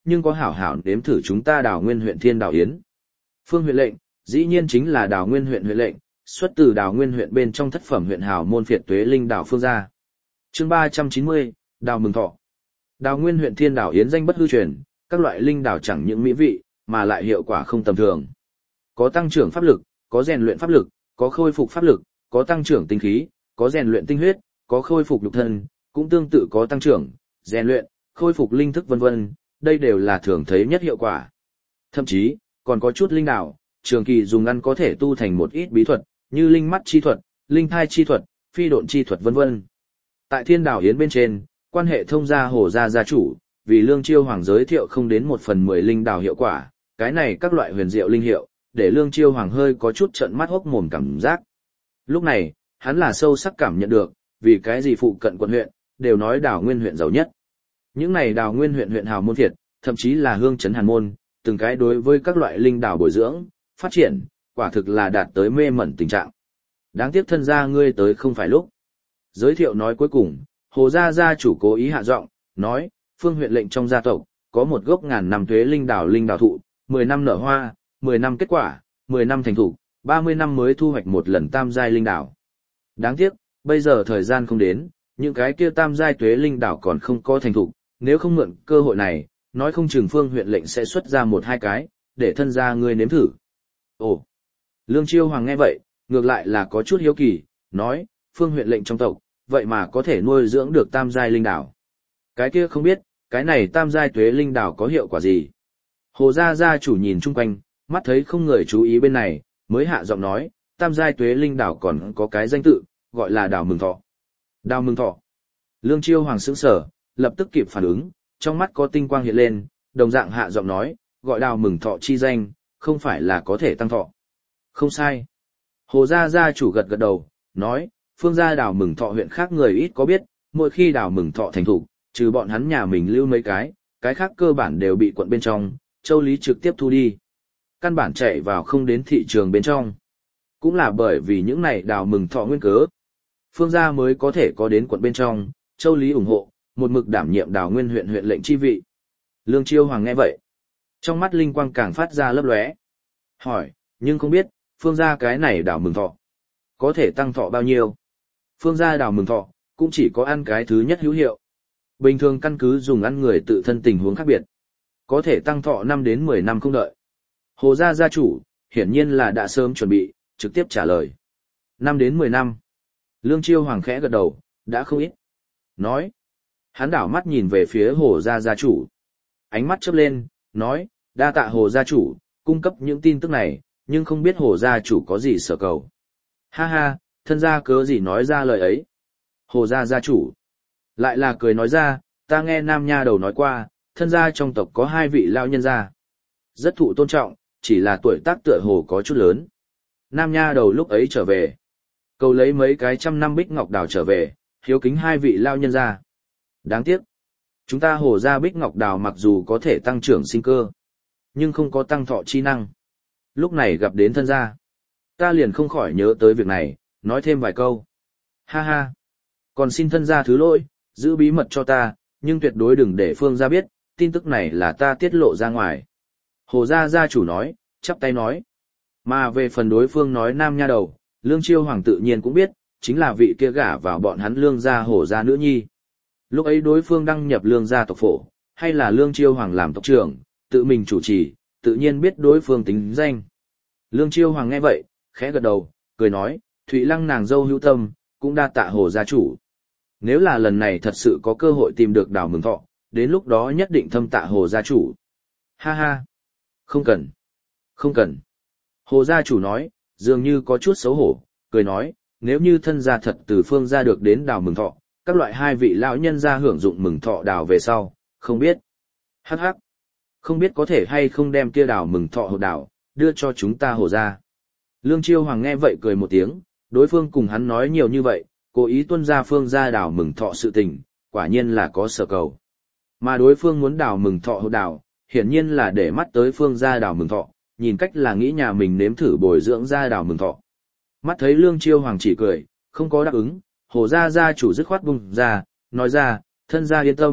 nhưng có hảo hảo nếm thử chúng ta Đào Nguyên huyện Thiên Đào Yến. Phương huyện lệnh, dĩ nhiên chính là Đào Nguyên huyện huyện lệnh, xuất từ Đào Nguyên huyện bên trong thất phẩm huyện hào môn phiệt tuế linh đào phương gia. Chương 390, Đào mừng thọ. Đào Nguyên huyện Thiên Đào Yến danh bất hư truyền, các loại linh đào chẳng những mỹ vị, mà lại hiệu quả không tầm thường. Có tăng trưởng pháp lực, có rèn luyện pháp lực, có khôi phục pháp lực, có tăng trưởng tinh khí, có rèn luyện tinh huyết, có khôi phục nhục thân, cũng tương tự có tăng trưởng, rèn luyện, khôi phục linh thức vân vân, đây đều là thường thấy nhất hiệu quả. Thậm chí, còn có chút linh đào, trường kỳ dùng ăn có thể tu thành một ít bí thuật, như linh mắt chi thuật, linh thai chi thuật, phi độn chi thuật vân vân. Tại Thiên Đào Yến bên trên, quan hệ thông gia Hồ gia gia chủ, vì Lương Chiêu Hoàng giới thiệu không đến 1/10 linh đào hiệu quả, cái này các loại huyền diệu linh hiệu, để Lương Chiêu Hoàng hơi có chút trợn mắt hốc mồm cảm giác. Lúc này, hắn là sâu sắc cảm nhận được, vì cái gì phụ cận quận huyện, đều nói Đào Nguyên huyện giàu nhất. Những này Đào Nguyên huyện huyện hào môn thiệt, thậm chí là hương trấn hàn môn, từng cái đối với các loại linh đào bồi dưỡng, phát triển, quả thực là đạt tới mê mẩn tình trạng. Đáng tiếc thân gia ngươi tới không phải lúc. Giới thiệu nói cuối cùng, Hồ gia gia chủ cố ý hạ giọng, nói, Phương huyện lệnh trong gia tộc, có một gốc ngàn năm tuế linh đào thụ, 10 năm nở hoa, 10 năm kết quả, 10 năm thành thụ, 30 năm mới thu hoạch một lần tam giai linh đào. Đáng tiếc, bây giờ thời gian không đến, những cái kia tam giai tuế linh đào còn không có thành thụ, nếu không mượn cơ hội này, nói không chừng Phương huyện lệnh sẽ xuất ra 1-2 cái, để thân gia ngươi nếm thử. Ồ! Lương Chiêu Hoàng nghe vậy, ngược lại là có chút hiếu kỳ, nói, Phương huyện lệnh trong tộc, vậy mà có thể nuôi dưỡng được tam giai linh đào. Cái kia không biết, cái này tam giai tuế linh đào có hiệu quả gì? Hồ gia gia chủ nhìn chung quanh, mắt thấy không người chú ý bên này, mới hạ giọng nói, tam giai tuế linh đào còn có cái danh tự, gọi là đào mừng thọ. Đào mừng thọ. Lương Chiêu Hoàng sững sờ, lập tức kịp phản ứng, trong mắt có tinh quang hiện lên, đồng dạng hạ giọng nói, gọi đào mừng thọ chi danh, không phải là có thể tăng thọ. Không sai. Hồ gia gia chủ gật gật đầu, nói, phương gia đào mừng thọ huyện khác người ít có biết, mỗi khi đào mừng thọ thành thủ, trừ bọn hắn nhà mình lưu mấy cái khác cơ bản đều bị quận bên trong, Châu Lý trực tiếp thu đi. Căn bản chạy vào không đến thị trường bên trong. Cũng là bởi vì những này đào mừng thọ nguyên cớ. Phương gia mới có thể có đến quận bên trong, Châu Lý ủng hộ, một mực đảm nhiệm Đào Nguyên huyện huyện lệnh chi vị. Lương Chiêu Hoàng nghe vậy, trong mắt linh quang càng phát ra lấp lóe. Hỏi, nhưng không biết, phương gia cái này đào mừng thọ, có thể tăng thọ bao nhiêu? Phương gia đào mừng thọ, cũng chỉ có ăn cái thứ nhất hữu hiệu. Bình thường căn cứ dùng ăn người tự thân tình huống khác biệt. Có thể tăng thọ 5 đến 10 năm không đợi. Hồ gia gia chủ, hiển nhiên là đã sớm chuẩn bị, trực tiếp trả lời. 5 đến 10 năm. Lương Chiêu Hoàng khẽ gật đầu, đã không ít. Nói. Hắn đảo mắt nhìn về phía Hồ gia gia chủ. Ánh mắt chớp lên, nói, đa tạ Hồ gia chủ, cung cấp những tin tức này, nhưng không biết Hồ gia chủ có gì sở cầu. Ha ha, thân gia cớ gì nói ra lời ấy. Hồ gia gia chủ. Lại là cười nói ra, ta nghe Nam Nha Đầu nói qua, thân gia trong tộc có 2 vị lão nhân gia. Rất thụ tôn trọng, chỉ là tuổi tác tựa hồ có chút lớn. Nam Nha Đầu lúc ấy trở về. Cầu lấy mấy cái trăm năm bích ngọc đào trở về, hiếu kính 2 vị lão nhân gia. Đáng tiếc. Chúng ta Hồ gia bích ngọc đào mặc dù có thể tăng trưởng sinh cơ, nhưng không có tăng thọ chi năng. Lúc này gặp đến thân gia. Ta liền không khỏi nhớ tới việc này, nói thêm vài câu. Ha ha. Còn xin thân gia thứ lỗi, giữ bí mật cho ta, nhưng tuyệt đối đừng để Phương gia biết, tin tức này là ta tiết lộ ra ngoài. Hồ gia gia chủ nói, chắp tay nói. Mà về phần đối phương nói Nam Nha Đầu, Lương Chiêu Hoàng tự nhiên cũng biết, chính là vị kia gả vào bọn hắn Lương gia Hồ gia nữ nhi. Lúc ấy đối phương đăng nhập Lương gia tộc phổ, hay là Lương Chiêu Hoàng làm tộc trưởng, tự mình chủ trì, tự nhiên biết đối phương tính danh. Lương Chiêu Hoàng nghe vậy, khẽ gật đầu, cười nói, Thụy Lăng nàng dâu hữu tâm, cũng đa tạ Hồ gia chủ. Nếu là lần này thật sự có cơ hội tìm được đào mừng thọ, đến lúc đó nhất định thâm tạ Hồ gia chủ. Ha ha. Không cần. Không cần. Hồ gia chủ nói, dường như có chút xấu hổ, cười nói, nếu như thân gia thật từ Phương gia được đến đào mừng thọ, các loại 2 vị lão nhân gia hưởng dụng mừng thọ đào về sau, không biết. Hắc hắc. Không biết có thể hay không đem kia đào mừng thọ hột đào, đưa cho chúng ta Hồ gia. Lương Chiêu Hoàng nghe vậy cười một tiếng, đối phương cùng hắn nói nhiều như vậy, cố ý tuân ra Phương gia đào mừng thọ sự tình, quả nhiên là có sở cầu. Mà đối phương muốn đào mừng thọ hột đào, hiển nhiên là để mắt tới Phương gia đào mừng thọ, nhìn cách là nghĩ nhà mình nếm thử bồi dưỡng ra đào mừng thọ. Mắt thấy Lương Chiêu Hoàng chỉ cười, không có đáp ứng, Hồ gia gia chủ dứt khoát bung ra, nói ra, thân gia yên tâm,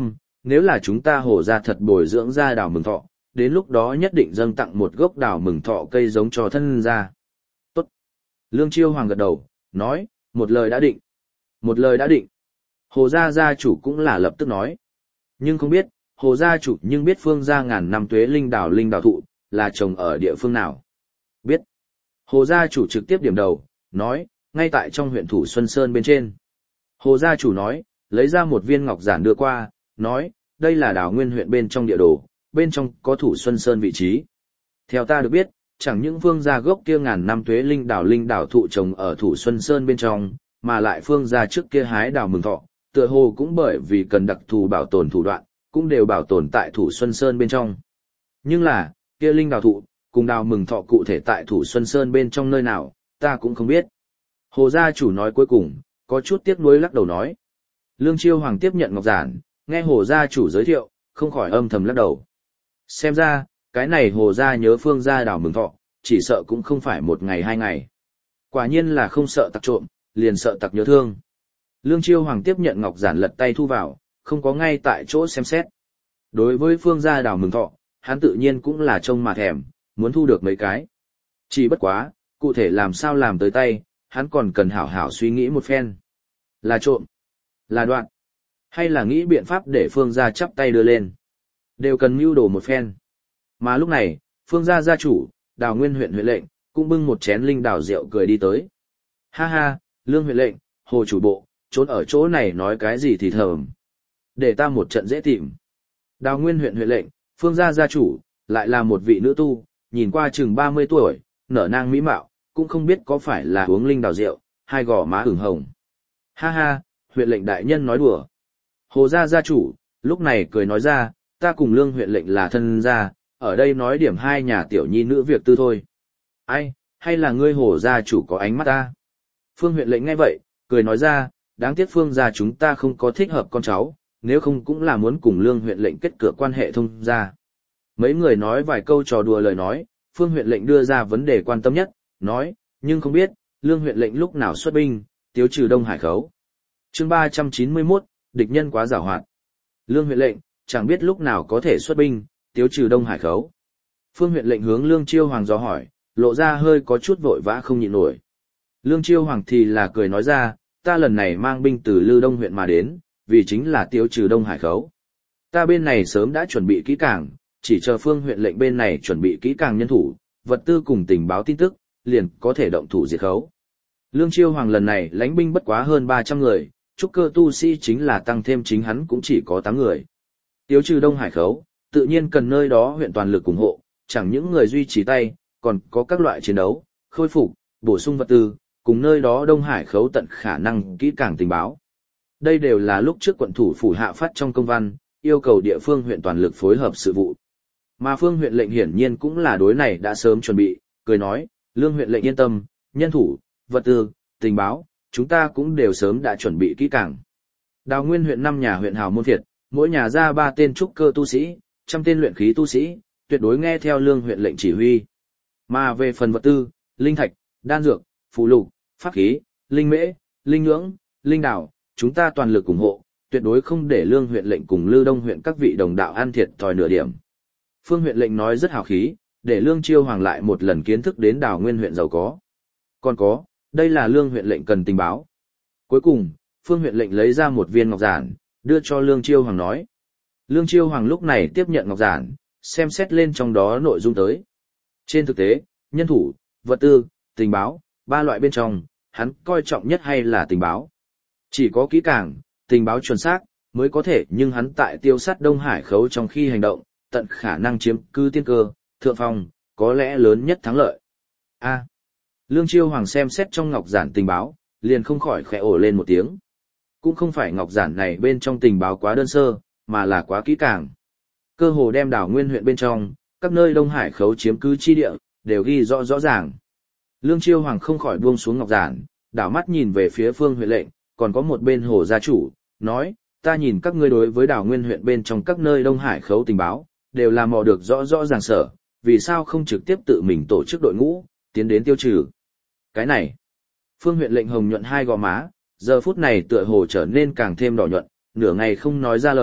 nếu là chúng ta Hồ gia thật bồi dưỡng ra đào mừng thọ, đến lúc đó nhất định dâng tặng một gốc đào mừng thọ cây giống cho thân gia. Tốt. Lương Chiêu Hoàng gật đầu, nói, một lời đã định. Một lời đã định. Hồ gia gia chủ cũng là lập tức nói. Nhưng không biết, Hồ gia chủ nhưng biết phương gia ngàn năm tuế linh đào thụ, là trồng ở địa phương nào. Biết. Hồ gia chủ trực tiếp điểm đầu, nói, ngay tại trong huyện Thủ Xuân Sơn bên trên. Hồ gia chủ nói, lấy ra một viên ngọc giản đưa qua, nói, đây là đảo nguyên huyện bên trong địa đồ, bên trong có Thủ Xuân Sơn vị trí. Theo ta được biết, chẳng những phương gia gốc kia ngàn năm tuế linh đảo thụ trồng ở Thủ Xuân Sơn bên trong, mà lại phương gia trước kia hái đào mừng thọ, tựa hồ cũng bởi vì cần đặc thù bảo tồn thủ đoạn, cũng đều bảo tồn tại Thủ Xuân Sơn bên trong. Nhưng là, kia linh đào thụ, cùng đào mừng thọ cụ thể tại Thủ Xuân Sơn bên trong nơi nào, ta cũng không biết. Hồ gia chủ nói cuối cùng, có chút tiếc nuối lắc đầu nói. Lương Chiêu Hoàng tiếp nhận ngọc giản, nghe Hồ gia chủ giới thiệu, không khỏi âm thầm lắc đầu. Xem ra, cái này Hồ gia nhớ phương gia đào mừng thọ, chỉ sợ cũng không phải một ngày hai ngày. Quả nhiên là không sợ tặc trộm, liền sợ tặc nhớ thương. Lương Chiêu Hoàng tiếp nhận ngọc giản lật tay thu vào, không có ngay tại chỗ xem xét. Đối với phương gia đào mừng thọ, hắn tự nhiên cũng là trông mà thèm, muốn thu được mấy cái. Chỉ bất quá, cụ thể làm sao làm tới tay, hắn còn cần hảo hảo suy nghĩ một phen. Là trộm, là đoạn, hay là nghĩ biện pháp để phương gia chắp tay đưa lên. Đều cần mưu đồ một phen. Mà lúc này, phương gia gia chủ, Đào Nguyên huyện huyện lệnh, cũng bưng một chén linh đào rượu cười đi tới. Ha ha, Lương huyện lệnh, Hồ chủ bộ, trốn ở chỗ này nói cái gì thì thầm. Để ta một trận dễ tìm. Đào Nguyên huyện huyện lệnh, phương gia gia chủ, lại là một vị nữ tu, nhìn qua chừng 30 tuổi, nở nang mỹ mạo, cũng không biết có phải là uống linh đào rượu, hai gò má ửng hồng. Ha ha, huyện lệnh đại nhân nói đùa. Hồ gia gia chủ, lúc này cười nói ra, ta cùng Lương huyện lệnh là thân gia, ở đây nói điểm hai nhà tiểu nhi nữ việc tư thôi. Ai, hay là ngươi Hồ gia chủ có ánh mắt ta? Phương huyện lệnh nghe vậy, cười nói ra, đáng tiếc Phương gia chúng ta không có thích hợp con cháu, nếu không cũng là muốn cùng Lương huyện lệnh kết cửa quan hệ thông gia. Mấy người nói vài câu trò đùa lời nói, Phương huyện lệnh đưa ra vấn đề quan tâm nhất, nói, nhưng không biết, Lương huyện lệnh lúc nào xuất binh, tiêu trừ Đông Hải khấu. Chương 391, địch nhân quá giàu hoạt. Lương huyện lệnh, chẳng biết lúc nào có thể xuất binh, tiêu trừ Đông Hải khấu. Phương huyện lệnh hướng Lương Chiêu Hoàng dò hỏi, lộ ra hơi có chút vội vã không nhịn nổi. Lương Chiêu Hoàng thì là cười nói ra, ta lần này mang binh từ Lư Đông huyện mà đến, vì chính là tiêu trừ Đông Hải khấu. Ta bên này sớm đã chuẩn bị kỹ càng, chỉ chờ Phương huyện lệnh bên này chuẩn bị kỹ càng nhân thủ, vật tư cùng tình báo tin tức, liền có thể động thủ diệt khấu. Lương Chiêu Hoàng lần này lãnh binh bất quá hơn 300 người, trúc cơ tu sĩ chính là tăng thêm chính hắn cũng chỉ có 8 người. Tiêu trừ Đông Hải khấu, tự nhiên cần nơi đó huyện toàn lực ủng hộ, chẳng những người duy trì tay, còn có các loại chiến đấu, khôi phục, bổ sung vật tư, cùng nơi đó Đông Hải khấu tận khả năng kỹ càng tình báo. Đây đều là lúc trước quận thủ phủ hạ phát trong công văn, yêu cầu địa phương huyện toàn lực phối hợp sự vụ. Mà Phương huyện lệnh hiển nhiên cũng là đối này đã sớm chuẩn bị, cười nói, Lương huyện lệnh yên tâm, nhân thủ, vật tư, tình báo, chúng ta cũng đều sớm đã chuẩn bị kỹ càng. Đào Nguyên huyện 5 nhà huyện hào môn phiệt, mỗi nhà ra 3 tên trúc cơ tu sĩ, 100 tên luyện khí tu sĩ, tuyệt đối nghe theo Lương huyện lệnh chỉ huy. Mà về phần vật tư, linh thạch, đan dược, phù lục, pháp khí, linh mễ, linh nhưỡng, linh đảo, chúng ta toàn lực ủng hộ, tuyệt đối không để Lương huyện lệnh cùng Lư Đông huyện các vị đồng đạo ăn thiệt thòi nửa điểm. Phương huyện lệnh nói rất hào khí, để Lương Chiêu Hoàng lại một lần kiến thức đến Đào Nguyên huyện giàu có. Còn có, đây là Lương huyện lệnh cần tình báo. Cuối cùng, Phương huyện lệnh lấy ra một viên ngọc giản, đưa cho Lương Chiêu Hoàng nói. Lương Chiêu Hoàng lúc này tiếp nhận ngọc giản, xem xét lên trong đó nội dung tới. Trên thực tế, nhân thủ, vật tư, tình báo, 3 loại bên trong, hắn coi trọng nhất hay là tình báo. Chỉ có kỹ càng, tình báo chuẩn xác, mới có thể nhưng hắn tại tiêu sát Đông Hải khấu trong khi hành động, tận khả năng chiếm cứ tiên cơ, thượng phong, có lẽ lớn nhất thắng lợi. A. Lương Chiêu Hoàng xem xét trong ngọc giản tình báo, liền không khỏi khẽ ồ lên một tiếng. Cũng không phải ngọc giản này bên trong tình báo quá đơn sơ, mà là quá kỹ càng. Cơ hồ đem Đào Nguyên huyện bên trong, các nơi Đông Hải khấu chiếm cứ chi địa, đều ghi rõ rõ ràng. Lương Chiêu Hoàng không khỏi buông xuống ngọc giản, đảo mắt nhìn về phía Phương huyện lệnh, còn có một bên Hồ gia chủ, nói, ta nhìn các ngươi đối với Đào Nguyên huyện bên trong các nơi Đông Hải khấu tình báo, đều là mò được rõ rõ ràng sở, vì sao không trực tiếp tự mình tổ chức đội ngũ, tiến đến tiêu trừ. Cái này, Phương huyện lệnh hồng nhuận hai gò má, giờ phút này tựa hồ trở nên càng thêm đỏ nhuận, nửa ngày không nói ra lời,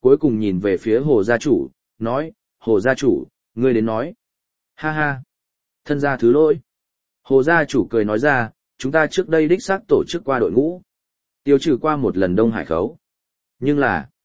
cuối cùng nhìn về phía Hồ gia chủ, nói, Hồ gia chủ, ngươi đến nói. Ha ha, thân gia thứ lỗi. Hồ gia chủ cười nói ra, chúng ta trước đây đích xác tổ chức qua đội ngũ. Tiêu trừ qua một lần Đông Hải khấu. Nhưng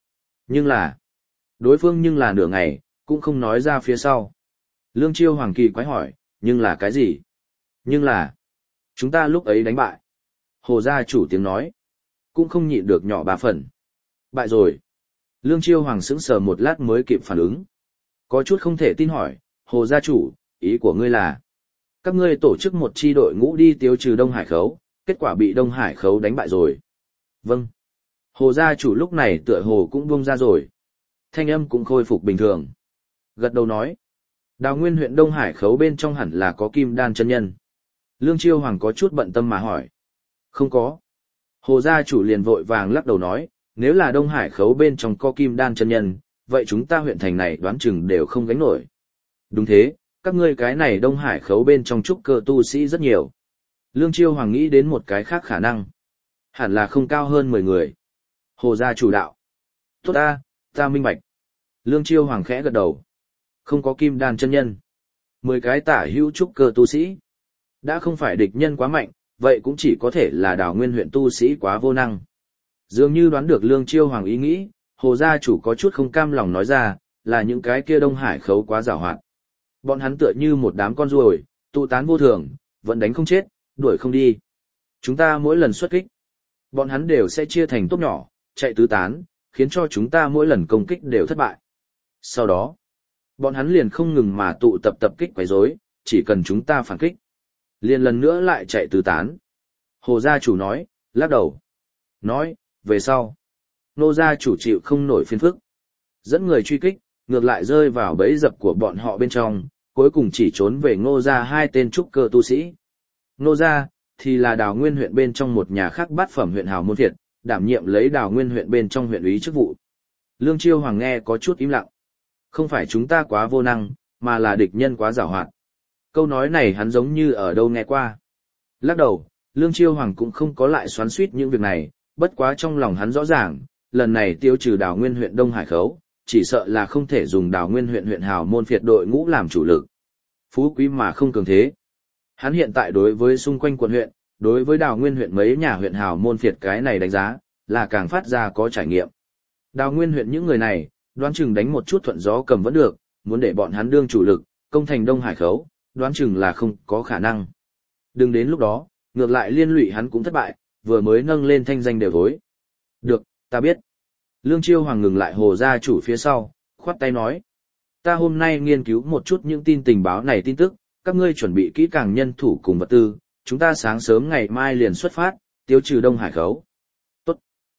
là, đối phương nhưng là nửa ngày, cũng không nói ra phía sau. Lương Chiêu Hoàng kỳ quái hỏi, nhưng là cái gì? Nhưng là, chúng ta lúc ấy đánh bại. Hồ gia chủ tiếng nói, cũng không nhịn được nhỏ 3 phần. Bại rồi. Lương Chiêu Hoàng sững sờ một lát mới kịp phản ứng. Có chút không thể tin hỏi, Hồ gia chủ, ý của ngươi là, các ngươi tổ chức một chi đội ngũ đi tiêu trừ Đông Hải khấu, kết quả bị Đông Hải khấu đánh bại rồi. Vâng. Hồ gia chủ lúc này tựa hồ cũng buông ra rồi. Thanh âm cũng khôi phục bình thường. Gật đầu nói, Đào Nguyên huyện Đông Hải khấu bên trong hẳn là có Kim Đan chân nhân. Lương Chiêu Hoàng có chút bận tâm mà hỏi. Không có. Hồ gia chủ liền vội vàng lắc đầu nói, nếu là Đông Hải khấu bên trong có Kim Đan chân nhân, vậy chúng ta huyện thành này đoán chừng đều không gánh nổi. Đúng thế, các ngươi cái này Đông Hải khấu bên trong trúc cơ tu sĩ rất nhiều. Lương Chiêu Hoàng nghĩ đến một cái khác khả năng. Hẳn là không cao hơn 10 người. Hồ gia chủ đạo. Tốt ta minh bạch. Lương Chiêu Hoàng khẽ gật đầu. Không có Kim Đan chân nhân. 10 cái tả hữu trúc cơ tu sĩ. Đã không phải địch nhân quá mạnh, vậy cũng chỉ có thể là Đào Nguyên huyện tu sĩ quá vô năng. Dường như đoán được Lương Chiêu Hoàng ý nghĩ, Hồ gia chủ có chút không cam lòng nói ra, là những cái kia Đông Hải khấu quá giàu hoạt. Bọn hắn tựa như một đám con ruồi, tụ tán vô thường, vẫn đánh không chết, đuổi không đi. Chúng ta mỗi lần xuất kích, bọn hắn đều sẽ chia thành tốp nhỏ, chạy tứ tán, khiến cho chúng ta mỗi lần công kích đều thất bại. Sau đó, bọn hắn liền không ngừng mà tụ tập kích quấy rối, chỉ cần chúng ta phản kích, liền lần nữa lại chạy tứ tán. Hồ gia chủ nói, lắc đầu. Nói, về sau, Nô gia chủ chịu không nổi phiền phức. Dẫn người truy kích, ngược lại rơi vào bẫy dập của bọn họ bên trong, cuối cùng chỉ trốn về Ngô gia 2 tên trúc cơ tu sĩ. Ngô gia thì là Đào Nguyên huyện bên trong một nhà khác bát phẩm huyện hào môn phiệt, đảm nhiệm lấy Đào Nguyên huyện bên trong huyện úy chức vụ. Lương Chiêu Hoàng nghe có chút im lặng. Không phải chúng ta quá vô năng, mà là địch nhân quá giàu hoạt. Câu nói này hắn giống như ở đâu nghe qua. Lắc đầu, Lương Chiêu Hoàng cũng không có lại xoắn xuýt những việc này, bất quá trong lòng hắn rõ ràng, lần này tiêu trừ Đào Nguyên huyện Đông Hải khấu, chỉ sợ là không thể dùng Đào Nguyên huyện huyện hào môn phiệt đội ngũ làm chủ lực. Phú quý mà không cường thế. Hắn hiện tại đối với xung quanh quận huyện, đối với Đào Nguyên huyện mấy nhà huyện hào môn phiệt cái này đánh giá, là càng phát ra có trải nghiệm. Đào Nguyên huyện những người này, đoán chừng đánh một chút thuận gió cầm vẫn được, muốn để bọn hắn đương chủ lực, công thành Đông Hải khấu, đoán chừng là không có khả năng. Đừng đến lúc đó, ngược lại liên lụy hắn cũng thất bại, vừa mới nâng lên thanh danh đều thối. Được, ta biết. Lương Chiêu Hoàng ngừng lại Hồ gia chủ phía sau, khoát tay nói. Ta hôm nay nghiên cứu một chút những tin tình báo này tin tức, các ngươi chuẩn bị kỹ càng nhân thủ cùng vật tư, chúng ta sáng sớm ngày mai liền xuất phát, tiêu trừ Đông Hải khấu. Tốt.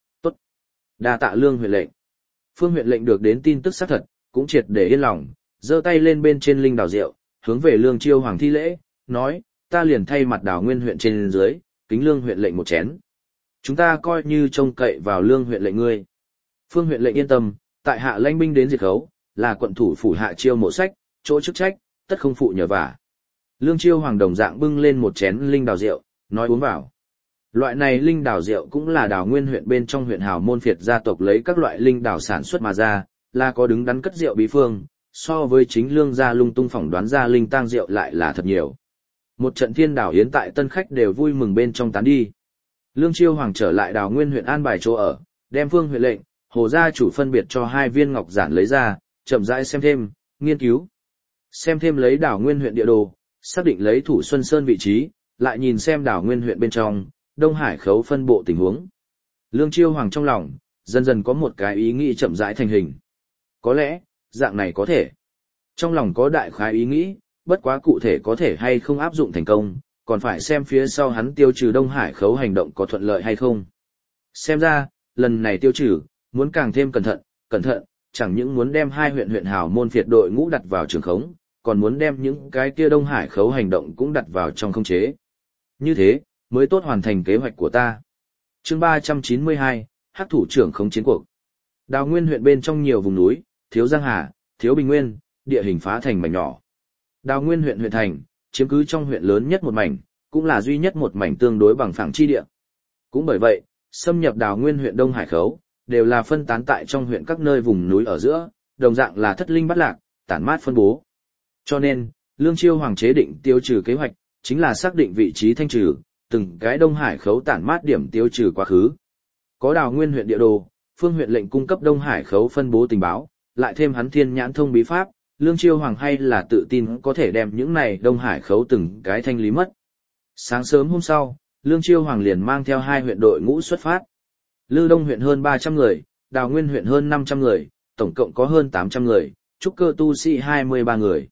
Đa tạ Lương huyện lệnh. Phương huyện lệnh được đến tin tức xác thật, cũng triệt để yên lòng, giơ tay lên bên trên linh đào rượu, hướng về Lương Chiêu Hoàng thi lễ, nói, ta liền thay mặt Đào Nguyên huyện trên dưới, kính Lương huyện lệnh một chén. Chúng ta coi như trông cậy vào Lương huyện lệnh ngươi. Phương huyện lệnh yên tâm, tại hạ lãnh binh đến diệt khấu, là quận thủ phủ hạ chiêu mộ sách, chỗ chức trách, tất không phụ nhờ vả. Lương Chiêu Hoàng đồng dạng bưng lên một chén linh đào rượu, nói uống vào. Loại này linh đào rượu cũng là Đào Nguyên huyện bên trong huyện hào môn phiệt gia tộc lấy các loại linh đào sản xuất mà ra, là có đứng đắn cất rượu bí phương, so với chính Lương gia lung tung phỏng đoán ra linh tang rượu lại là thật nhiều. Một trận thiên đảo yến tại tân khách đều vui mừng bên trong tán đi. Lương Chiêu Hoàng trở lại Đào Nguyên huyện an bài chỗ ở, đem Phương huyện lệnh, Hồ gia chủ phân biệt cho 2 viên ngọc giản lấy ra, chậm rãi xem thêm, nghiên cứu. Xem thêm lấy Đào Nguyên huyện địa đồ, xác định lấy Thủ Xuân Sơn vị trí, lại nhìn xem Đào Nguyên huyện bên trong, Đông Hải khấu phân bộ tình huống. Lương Chiêu Hoàng trong lòng, dần dần có một cái ý nghĩ chậm rãi thành hình. Có lẽ, dạng này có thể. Trong lòng có đại khái ý nghĩ, bất quá cụ thể có thể hay không áp dụng thành công, còn phải xem phía sau hắn tiêu trừ Đông Hải khấu hành động có thuận lợi hay không. Xem ra, lần này tiêu trừ, muốn càng thêm cẩn thận, chẳng những muốn đem 2 huyện hào môn phiệt đội ngũ đặt vào trường khống, còn muốn đem những cái kia Đông Hải khấu hành động cũng đặt vào trong khống chế. Như thế, mới tốt hoàn thành kế hoạch của ta. Chương 392, Hắc thủ trưởng khống chiến cuộc. Đào Nguyên huyện bên trong nhiều vùng núi, thiếu giang hà, thiếu bình nguyên, địa hình phá thành mảnh nhỏ. Đào Nguyên huyện huyện thành, chiếm cứ trong huyện lớn nhất một mảnh, cũng là duy nhất một mảnh tương đối bằng phẳng chi địa. Cũng bởi vậy, xâm nhập Đào Nguyên huyện Đông Hải khấu, đều là phân tán tại trong huyện các nơi vùng núi ở giữa, đồng dạng là thất linh bắt lạc, tản mát phân bố. Cho nên, Lương Chiêu Hoàng chế định tiêu trừ kế hoạch, chính là xác định vị trí thanh trừ, từng cái Đông Hải khấu tản mát điểm tiêu trừ quá khứ. Có Đào Nguyên huyện địa đồ, Phương huyện lệnh cung cấp Đông Hải khấu phân bố tình báo, lại thêm hắn thiên nhãn thông bí pháp, Lương Chiêu Hoàng hay là tự tin có thể đem những này Đông Hải khấu từng cái thanh lý mất. Sáng sớm hôm sau, Lương Chiêu Hoàng liền mang theo 2 huyện đội ngũ xuất phát. Lư Đông huyện hơn 300 người, Đào Nguyên huyện hơn 500 người, tổng cộng có hơn 800 người, trúc cơ tu sĩ 23 người.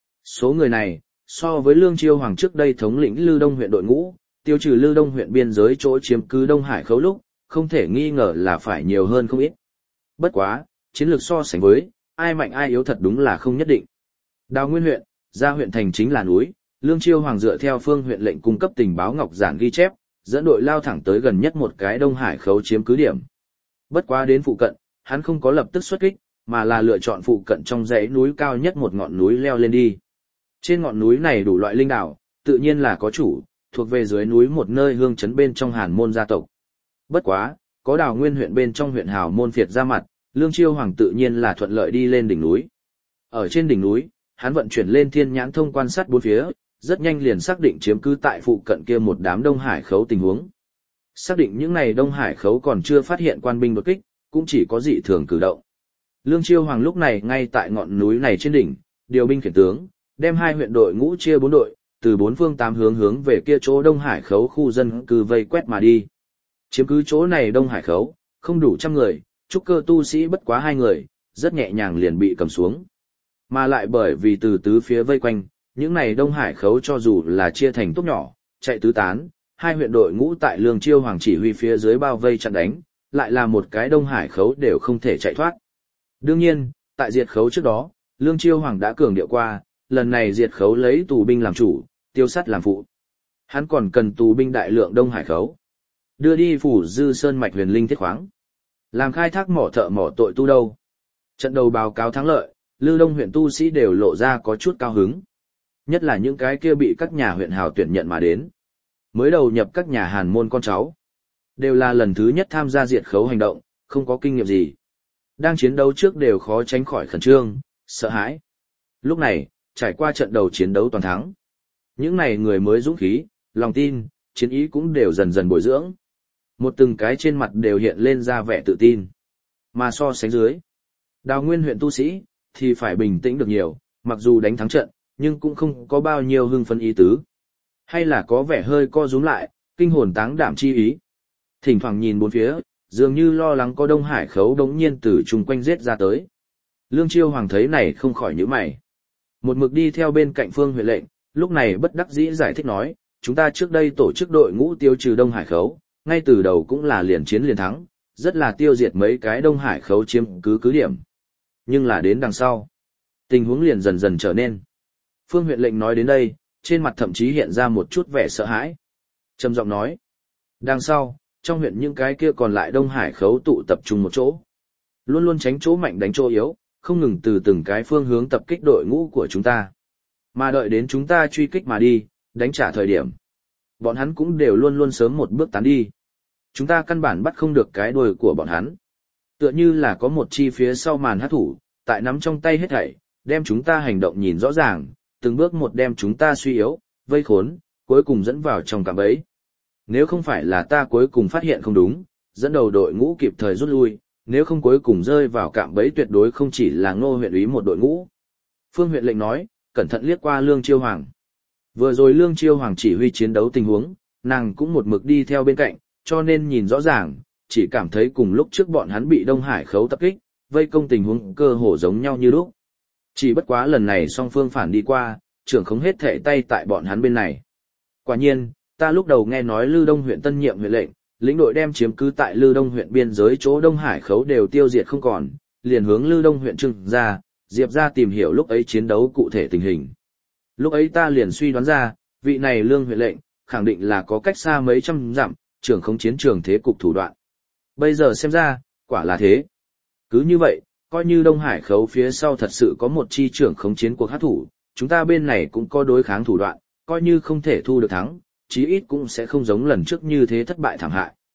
Số người này, so với Lương Chiêu Hoàng trước đây thống lĩnh Lư Đông huyện đội ngũ, tiêu trừ Lư Đông huyện biên giới chỗ chiếm cứ Đông Hải khấu lúc, không thể nghi ngờ là phải nhiều hơn không ít. Bất quá, chiến lược so sánh với, ai mạnh ai yếu thật đúng là không nhất định. Đào Nguyên huyện, ra huyện thành chính là núi, Lương Chiêu Hoàng dựa theo Phương huyện lệnh cung cấp tình báo ngọc giản ghi chép, dẫn đội lao thẳng tới gần nhất một cái Đông Hải khấu chiếm cứ điểm. Bất quá đến phụ cận, hắn không có lập tức xuất kích, mà là lựa chọn phụ cận trong dãy núi cao nhất một ngọn núi leo lên đi. Trên ngọn núi này đủ loại linh đảo, tự nhiên là có chủ, thuộc về dưới núi một nơi hương trấn bên trong Hàn Môn gia tộc. Bất quá, có Đào Nguyên huyện bên trong huyện Hào Môn phiệt ra mặt, Lương Chiêu Hoàng tự nhiên là thuận lợi đi lên đỉnh núi. Ở trên đỉnh núi, hắn vận chuyển lên thiên nhãn thông quan sát bốn phía, rất nhanh liền xác định chiếm cứ tại phụ cận kia một đám Đông Hải khấu tình huống. Xác định những này Đông Hải khấu còn chưa phát hiện quan binh đột kích, cũng chỉ có dị thường cử động. Lương Chiêu Hoàng lúc này ngay tại ngọn núi này trên đỉnh, điều binh khiển tướng, đem 2 huyện đội ngũ chia 4 đội, từ 4 phương 8 hướng về kia chỗ Đông Hải khấu khu dân cư vây quét mà đi. Chiếm cứ chỗ này Đông Hải khấu, không đủ 100 người, trúc cơ tu sĩ bất quá 2 người, rất nhẹ nhàng liền bị cầm xuống. Mà lại bởi vì từ tứ phía vây quanh, những này Đông Hải khấu cho dù là chia thành tốp nhỏ, chạy tứ tán, 2 huyện đội ngũ tại Lương Chiêu Hoàng chỉ huy phía dưới bao vây chặn đánh, lại là một cái Đông Hải khấu đều không thể chạy thoát. Đương nhiên, tại diệt khấu trước đó, Lương Chiêu Hoàng đã cường điệu qua, lần này diệt khấu lấy tù binh làm chủ, tiêu sát làm phụ. Hắn còn cần tù binh đại lượng Đông Hải khấu, đưa đi phủ Dư Sơn mạch huyền linh thiết khoáng, làm khai thác mỏ thợ mỏ tội tu đâu. Trận đầu báo cáo thắng lợi, Lư Đông huyện tu sĩ đều lộ ra có chút cao hứng. Nhất là những cái kia bị các nhà huyện hào tuyển nhận mà đến. Mới đầu nhập các nhà Hàn Môn con cháu. Đều là lần thứ nhất tham gia diệt khấu hành động, không có kinh nghiệm gì. Đang chiến đấu trước đều khó tránh khỏi khẩn trương, sợ hãi. Lúc này, trải qua trận đầu chiến đấu toàn thắng. Những này người mới dũng khí, lòng tin, chiến ý cũng đều dần dần bồi dưỡng. Một từng cái trên mặt đều hiện lên ra vẻ tự tin. Mà so sánh dưới, Đào Nguyên huyện tu sĩ, thì phải bình tĩnh được nhiều, mặc dù đánh thắng trận, nhưng cũng không có bao nhiêu hưng phấn ý tứ. Hay là có vẻ hơi co rúm lại, kinh hồn táng đảm chi ý. Thỉnh thoảng nhìn bốn phía, dường như lo lắng có Đông Hải khấu đống nhiên từ chung quanh giết ra tới. Lương Chiêu Hoàng thấy này không khỏi nhíu mày. Một mực đi theo bên cạnh Phương huyện lệnh, lúc này bất đắc dĩ giải thích nói, chúng ta trước đây tổ chức đội ngũ tiêu trừ Đông Hải khấu, ngay từ đầu cũng là liền chiến liền thắng, rất là tiêu diệt mấy cái Đông Hải khấu chiếm cứ điểm. Nhưng là đến đằng sau, tình huống liền dần dần trở nên. Phương huyện lệnh nói đến đây, trên mặt thậm chí hiện ra một chút vẻ sợ hãi. Trầm giọng nói, đằng sau, trong huyện những cái kia còn lại Đông Hải khấu tụ tập trung một chỗ. Luôn luôn tránh chỗ mạnh đánh chỗ yếu, không ngừng từ từng cái phương hướng tập kích đội ngũ của chúng ta. Mà đợi đến chúng ta truy kích mà đi, đánh trả thời điểm. Bọn hắn cũng đều luôn luôn sớm một bước tán đi. Chúng ta căn bản bắt không được cái đuôi của bọn hắn. Tựa như là có một chi phía sau màn hát thủ, tại nắm trong tay hết thảy, đem chúng ta hành động nhìn rõ ràng, từng bước một đem chúng ta suy yếu, vây khốn, cuối cùng dẫn vào trong cạm bẫy. Nếu không phải là ta cuối cùng phát hiện không đúng, dẫn đầu đội ngũ kịp thời rút lui, nếu không cuối cùng rơi vào cạm bẫy tuyệt đối không chỉ là Ngô huyện úy một đội ngũ. Phương huyện lệnh nói, cẩn thận liếc qua Lương Chiêu Hoàng. Vừa rồi Lương Chiêu Hoàng chỉ huy chiến đấu tình huống, nàng cũng một mực đi theo bên cạnh, cho nên nhìn rõ ràng, chỉ cảm thấy cùng lúc trước bọn hắn bị Đông Hải khấu tập kích, vây công tình huống cơ hồ giống nhau như lúc. Chỉ bất quá lần này song phương phản đi qua, trưởng không hết thể tay tại bọn hắn bên này. Quả nhiên, ta lúc đầu nghe nói Lư Đông huyện tân nhiệm huyện lệnh, lĩnh đội đem chiếm cứ tại Lư Đông huyện biên giới chỗ Đông Hải khấu đều tiêu diệt không còn, liền hướng Lư Đông huyện Trừng ra, Diệp ra tìm hiểu lúc ấy chiến đấu cụ thể tình hình. Lúc ấy ta liền suy đoán ra, vị này Lương huyện lệnh, khẳng định là có cách xa mấy trăm dặm, trưởng không chiến trường thế cục thủ đoạn. Bây giờ xem ra, quả là thế. Cứ như vậy, coi như Đông Hải khấu phía sau thật sự có một chi trưởng khống chiến cuộc hát thủ, chúng ta bên này cũng có đối kháng thủ đoạn, coi như không thể thu được thắng, chí ít cũng sẽ không giống lần trước như thế thất bại thảm hại.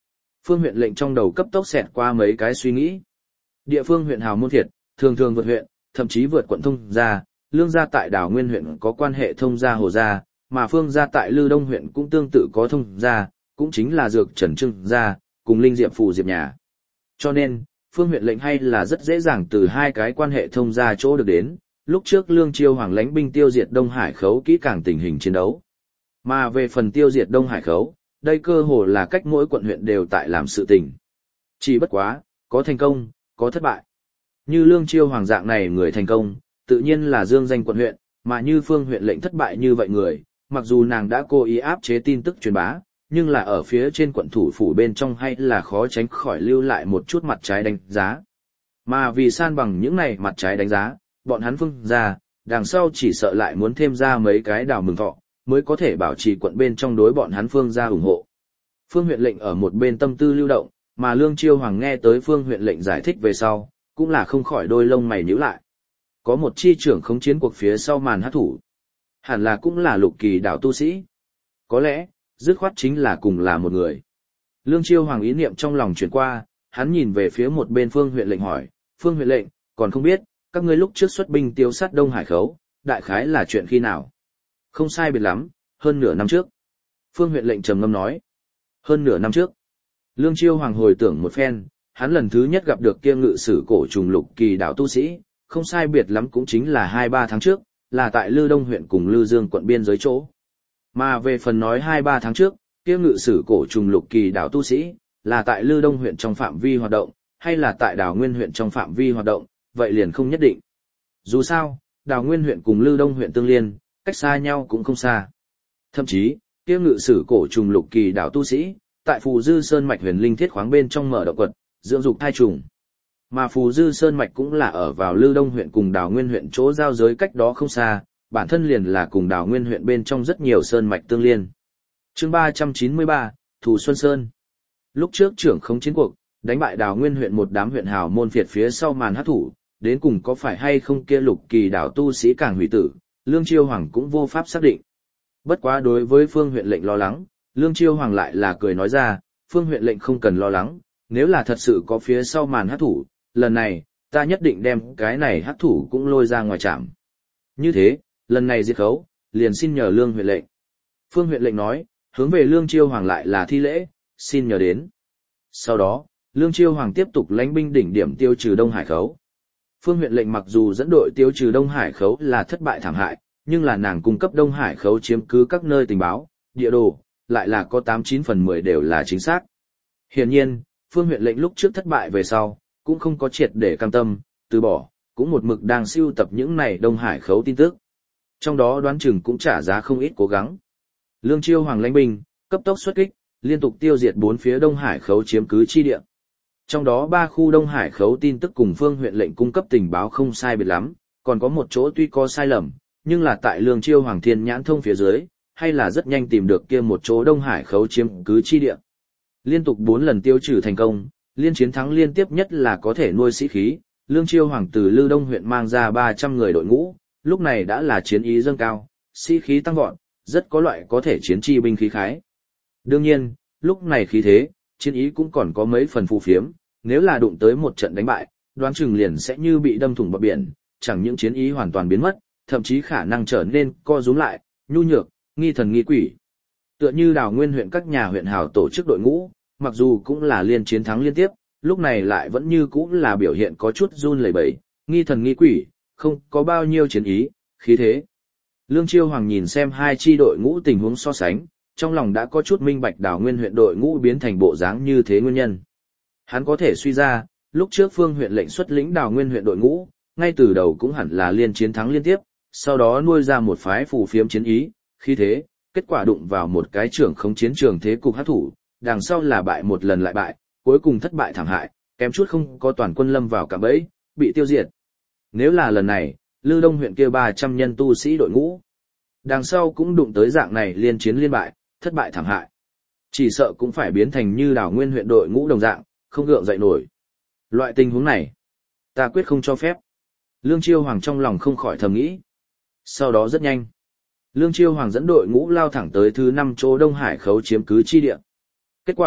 Phương huyện lệnh trong đầu cấp tốc xẹt qua mấy cái suy nghĩ. Địa phương huyện hào môn thiệt, thường thường vượt huyện, thậm chí vượt quận thông gia, Lương gia tại Đào Nguyên huyện có quan hệ thông gia Hồ gia, mà Phương gia tại Lư Đông huyện cũng tương tự có thông gia, cũng chính là Dược Trần Trưng gia, cùng Linh Diệp Phù Diệp nhà. Cho nên, Phương huyện lệnh hay là rất dễ dàng từ hai cái quan hệ thông gia chỗ được đến, lúc trước Lương Chiêu Hoàng lãnh binh tiêu diệt Đông Hải khấu kỹ càng tình hình chiến đấu. Mà về phần tiêu diệt Đông Hải khấu, đây cơ hồ là cách mỗi quận huyện đều tại làm sự tình. Chỉ bất quá, có thành công, có thất bại. Như Lương Chiêu Hoàng dạng này người thành công, tự nhiên là dương danh quận huyện, mà như Phương huyện lệnh thất bại như vậy người, mặc dù nàng đã cố ý áp chế tin tức truyền bá, nhưng là ở phía trên quận thủ phủ bên trong hay là khó tránh khỏi lưu lại một chút mặt trái đánh giá. Mà vì san bằng những này mặt trái đánh giá, bọn hắn Phương ra, đằng sau chỉ sợ lại muốn thêm ra mấy cái Đào Mừng Thọ, mới có thể bảo trì quận bên trong đối bọn hắn Phương ra ủng hộ. Phương huyện lệnh ở một bên tâm tư lưu động, mà Lương Chiêu Hoàng nghe tới Phương huyện lệnh giải thích về sau, cũng là không khỏi đôi lông mày nhíu lại. Có một chi trưởng khống chiến cuộc phía sau màn hát thủ. Hẳn là cũng là Lục Kỳ Đảo tu sĩ. Có lẽ, dứt khoát chính là cùng là một người. Lương Chiêu Hoàng ý niệm trong lòng chuyển qua, hắn nhìn về phía một bên Phương huyện lệnh hỏi, Phương huyện lệnh, còn không biết, các ngươi lúc trước xuất binh tiêu sát Đông Hải khấu, đại khái là chuyện khi nào? Không sai biệt lắm, hơn nửa năm trước. Phương huyện lệnh trầm ngâm nói, hơn nửa năm trước. Lương Chiêu Hoàng hồi tưởng một phen, hắn lần thứ nhất gặp được kia ngự sử cổ trùng Lục Kỳ Đảo tu sĩ, không sai biệt lắm cũng chính là 2-3 tháng trước, là tại Lư Đông huyện cùng Lư Dương quận biên giới chỗ. Mà về phần nói 2-3 tháng trước, kia ngự sử cổ trùng Lục Kỳ Đảo tu sĩ, là tại Lư Đông huyện trong phạm vi hoạt động, hay là tại Đào Nguyên huyện trong phạm vi hoạt động, vậy liền không nhất định. Dù sao, Đào Nguyên huyện cùng Lư Đông huyện tương liên, cách xa nhau cũng không xa. Thậm chí, kia ngự sử cổ trùng Lục Kỳ Đảo tu sĩ, tại Phù Dư Sơn mạch huyền linh thiết khoáng bên trong mở động quật, dưỡng dục thai trùng. Mà Phù Dư Sơn mạch cũng là ở vào Lư Đông huyện cùng Đào Nguyên huyện chỗ giao giới cách đó không xa, bản thân liền là cùng Đào Nguyên huyện bên trong rất nhiều sơn mạch tương liên. Chương 393, Thù Xuân Sơn. Lúc trước trưởng khống chiến cuộc, đánh bại Đào Nguyên huyện một đám huyện hào môn phiệt phía sau màn hắc thủ, đến cùng có phải hay không kia Lục Kỳ Đảo tu sĩ càng hủy tử, Lương Chiêu Hoàng cũng vô pháp xác định. Bất quá đối với Phương huyện lệnh lo lắng, Lương Chiêu Hoàng lại là cười nói ra, Phương huyện lệnh không cần lo lắng, nếu là thật sự có phía sau màn hắc thủ, lần này, ta nhất định đem cái này hắc thủ cũng lôi ra ngoài trạm. Như thế, lần này diệt khấu, liền xin nhờ Lương huyện lệnh. Phương huyện lệnh nói, hướng về Lương Chiêu Hoàng lại là thi lễ, xin nhờ đến. Sau đó, Lương Chiêu Hoàng tiếp tục lãnh binh đỉnh điểm tiêu trừ Đông Hải khấu. Phương huyện lệnh mặc dù dẫn đội tiêu trừ Đông Hải khấu là thất bại thảm hại, nhưng là nàng cung cấp Đông Hải khấu chiếm cứ các nơi tình báo, địa đồ, lại là có 89 phần 10 đều là chính xác. Hiển nhiên, Phương huyện lệnh lúc trước thất bại về sau, cũng không có triệt để cam tâm, từ bỏ, cũng một mực đang sưu tập những này Đông Hải khấu tin tức. Trong đó đoán chừng cũng trả giá không ít cố gắng. Lương Chiêu Hoàng lãnh binh, cấp tốc xuất kích, liên tục tiêu diệt 4 phía Đông Hải khấu chiếm cứ chi địa. Trong đó 3 khu Đông Hải khấu tin tức cùng Phương huyện lệnh cung cấp tình báo không sai biệt lắm, còn có một chỗ tuy có sai lầm, nhưng là tại Lương Chiêu Hoàng thiên nhãn thông phía dưới, hay là rất nhanh tìm được kia một chỗ Đông Hải khấu chiếm cứ chi địa. Liên tục 4 lần tiêu trừ thành công, liên chiến thắng liên tiếp nhất là có thể nuôi sĩ khí, Lương Chiêu Hoàng từ Lư Đông huyện mang ra 300 người đội ngũ, lúc này đã là chiến ý dâng cao, sĩ khí tăng vọt, rất có loại có thể chiến chi binh khí khái. Đương nhiên, lúc này khí thế, chiến ý cũng còn có mấy phần phù phiếm, nếu là đụng tới một trận đánh bại, đoán chừng liền sẽ như bị đâm thủng bọt biển, chẳng những chiến ý hoàn toàn biến mất, thậm chí khả năng trở nên co rúm lại, nhu nhược, nghi thần nghi quỷ. Tựa như Đào Nguyên huyện các nhà huyện hào tổ chức đội ngũ, mặc dù cũng là liên chiến thắng liên tiếp, lúc này lại vẫn như cũng là biểu hiện có chút run lẩy bẩy, nghi thần nghi quỷ, không có bao nhiêu chiến ý, khí thế. Lương Chiêu Hoàng nhìn xem hai chi đội ngũ tình huống so sánh, trong lòng đã có chút minh bạch Đào Nguyên huyện đội ngũ biến thành bộ dáng như thế nguyên nhân. Hắn có thể suy ra, lúc trước Phương huyện lệnh xuất lĩnh Đào Nguyên huyện đội ngũ, ngay từ đầu cũng hẳn là liên chiến thắng liên tiếp, sau đó nuôi ra một phái phù phiếm chiến ý, khí thế, kết quả đụng vào một cái trưởng không chiến trường thế cục hắc thủ, đằng sau là bại một lần lại bại, cuối cùng thất bại thảm hại, kém chút không có toàn quân lâm vào cạm bẫy, bị tiêu diệt. Nếu là lần này, Lư Đông huyện kia 300 nhân tu sĩ đội ngũ, đằng sau cũng đụng tới dạng này liên chiến liên bại, thất bại thảm hại. Chỉ sợ cũng phải biến thành như Đào Nguyên huyện đội ngũ đồng dạng, không gượng dậy nổi. Loại tình huống này, ta quyết không cho phép. Lương Chiêu Hoàng trong lòng không khỏi thầm nghĩ. Sau đó rất nhanh, Lương Chiêu Hoàng dẫn đội ngũ lao thẳng tới thứ 5 chỗ Đông Hải khấu chiếm cứ chi địa. Kết quả,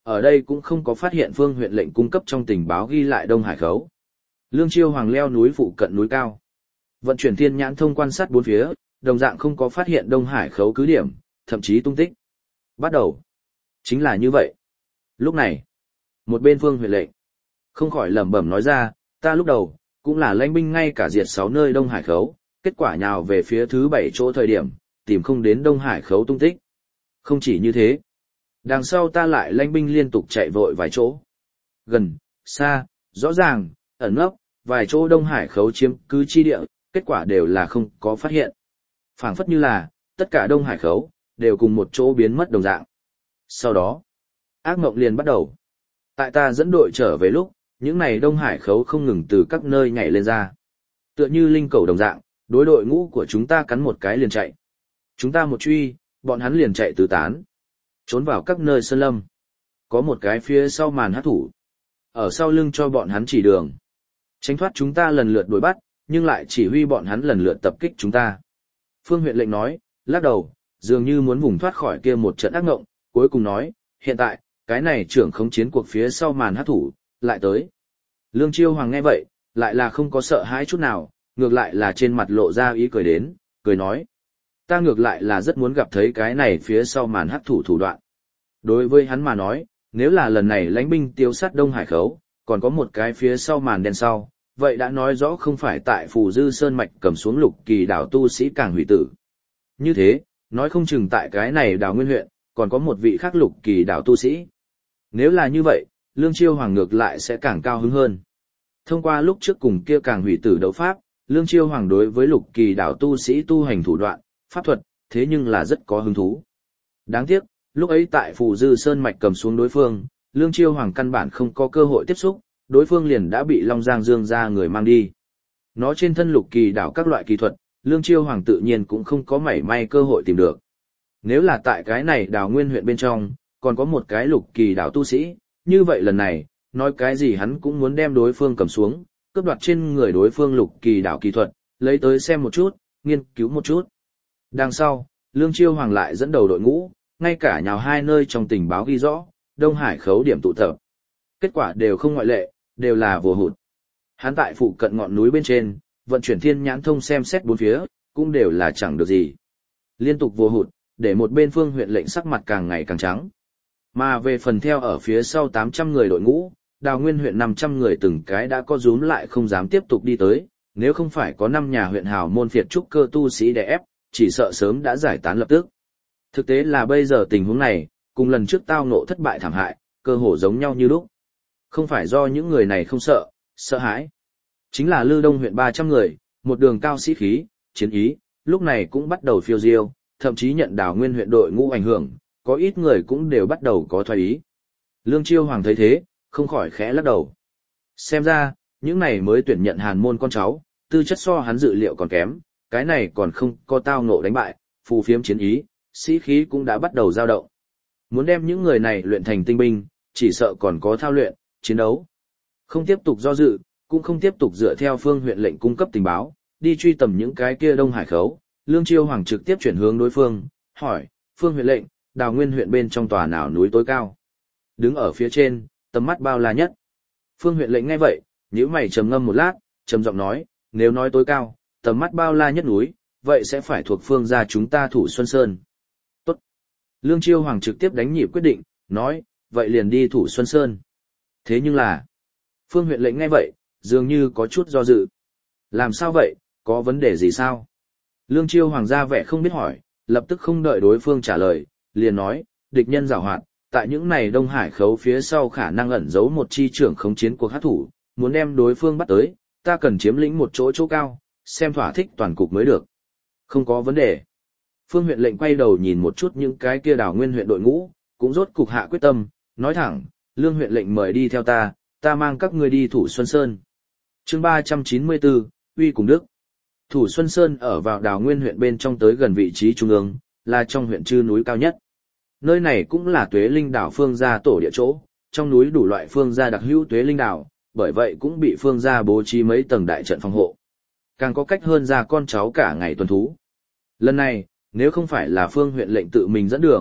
Ở đây cũng không có phát hiện Phương huyện lệnh cung cấp trong tình báo ghi lại Đông Hải khấu. Lương Chiêu Hoàng leo núi phụ cận núi cao. Vận chuyển thiên nhãn thông quan sát bốn phía, đồng dạng không có phát hiện Đông Hải khấu cứ điểm, thậm chí tung tích. Bắt đầu. Chính là như vậy. Lúc này, một bên Phương huyện lệnh không khỏi lẩm bẩm nói ra, ta lúc đầu cũng là lãnh binh ngay cả diệt 6 nơi Đông Hải khấu, kết quả nhào về phía thứ 7 chỗ thời điểm, tìm không đến Đông Hải khấu tung tích. Không chỉ như thế, đằng sau ta lại lãnh binh liên tục chạy vội vài chỗ. Gần, xa, rõ ràng, ẩn nấp, vài chỗ Đông Hải khấu chiếm cứ chi địa, kết quả đều là không có phát hiện. Phảng phất như là, tất cả Đông Hải khấu, đều cùng một chỗ biến mất đồng dạng. Sau đó, ác mộng liền bắt đầu. Tại ta dẫn đội trở về lúc, những này Đông Hải khấu không ngừng từ các nơi nhảy lên ra. Tựa như linh cầu đồng dạng, đối đội ngũ của chúng ta cắn một cái liền chạy. Chúng ta một truy, bọn hắn liền chạy tứ tán. Trốn vào các nơi sơn lâm. Có một cái phía sau màn hắc thủ. Ở sau lưng cho bọn hắn chỉ đường. Tránh thoát chúng ta lần lượt đuổi bắt, nhưng lại chỉ huy bọn hắn lần lượt tập kích chúng ta. Phương huyện lệnh nói, lắc đầu, dường như muốn vùng thoát khỏi kia một trận ác ngộng, cuối cùng nói, hiện tại, cái này trưởng khống chiến cuộc phía sau màn hắc thủ, lại tới. Lương Chiêu Hoàng nghe vậy, lại là không có sợ hãi chút nào, ngược lại là trên mặt lộ ra ý cười đến, cười nói. Ta ngược lại là rất muốn gặp thấy cái này phía sau màn hắc thủ thủ đoạn. Đối với hắn mà nói, nếu là lần này lãnh binh tiêu sát Đông Hải khấu, còn có một cái phía sau màn đen sau, vậy đã nói rõ không phải tại Phù Dư Sơn Mạch cầm xuống Lục Kỳ đảo tu sĩ càng hủy tử. Như thế, nói không chừng tại cái này đảo Nguyên huyện, còn có một vị khác Lục Kỳ đảo tu sĩ. Nếu là như vậy, Lương Chiêu Hoàng ngược lại sẽ càng cao hứng hơn. Thông qua lúc trước cùng kia càng hủy tử đấu pháp, Lương Chiêu Hoàng đối với Lục Kỳ đảo tu sĩ tu hành thủ đoạn, pháp thuật, thế nhưng là rất có hứng thú. Đáng tiếc, lúc ấy tại Phù Dư Sơn Mạch cầm xuống đối phương, Lương Chiêu Hoàng căn bản không có cơ hội tiếp xúc, đối phương liền đã bị Long Giang Dương ra người mang đi. Nó trên thân Lục Kỳ đảo các loại kỳ thuật, Lương Chiêu Hoàng tự nhiên cũng không có mảy may cơ hội tìm được. Nếu là tại cái này đảo Nguyên huyện bên trong, còn có một cái Lục Kỳ đảo tu sĩ, như vậy lần này, nói cái gì hắn cũng muốn đem đối phương cầm xuống, cướp đoạt trên người đối phương Lục Kỳ đảo kỳ thuật, lấy tới xem một chút, nghiên cứu một chút. Đằng sau, Lương Chiêu Hoàng lại dẫn đầu đội ngũ, ngay cả nhào hai nơi trong tình báo ghi rõ, Đông Hải khấu điểm tụ tập. Kết quả đều không ngoại lệ, đều là vô hụt. Hắn tại phụ cận ngọn núi bên trên, vận chuyển thiên nhãn thông xem xét bốn phía, cũng đều là chẳng được gì. Liên tục vô hụt, để một bên Phương huyện lệnh sắc mặt càng ngày càng trắng. Mà về phần theo ở phía sau 800 người đội ngũ, Đào Nguyên huyện 500 người từng cái đã có rúm lại không dám tiếp tục đi tới, nếu không phải có 5 nhà huyện hào môn phiệt trúc cơ tu sĩ đè ép, chỉ sợ sớm đã giải tán lập tức. Thực tế là bây giờ tình huống này, cùng lần trước tao ngộ thất bại thảm hại, cơ hồ giống nhau như lúc. Không phải do những người này không sợ, sợ hãi. Chính là Lư Đông huyện 300 người, một đường cao sĩ khí, chiến ý, lúc này cũng bắt đầu phiêu diêu, thậm chí nhận Đào Nguyên huyện đội ngũ ảnh hưởng, có ít người cũng đều bắt đầu có thoái ý. Lương Chiêu Hoàng thấy thế, không khỏi khẽ lắc đầu. Xem ra, những này mới tuyển nhận hàn môn con cháu, tư chất so hắn dự liệu còn kém, cái này còn không có tao ngộ đánh bại, phù phiếm chiến ý, sĩ khí cũng đã bắt đầu dao động. Muốn đem những người này luyện thành tinh binh, chỉ sợ còn có thao luyện, chiến đấu. Không tiếp tục do dự, cũng không tiếp tục dựa theo Phương huyện lệnh cung cấp tình báo, đi truy tầm những cái kia Đông Hải khấu. Lương Chiêu Hoàng trực tiếp chuyển hướng đối phương, hỏi, Phương huyện lệnh, Đào Nguyên huyện bên trong tòa nào núi tối cao? Đứng ở phía trên, tầm mắt bao la nhất. Phương huyện lệnh nghe vậy, nhíu mày trầm ngâm một lát, trầm giọng nói, nếu nói tối cao, tầm mắt bao la nhất núi, vậy sẽ phải thuộc Phương gia chúng ta Thủ Xuân Sơn. Tốt. Lương Chiêu Hoàng trực tiếp đánh nhịp quyết định, nói, vậy liền đi Thủ Xuân Sơn. Thế nhưng là, Phương huyện lệnh nghe vậy, dường như có chút do dự. Làm sao vậy, có vấn đề gì sao? Lương Chiêu Hoàng ra vẻ không biết hỏi, lập tức không đợi đối phương trả lời, liền nói, địch nhân giàu hoạt, tại những này Đông Hải khấu phía sau khả năng ẩn giấu một chi trưởng khống chiến cuộc hắc thủ, muốn đem đối phương bắt tới, ta cần chiếm lĩnh một chỗ cao, xem thỏa thích toàn cục mới được. Không có vấn đề. Phương huyện lệnh quay đầu nhìn một chút những cái kia Đào Nguyên huyện đội ngũ, cũng rốt cục hạ quyết tâm, nói thẳng, Lương huyện lệnh mời đi theo ta, ta mang các ngươi đi Thủ Xuân Sơn. Chương 394, Uy cùng Đức. Thủ Xuân Sơn ở vào Đào Nguyên huyện bên trong tới gần vị trí trung ương, là trong huyện chư núi cao nhất. Nơi này cũng là Tuế Linh đảo Phương gia tổ địa chỗ, trong núi đủ loại Phương gia đặc hữu Tuế Linh đảo, bởi vậy cũng bị Phương gia bố trí mấy tầng đại trận phòng hộ. Càng có cách hơn ra con cháu cả ngày tuần thú. Lần này, nếu không phải là Phương huyện lệnh tự mình dẫn đường,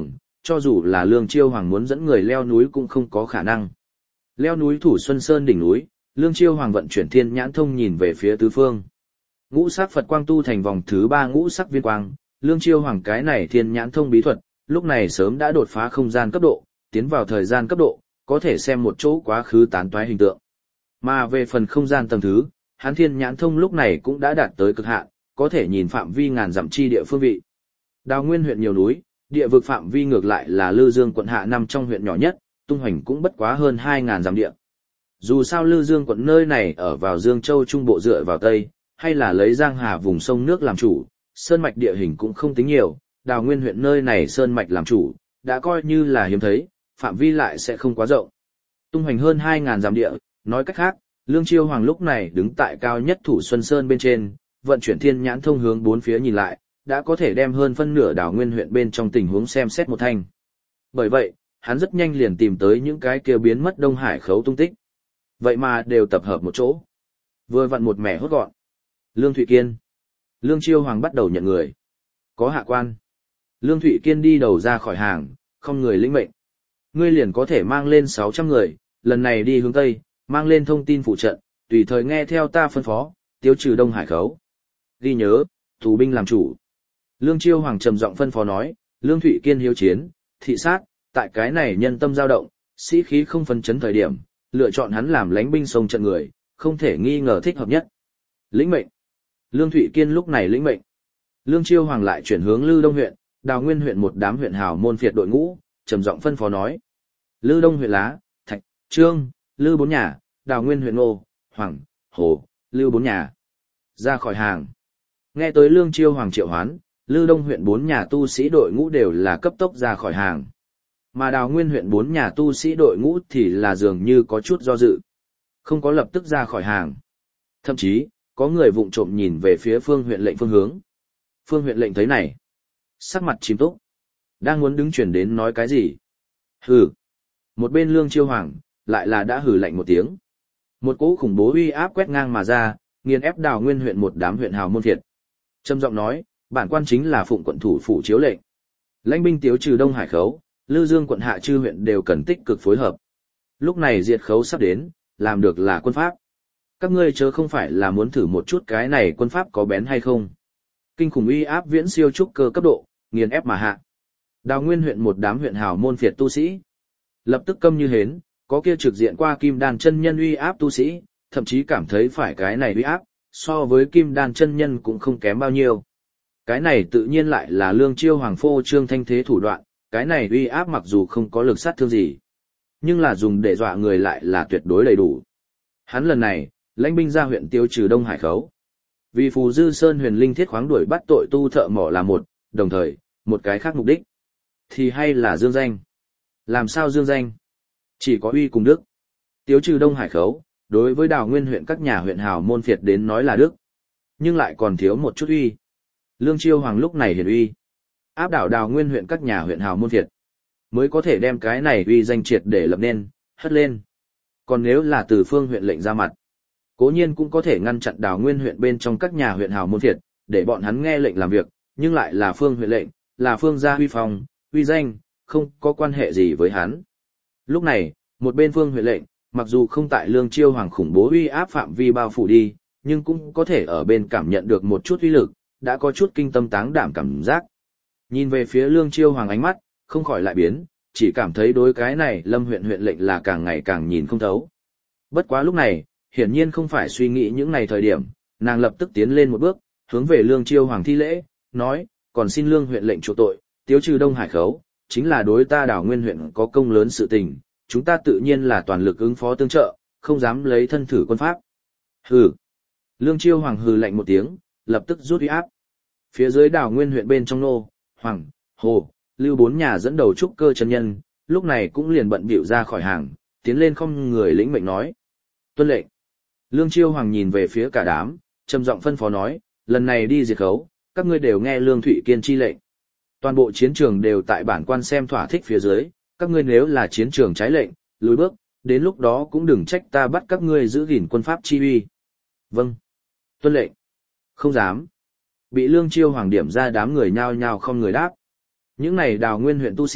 cho dù là Lương Chiêu Hoàng muốn dẫn người leo núi cũng không có khả năng. Leo núi Thủ Xuân Sơn đỉnh núi, Lương Chiêu Hoàng vận chuyển thiên nhãn thông nhìn về phía tứ phương. Ngũ sắc Phật quang tu thành vòng thứ 3 ngũ sắc viên quang, Lương Chiêu Hoàng cái này thiên nhãn thông bí thuật, lúc này sớm đã đột phá không gian cấp độ, tiến vào thời gian cấp độ, có thể xem một chỗ quá khứ tán toái hình tượng. Mà về phần không gian tầng thứ, hắn thiên nhãn thông lúc này cũng đã đạt tới cực hạn, có thể nhìn phạm vi ngàn dặm chi địa phương vị. Đào Nguyên huyện nhiều núi, địa vực phạm vi ngược lại là Lư Dương quận hạ nằm trong huyện nhỏ nhất, tung hoành cũng bất quá hơn 2.000 dặm địa. Dù sao Lư Dương quận nơi này ở vào Dương Châu trung bộ dựa vào Tây, hay là lấy Giang Hà vùng sông nước làm chủ, sơn mạch địa hình cũng không tính nhiều, Đào Nguyên huyện nơi này sơn mạch làm chủ, đã coi như là hiếm thấy, phạm vi lại sẽ không quá rộng. Tung hoành hơn 2.000 dặm địa, nói cách khác, Lương Chiêu Hoàng lúc này đứng tại cao nhất Thủ Xuân Sơn bên trên, vận chuyển thiên nhãn thông hướng bốn phía nhìn lại, đã có thể đem hơn phân nửa Đào Nguyên huyện bên trong tình huống xem xét một thanh. Bởi vậy, hắn rất nhanh liền tìm tới những cái kia biến mất Đông Hải khấu tung tích. Vậy mà đều tập hợp một chỗ. Vừa vặn một mẻ hốt gọn. Lương Thụy Kiên. Lương Chiêu Hoàng bắt đầu nhận người. Có hạ quan. Lương Thụy Kiên đi đầu ra khỏi hàng, không người lĩnh mệnh. Ngươi liền có thể mang lên 600 người, lần này đi hướng Tây, mang lên thông tin phụ trận, tùy thời nghe theo ta phân phó, tiêu trừ Đông Hải khấu. Ghi nhớ, tù binh làm chủ. Lương Chiêu Hoàng trầm giọng phân phó nói, Lương Thụy Kiên hiếu chiến, thị sát, tại cái này nhân tâm dao động, sĩ khí không phấn chấn thời điểm, lựa chọn hắn làm lãnh binh sông trận người, không thể nghi ngờ thích hợp nhất. Lĩnh mệnh. Lương Thụy Kiên lúc này lĩnh mệnh. Lương Chiêu Hoàng lại chuyển hướng Lư Đông huyện, Đào Nguyên huyện một đám huyện hào môn phiệt đội ngũ, trầm giọng phân phó nói. Lư Đông huyện Lá, Thạch, Trương, Lư bốn nhà, Đào Nguyên huyện Ngô, Hoàng, Hồ, Lư bốn nhà. Ra khỏi hàng. Nghe tới Lương Chiêu Hoàng triệu hoán, Lư Đông huyện 4 nhà tu sĩ đội ngũ đều là cấp tốc ra khỏi hàng. Mà Đào Nguyên huyện 4 nhà tu sĩ đội ngũ thì là dường như có chút do dự. Không có lập tức ra khỏi hàng. Thậm chí, có người vụng trộm nhìn về phía Phương huyện lệnh phương hướng. Phương huyện lệnh thấy này. Sắc mặt chìm túc. Đang muốn đứng chuyển đến nói cái gì? Hừ. Một bên Lương Chiêu Hoàng, lại là đã hừ lạnh một tiếng. Một cỗ khủng bố uy áp quét ngang mà ra, nghiền ép Đào Nguyên huyện một đám huyện hào môn phiệt. Trầm giọng nói, bản quan chính là Phụng quận thủ phủ chiếu lệnh. Lãnh binh tiêu trừ Đông Hải khấu, Lư Dương quận hạ chư huyện đều cần tích cực phối hợp. Lúc này diệt khấu sắp đến, làm được là quân pháp. Các ngươi chớ không phải là muốn thử một chút cái này quân pháp có bén hay không. Kinh khủng uy áp viễn siêu trúc cơ cấp độ, nghiền ép mà hạ. Đào Nguyên huyện một đám huyện hào môn phiệt tu sĩ. Lập tức câm như hến, có kia trực diện qua Kim Đan chân nhân uy áp tu sĩ, thậm chí cảm thấy phải cái này uy áp, so với Kim Đan chân nhân cũng không kém bao nhiêu. Cái này tự nhiên lại là Lương Chiêu Hoàng phô trương thanh thế thủ đoạn, cái này uy áp mặc dù không có lực sát thương gì, nhưng là dùng để dọa người lại là tuyệt đối đầy đủ. Hắn lần này, lãnh binh ra huyện tiêu trừ Đông Hải khấu. Vì Phù Dư Sơn huyền linh thiết khoáng đuổi bắt tội tu thợ mỏ là một, đồng thời, một cái khác mục đích. Thì hay là dương danh. Làm sao dương danh? Chỉ có uy cùng đức. Tiêu trừ Đông Hải khấu, đối với Đào Nguyên huyện các nhà huyện hào môn phiệt đến nói là đức. Nhưng lại còn thiếu một chút uy. Lương Chiêu Hoàng lúc này hiển uy. Áp đảo Đào Nguyên huyện các nhà huyện hào môn phiệt. Mới có thể đem cái này uy danh triệt để lập nên, hất lên. Còn nếu là từ Phương huyện lệnh ra mặt, cố nhiên cũng có thể ngăn chặn Đào Nguyên huyện bên trong các nhà huyện hào môn phiệt, để bọn hắn nghe lệnh làm việc, nhưng lại là Phương huyện lệnh, là Phương gia uy phong, uy danh, không có quan hệ gì với hắn. Lúc này, một bên Phương huyện lệnh, mặc dù không tại Lương Chiêu Hoàng khủng bố uy áp phạm vi bao phủ đi, nhưng cũng có thể ở bên cảm nhận được một chút uy lực, đã có chút kinh tâm táng đảm cảm giác. Nhìn về phía Lương Chiêu Hoàng ánh mắt, không khỏi lại biến, chỉ cảm thấy đối cái này Lâm huyện huyện lệnh là càng ngày càng nhìn không thấu. Bất quá lúc này, hiển nhiên không phải suy nghĩ những này thời điểm, nàng lập tức tiến lên một bước, hướng về Lương Chiêu Hoàng thi lễ, nói, còn xin Lương huyện lệnh chuộc tội, tiêu trừ Đông Hải khấu, chính là đối ta Đào Nguyên huyện có công lớn sự tình, chúng ta tự nhiên là toàn lực ứng phó tương trợ, không dám lấy thân thử quân pháp. Hừ. Lương Chiêu Hoàng hừ lạnh một tiếng, lập tức rút uy áp. Phía dưới Đào Nguyên huyện bên trong Nô, Hoàng, Hồ, Lưu bốn nhà dẫn đầu trúc cơ chân nhân, lúc này cũng liền bận bịu ra khỏi hàng, tiến lên không người lĩnh mệnh nói. Tuân lệnh. Lương Chiêu Hoàng nhìn về phía cả đám, trầm giọng phân phó nói, lần này đi diệt khấu, các ngươi đều nghe Lương Thụy Kiên chi lệnh. Toàn bộ chiến trường đều tại bản quan xem thỏa thích phía dưới, các ngươi nếu là chiến trường trái lệnh, lùi bước, đến lúc đó cũng đừng trách ta bắt các ngươi giữ gìn quân pháp chi uy. Vâng. Tuân lệnh. Không dám. Bị Lương Chiêu Hoàng điểm ra đám người nhao nhao không người đáp. Những này Đào Nguyên huyện tu sĩ,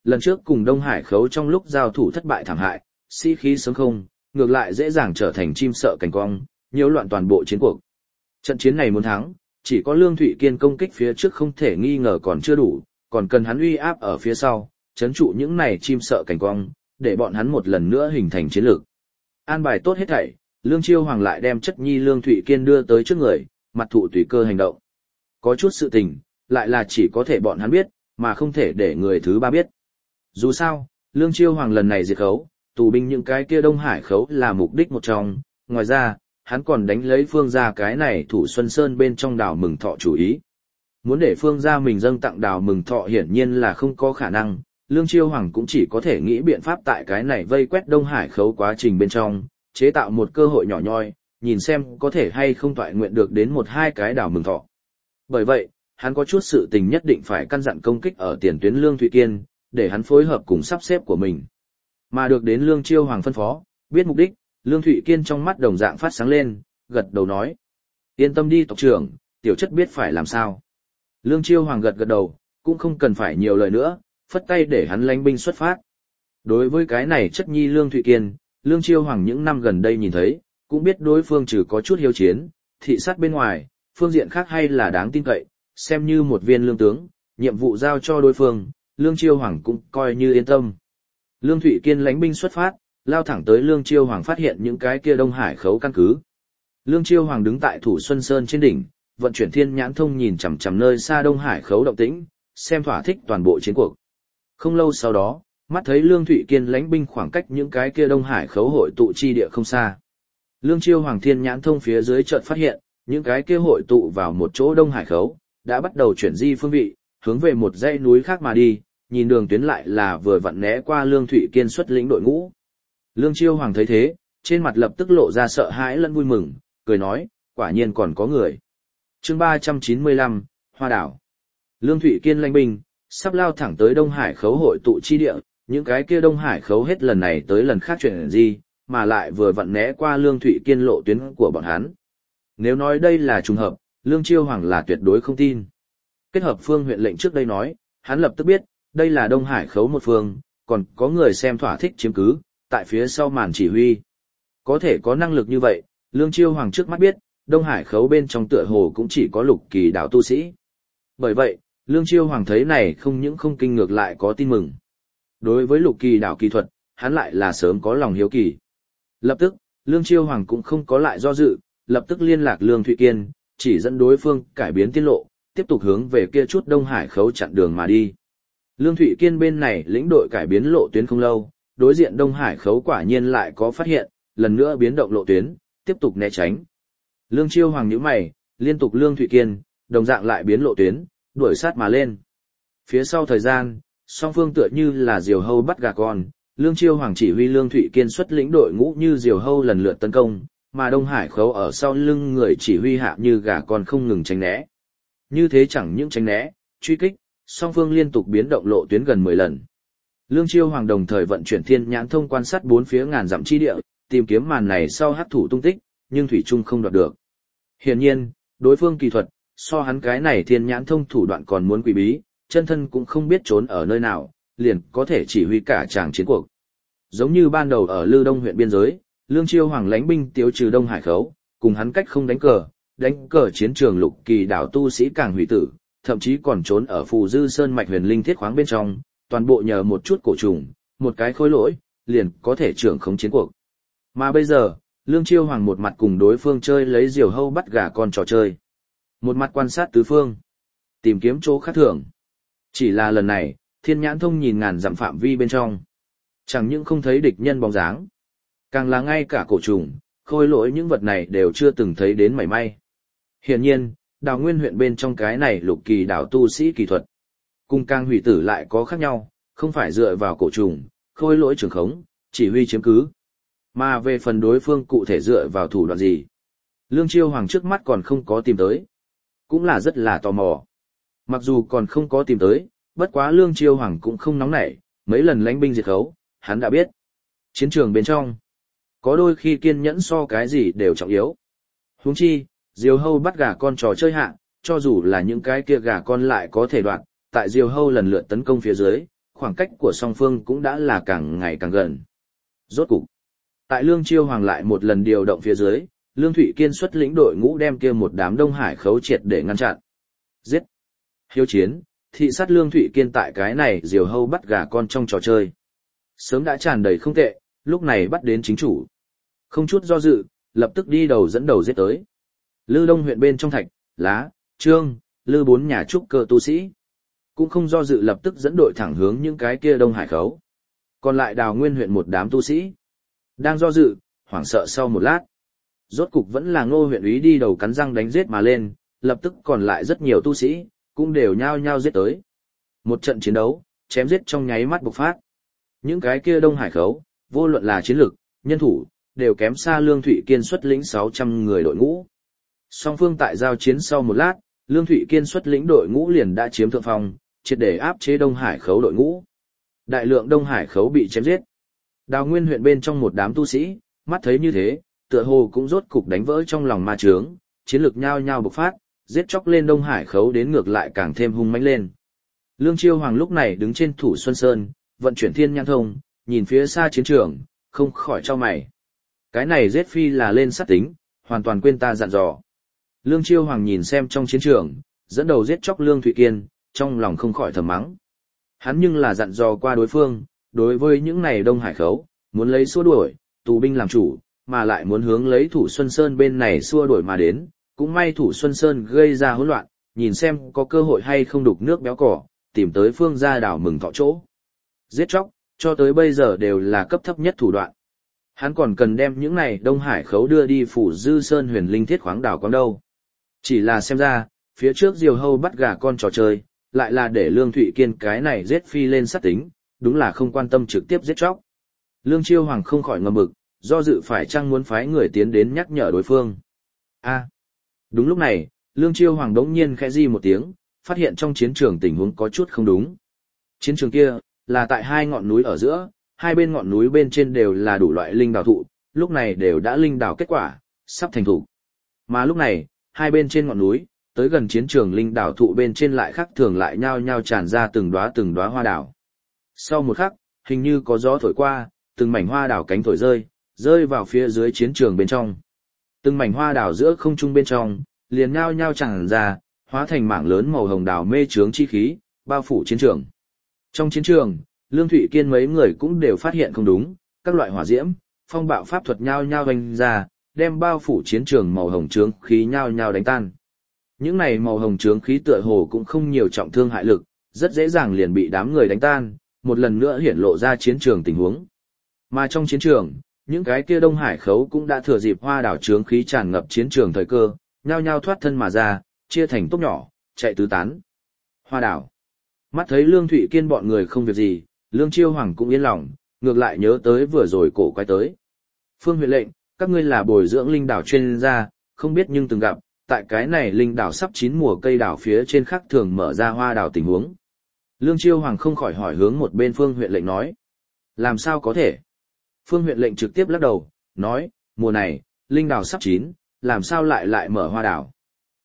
lần trước cùng Đông Hải khấu trong lúc giao thủ thất bại thảm hại, sĩ khí sớm không, ngược lại dễ dàng trở thành chim sợ cành cong, nhiễu loạn toàn bộ chiến cuộc. Trận chiến này muốn thắng, chỉ có Lương Thụy Kiên công kích phía trước không thể nghi ngờ còn chưa đủ, còn cần hắn uy áp ở phía sau, chấn trụ những này chim sợ cành cong, để bọn hắn một lần nữa hình thành chiến lược. An bài tốt hết thảy, Lương Chiêu Hoàng lại đem chất nhi Lương Thụy Kiên đưa tới trước người, mặt thụ tùy cơ hành động. Có chút sự tình, lại là chỉ có thể bọn hắn biết, mà không thể để người thứ ba biết. Dù sao, Lương Chiêu Hoàng lần này diệt khấu, tù binh những cái kia Đông Hải khấu là mục đích một trong, ngoài ra, hắn còn đánh lấy Phương gia cái này Thủ Xuân Sơn bên trong đảo Mừng Thọ chủ ý. Muốn để Phương gia mình dâng tặng đảo Mừng Thọ hiển nhiên là không có khả năng, Lương Chiêu Hoàng cũng chỉ có thể nghĩ biện pháp tại cái này vây quét Đông Hải khấu quá trình bên trong, chế tạo một cơ hội nhỏ nhoi, nhìn xem có thể hay không toại nguyện được đến một hai cái đảo Mừng Thọ. Bởi vậy, hắn có chút sự tình nhất định phải căn dặn công kích ở tiền tuyến Lương Thụy Kiên, để hắn phối hợp cùng sắp xếp của mình. Mà được đến Lương Chiêu Hoàng phân phó, biết mục đích, Lương Thụy Kiên trong mắt đồng dạng phát sáng lên, gật đầu nói. Yên tâm đi tộc trưởng, tiểu chất biết phải làm sao. Lương Chiêu Hoàng gật đầu, cũng không cần phải nhiều lời nữa, phất tay để hắn lãnh binh xuất phát. Đối với cái này chất nhi Lương Thụy Kiên, Lương Chiêu Hoàng những năm gần đây nhìn thấy, cũng biết đối phương trừ có chút hiếu chiến, thị sát bên ngoài, phương diện khác hay là đáng tin cậy, xem như một viên lương tướng, nhiệm vụ giao cho đối phương, Lương Chiêu Hoàng cũng coi như yên tâm. Lương Thụy Kiên lãnh binh xuất phát, lao thẳng tới Lương Chiêu Hoàng phát hiện những cái kia Đông Hải khấu căn cứ. Lương Chiêu Hoàng đứng tại Thủ Xuân Sơn trên đỉnh, vận chuyển thiên nhãn thông nhìn chằm chằm nơi xa Đông Hải khấu động tĩnh, xem thỏa thích toàn bộ chiến cuộc. Không lâu sau đó, mắt thấy Lương Thụy Kiên lãnh binh khoảng cách những cái kia Đông Hải khấu hội tụ chi địa không xa. Lương Chiêu Hoàng thiên nhãn thông phía dưới chợt phát hiện, những cái kia hội tụ vào một chỗ Đông Hải khấu, đã bắt đầu chuyển di phương vị, hướng về một dãy núi khác mà đi, nhìn đường tuyến lại là vừa vặn né qua Lương Thụy Kiên xuất lĩnh đội ngũ. Lương Chiêu Hoàng thấy thế, trên mặt lập tức lộ ra sợ hãi lẫn vui mừng, cười nói, quả nhiên còn có người. Chương 395, Hoa Đảo. Lương Thụy Kiên lãnh binh, sắp lao thẳng tới Đông Hải khấu hội tụ chi địa, những cái kia Đông Hải khấu hết lần này tới lần khác chuyển gì, mà lại vừa vặn né qua Lương Thụy Kiên lộ tuyến của bọn hắn. Nếu nói đây là trùng hợp, Lương Chiêu Hoàng là tuyệt đối không tin. Kết hợp phương huyện lệnh trước đây nói, hắn lập tức biết, đây là Đông Hải khấu một phương, còn có người xem thỏa thích chiếm cứ, tại phía sau màn chỉ huy. Có thể có năng lực như vậy, Lương Chiêu Hoàng trước mắt biết, Đông Hải khấu bên trong tựa hồ cũng chỉ có Lục Kỳ đạo tu sĩ. Bởi vậy, Lương Chiêu Hoàng thấy này không những không kinh ngược lại có tin mừng. Đối với Lục Kỳ đạo kỳ thuật, hắn lại là sớm có lòng hiếu kỳ. Lập tức, Lương Chiêu Hoàng cũng không có lại do dự, lập tức liên lạc Lương Thụy Kiên, chỉ dẫn đối phương cải biến tiết lộ, tiếp tục hướng về kia chút Đông Hải khấu chặn đường mà đi. Lương Thụy Kiên bên này lĩnh đội cải biến lộ tuyến không lâu, đối diện Đông Hải khấu quả nhiên lại có phát hiện, lần nữa biến động lộ tuyến, tiếp tục né tránh. Lương Chiêu Hoàng nhíu mày, liên tục Lương Thụy Kiên, đồng dạng lại biến lộ tuyến, đuổi sát mà lên. Phía sau thời gian, song phương tựa như là diều hâu bắt gà con, Lương Chiêu Hoàng chỉ huy Lương Thụy Kiên xuất lĩnh đội ngũ như diều hâu lần lượt tấn công, mà Đông Hải khấu ở sau lưng người chỉ huy hạ như gà con không ngừng tránh né. Như thế chẳng những tránh né, truy kích, song phương liên tục biến động lộ tuyến gần 10 lần. Lương Chiêu Hoàng đồng thời vận chuyển thiên nhãn thông quan sát bốn phía ngàn dặm chi địa, tìm kiếm màn này sau hắc thủ tung tích, nhưng thủy chung không đoạt được. Hiển nhiên, đối phương kỳ thuật, so hắn cái này thiên nhãn thông thủ đoạn còn muốn quỷ bí, chân thân cũng không biết trốn ở nơi nào, liền có thể chỉ huy cả tràng chiến cuộc. Giống như ban đầu ở Lư Đông huyện biên giới, Lương Chiêu Hoàng lãnh binh tiêu trừ Đông Hải khấu, cùng hắn cách không đánh cờ chiến trường Lục Kỳ đảo tu sĩ càng hủy tử, thậm chí còn trốn ở Phù Dư Sơn mạch huyền linh thiết khoáng bên trong, toàn bộ nhờ một chút cổ trùng, một cái khối lỗi, liền có thể trưởng khống chiến cuộc. Mà bây giờ, Lương Chiêu Hoàng một mặt cùng đối phương chơi lấy diều hâu bắt gà con trò chơi, một mặt quan sát tứ phương, tìm kiếm chỗ khác thường. Chỉ là lần này, thiên nhãn thông nhìn ngàn dặm phạm vi bên trong, chẳng những không thấy địch nhân bóng dáng, càng là ngay cả cổ trùng, khôi lỗi những vật này đều chưa từng thấy đến mảy may. Hiển nhiên, Đào Nguyên huyện bên trong cái này Lục Kỳ đảo tu sĩ kỳ thuật, cùng càng hủy tử lại có khác nhau, không phải dựa vào cổ trùng, khôi lỗi trường khống, chỉ huy chiếm cứ, mà về phần đối phương cụ thể dựa vào thủ đoạn gì, Lương Chiêu Hoàng trước mắt còn không có tìm tới, cũng là rất là tò mò. Mặc dù còn không có tìm tới, bất quá Lương Chiêu Hoàng cũng không nóng nảy, mấy lần lãnh binh diệt khấu, hắn đã biết. Chiến trường bên trong, có đôi khi kiên nhẫn so cái gì đều trọng yếu. Huống chi, diều hâu bắt gà con trò chơi hạ, cho dù là những cái kia gà con lại có thể đoạt, tại diều hâu lần lượt tấn công phía dưới, khoảng cách của song phương cũng đã là càng ngày càng gần. Rốt cục, tại Lương Chiêu Hoàng lại một lần điều động phía dưới, Lương Thụy Kiên xuất lĩnh đội ngũ đem kia một đám Đông Hải khấu triệt để ngăn chặn. Giết! Hiếu chiến, thị sát Lương Thụy Kiên tại cái này diều hâu bắt gà con trong trò chơi. Sớm đã tràn đầy không tệ, lúc này bắt đến chính chủ. Không chút do dự, lập tức đi đầu dẫn đầu giết tới. Lư Đông huyện bên trong Thạch, Lá, Trương, Lư bốn nhà trúc cơ tu sĩ. Cũng không do dự lập tức dẫn đội thẳng hướng những cái kia Đông Hải khấu. Còn lại Đào Nguyên huyện một đám tu sĩ. Đang do dự, hoảng sợ sau một lát. Rốt cục vẫn là Ngô huyện úy đi đầu cắn răng đánh giết mà lên, lập tức còn lại rất nhiều tu sĩ, cũng đều nhao nhao giết tới. Một trận chiến đấu, chém giết trong nháy mắt bộc phát. Những cái kia Đông Hải khấu, vô luận là chiến lực, nhân thủ, đều kém xa Lương Thụy Kiên xuất lĩnh 600 người đội ngũ. Song phương tại giao chiến sau một lát, Lương Thụy Kiên xuất lĩnh đội ngũ liền đã chiếm thượng phong, triệt để áp chế Đông Hải khấu đội ngũ. Đại lượng Đông Hải khấu bị chém giết. Đào Nguyên huyện bên trong một đám tu sĩ, mắt thấy như thế, tựa hồ cũng rốt cục đánh vỡ trong lòng ma chướng, chiến lực nhao nhao bộc phát, giết chóc lên Đông Hải khấu đến ngược lại càng thêm hung mãnh lên. Lương Chiêu Hoàng lúc này đứng trên thủ Xuân Sơn, vận chuyển thiên nhãn thông, nhìn phía xa chiến trường, không khỏi chau mày. Cái này giết phi là lên sát tính, hoàn toàn quên ta dặn dò. Lương Chiêu Hoàng nhìn xem trong chiến trường, dẫn đầu giết chóc Lương Thụy Kiên, trong lòng không khỏi thầm mắng. Hắn nhưng là dặn dò qua đối phương, đối với những này Đông Hải khấu, muốn lấy xua đuổi, tù binh làm chủ, mà lại muốn hướng lấy thủ Xuân Sơn bên này xua đuổi mà đến, cũng may thủ Xuân Sơn gây ra hỗn loạn, nhìn xem có cơ hội hay không đục nước béo cỏ, tìm tới phương gia đảo mừng thọ chỗ. Giết chóc, cho tới bây giờ đều là cấp thấp nhất thủ đoạn. Hắn còn cần đem những này Đông Hải khấu đưa đi phủ Dư Sơn huyền linh thiết khoáng đảo con đâu. Chỉ là xem ra, phía trước diều hâu bắt gà con trò chơi, lại là để Lương Thụy Kiên cái này giết phi lên sát tính, đúng là không quan tâm trực tiếp giết chóc. Lương Chiêu Hoàng không khỏi ngầm bực, do dự phải chăng muốn phái người tiến đến nhắc nhở đối phương. Đúng lúc này, Lương Chiêu Hoàng đống nhiên khẽ di một tiếng, phát hiện trong chiến trường tình huống có chút không đúng. Chiến trường kia, là tại hai ngọn núi ở giữa, hai bên ngọn núi bên trên đều là đủ loại linh đào thụ, lúc này đều đã linh đào kết quả, sắp thành thủ. Mà lúc này, hai bên trên ngọn núi, tới gần chiến trường linh đào thụ bên trên lại khắc thường lại nhao nhao tràn ra từng đóa hoa đào. Sau một khắc, hình như có gió thổi qua, từng mảnh hoa đào cánh thổi rơi vào phía dưới chiến trường bên trong. Từng mảnh hoa đào giữa không trung bên trong, liền nhao nhao tràn ra, hóa thành mảng lớn màu hồng đào mê chướng chi khí, bao phủ chiến trường. Trong chiến trường, Lương Thụy Kiên mấy người cũng đều phát hiện không đúng, các loại hỏa diễm, phong bạo pháp thuật nhao nhao vành ra, đem bao phủ chiến trường màu hồng chướng khí nhao nhao đánh tan. Những này màu hồng chướng khí tựa hồ cũng không nhiều trọng thương hại lực, rất dễ dàng liền bị đám người đánh tan, một lần nữa hiển lộ ra chiến trường tình huống. Mà trong chiến trường, những cái kia Đông Hải khấu cũng đã thừa dịp hoa đảo chướng khí tràn ngập chiến trường thời cơ, nhao nhao thoát thân mà ra, chia thành tốc nhỏ, chạy tứ tán. Hoa đảo. Mắt thấy Lương Thụy Kiên bọn người không việc gì, Lương Chiêu Hoàng cũng yên lòng, ngược lại nhớ tới vừa rồi cổ quay tới. Phương huyện lệnh, các ngươi là bồi dưỡng linh đảo chuyên gia, không biết nhưng từng gặp, tại cái này linh đảo sắp chín mùa cây đảo phía trên khắc thường mở ra hoa đảo tình huống. Lương Chiêu Hoàng không khỏi hỏi hướng một bên Phương huyện lệnh nói. Làm sao có thể? Phương huyện lệnh trực tiếp lắc đầu, nói, mùa này, linh đảo sắp chín, làm sao lại mở hoa đảo?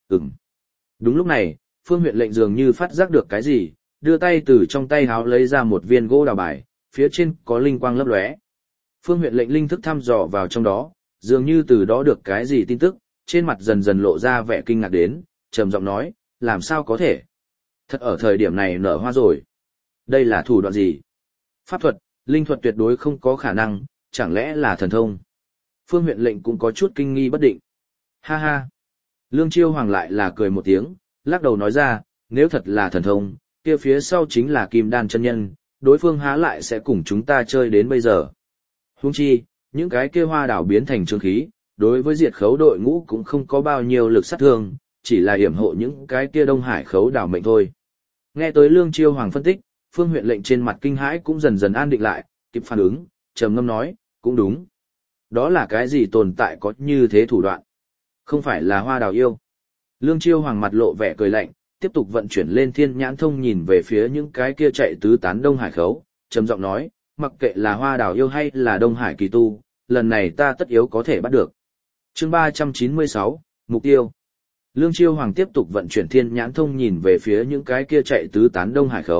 Đúng lúc này, Phương huyện lệnh dường như phát giác được cái gì, đưa tay từ trong tay háo lấy ra một viên gỗ đào bài, phía trên có linh quang lấp lóe. Phương huyện lệnh linh thức thăm dò vào trong đó, dường như từ đó được cái gì tin tức, trên mặt dần dần lộ ra vẻ kinh ngạc đến, trầm giọng nói, làm sao có thể? Thật ở thời điểm này nở hoa rồi. Đây là thủ đoạn gì? Pháp thuật, linh thuật tuyệt đối không có khả năng, chẳng lẽ là thần thông? Phương huyện lệnh cũng có chút kinh nghi bất định. Ha ha! Lương Chiêu Hoàng lại là cười một tiếng, lắc đầu nói ra, nếu thật là thần thông, kia phía sau chính là Kim Đan chân nhân, đối phương há lại sẽ cùng chúng ta chơi đến bây giờ. Huống chi, những cái kia hoa đảo biến thành trương khí, đối với diệt khấu đội ngũ cũng không có bao nhiêu lực sát thương, chỉ là yểm hộ những cái kia Đông Hải khấu đảo mệnh thôi. Nghe tới Lương Chiêu Hoàng phân tích, Phương huyện lệnh trên mặt kinh hãi cũng dần dần an định lại, kịp phản ứng, trầm ngâm nói, cũng đúng. Đó là cái gì tồn tại có như thế thủ đoạn? Không phải là hoa đào yêu. Lương Chiêu Hoàng mặt lộ vẻ cười lạnh, tiếp tục vận chuyển lên thiên nhãn thông nhìn về phía những cái kia chạy tứ tán Đông Hải khấu, trầm giọng nói, mặc kệ là hoa đào yêu hay là Đông Hải kỳ tu, lần này ta tất yếu có thể bắt được. Chương 396, Mục tiêu. Lương Chiêu Hoàng tiếp tục vận chuyển thiên nhãn thông nhìn về phía những cái kia chạy tứ tán Đông Hải khấu,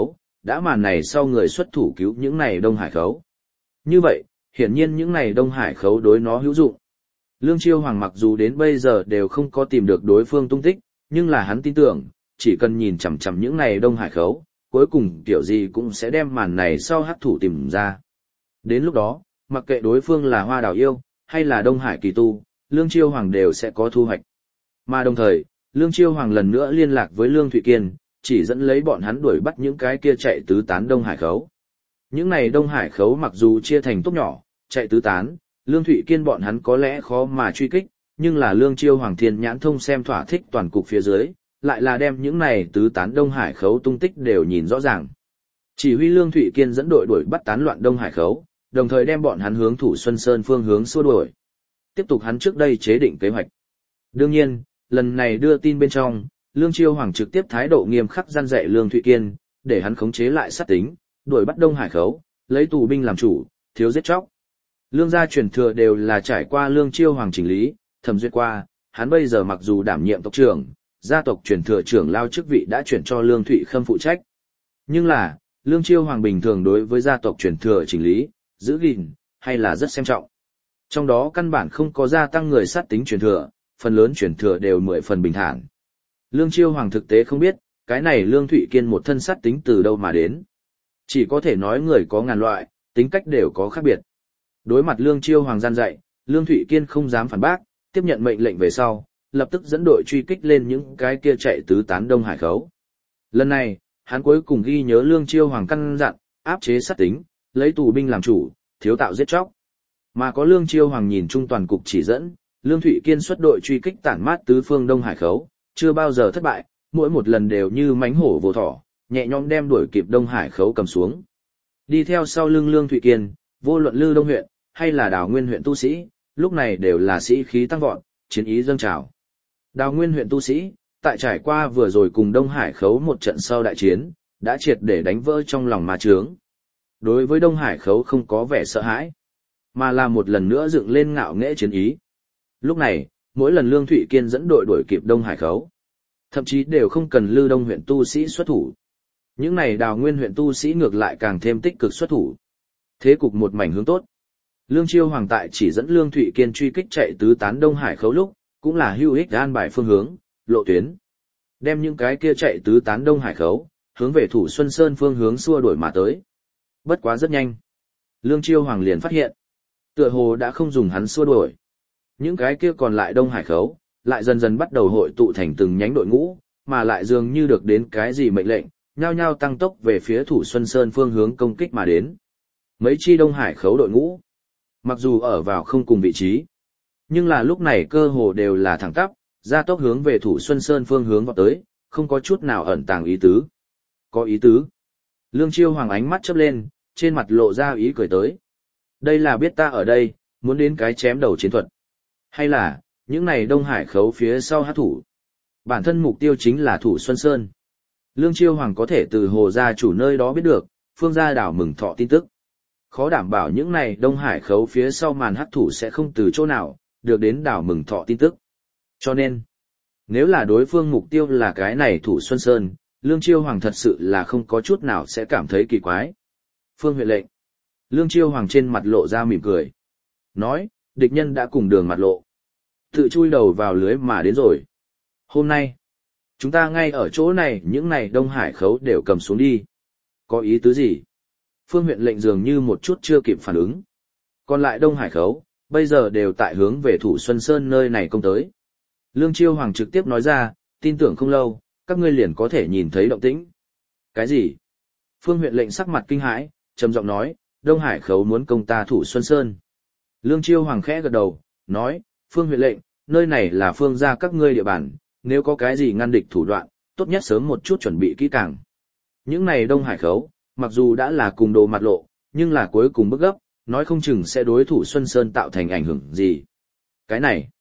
đã màn này sau người xuất thủ cứu những này Đông Hải khấu. Như vậy, hiển nhiên những này Đông Hải khấu đối nó hữu dụng. Lương Chiêu Hoàng mặc dù đến bây giờ đều không có tìm được đối phương tung tích, nhưng là hắn tin tưởng, chỉ cần nhìn chằm chằm những này Đông Hải khấu, cuối cùng kiểu gì cũng sẽ đem màn này sau hắc thủ tìm ra. Đến lúc đó, mặc kệ đối phương là Hoa Đào Yêu, hay là Đông Hải Kỳ Tu, Lương Chiêu Hoàng đều sẽ có thu hoạch. Mà đồng thời, Lương Chiêu Hoàng lần nữa liên lạc với Lương Thụy Kiên, chỉ dẫn lấy bọn hắn đuổi bắt những cái kia chạy tứ tán Đông Hải khấu. Những này Đông Hải khấu mặc dù chia thành tốc nhỏ, chạy tứ tán, Lương Thụy Kiên bọn hắn có lẽ khó mà truy kích, nhưng là Lương Chiêu Hoàng thiên nhãn thông xem thỏa thích toàn cục phía dưới, lại là đem những này tứ tán Đông Hải khấu tung tích đều nhìn rõ ràng. Chỉ huy Lương Thụy Kiên dẫn đội đuổi bắt tán loạn Đông Hải khấu, đồng thời đem bọn hắn hướng Thủ Xuân Sơn phương hướng xua đuổi. Tiếp tục hắn trước đây chế định kế hoạch. Đương nhiên, lần này đưa tin bên trong, Lương Chiêu Hoàng trực tiếp thái độ nghiêm khắc răn dạy Lương Thụy Kiên, để hắn khống chế lại sát tính, đuổi bắt Đông Hải khấu, lấy tù binh làm chủ, thiếu giết chóc. Lương gia truyền thừa đều là trải qua Lương Chiêu Hoàng chỉnh lý, thẩm duyệt qua, hắn bây giờ mặc dù đảm nhiệm tộc trưởng, gia tộc truyền thừa trưởng lao chức vị đã chuyển cho Lương Thụy Khâm phụ trách. Nhưng là, Lương Chiêu Hoàng bình thường đối với gia tộc truyền thừa chỉnh lý, giữ gìn, hay là rất xem trọng. Trong đó căn bản không có gia tăng người sát tính truyền thừa, phần lớn truyền thừa đều 10 phần bình thản. Lương Chiêu Hoàng thực tế không biết, cái này Lương Thụy Kiên một thân sát tính từ đâu mà đến. Chỉ có thể nói người có ngàn loại, tính cách đều có khác biệt. Đối mặt Lương Chiêu Hoàng gian dạy, Lương Thụy Kiên không dám phản bác, tiếp nhận mệnh lệnh về sau, lập tức dẫn đội truy kích lên những cái kia chạy tứ tán Đông Hải khấu. Lần này, hắn cuối cùng ghi nhớ Lương Chiêu Hoàng căn dặn, áp chế sát tính, lấy tù binh làm chủ, thiếu tạo giết chóc. Mà có Lương Chiêu Hoàng nhìn chung toàn cục chỉ dẫn, Lương Thụy Kiên xuất đội truy kích tản mát tứ phương Đông Hải khấu, chưa bao giờ thất bại, mỗi một lần đều như mánh hổ vồ thỏ, nhẹ nhõm đem đuổi kịp Đông Hải khấu cầm xuống. Đi theo sau lưng Lương Thụy Kiên, vô luận Lư Đông huyện hay là Đào Nguyên huyện tu sĩ, lúc này đều là sĩ khí tăng vọt, chiến ý dâng trào. Đào Nguyên huyện tu sĩ, tại trải qua vừa rồi cùng Đông Hải khấu một trận sau đại chiến, đã triệt để đánh vỡ trong lòng ma chướng. Đối với Đông Hải khấu không có vẻ sợ hãi, mà là một lần nữa dựng lên ngạo nghễ chiến ý. Lúc này, mỗi lần Lương Thụy Kiên dẫn đội đuổi kịp Đông Hải khấu, thậm chí đều không cần Lư Đông huyện tu sĩ xuất thủ. Những này Đào Nguyên huyện tu sĩ ngược lại càng thêm tích cực xuất thủ. Thế cục một mảnh hướng tốt. Lương Chiêu Hoàng tại chỉ dẫn Lương Thụy Kiên truy kích chạy tứ tán Đông Hải khấu lúc, cũng là hữu ích an bài phương hướng, lộ tuyến. Đem những cái kia chạy tứ tán Đông Hải khấu, hướng về Thủ Xuân Sơn phương hướng xua đuổi mà tới. Bất quá rất nhanh. Lương Chiêu Hoàng liền phát hiện, tựa hồ đã không dùng hắn xua đuổi. Những cái kia còn lại Đông Hải khấu, lại dần dần bắt đầu hội tụ thành từng nhánh đội ngũ, mà lại dường như được đến cái gì mệnh lệnh, nhao nhao tăng tốc về phía Thủ Xuân Sơn phương hướng công kích mà đến. Mấy chi Đông Hải khấu đội ngũ, mặc dù ở vào không cùng vị trí, nhưng là lúc này cơ hồ đều là thẳng tắp, ra tốc hướng về Thủ Xuân Sơn phương hướng vọt tới, không có chút nào ẩn tàng ý tứ. Có ý tứ. Lương Chiêu Hoàng ánh mắt chớp lên, trên mặt lộ ra ý cười tới. Đây là biết ta ở đây, muốn đến cái chém đầu chiến thuật. Hay là, những này Đông Hải khấu phía sau hát thủ. Bản thân mục tiêu chính là Thủ Xuân Sơn. Lương Chiêu Hoàng có thể từ Hồ gia chủ nơi đó biết được, Phương gia đảo Mừng Thọ tin tức. Khó đảm bảo những này Đông Hải khấu phía sau màn hát thủ sẽ không từ chỗ nào, được đến đảo Mừng Thọ tin tức. Cho nên, nếu là đối phương mục tiêu là cái này Thủ Xuân Sơn, Lương Chiêu Hoàng thật sự là không có chút nào sẽ cảm thấy kỳ quái. Phương huyện lệnh. Lương Chiêu Hoàng trên mặt lộ ra mỉm cười. Nói, địch nhân đã cùng đường mặt lộ. Tự chui đầu vào lưới mà đến rồi. Hôm nay, chúng ta ngay ở chỗ này những này Đông Hải khấu đều cầm xuống đi. Có ý tứ gì? Phương huyện lệnh dường như một chút chưa kịp phản ứng. Còn lại Đông Hải khấu, bây giờ đều tại hướng về Thủ Xuân Sơn nơi này công tới. Lương Chiêu Hoàng trực tiếp nói ra, tin tưởng không lâu, các ngươi liền có thể nhìn thấy động tĩnh. Cái gì? Phương huyện lệnh sắc mặt kinh hãi, trầm giọng nói, Đông Hải khấu muốn công ta Thủ Xuân Sơn. Lương Chiêu Hoàng khẽ gật đầu, nói, Phương huyện lệnh, nơi này là phương gia các ngươi địa bàn, nếu có cái gì ngăn địch thủ đoạn, tốt nhất sớm một chút chuẩn bị kỹ càng. Những này Đông Hải khấu, mặc dù đã là cùng đồ mặt lộ, nhưng là cuối cùng bức gấp, nói không chừng sẽ đối Thủ Xuân Sơn tạo thành ảnh hưởng gì. Cái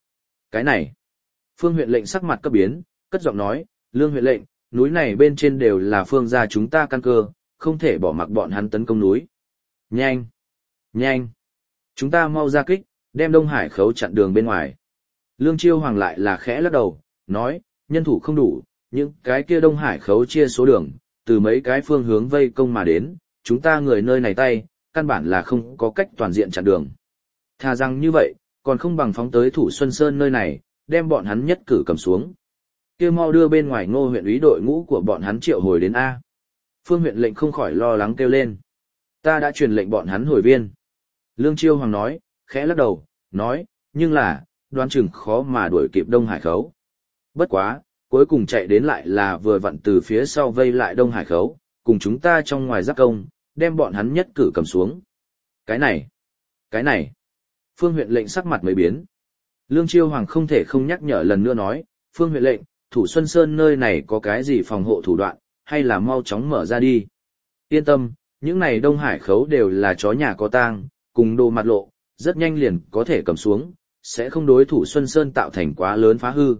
này. Phương huyện lệnh sắc mặt cấp biến, cất giọng nói, Lương huyện lệnh, núi này bên trên đều là phương gia chúng ta căn cơ, không thể bỏ mặc bọn hắn tấn công núi. Nhanh. Chúng ta mau ra kích, đem Đông Hải khấu chặn đường bên ngoài. Lương Chiêu Hoàng lại là khẽ lắc đầu, nói, nhân thủ không đủ, những cái kia Đông Hải khấu chia số đường, từ mấy cái phương hướng vây công mà đến, chúng ta người nơi này tay, căn bản là không có cách toàn diện chặn đường. Thà rằng như vậy, còn không bằng phóng tới Thủ Xuân Sơn nơi này, đem bọn hắn nhất cử cầm xuống. Kia mau đưa bên ngoài Ngô huyện úy đội ngũ của bọn hắn triệu hồi đến A. Phương huyện lệnh không khỏi lo lắng kêu lên. Ta đã truyền lệnh bọn hắn hồi viên. Lương Chiêu Hoàng nói, khẽ lắc đầu, nói, nhưng là, đoán chừng khó mà đuổi kịp Đông Hải Khấu. Bất quá, cuối cùng chạy đến lại là vừa vặn từ phía sau vây lại Đông Hải Khấu, cùng chúng ta trong ngoài giáp công, đem bọn hắn nhất cử cầm xuống. Cái này. Phương huyện lệnh sắc mặt mới biến. Lương Chiêu Hoàng không thể không nhắc nhở lần nữa nói, Phương huyện lệnh, Thủ Xuân Sơn nơi này có cái gì phòng hộ thủ đoạn, hay là mau chóng mở ra đi. Yên tâm, những này Đông Hải Khấu đều là chó nhà có tang, cùng đồ mặt lộ, rất nhanh liền có thể cầm xuống, sẽ không đối Thủ Xuân Sơn tạo thành quá lớn phá hư.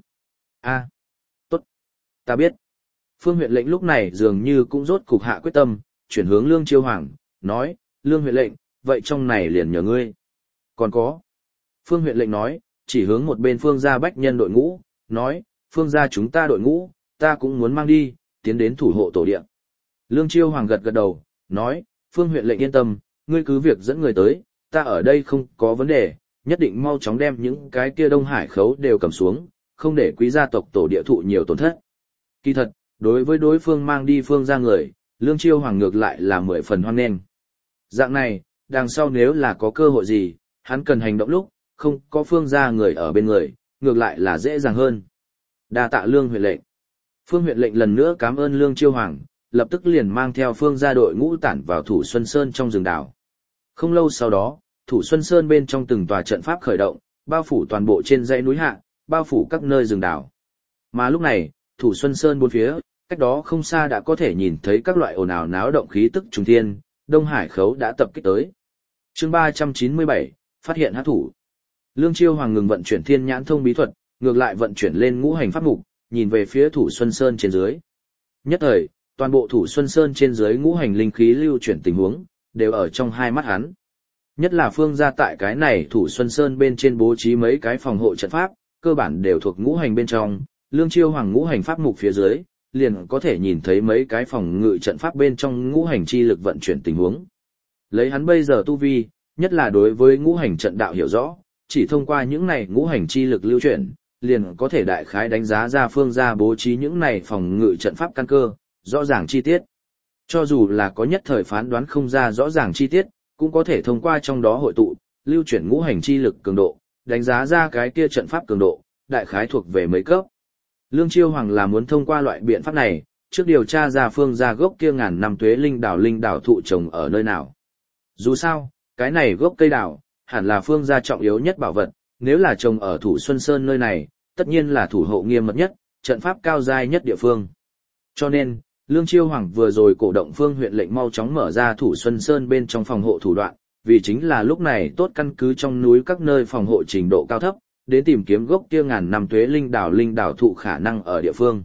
Tốt, ta biết. Phương huyện lệnh lúc này dường như cũng rốt cục hạ quyết tâm, chuyển hướng Lương Chiêu Hoàng, nói, Lương huyện lệnh, vậy trong này liền nhờ ngươi. Còn có. Phương huyện lệnh nói, chỉ hướng một bên Phương gia bách nhân đội ngũ, nói, Phương gia chúng ta đội ngũ, ta cũng muốn mang đi, tiến đến thủ hộ tổ địa. Lương Chiêu Hoàng gật gật đầu, nói, Phương huyện lệnh yên tâm, ngươi cứ việc dẫn người tới, ta ở đây không có vấn đề, nhất định mau chóng đem những cái kia Đông Hải Khấu đều cầm xuống, không để quý gia tộc tổ địa thụ nhiều tổn thất. Kỳ thật, đối với đối phương mang đi Phương gia người, Lương Chiêu Hoàng ngược lại là 10 phần hoan nghênh. Dạng này, đằng sau nếu là có cơ hội gì, hắn cần hành động lúc, không có Phương gia người ở bên người, ngược lại là dễ dàng hơn. Đa tạ Lương huyện lệnh. Phương huyện lệnh lần nữa cảm ơn Lương Chiêu Hoàng, lập tức liền mang theo Phương gia đội ngũ tản vào Thủ Xuân Sơn trong rừng đảo. Không lâu sau đó, Thủ Xuân Sơn bên trong từng tòa trận pháp khởi động, bao phủ toàn bộ trên dãy núi hạ, bao phủ các nơi rừng đảo. Mà lúc này, Thủ Xuân Sơn bốn phía, cách đó không xa đã có thể nhìn thấy các loại ồn ào náo động khí tức trùng thiên, Đông Hải Khấu đã tập kích tới. Chương 397, phát hiện hắc thủ. Lương Chiêu Hoàng ngừng vận chuyển Thiên Nhãn Thông bí thuật, ngược lại vận chuyển lên ngũ hành pháp mục, nhìn về phía Thủ Xuân Sơn trên dưới. Nhất thời, toàn bộ Thủ Xuân Sơn trên dưới ngũ hành linh khí lưu chuyển tình huống, đều ở trong hai mắt hắn. Nhất là Phương gia tại cái này Thủ Xuân Sơn bên trên bố trí mấy cái phòng hộ trận pháp, cơ bản đều thuộc ngũ hành bên trong, Lương Chiêu Hoàng ngũ hành pháp mục phía dưới, liền có thể nhìn thấy mấy cái phòng ngự trận pháp bên trong ngũ hành chi lực vận chuyển tình huống. Lấy hắn bây giờ tu vi, nhất là đối với ngũ hành trận đạo hiểu rõ, chỉ thông qua những này ngũ hành chi lực lưu chuyển, liền có thể đại khái đánh giá ra Phương gia bố trí những này phòng ngự trận pháp căn cơ, rõ ràng chi tiết. Cho dù là có nhất thời phán đoán không ra rõ ràng chi tiết, cũng có thể thông qua trong đó hội tụ, lưu chuyển ngũ hành chi lực cường độ, đánh giá ra cái kia trận pháp cường độ, đại khái thuộc về mấy cấp. Lương Chiêu Hoàng là muốn thông qua loại biện pháp này, trước điều tra ra Phương gia gốc kia ngàn năm tuế linh đảo thụ trồng ở nơi nào. Dù sao, cái này gốc cây đảo, hẳn là Phương gia trọng yếu nhất bảo vật, nếu là trồng ở Thủ Xuân Sơn nơi này, tất nhiên là thủ hộ nghiêm mật nhất, trận pháp cao giai nhất địa phương. Cho nên, Lương Chiêu Hoàng vừa rồi cổ động Phương huyện lệnh mau chóng mở ra Thủ Xuân Sơn bên trong phòng hộ thủ đoạn, vì chính là lúc này tốt căn cứ trong núi các nơi phòng hộ trình độ cao thấp, đến tìm kiếm gốc kia ngàn năm tuế linh đảo thụ khả năng ở địa phương.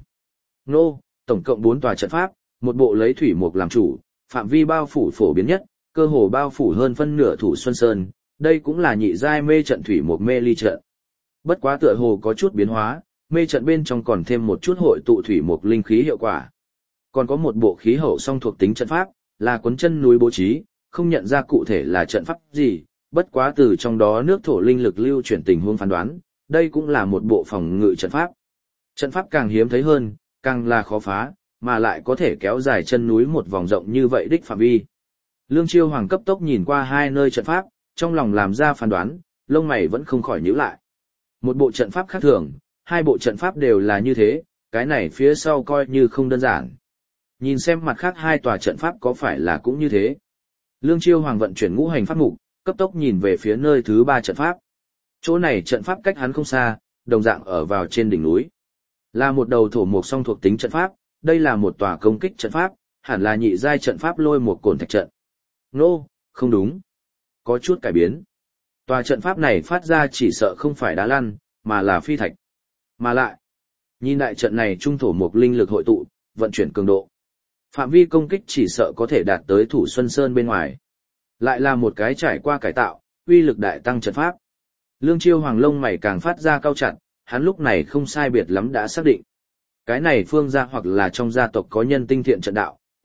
Tổng cộng 4 tòa trận pháp, một bộ lấy thủy mục làm chủ, phạm vi bao phủ phổ biến nhất, cơ hồ bao phủ hơn phân nửa Thủ Xuân Sơn, đây cũng là nhị giai mê trận thủy mục mê ly trận. Bất quá tựa hồ có chút biến hóa, mê trận bên trong còn thêm một chút hội tụ thủy mục linh khí hiệu quả. Còn có một bộ khí hậu song thuộc tính trận pháp, là cuốn chân núi bố trí, không nhận ra cụ thể là trận pháp gì, bất quá từ trong đó nước thổ linh lực lưu chuyển tình huống phán đoán, đây cũng là một bộ phòng ngự trận pháp. Trận pháp càng hiếm thấy hơn, càng là khó phá, mà lại có thể kéo dài chân núi một vòng rộng như vậy đích phạm vi. Lương Chiêu Hoàng cấp tốc nhìn qua hai nơi trận pháp, trong lòng làm ra phán đoán, lông mày vẫn không khỏi nhíu lại. Một bộ trận pháp khác thường, hai bộ trận pháp đều là như thế, cái này phía sau coi như không đơn giản. Nhìn xem mặt khác hai tòa trận pháp có phải là cũng như thế. Lương Chiêu Hoàng vận chuyển ngũ hành pháp mục, cấp tốc nhìn về phía nơi thứ 3 trận pháp. Chỗ này trận pháp cách hắn không xa, đồng dạng ở vào trên đỉnh núi. Là một đầu thổ mục song thuộc tính trận pháp, đây là một tòa công kích trận pháp, hẳn là nhị giai trận pháp lôi một cổn thạch trận. Không đúng. Có chút cải biến. Tòa trận pháp này phát ra chỉ sợ không phải đá lăn, mà là phi thạch. Mà lại, nhìn đại trận này trung thổ mục linh lực hội tụ, vận chuyển cường độ. Phạm vi công kích chỉ sợ có thể đạt tới Thủ Xuân Sơn bên ngoài. Lại là một cái trải qua cải tạo, uy lực đại tăng trận pháp. Lương Chiêu Hoàng lông mày càng phát ra cao chặt, hắn lúc này không sai biệt lắm đã xác định. Cái này Phương gia hoặc là trong gia tộc có nhân tinh thiện trận đạo,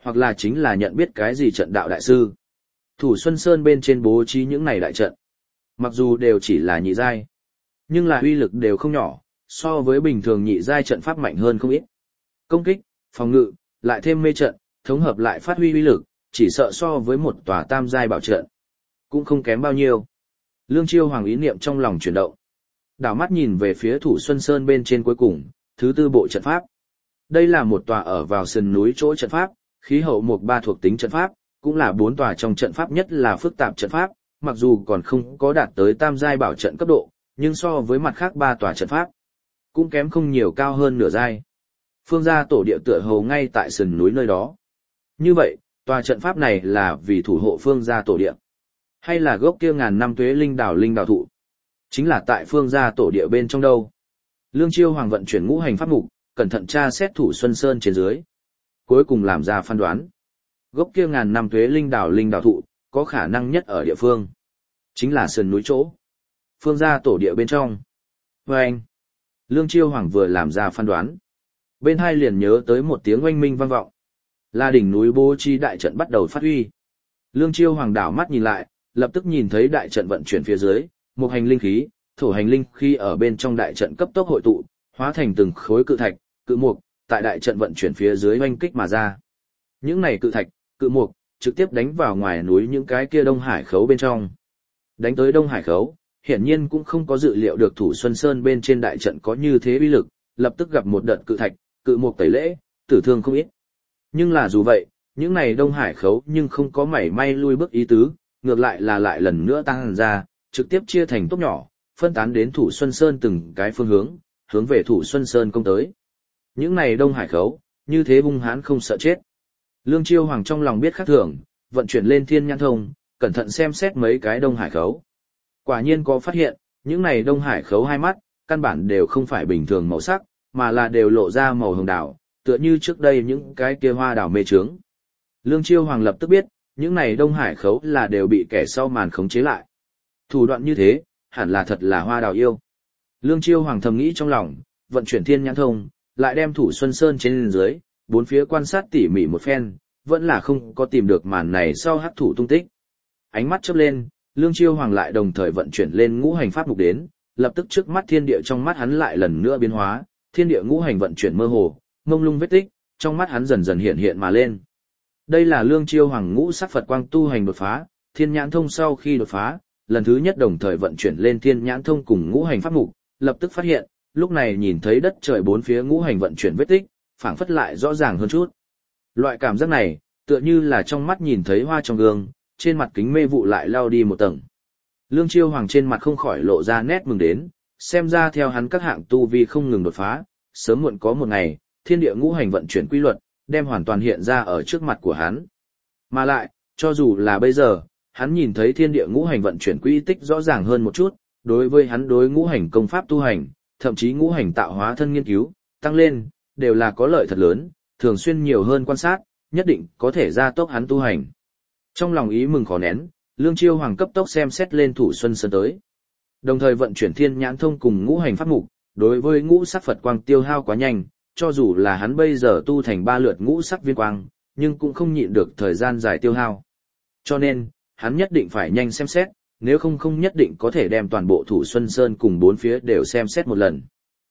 hoặc là chính là nhận biết cái gì trận đạo đại sư. Thủ Xuân Sơn bên trên bố trí những này đại trận. Mặc dù đều chỉ là nhị giai, nhưng là uy lực đều không nhỏ, so với bình thường nhị giai trận pháp mạnh hơn không ít. Công kích, phòng ngự, lại thêm mê trận, thống hợp lại phát huy uy lực, chỉ sợ so với một tòa tam giai bảo trận cũng không kém bao nhiêu. Lương Chiêu Hoàng ý niệm trong lòng chuyển động. Đảo mắt nhìn về phía Thủ Xuân Sơn bên trên cuối cùng, thứ tư bộ trận pháp. Đây là một tòa ở vào sườn núi chỗ trận pháp, khí hậu mộc ba thuộc tính trận pháp, cũng là 4 tòa trong trận pháp nhất là phức tạp trận pháp, mặc dù còn không có đạt tới tam giai bảo trận cấp độ, nhưng so với mặt khác 3 tòa trận pháp, cũng kém không nhiều, cao hơn nửa giai. Phương gia tổ địa tựa hồ ngay tại sườn núi nơi đó. Như vậy, tòa trận pháp này là vì thủ hộ Phương gia tổ địa, hay là gốc kia ngàn năm tuế linh đào thụ? Chính là tại Phương gia tổ địa bên trong đâu? Lương Chiêu Hoàng vận chuyển ngũ hành pháp mục, cẩn thận tra xét Thủ Xuân Sơn trên dưới. Cuối cùng làm ra phán đoán. Gốc kia ngàn năm tuế linh đào thụ, có khả năng nhất ở địa phương. Chính là sườn núi chỗ. Phương gia tổ địa bên trong. Và anh, Lương Chiêu Hoàng vừa làm ra phán đoán. Bên hai liền nhớ tới một tiếng oanh minh vang vọng. Là đỉnh núi bố trí đại trận bắt đầu phát huy. Lương Chiêu Hoàng đảo mắt nhìn lại, lập tức nhìn thấy đại trận vận chuyển phía dưới, một hành linh khí, thổ hành linh khí ở bên trong đại trận cấp tốc hội tụ, hóa thành từng khối cự thạch, cự mục, tại đại trận vận chuyển phía dưới oanh kích mà ra. Những này cự thạch, cự mục, trực tiếp đánh vào ngoài núi những cái kia Đông Hải khấu bên trong. Đánh tới Đông Hải khấu, hiển nhiên cũng không có dự liệu được Thủ Xuân Sơn bên trên đại trận có như thế uy lực, lập tức gặp một đợt cự thạch, cự mục tẩy lễ, tử thương không ít. Nhưng là dù vậy, những này Đông Hải khấu nhưng không có mảy may lui bước ý tứ, ngược lại là lại lần nữa tăng ra, trực tiếp chia thành tốc nhỏ, phân tán đến Thủ Xuân Sơn từng cái phương hướng, hướng về Thủ Xuân Sơn công tới. Những này Đông Hải khấu, như thế hung hãn không sợ chết. Lương Chiêu Hoàng trong lòng biết khác thường, vận chuyển lên Thiên Nhãn Thông, cẩn thận xem xét mấy cái Đông Hải khấu. Quả nhiên có phát hiện, những này Đông Hải khấu hai mắt, căn bản đều không phải bình thường màu sắc, mà là đều lộ ra màu hồng đào, tựa như trước đây những cái kia hoa đào mê trướng. Lương Chiêu Hoàng lập tức biết, những này Đông Hải khấu là đều bị kẻ sau màn khống chế lại. Thủ đoạn như thế, hẳn là thật là hoa đào yêu. Lương Chiêu Hoàng thầm nghĩ trong lòng, vận chuyển Thiên Nhãn Thông, lại đem Thủ Xuân Sơn trên dưới, bốn phía quan sát tỉ mỉ một phen, vẫn là không có tìm được màn này sau hắc thủ tung tích. Ánh mắt chớp lên, Lương Chiêu Hoàng lại đồng thời vận chuyển lên ngũ hành pháp mục đến, lập tức trước mắt thiên địa trong mắt hắn lại lần nữa biến hóa, thiên địa ngũ hành vận chuyển mơ hồ, mông lung vết tích, trong mắt hắn dần dần hiện hiện mà lên. Đây là Lương Chiêu Hoàng ngũ sắc Phật quang tu hành đột phá, Thiên Nhãn Thông sau khi đột phá, lần thứ nhất đồng thời vận chuyển lên Thiên Nhãn Thông cùng ngũ hành pháp mục, lập tức phát hiện, lúc này nhìn thấy đất trời bốn phía ngũ hành vận chuyển vết tích, phảng phất lại rõ ràng hơn chút. Loại cảm giác này, tựa như là trong mắt nhìn thấy hoa trong gương, trên mặt kính mê vụ lại lao đi một tầng. Lương Chiêu Hoàng trên mặt không khỏi lộ ra nét mừng đến, xem ra theo hắn các hạng tu vi không ngừng đột phá, sớm muộn có một ngày, thiên địa ngũ hành vận chuyển quy luật, đem hoàn toàn hiện ra ở trước mặt của hắn. Mà lại, cho dù là bây giờ, hắn nhìn thấy thiên địa ngũ hành vận chuyển quy tích rõ ràng hơn một chút, đối với hắn đối ngũ hành công pháp tu hành, thậm chí ngũ hành tạo hóa thân nghiên cứu, tăng lên, đều là có lợi thật lớn, thường xuyên nhiều hơn quan sát, nhất định có thể gia tốc hắn tu hành. Trong lòng ý mừng khó nén, Lương Chiêu Hoàng cấp tốc xem xét lên Thủ Xuân Sơn tới. Đồng thời vận chuyển Thiên Nhãn Thông cùng ngũ hành pháp mục, đối với ngũ sắc Phật quang tiêu hao quá nhanh, cho dù là hắn bây giờ tu thành 3 lượt ngũ sắc viên quang, nhưng cũng không nhịn được thời gian dài tiêu hao. Cho nên, hắn nhất định phải nhanh xem xét, nếu không nhất định có thể đem toàn bộ Thủ Xuân Sơn cùng bốn phía đều xem xét một lần.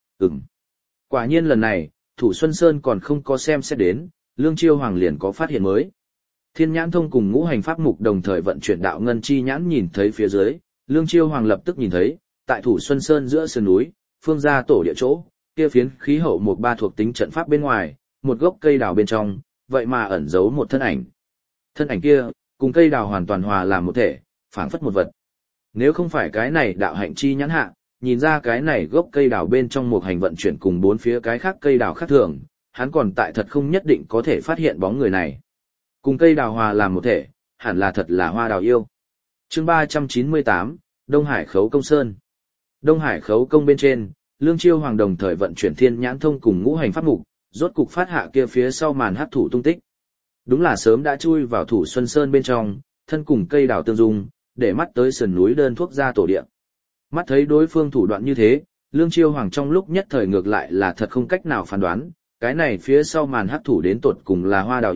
Quả nhiên lần này, Thủ Xuân Sơn còn không có xem xét đến, Lương Chiêu Hoàng liền có phát hiện mới. Thiên Nhãn Thông cùng ngũ hành pháp mục đồng thời vận chuyển đạo ngân chi nhãn nhìn thấy phía dưới, Lương Chiêu Hoàng lập tức nhìn thấy, tại Thủ Xuân Sơn giữa sườn núi, phương gia tổ địa chỗ, kia phiến khí hậu một ba thuộc tính trận pháp bên ngoài, một gốc cây đào bên trong, vậy mà ẩn giấu một thân ảnh. Thân ảnh kia, cùng cây đào hoàn toàn hòa làm một thể, phảng phất một vật. Nếu không phải cái này đạo hạnh chi nhãn hạ, nhìn ra cái này gốc cây đào bên trong một hành vận chuyển cùng bốn phía cái khác cây đào khác thường, hắn còn tại thật không nhất định có thể phát hiện bóng người này. Cùng cây đào hòa làm một thể, hẳn là thật là hoa đào yêu. Chương 398, Đông Hải Khấu Công Sơn. Đông Hải Khấu Công bên trên, Lương Chiêu Hoàng đồng thời vận chuyển Thiên Nhãn Thông cùng ngũ hành pháp mục, rốt cục phát hạ kia phía sau màn hắc thủ tung tích. Đúng là sớm đã chui vào Thủ Xuân Sơn bên trong, thân cùng cây đào tương dung, để mắt tới sườn núi đơn thuốc ra tổ địa. Mắt thấy đối phương thủ đoạn như thế, Lương Chiêu Hoàng trong lúc nhất thời ngược lại là thật không cách nào phán đoán, cái này phía sau màn hắc thủ đến tột cùng là hoa đào yêu,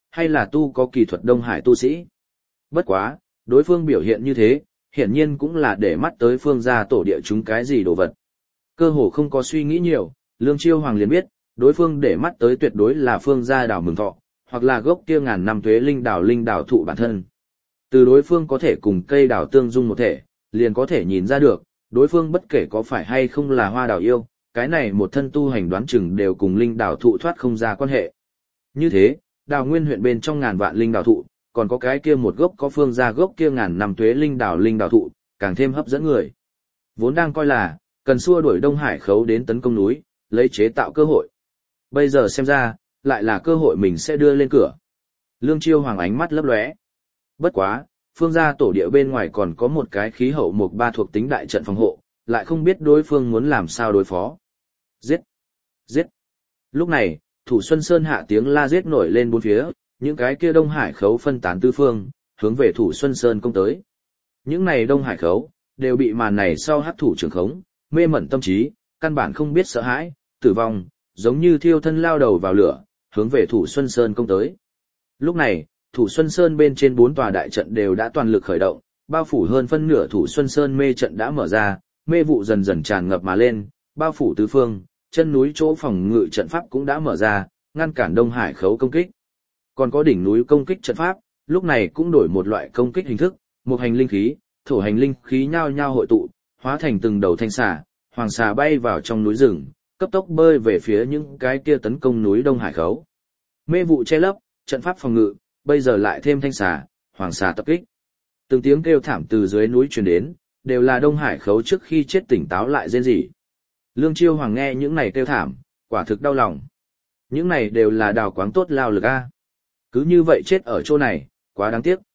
hay là tu có kỳ thuật Đông Hải tu sĩ. Bất quá, đối phương biểu hiện như thế, hiển nhiên cũng là để mắt tới Phương gia tổ địa chúng cái gì đồ vật. Cơ hồ không có suy nghĩ nhiều, Lương Chiêu Hoàng liền biết, đối phương để mắt tới tuyệt đối là Phương gia đảo Mường Thọ, hoặc là gốc kia ngàn năm tuế linh đảo thụ bản thân. Từ đối phương có thể cùng cây đảo tương dung một thể, liền có thể nhìn ra được, đối phương bất kể có phải hay không là hoa đảo yêu, cái này một thân tu hành đoán chừng đều cùng linh đảo thụ thoát không ra quan hệ. Như thế, đào nguyên huyện bên trong ngàn vạn linh đảo thụ, còn có cái kia một gốc có Phương gia gốc kia ngàn năm tuế linh đảo thụ, càng thêm hấp dẫn người. Vốn đang coi là, cần xua đuổi Đông Hải khấu đến tấn công núi, lấy chế tạo cơ hội. Bây giờ xem ra, lại là cơ hội mình sẽ đưa lên cửa. Lương Chiêu Hoàng ánh mắt lấp lóe. Bất quá, Phương gia tổ địa bên ngoài còn có một cái khí hậu mục ba thuộc tính đại trận phòng hộ, lại không biết đối phương muốn làm sao đối phó. Giết! Giết! Lúc này, Thủ Xuân Sơn hạ tiếng la giết nổi lên bốn phía, những cái kia Đông Hải khấu phân tán tứ phương, hướng về Thủ Xuân Sơn công tới. Những này Đông Hải khấu, đều bị màn này sau hắc thủ trường khống, mê mẩn tâm trí, căn bản không biết sợ hãi, tử vong, giống như thiêu thân lao đầu vào lửa, hướng về Thủ Xuân Sơn công tới. Lúc này, Thủ Xuân Sơn bên trên 4 tòa đại trận đều đã toàn lực khởi động, bao phủ hơn phân nửa Thủ Xuân Sơn mê trận đã mở ra, mê vụ dần dần tràn ngập mà lên, bao phủ tứ phương, chân núi chỗ phòng ngự trận pháp cũng đã mở ra, ngăn cản Đông Hải khấu công kích. Còn có đỉnh núi công kích trận pháp, lúc này cũng đổi một loại công kích hình thức, một hành linh khí, thổ hành linh khí nhao nhao hội tụ, hóa thành từng đầu thanh xà, hoàng xà bay vào trong núi rừng, cấp tốc bơi về phía những cái kia tấn công núi Đông Hải khấu. Mê vụ che lấp, trận pháp phòng ngự, bây giờ lại thêm thanh xà, hoàng xà tập kích. Từng tiếng kêu thảm từ dưới núi truyền đến, đều là Đông Hải khấu trước khi chết tỉnh táo lại rên rỉ. Lương Chiêu Hoàng nghe những này kêu thảm, quả thực đau lòng. Những này đều là đào quáng tốt lao lực a. Cứ như vậy chết ở chỗ này, quá đáng tiếc.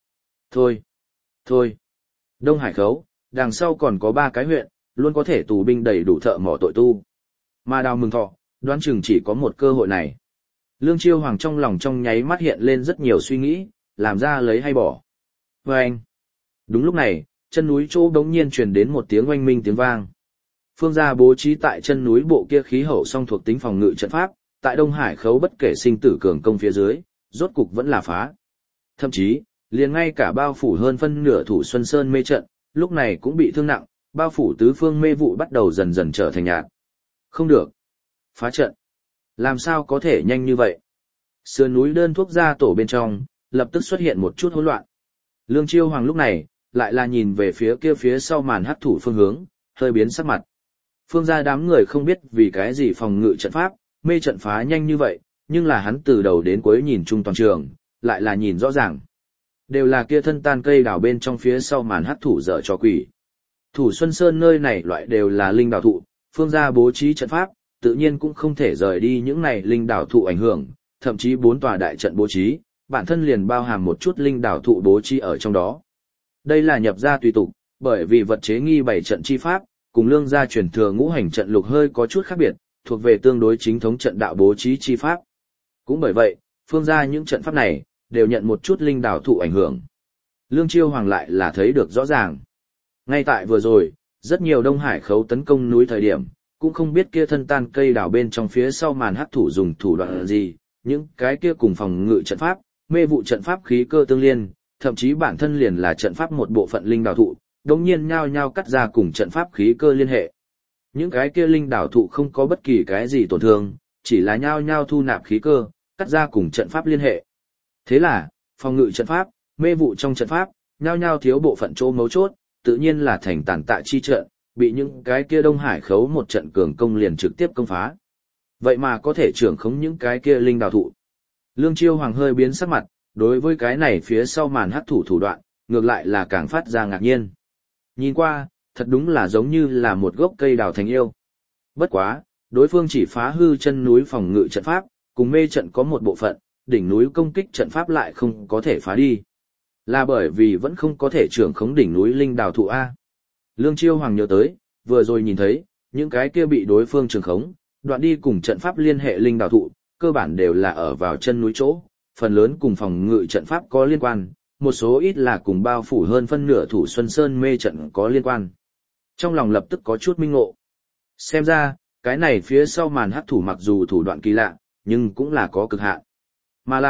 Thôi. Đông Hải khấu, đằng sau còn có 3 cái huyện, luôn có thể tù binh đầy đủ thợ mỏ tội tu. Mà Đào Mường Thọ, đoán chừng chỉ có một cơ hội này. Lương Chiêu Hoàng trong lòng trong nháy mắt hiện lên rất nhiều suy nghĩ, làm ra lấy hay bỏ. Vâng! Đúng lúc này, chân núi chỗ đống nhiên truyền đến một tiếng oanh minh tiếng vang. Phương gia bố trí tại chân núi bộ kia khí hậu song thuộc tính phòng ngự trận pháp, tại Đông Hải khấu bất kể sinh tử cường công phía dưới, rốt cục vẫn là phá. Thậm chí, liền ngay cả bao phủ hơn phân nửa Thủ Xuân Sơn mê trận, lúc này cũng bị thương nặng, bao phủ tứ phương mê vụ bắt đầu dần dần trở thành nhạt. Không được. Phá trận. Làm sao có thể nhanh như vậy? Sườn núi đơn thuốc ra tổ bên trong, lập tức xuất hiện một chút hỗn loạn. Lương Chiêu Hoàng lúc này, lại là nhìn về phía kia phía sau màn hắc thủ phương hướng, hơi biến sắc mặt. Phương gia đám người không biết vì cái gì phòng ngự trận pháp, mê trận phá nhanh như vậy, nhưng là hắn từ đầu đến cuối nhìn chung toàn trường, lại là nhìn rõ ràng. Đều là kia thân tan cây đào bên trong phía sau màn hắc thủ dở trò quỷ. Thủ Xuân Sơn nơi này loại đều là linh đào thụ, phương gia bố trí trận pháp, tự nhiên cũng không thể rời đi những này linh đào thụ ảnh hưởng, thậm chí 4 tòa đại trận bố trí, bản thân liền bao hàm một chút linh đào thụ bố trí ở trong đó. Đây là nhập gia tùy tục, bởi vì vật chế nghi 7 trận chi pháp, cùng lương gia truyền thừa ngũ hành trận lục hơi có chút khác biệt, thuộc về tương đối chính thống trận đạo bố trí chi pháp. Cũng bởi vậy, phương gia những trận pháp này, đều nhận một chút linh đào thụ ảnh hưởng. Lương Chiêu Hoàng lại là thấy được rõ ràng. Ngay tại vừa rồi, rất nhiều Đông Hải khấu tấn công núi thời điểm, cũng không biết kia thân tan cây đào bên trong phía sau màn hắc thủ dùng thủ đoạn gì, những cái kia cùng phòng ngự trận pháp, mê vụ trận pháp khí cơ tương liên, thậm chí bản thân liền là trận pháp một bộ phận linh đào thụ, đồng nhiên nhao nhao cắt ra cùng trận pháp khí cơ liên hệ. Những cái kia linh đào thụ không có bất kỳ cái gì tổn thương, chỉ là nhao nhao thu nạp khí cơ, cắt ra cùng trận pháp liên hệ. Thế là, phòng ngự trận pháp, mê vụ trong trận pháp, nhao nhao thiếu bộ phận chỗ mấu chốt, tự nhiên là thành tàn tạ chi trận, bị những cái kia Đông Hải khấu một trận cường công liền trực tiếp công phá. Vậy mà có thể trưởng khống những cái kia linh đào thụ. Lương Chiêu Hoàng hơi biến sắc mặt, đối với cái này phía sau màn hắc thủ thủ đoạn, ngược lại là càng phát ra ngạc nhiên. Nhìn qua, thật đúng là giống như là một gốc cây đào thành yêu. Bất quá, đối phương chỉ phá hư chân núi phòng ngự trận pháp, cùng mê trận có một bộ phận, đỉnh núi công kích trận pháp lại không có thể phá đi. Là bởi vì vẫn không có thể trưởng khống đỉnh núi linh đào thụ A. Lương Chiêu Hoàng nhớ tới, vừa rồi nhìn thấy, những cái kia bị đối phương trưởng khống, đoạn đi cùng trận pháp liên hệ linh đào thụ, cơ bản đều là ở vào chân núi chỗ, phần lớn cùng phòng ngự trận pháp có liên quan, một số ít là cùng bao phủ hơn phân nửa Thủ Xuân Sơn mê trận có liên quan. Trong lòng lập tức có chút minh ngộ. Xem ra, cái này phía sau màn hắc thủ mặc dù thủ đoạn kỳ lạ, nhưng cũng là có cực hạn. Mà lại,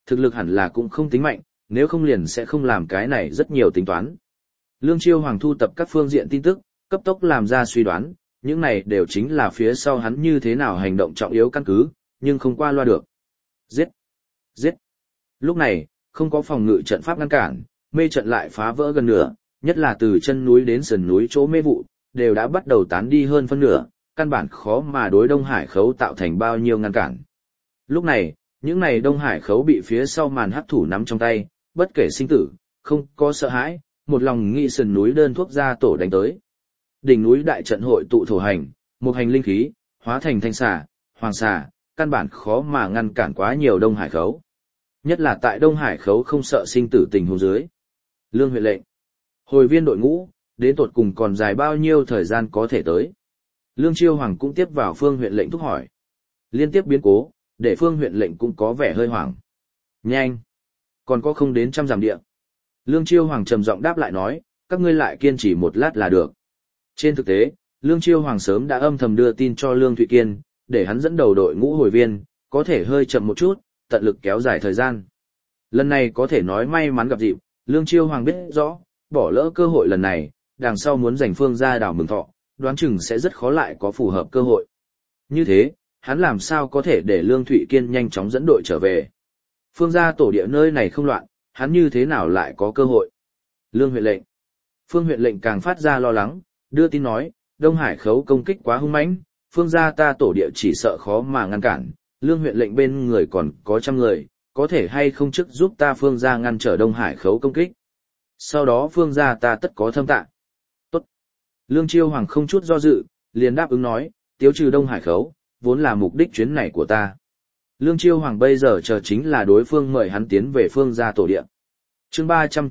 thực lực hẳn là cũng không tính mạnh, nếu không liền sẽ không làm cái này rất nhiều tính toán. Lương Chiêu Hoàng thu tập các phương diện tin tức, cấp tốc làm ra suy đoán, những này đều chính là phía sau hắn như thế nào hành động trọng yếu căn cứ, nhưng không qua loa được. Giết! Giết! Lúc này, không có phòng ngự trận pháp ngăn cản, mê trận lại phá vỡ gần nửa, nhất là từ chân núi đến sườn núi chỗ mê vụ, đều đã bắt đầu tán đi hơn phân nửa, căn bản khó mà đối Đông Hải khấu tạo thành bao nhiêu ngăn cản. Lúc này, những này Đông Hải khấu bị phía sau màn hắc thủ nắm trong tay, bất kể sinh tử, không có sợ hãi, một lòng nghị sườn núi đơn thuốc ra tổ đánh tới. Đỉnh núi đại trận hội tụ thổ hành, một hành linh khí, hóa thành thanh xà, hoàng xà, căn bản khó mà ngăn cản quá nhiều Đông Hải khấu. Nhất là tại Đông Hải khấu không sợ sinh tử tình huống dưới. Lương Huệ lệnh. Hồi viên đội ngũ, đến tột cùng còn dài bao nhiêu thời gian có thể tới. Lương Chiêu Hoàng cũng tiếp vào Phương huyện lệnh thúc hỏi. Liên tiếp biến cố, để Phương huyện lệnh cũng có vẻ hơi hoảng. Nhanh! Còn có không đến 100 dặm địa. Lương Chiêu Hoàng trầm giọng đáp lại nói, các ngươi lại kiên trì một lát là được. Trên thực tế, Lương Chiêu Hoàng sớm đã âm thầm đưa tin cho Lương Thụy Kiên, để hắn dẫn đầu đội ngũ hồi viên, có thể hơi chậm một chút, tận lực kéo dài thời gian. Lần này có thể nói may mắn gặp dịp, Lương Chiêu Hoàng biết rõ, bỏ lỡ cơ hội lần này, đằng sau muốn giành Phương gia đảo Mừng Thọ, đoán chừng sẽ rất khó lại có phù hợp cơ hội. Như thế, hắn làm sao có thể để Lương Thụy Kiên nhanh chóng dẫn đội trở về. Phương gia tổ địa nơi này không loạn, hắn như thế nào lại có cơ hội. Lương huyện lệnh. Phương huyện lệnh càng phát ra lo lắng, đưa tin nói, Đông Hải khấu công kích quá hung mãnh, Phương gia ta tổ địa chỉ sợ khó mà ngăn cản, Lương huyện lệnh bên người còn có 100 người, có thể hay không trước giúp ta Phương gia ngăn trở Đông Hải khấu công kích. Sau đó Phương gia ta tất có thâm tạ. Tốt. Lương Chiêu Hoàng không chút do dự, liền đáp ứng nói, tiêu trừ Đông Hải khấu, vốn là mục đích chuyến này của ta. Lương Chiêu Hoàng bây giờ chờ chính là đối phương mời hắn tiến về Phương gia tổ địa. Chương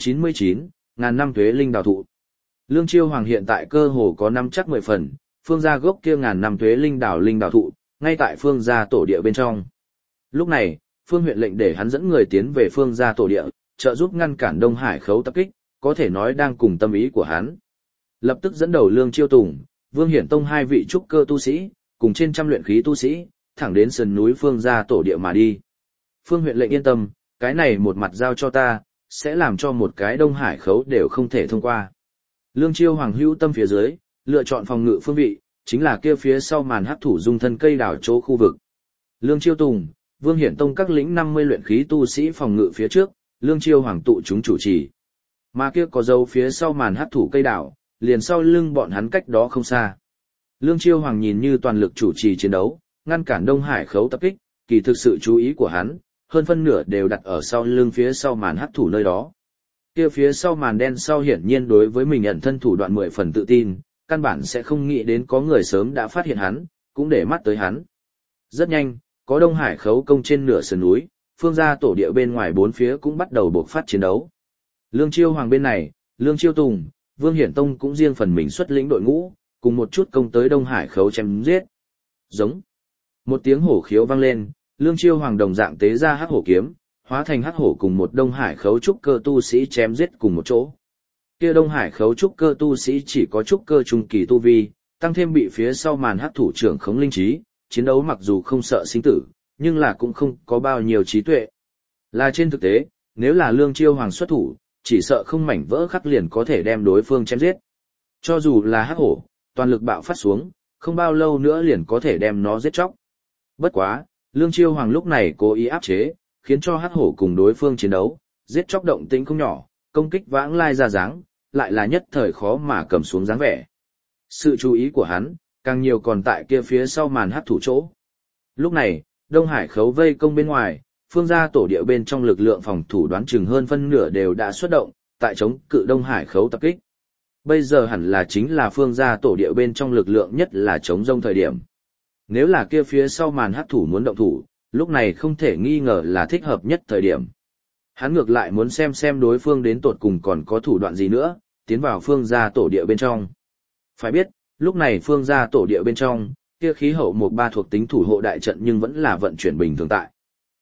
399, ngàn năm tuế linh đào thụ. Lương Chiêu Hoàng hiện tại cơ hồ có năm chắc 10 phần, Phương gia gốc kia ngàn năm tuế linh đào thụ, ngay tại Phương gia tổ địa bên trong. Lúc này, Phương huyện lệnh để hắn dẫn người tiến về Phương gia tổ địa, trợ giúp ngăn cản Đông Hải khấu tập kích, có thể nói đang cùng tâm ý của hắn. Lập tức dẫn đầu Lương Chiêu Tùng, Vương Hiển Tông hai vị trúc cơ tu sĩ, cùng trên trăm luyện khí tu sĩ, thẳng đến sườn núi Phương gia tổ địa mà đi. Phương huyện lệnh yên tâm, cái này một mặt giao cho ta, sẽ làm cho một cái Đông Hải khấu đều không thể thông qua. Lương Chiêu Hoàng hữu tâm phía dưới, lựa chọn phòng ngự phương vị, chính là kia phía sau màn hắc thủ dung thân cây đảo chỗ khu vực. Lương Chiêu Tùng, Vương Hiển Tông các lĩnh 50 luyện khí tu sĩ phòng ngự phía trước, Lương Chiêu Hoàng tụ chúng chủ trì. Mà kia có dấu phía sau màn hắc thủ cây đảo, liền sau lưng bọn hắn cách đó không xa. Lương Chiêu Hoàng nhìn như toàn lực chủ trì chiến đấu, ngăn cản Đông Hải khấu tập kích, kỳ thực sự chú ý của hắn, hơn phân nửa đều đặt ở sau lưng phía sau màn hắc thủ nơi đó. Kia phía sau màn đen sau hiển nhiên đối với mình ẩn thân thủ đoạn 10 phần tự tin, căn bản sẽ không nghĩ đến có người sớm đã phát hiện hắn, cũng để mắt tới hắn. Rất nhanh, có Đông Hải khấu công trên nửa sườn núi, Phương gia tổ địa bên ngoài bốn phía cũng bắt đầu buộc phát chiến đấu. Lương Chiêu Hoàng bên này, Lương Chiêu Tùng, Vương Hiển Tông cũng riêng phần mình xuất lĩnh đội ngũ, cùng một chút công tới Đông Hải khấu chém giết. Giống. Một tiếng hổ khiếu vang lên, Lương Chiêu Hoàng đồng dạng tế ra hắc hổ kiếm, hóa thành hắc hổ cùng một Đông Hải khấu trúc cơ tu sĩ chém giết cùng một chỗ. Kia Đông Hải khấu trúc cơ tu sĩ chỉ có trúc cơ trung kỳ tu vi, tăng thêm bị phía sau màn hắc thủ trưởng khống linh trí, chiến đấu mặc dù không sợ sinh tử, nhưng là cũng không có bao nhiêu trí tuệ. Là trên thực tế, nếu là Lương Chiêu Hoàng xuất thủ, chỉ sợ không mảnh vỡ khắc liền có thể đem đối phương chém giết. Cho dù là hắc hổ, toàn lực bạo phát xuống, không bao lâu nữa liền có thể đem nó giết chóc. Bất quá, Lương Chiêu Hoàng lúc này cố ý áp chế, khiến cho hắc hổ cùng đối phương chiến đấu, giết chóc động tĩnh không nhỏ, công kích vãng lai ra dáng, lại là nhất thời khó mà cầm xuống dáng vẻ. Sự chú ý của hắn, càng nhiều còn tại kia phía sau màn hắc thủ chỗ. Lúc này, Đông Hải khấu vây công bên ngoài, Phương gia tổ địa bên trong lực lượng phòng thủ đoán chừng hơn phân nửa đều đã xuất động, tại chống cự Đông Hải khấu tập kích. Bây giờ hẳn là chính là Phương gia tổ địa bên trong lực lượng nhất là chống rông thời điểm. Nếu là kia phía sau màn hắc thủ muốn động thủ, lúc này không thể nghi ngờ là thích hợp nhất thời điểm. Hắn ngược lại muốn xem đối phương đến tột cùng còn có thủ đoạn gì nữa, tiến vào Phương gia tổ địa bên trong. Phải biết, lúc này Phương gia tổ địa bên trong, kia khí hậu một ba thuộc tính thủ hộ đại trận nhưng vẫn là vận chuyển bình thường tại.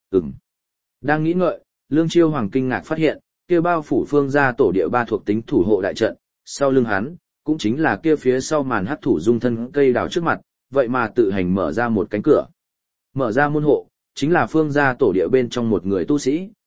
Đang nghĩ ngợi, Lương Chiêu Hoàng kinh ngạc phát hiện, kia bao phủ Phương gia tổ địa ba thuộc tính thủ hộ đại trận, sau lưng hắn, cũng chính là kia phía sau màn hắc thủ dung thân cây đào trước mặt, vậy mà tự hành mở ra một cánh cửa. Mở ra môn hộ, chính là Phương gia tổ địa bên trong một người tu sĩ,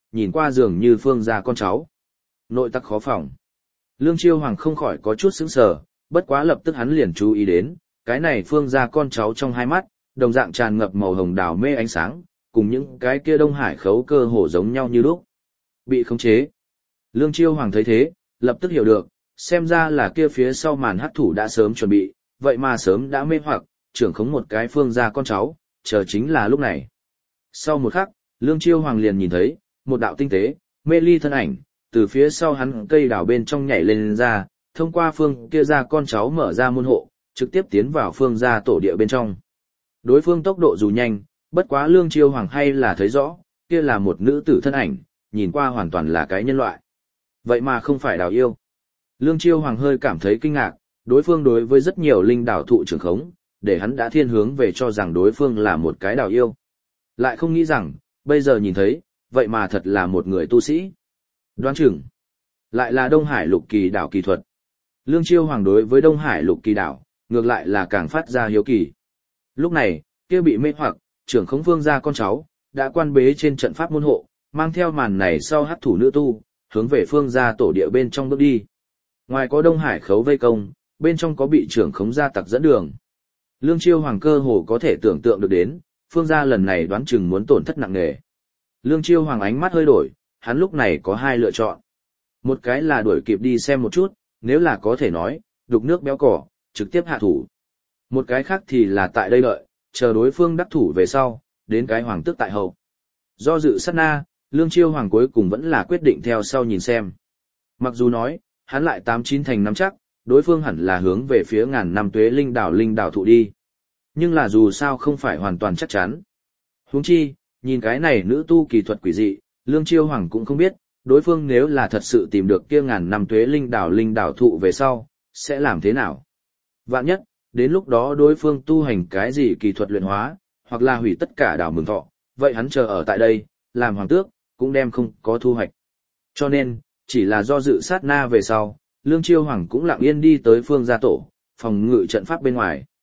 nhìn qua dường như phương gia con cháu. Nội tắc khó phòng. Lương Chiêu Hoàng không khỏi có chút sững sờ, bất quá lập tức hắn liền chú ý đến, cái này phương gia con cháu trong hai mắt, đồng dạng tràn ngập màu hồng đào mê ánh sáng, cùng những cái kia Đông Hải khấu cơ hồ giống nhau như lúc. Bị khống chế. Lương Chiêu Hoàng thấy thế, lập tức hiểu được, xem ra là kia phía sau màn hắc thủ đã sớm chuẩn bị, vậy mà sớm đã mê hoặc, trưởng khống một cái phương gia con cháu, chờ chính là lúc này. Sau một khắc, Lương Chiêu Hoàng liền nhìn thấy, một đạo tinh tế, mê ly thân ảnh, từ phía sau hắn cây đào bên trong nhảy lên ra, thông qua phương kia ra con cháu mở ra môn hộ, trực tiếp tiến vào phương gia tổ địa bên trong. Đối phương tốc độ dù nhanh, bất quá Lương Chiêu Hoàng hay là thấy rõ, kia là một nữ tử thân ảnh, nhìn qua hoàn toàn là cái nhân loại. Vậy mà không phải đào yêu. Lương Chiêu Hoàng hơi cảm thấy kinh ngạc, đối phương đối với rất nhiều linh đảo thụ trưởng khống, để hắn đã thiên hướng về cho rằng đối phương là một cái đào yêu. Lại không nghĩ rằng, bây giờ nhìn thấy, vậy mà thật là một người tu sĩ. Đoán chừng, lại là Đông Hải lục kỳ đảo kỳ thuật. Lương Chiêu Hoàng đối với Đông Hải lục kỳ đảo, ngược lại là càng phát ra hiếu kỳ. Lúc này, kia bị mê hoặc, trưởng khống phương gia con cháu, đã quan bế trên trận pháp môn hộ, mang theo màn này sau hắc thủ nữ tu, hướng về phương gia tổ địa bên trong bước đi. Ngoài có Đông Hải khấu vây công, bên trong có bị trưởng khống gia tặc dẫn đường. Lương Chiêu Hoàng cơ hồ có thể tưởng tượng được đến, phương gia lần này đoán chừng muốn tổn thất nặng nề. Lương Chiêu Hoàng ánh mắt hơi đổi, hắn lúc này có hai lựa chọn. Một cái là đuổi kịp đi xem một chút, nếu là có thể nói, đục nước béo cỏ, trực tiếp hạ thủ. Một cái khác thì là tại đây đợi, chờ đối phương đắc thủ về sau, đến cái hoàng tước tại hậu. Do dự sát na, Lương Chiêu Hoàng cuối cùng vẫn là quyết định theo sau nhìn xem. Mặc dù nói, hắn lại 89 thành nắm chắc, đối phương hẳn là hướng về phía ngàn năm tuế linh đảo thụ đi. Nhưng là dù sao không phải hoàn toàn chắc chắn. Huống chi, nhìn cái này nữ tu kỳ thuật quỷ dị, Lương Chiêu Hoàng cũng không biết, đối phương nếu là thật sự tìm được kia ngàn năm tuế linh đảo thụ về sau, sẽ làm thế nào. Vạn nhất, đến lúc đó đối phương tu hành cái gì kỳ thuật luyện hóa, hoặc là hủy tất cả đảo mừng thọ, vậy hắn chờ ở tại đây, làm hoàng tước, cũng đem không có thu hoạch. Cho nên, chỉ là do dự sát na về sau, Lương Chiêu Hoàng cũng lặng yên đi tới phương gia tổ, phòng ngự trận pháp bên ngoài.